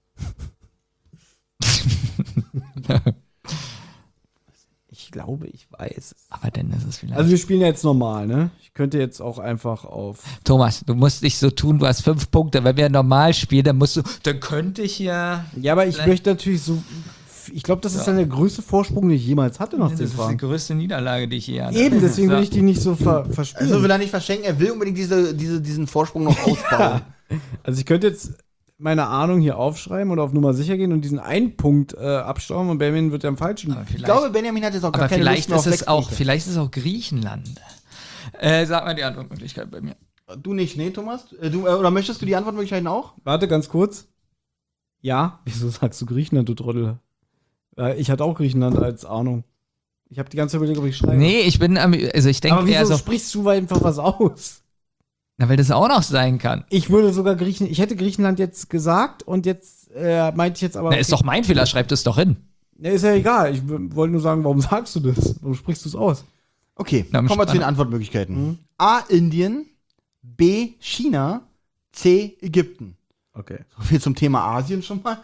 Ich glaube, ich weiß es. Aber dann ist es vielleicht. Also wir spielen ja jetzt normal, ne? Ich könnte jetzt auch einfach auf... Thomas, du musst nicht so tun, du hast 5 Punkte. Wenn wir normal spielen, dann könnte ich ja. Ja, aber ich Vielleicht- möchte natürlich so... Ich glaube, das ist dann der größte Vorsprung, den ich jemals hatte nach Das 10 ist die Fragen. größte Niederlage, die ich je hatte. Eben, deswegen So. will ich die nicht so verspielen. Also will er nicht verschenken, er will unbedingt diesen Vorsprung noch ausbauen. Also ich könnte jetzt meine Ahnung hier aufschreiben oder auf Nummer sicher gehen und diesen einen Punkt abstauben und Benjamin wird ja am falschen. Aber Ich vielleicht, glaube, Benjamin hat jetzt auch gar aber keine vielleicht Lust mehr auf ist es 6 auch, Punkte. vielleicht ist es auch Griechenland. Sag mal die Antwortmöglichkeit bei mir. Du nicht, nee, Thomas? Oder möchtest du die Antwortmöglichkeiten auch? Warte, ganz kurz. Ja? Wieso sagst du Griechenland, du Trottel? Ich hatte auch Griechenland als Ahnung. Ich habe die ganze Zeit überlegt, ob ich schreibe. Nee, ich denke Aber eher wieso so, sprichst du einfach was aus? na, weil das auch noch sein kann. Ich würde sogar ich hätte Griechenland jetzt gesagt und jetzt meinte ich jetzt aber. Na, ist doch mein Fehler, schreib das doch hin. Ne, ist ja egal. Ich wollte nur sagen, warum sagst du das? Warum sprichst du es aus? Okay, Na, kommen wir zu den spannend. Antwortmöglichkeiten. A. Indien, B. China, C. Ägypten. Okay. So viel zum Thema Asien schon mal.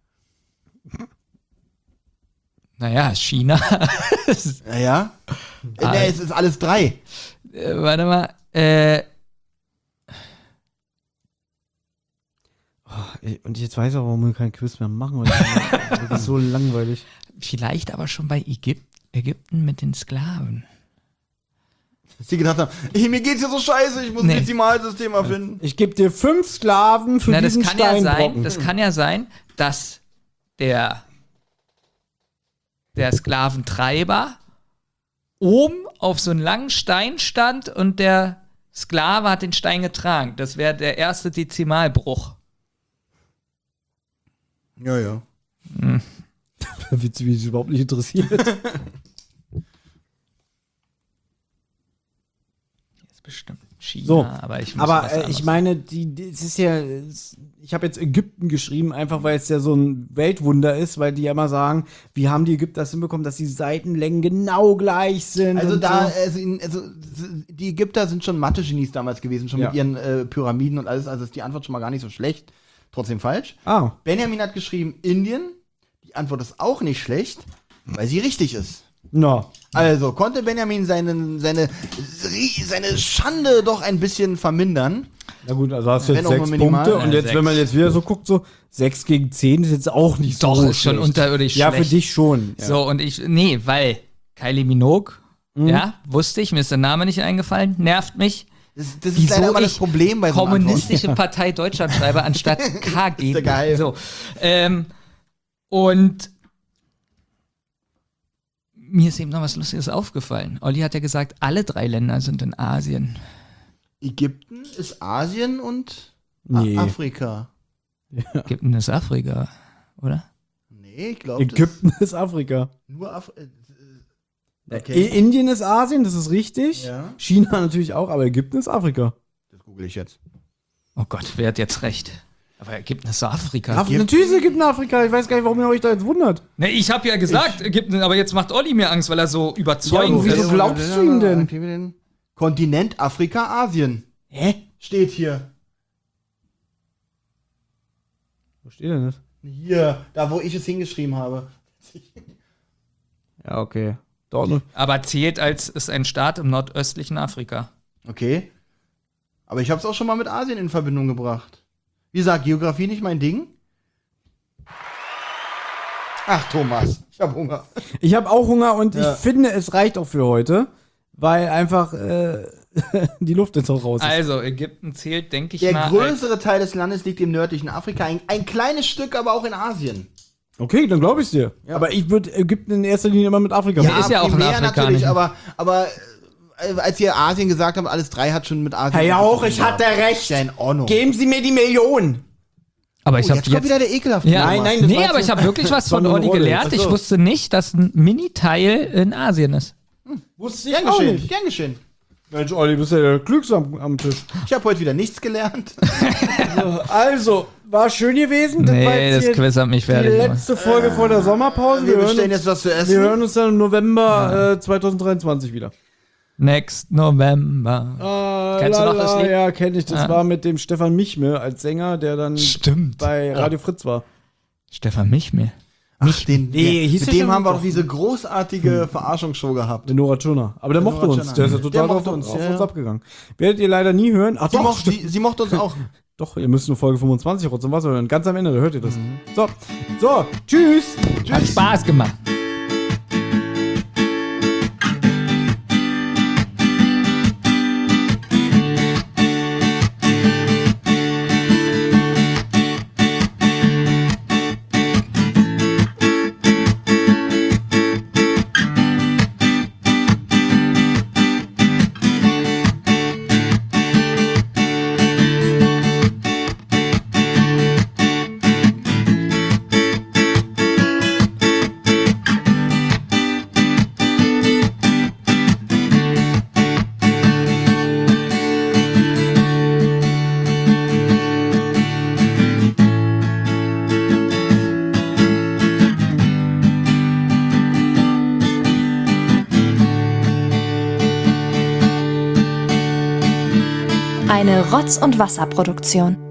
Naja, China. Naja. Nee, es ist alles 3. Warte mal. Und jetzt weiß ich auch, warum wir kein Quiz mehr machen. Weil das ist so langweilig. Vielleicht aber schon bei Ägypten mit den Sklaven. Dass die gedacht haben, mir geht's hier so scheiße, ich muss ein Nee. Dezimalsystem erfinden. Ich gebe dir 5 Sklaven für Na, das diesen kann ja sein, Steinbrocken. das kann ja sein, dass der Sklaventreiber oben auf so einen langen Stein stand und der Sklave hat den Stein getragen. Das wäre der erste Dezimalbruch. Ja, ja. Witzig, wie es überhaupt nicht interessiert. Ist bestimmt China, So, aber ich muss Aber was ich anderes- meine, es ist ja, ich habe jetzt Ägypten geschrieben, einfach weil es ja so ein Weltwunder ist, weil die ja immer sagen, wie haben die Ägypter das hinbekommen, dass die Seitenlängen genau gleich sind. Also und da, so. die Ägypter sind schon Mathe-Genies damals gewesen, schon Ja. mit ihren Pyramiden und alles, also ist die Antwort schon mal gar nicht so schlecht. Trotzdem falsch. Ah, Benjamin hat geschrieben Indien. Die Antwort ist auch nicht schlecht, weil sie richtig ist. na. Also konnte Benjamin seine Schande doch ein bisschen vermindern. Na gut, also hast du Wenn jetzt auch nur 6 minimal. Punkte und Ja, jetzt, wenn man jetzt wieder so guckt, so 6 gegen 10 ist jetzt auch nicht Doch, so ist schon schlecht. unterirdisch Ja, schlecht. für dich schon. Ja. So, und weil Kylie Minogue, ja, wusste ich, mir ist der Name nicht eingefallen, nervt mich. Das ist Wieso leider immer das ich Problem bei so einer Antwort. Kommunistische Partei Deutschland schreibe, anstatt KG. Ist ja geil. So. Und mir ist eben noch was Lustiges aufgefallen. Olli hat ja gesagt, alle 3 Länder sind in Asien. Ägypten ist Asien und Nee. Afrika. Ägypten ist Afrika, oder? Nee, ich glaube, Ägypten ist Afrika. nur Afrika. Okay. Indien ist Asien, das ist richtig. Ja. China natürlich auch, aber Ägypten ist Afrika. Das google ich jetzt. Oh Gott, wer hat jetzt recht? Aber Ergebnis Afrika. Natürlich ist Ägypten Afrika. Ich weiß gar nicht, warum ihr euch da jetzt wundert. Ne, ich habe ja gesagt, Ägypten, aber jetzt macht Olli mir Angst, weil er so überzeugend Ja, aber wieso ist. glaubst du ihm denn? Aktivieren wir den Kontinent Afrika, Asien. Hä? Steht hier. Wo steht denn das? Hier, da wo ich es hingeschrieben habe. Ja, okay. Dort. Aber zählt als ist ein Staat im nordöstlichen Afrika. Okay. Aber ich habe es auch schon mal mit Asien in Verbindung gebracht. Wie gesagt, Geografie nicht mein Ding. Ach, Thomas, ich habe Hunger. Ich habe auch Hunger und Ja. ich finde, es reicht auch für heute, weil einfach die Luft jetzt auch raus ist. Also, Ägypten zählt, denke ich Der mal. größere Teil des Landes liegt im nördlichen Afrika. Ein kleines Stück, aber auch in Asien. Okay, dann glaube ich dir. Ja. Aber ich würde Ägypten in erster Linie immer mit Afrika Ja, ist ja auch in primär Afrika, natürlich, nicht? aber als ihr Asien gesagt habt, alles drei hat schon mit Asien. Ja, auch, ich hatte recht. Ja, in Ordnung. Geben Sie mir die Million. Aber ich Oh, habe jetzt kommt jetzt. wieder der ekelhafte. Ja, Nein, Thomas. nein, das nee, war aber jetzt ich habe wirklich was das war von nur eine Olli Rolle. gelernt. Ach Ich so. wusste nicht, dass ein Mini-Teil in Asien ist. Wusste Gern geschehen, gern geschehen. Mensch, Olli, bist ja der Klügste am Tisch. Ich habe heute wieder nichts gelernt. Also, war schön gewesen. war Nee, jetzt das hier Quiz hat mich die fertig gemacht. letzte Folge vor der Sommerpause. Wir bestellen jetzt was zu essen. Wir hören uns dann im November 2023 wieder. Next November. Kennst du noch das Lied? Ja, kenne ich. Das Ja. war mit dem Stefan Michme als Sänger, der dann Stimmt. bei Radio Fritz war. Stefan Michmel. Ach, Nee, hieß mit der dem schon- haben wir auch diese großartige Verarschungsshow gehabt. Der Nora Tschirner. Aber der mochte Nora uns. Tschirner. Der ist ja Der total mochte auf uns, uns ja. abgegangen. Werdet ihr leider nie hören. Ach doch, Sie mochte uns auch. doch, ihr müsst nur Folge 25 Rotz und Wasser hören. Ganz am Ende, da hört ihr das. So, tschüss. Hat Spaß gemacht. Eine Rotz- und Wasserproduktion.